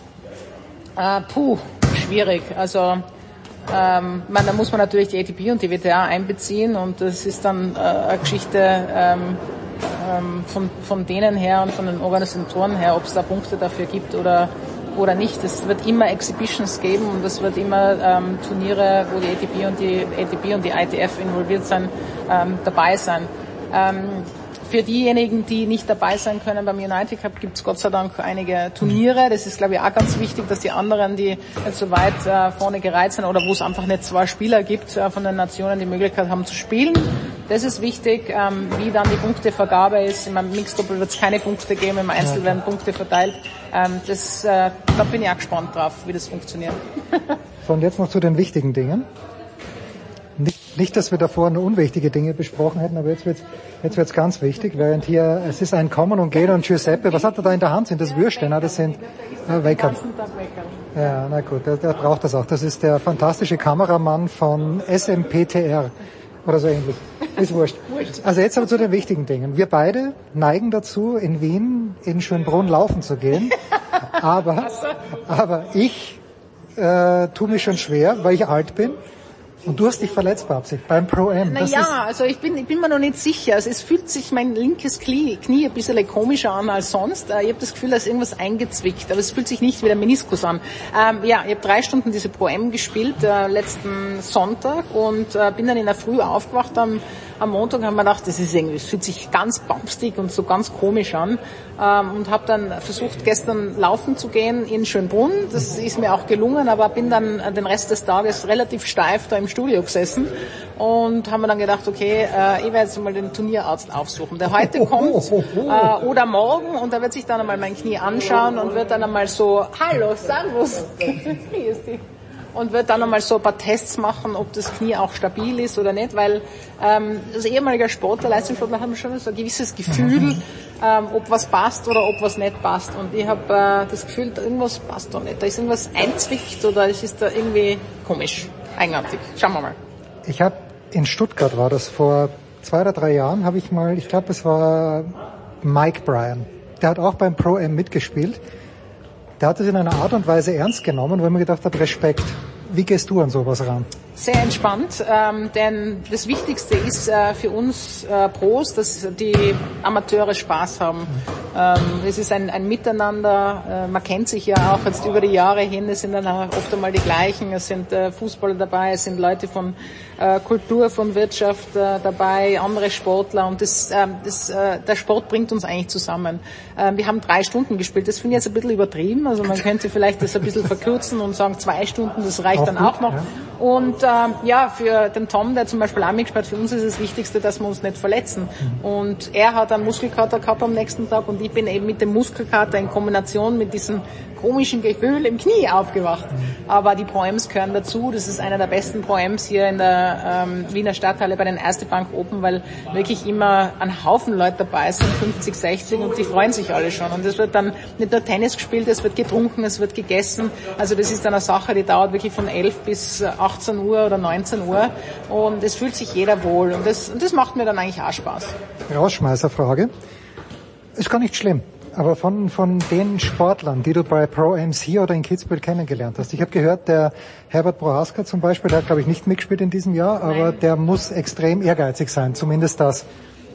Äh, puh, schwierig. Also ähm, man, da muss man natürlich die A T P und die W T A einbeziehen und das ist dann äh, eine Geschichte ähm, ähm, von, von denen her und von den Organisatoren her, ob es da Punkte dafür gibt oder oder nicht. Es wird immer Exhibitions geben und es wird immer ähm, Turniere, wo die A T P und die A T P und die I T F involviert sein, ähm, dabei sein. Ähm, für diejenigen, die nicht dabei sein können beim United Cup, gibt es Gott sei Dank einige Turniere. Das ist, glaube ich, auch ganz wichtig, dass die anderen, die nicht so weit äh, vorne gereiht sind oder wo es einfach nicht zwei Spieler gibt äh, von den Nationen, die Möglichkeit haben zu spielen. Das ist wichtig, ähm, wie dann die Punktevergabe ist. Im Mixdoppel wird es keine Punkte geben, im Einzel werden Punkte verteilt. Ähm, das, äh, da bin ich auch gespannt drauf, wie das funktioniert. So, und jetzt noch zu den wichtigen Dingen. Nicht, nicht, dass wir davor nur unwichtige Dinge besprochen hätten, aber jetzt wird's, jetzt wird's ganz wichtig, während hier, es ist ein Kommen und Gehen und Giuseppe, was hat er da in der Hand? Sind das Würste? Na, das sind äh, Weckerl. Ja, na gut, der, der braucht das auch. Das ist der fantastische Kameramann von S M P T R oder so ähnlich. Ist wurscht. Also jetzt aber zu den wichtigen Dingen. Wir beide neigen dazu, in Wien, in Schönbrunn laufen zu gehen, aber, aber ich äh, tue mich schon schwer, weil ich alt bin. Und du hast dich verletzt, Babsi, beim Pro-Am. Naja, also ich bin, ich bin mir noch nicht sicher. Also es fühlt sich mein linkes Knie, Knie ein bisschen komischer an als sonst. Ich habe das Gefühl, da ist irgendwas eingezwickt, aber es fühlt sich nicht wie der Meniskus an. Ähm, ja, ich habe drei Stunden diese Pro-Am gespielt, äh, letzten Sonntag und äh, bin dann in der Früh aufgewacht am, am Montag und habe mir gedacht, das ist irgendwie, es fühlt sich ganz bumpstig und so ganz komisch an. Ähm, und habe dann versucht, gestern laufen zu gehen in Schönbrunn. Das ist mir auch gelungen, aber bin dann den Rest des Tages relativ steif da im Studio gesessen und haben mir dann gedacht, okay, äh, ich werde jetzt mal den Turnierarzt aufsuchen, der heute kommt äh, oder morgen und der wird sich dann einmal mein Knie anschauen und wird dann einmal so, hallo, servus, grüß dich. Und wird dann einmal so ein paar Tests machen, ob das Knie auch stabil ist oder nicht, weil ähm, als ehemaliger Sportler, Leistungssportler haben wir schon so ein gewisses Gefühl, ähm, ob was passt oder ob was nicht passt. Und ich habe äh, das Gefühl, irgendwas passt da nicht. Da ist irgendwas einzwickt oder es ist da irgendwie komisch, eigenartig. Schauen wir mal. Ich habe in Stuttgart war das vor zwei oder drei Jahren, habe ich mal, ich glaube es war Mike Bryan, der hat auch beim Pro-Am mitgespielt. der hat es in einer Art und Weise ernst genommen, wo ich mir gedacht habe, Respekt. Wie gehst du an sowas ran? Sehr entspannt, ähm, denn das Wichtigste ist äh, für uns äh, Pros, dass die Amateure Spaß haben. Ähm, es ist ein, ein Miteinander, äh, man kennt sich ja auch jetzt über die Jahre hin, es sind dann oft einmal die gleichen, es sind äh, Fußballer dabei, es sind Leute von äh, Kultur, von Wirtschaft äh, dabei, andere Sportler und das, äh, das, äh, der Sport bringt uns eigentlich zusammen. Äh, wir haben drei Stunden gespielt, das finde ich jetzt ein bisschen übertrieben, also man könnte vielleicht das ein bisschen verkürzen und sagen zwei Stunden, das reicht auch dann auch noch. Ja. Und ähm, ja, für den Tom, der zum Beispiel auch mitgespielt, für uns ist das Wichtigste, dass wir uns nicht verletzen. Mhm. Und er hat einen Muskelkater gehabt am nächsten Tag und ich bin eben mit dem Muskelkater in Kombination mit diesem komischen Gefühl im Knie aufgewacht. Mhm. Aber die Pro-Ams gehören dazu. Das ist einer der besten Pro-Ams hier in der ähm, Wiener Stadthalle bei den Erste Bank Open, weil wirklich immer ein Haufen Leute dabei sind, fünfzig, sechzig, und die freuen sich alle schon. Und es wird dann nicht nur Tennis gespielt, es wird getrunken, es wird gegessen. Also das ist dann eine Sache, die dauert wirklich von elf bis achtzehn Uhr oder neunzehn Uhr und es fühlt sich jeder wohl und das, und das macht mir dann eigentlich auch Spaß. Rausschmeißerfrage. Ist gar nicht schlimm, aber von, von den Sportlern, die du bei Pro-Ams hier oder in Kitzbühel kennengelernt hast. Ich habe gehört, der Herbert Prohaska zum Beispiel, der hat glaube ich nicht mitgespielt in diesem Jahr, aber Nein. der muss extrem ehrgeizig sein, zumindest das.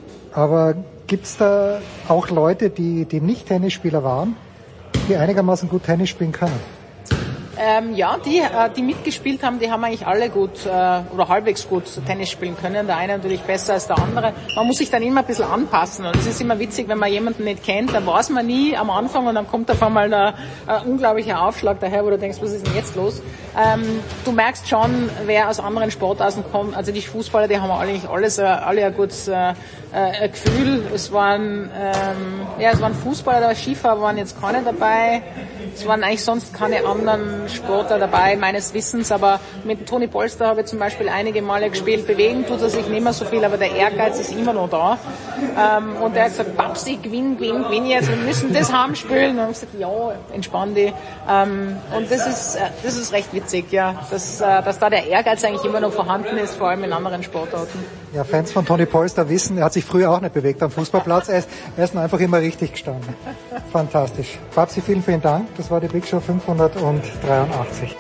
Aber gibt's da auch Leute, die, die nicht Tennisspieler waren, die einigermaßen gut Tennis spielen können? Ähm, ja, die, äh, die mitgespielt haben, die haben eigentlich alle gut äh, oder halbwegs gut Tennis spielen können. Der eine natürlich besser als der andere. Man muss sich dann immer ein bisschen anpassen. Und es ist immer witzig, wenn man jemanden nicht kennt, dann weiß man nie am Anfang und dann kommt auf einmal ein äh, unglaublicher Aufschlag daher, wo du denkst, was ist denn jetzt los? Ähm, du merkst schon, wer aus anderen Sportarten kommt. Also die Fußballer, die haben eigentlich alles, äh, alle ein gutes äh, äh, Gefühl. Es waren, ähm, ja, es waren Fußballer, da Skifahrer waren jetzt keine dabei. Es waren eigentlich sonst keine anderen Sportler dabei, meines Wissens, aber mit Toni Polster habe ich zum Beispiel einige Male gespielt. Bewegen tut er sich nicht mehr so viel, aber der Ehrgeiz ist immer noch da. Ähm, und er hat gesagt, Babsi, gewinn, gewinn, gewinn jetzt, wir müssen das heimspielen. Und ich habe gesagt, ja, entspann dich. Ähm, und das ist, äh, das ist recht witzig, ja, dass, äh, dass da der Ehrgeiz eigentlich immer noch vorhanden ist, vor allem in anderen Sportarten. Ja, Fans von Toni Polster wissen, er hat sich früher auch nicht bewegt am Fußballplatz, er ist, er ist einfach immer richtig gestanden. Fantastisch. Babsi, vielen, vielen Dank. Das war die Big Show fünfhundertdreiundachtzig.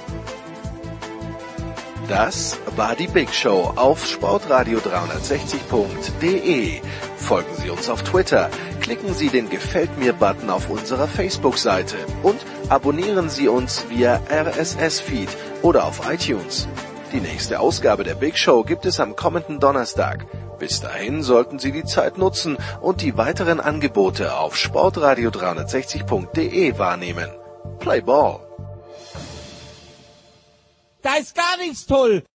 Das war die Big Show auf sportradio dreihundertsechzig punkt de. Folgen Sie uns auf Twitter, klicken Sie den Gefällt mir-Button auf unserer Facebook-Seite und abonnieren Sie uns via R S S-Feed oder auf iTunes. Die nächste Ausgabe der Big Show gibt es am kommenden Donnerstag. Bis dahin sollten Sie die Zeit nutzen und die weiteren Angebote auf sportradio dreihundertsechzig punkt de wahrnehmen. Play Ball! Da ist gar nichts toll!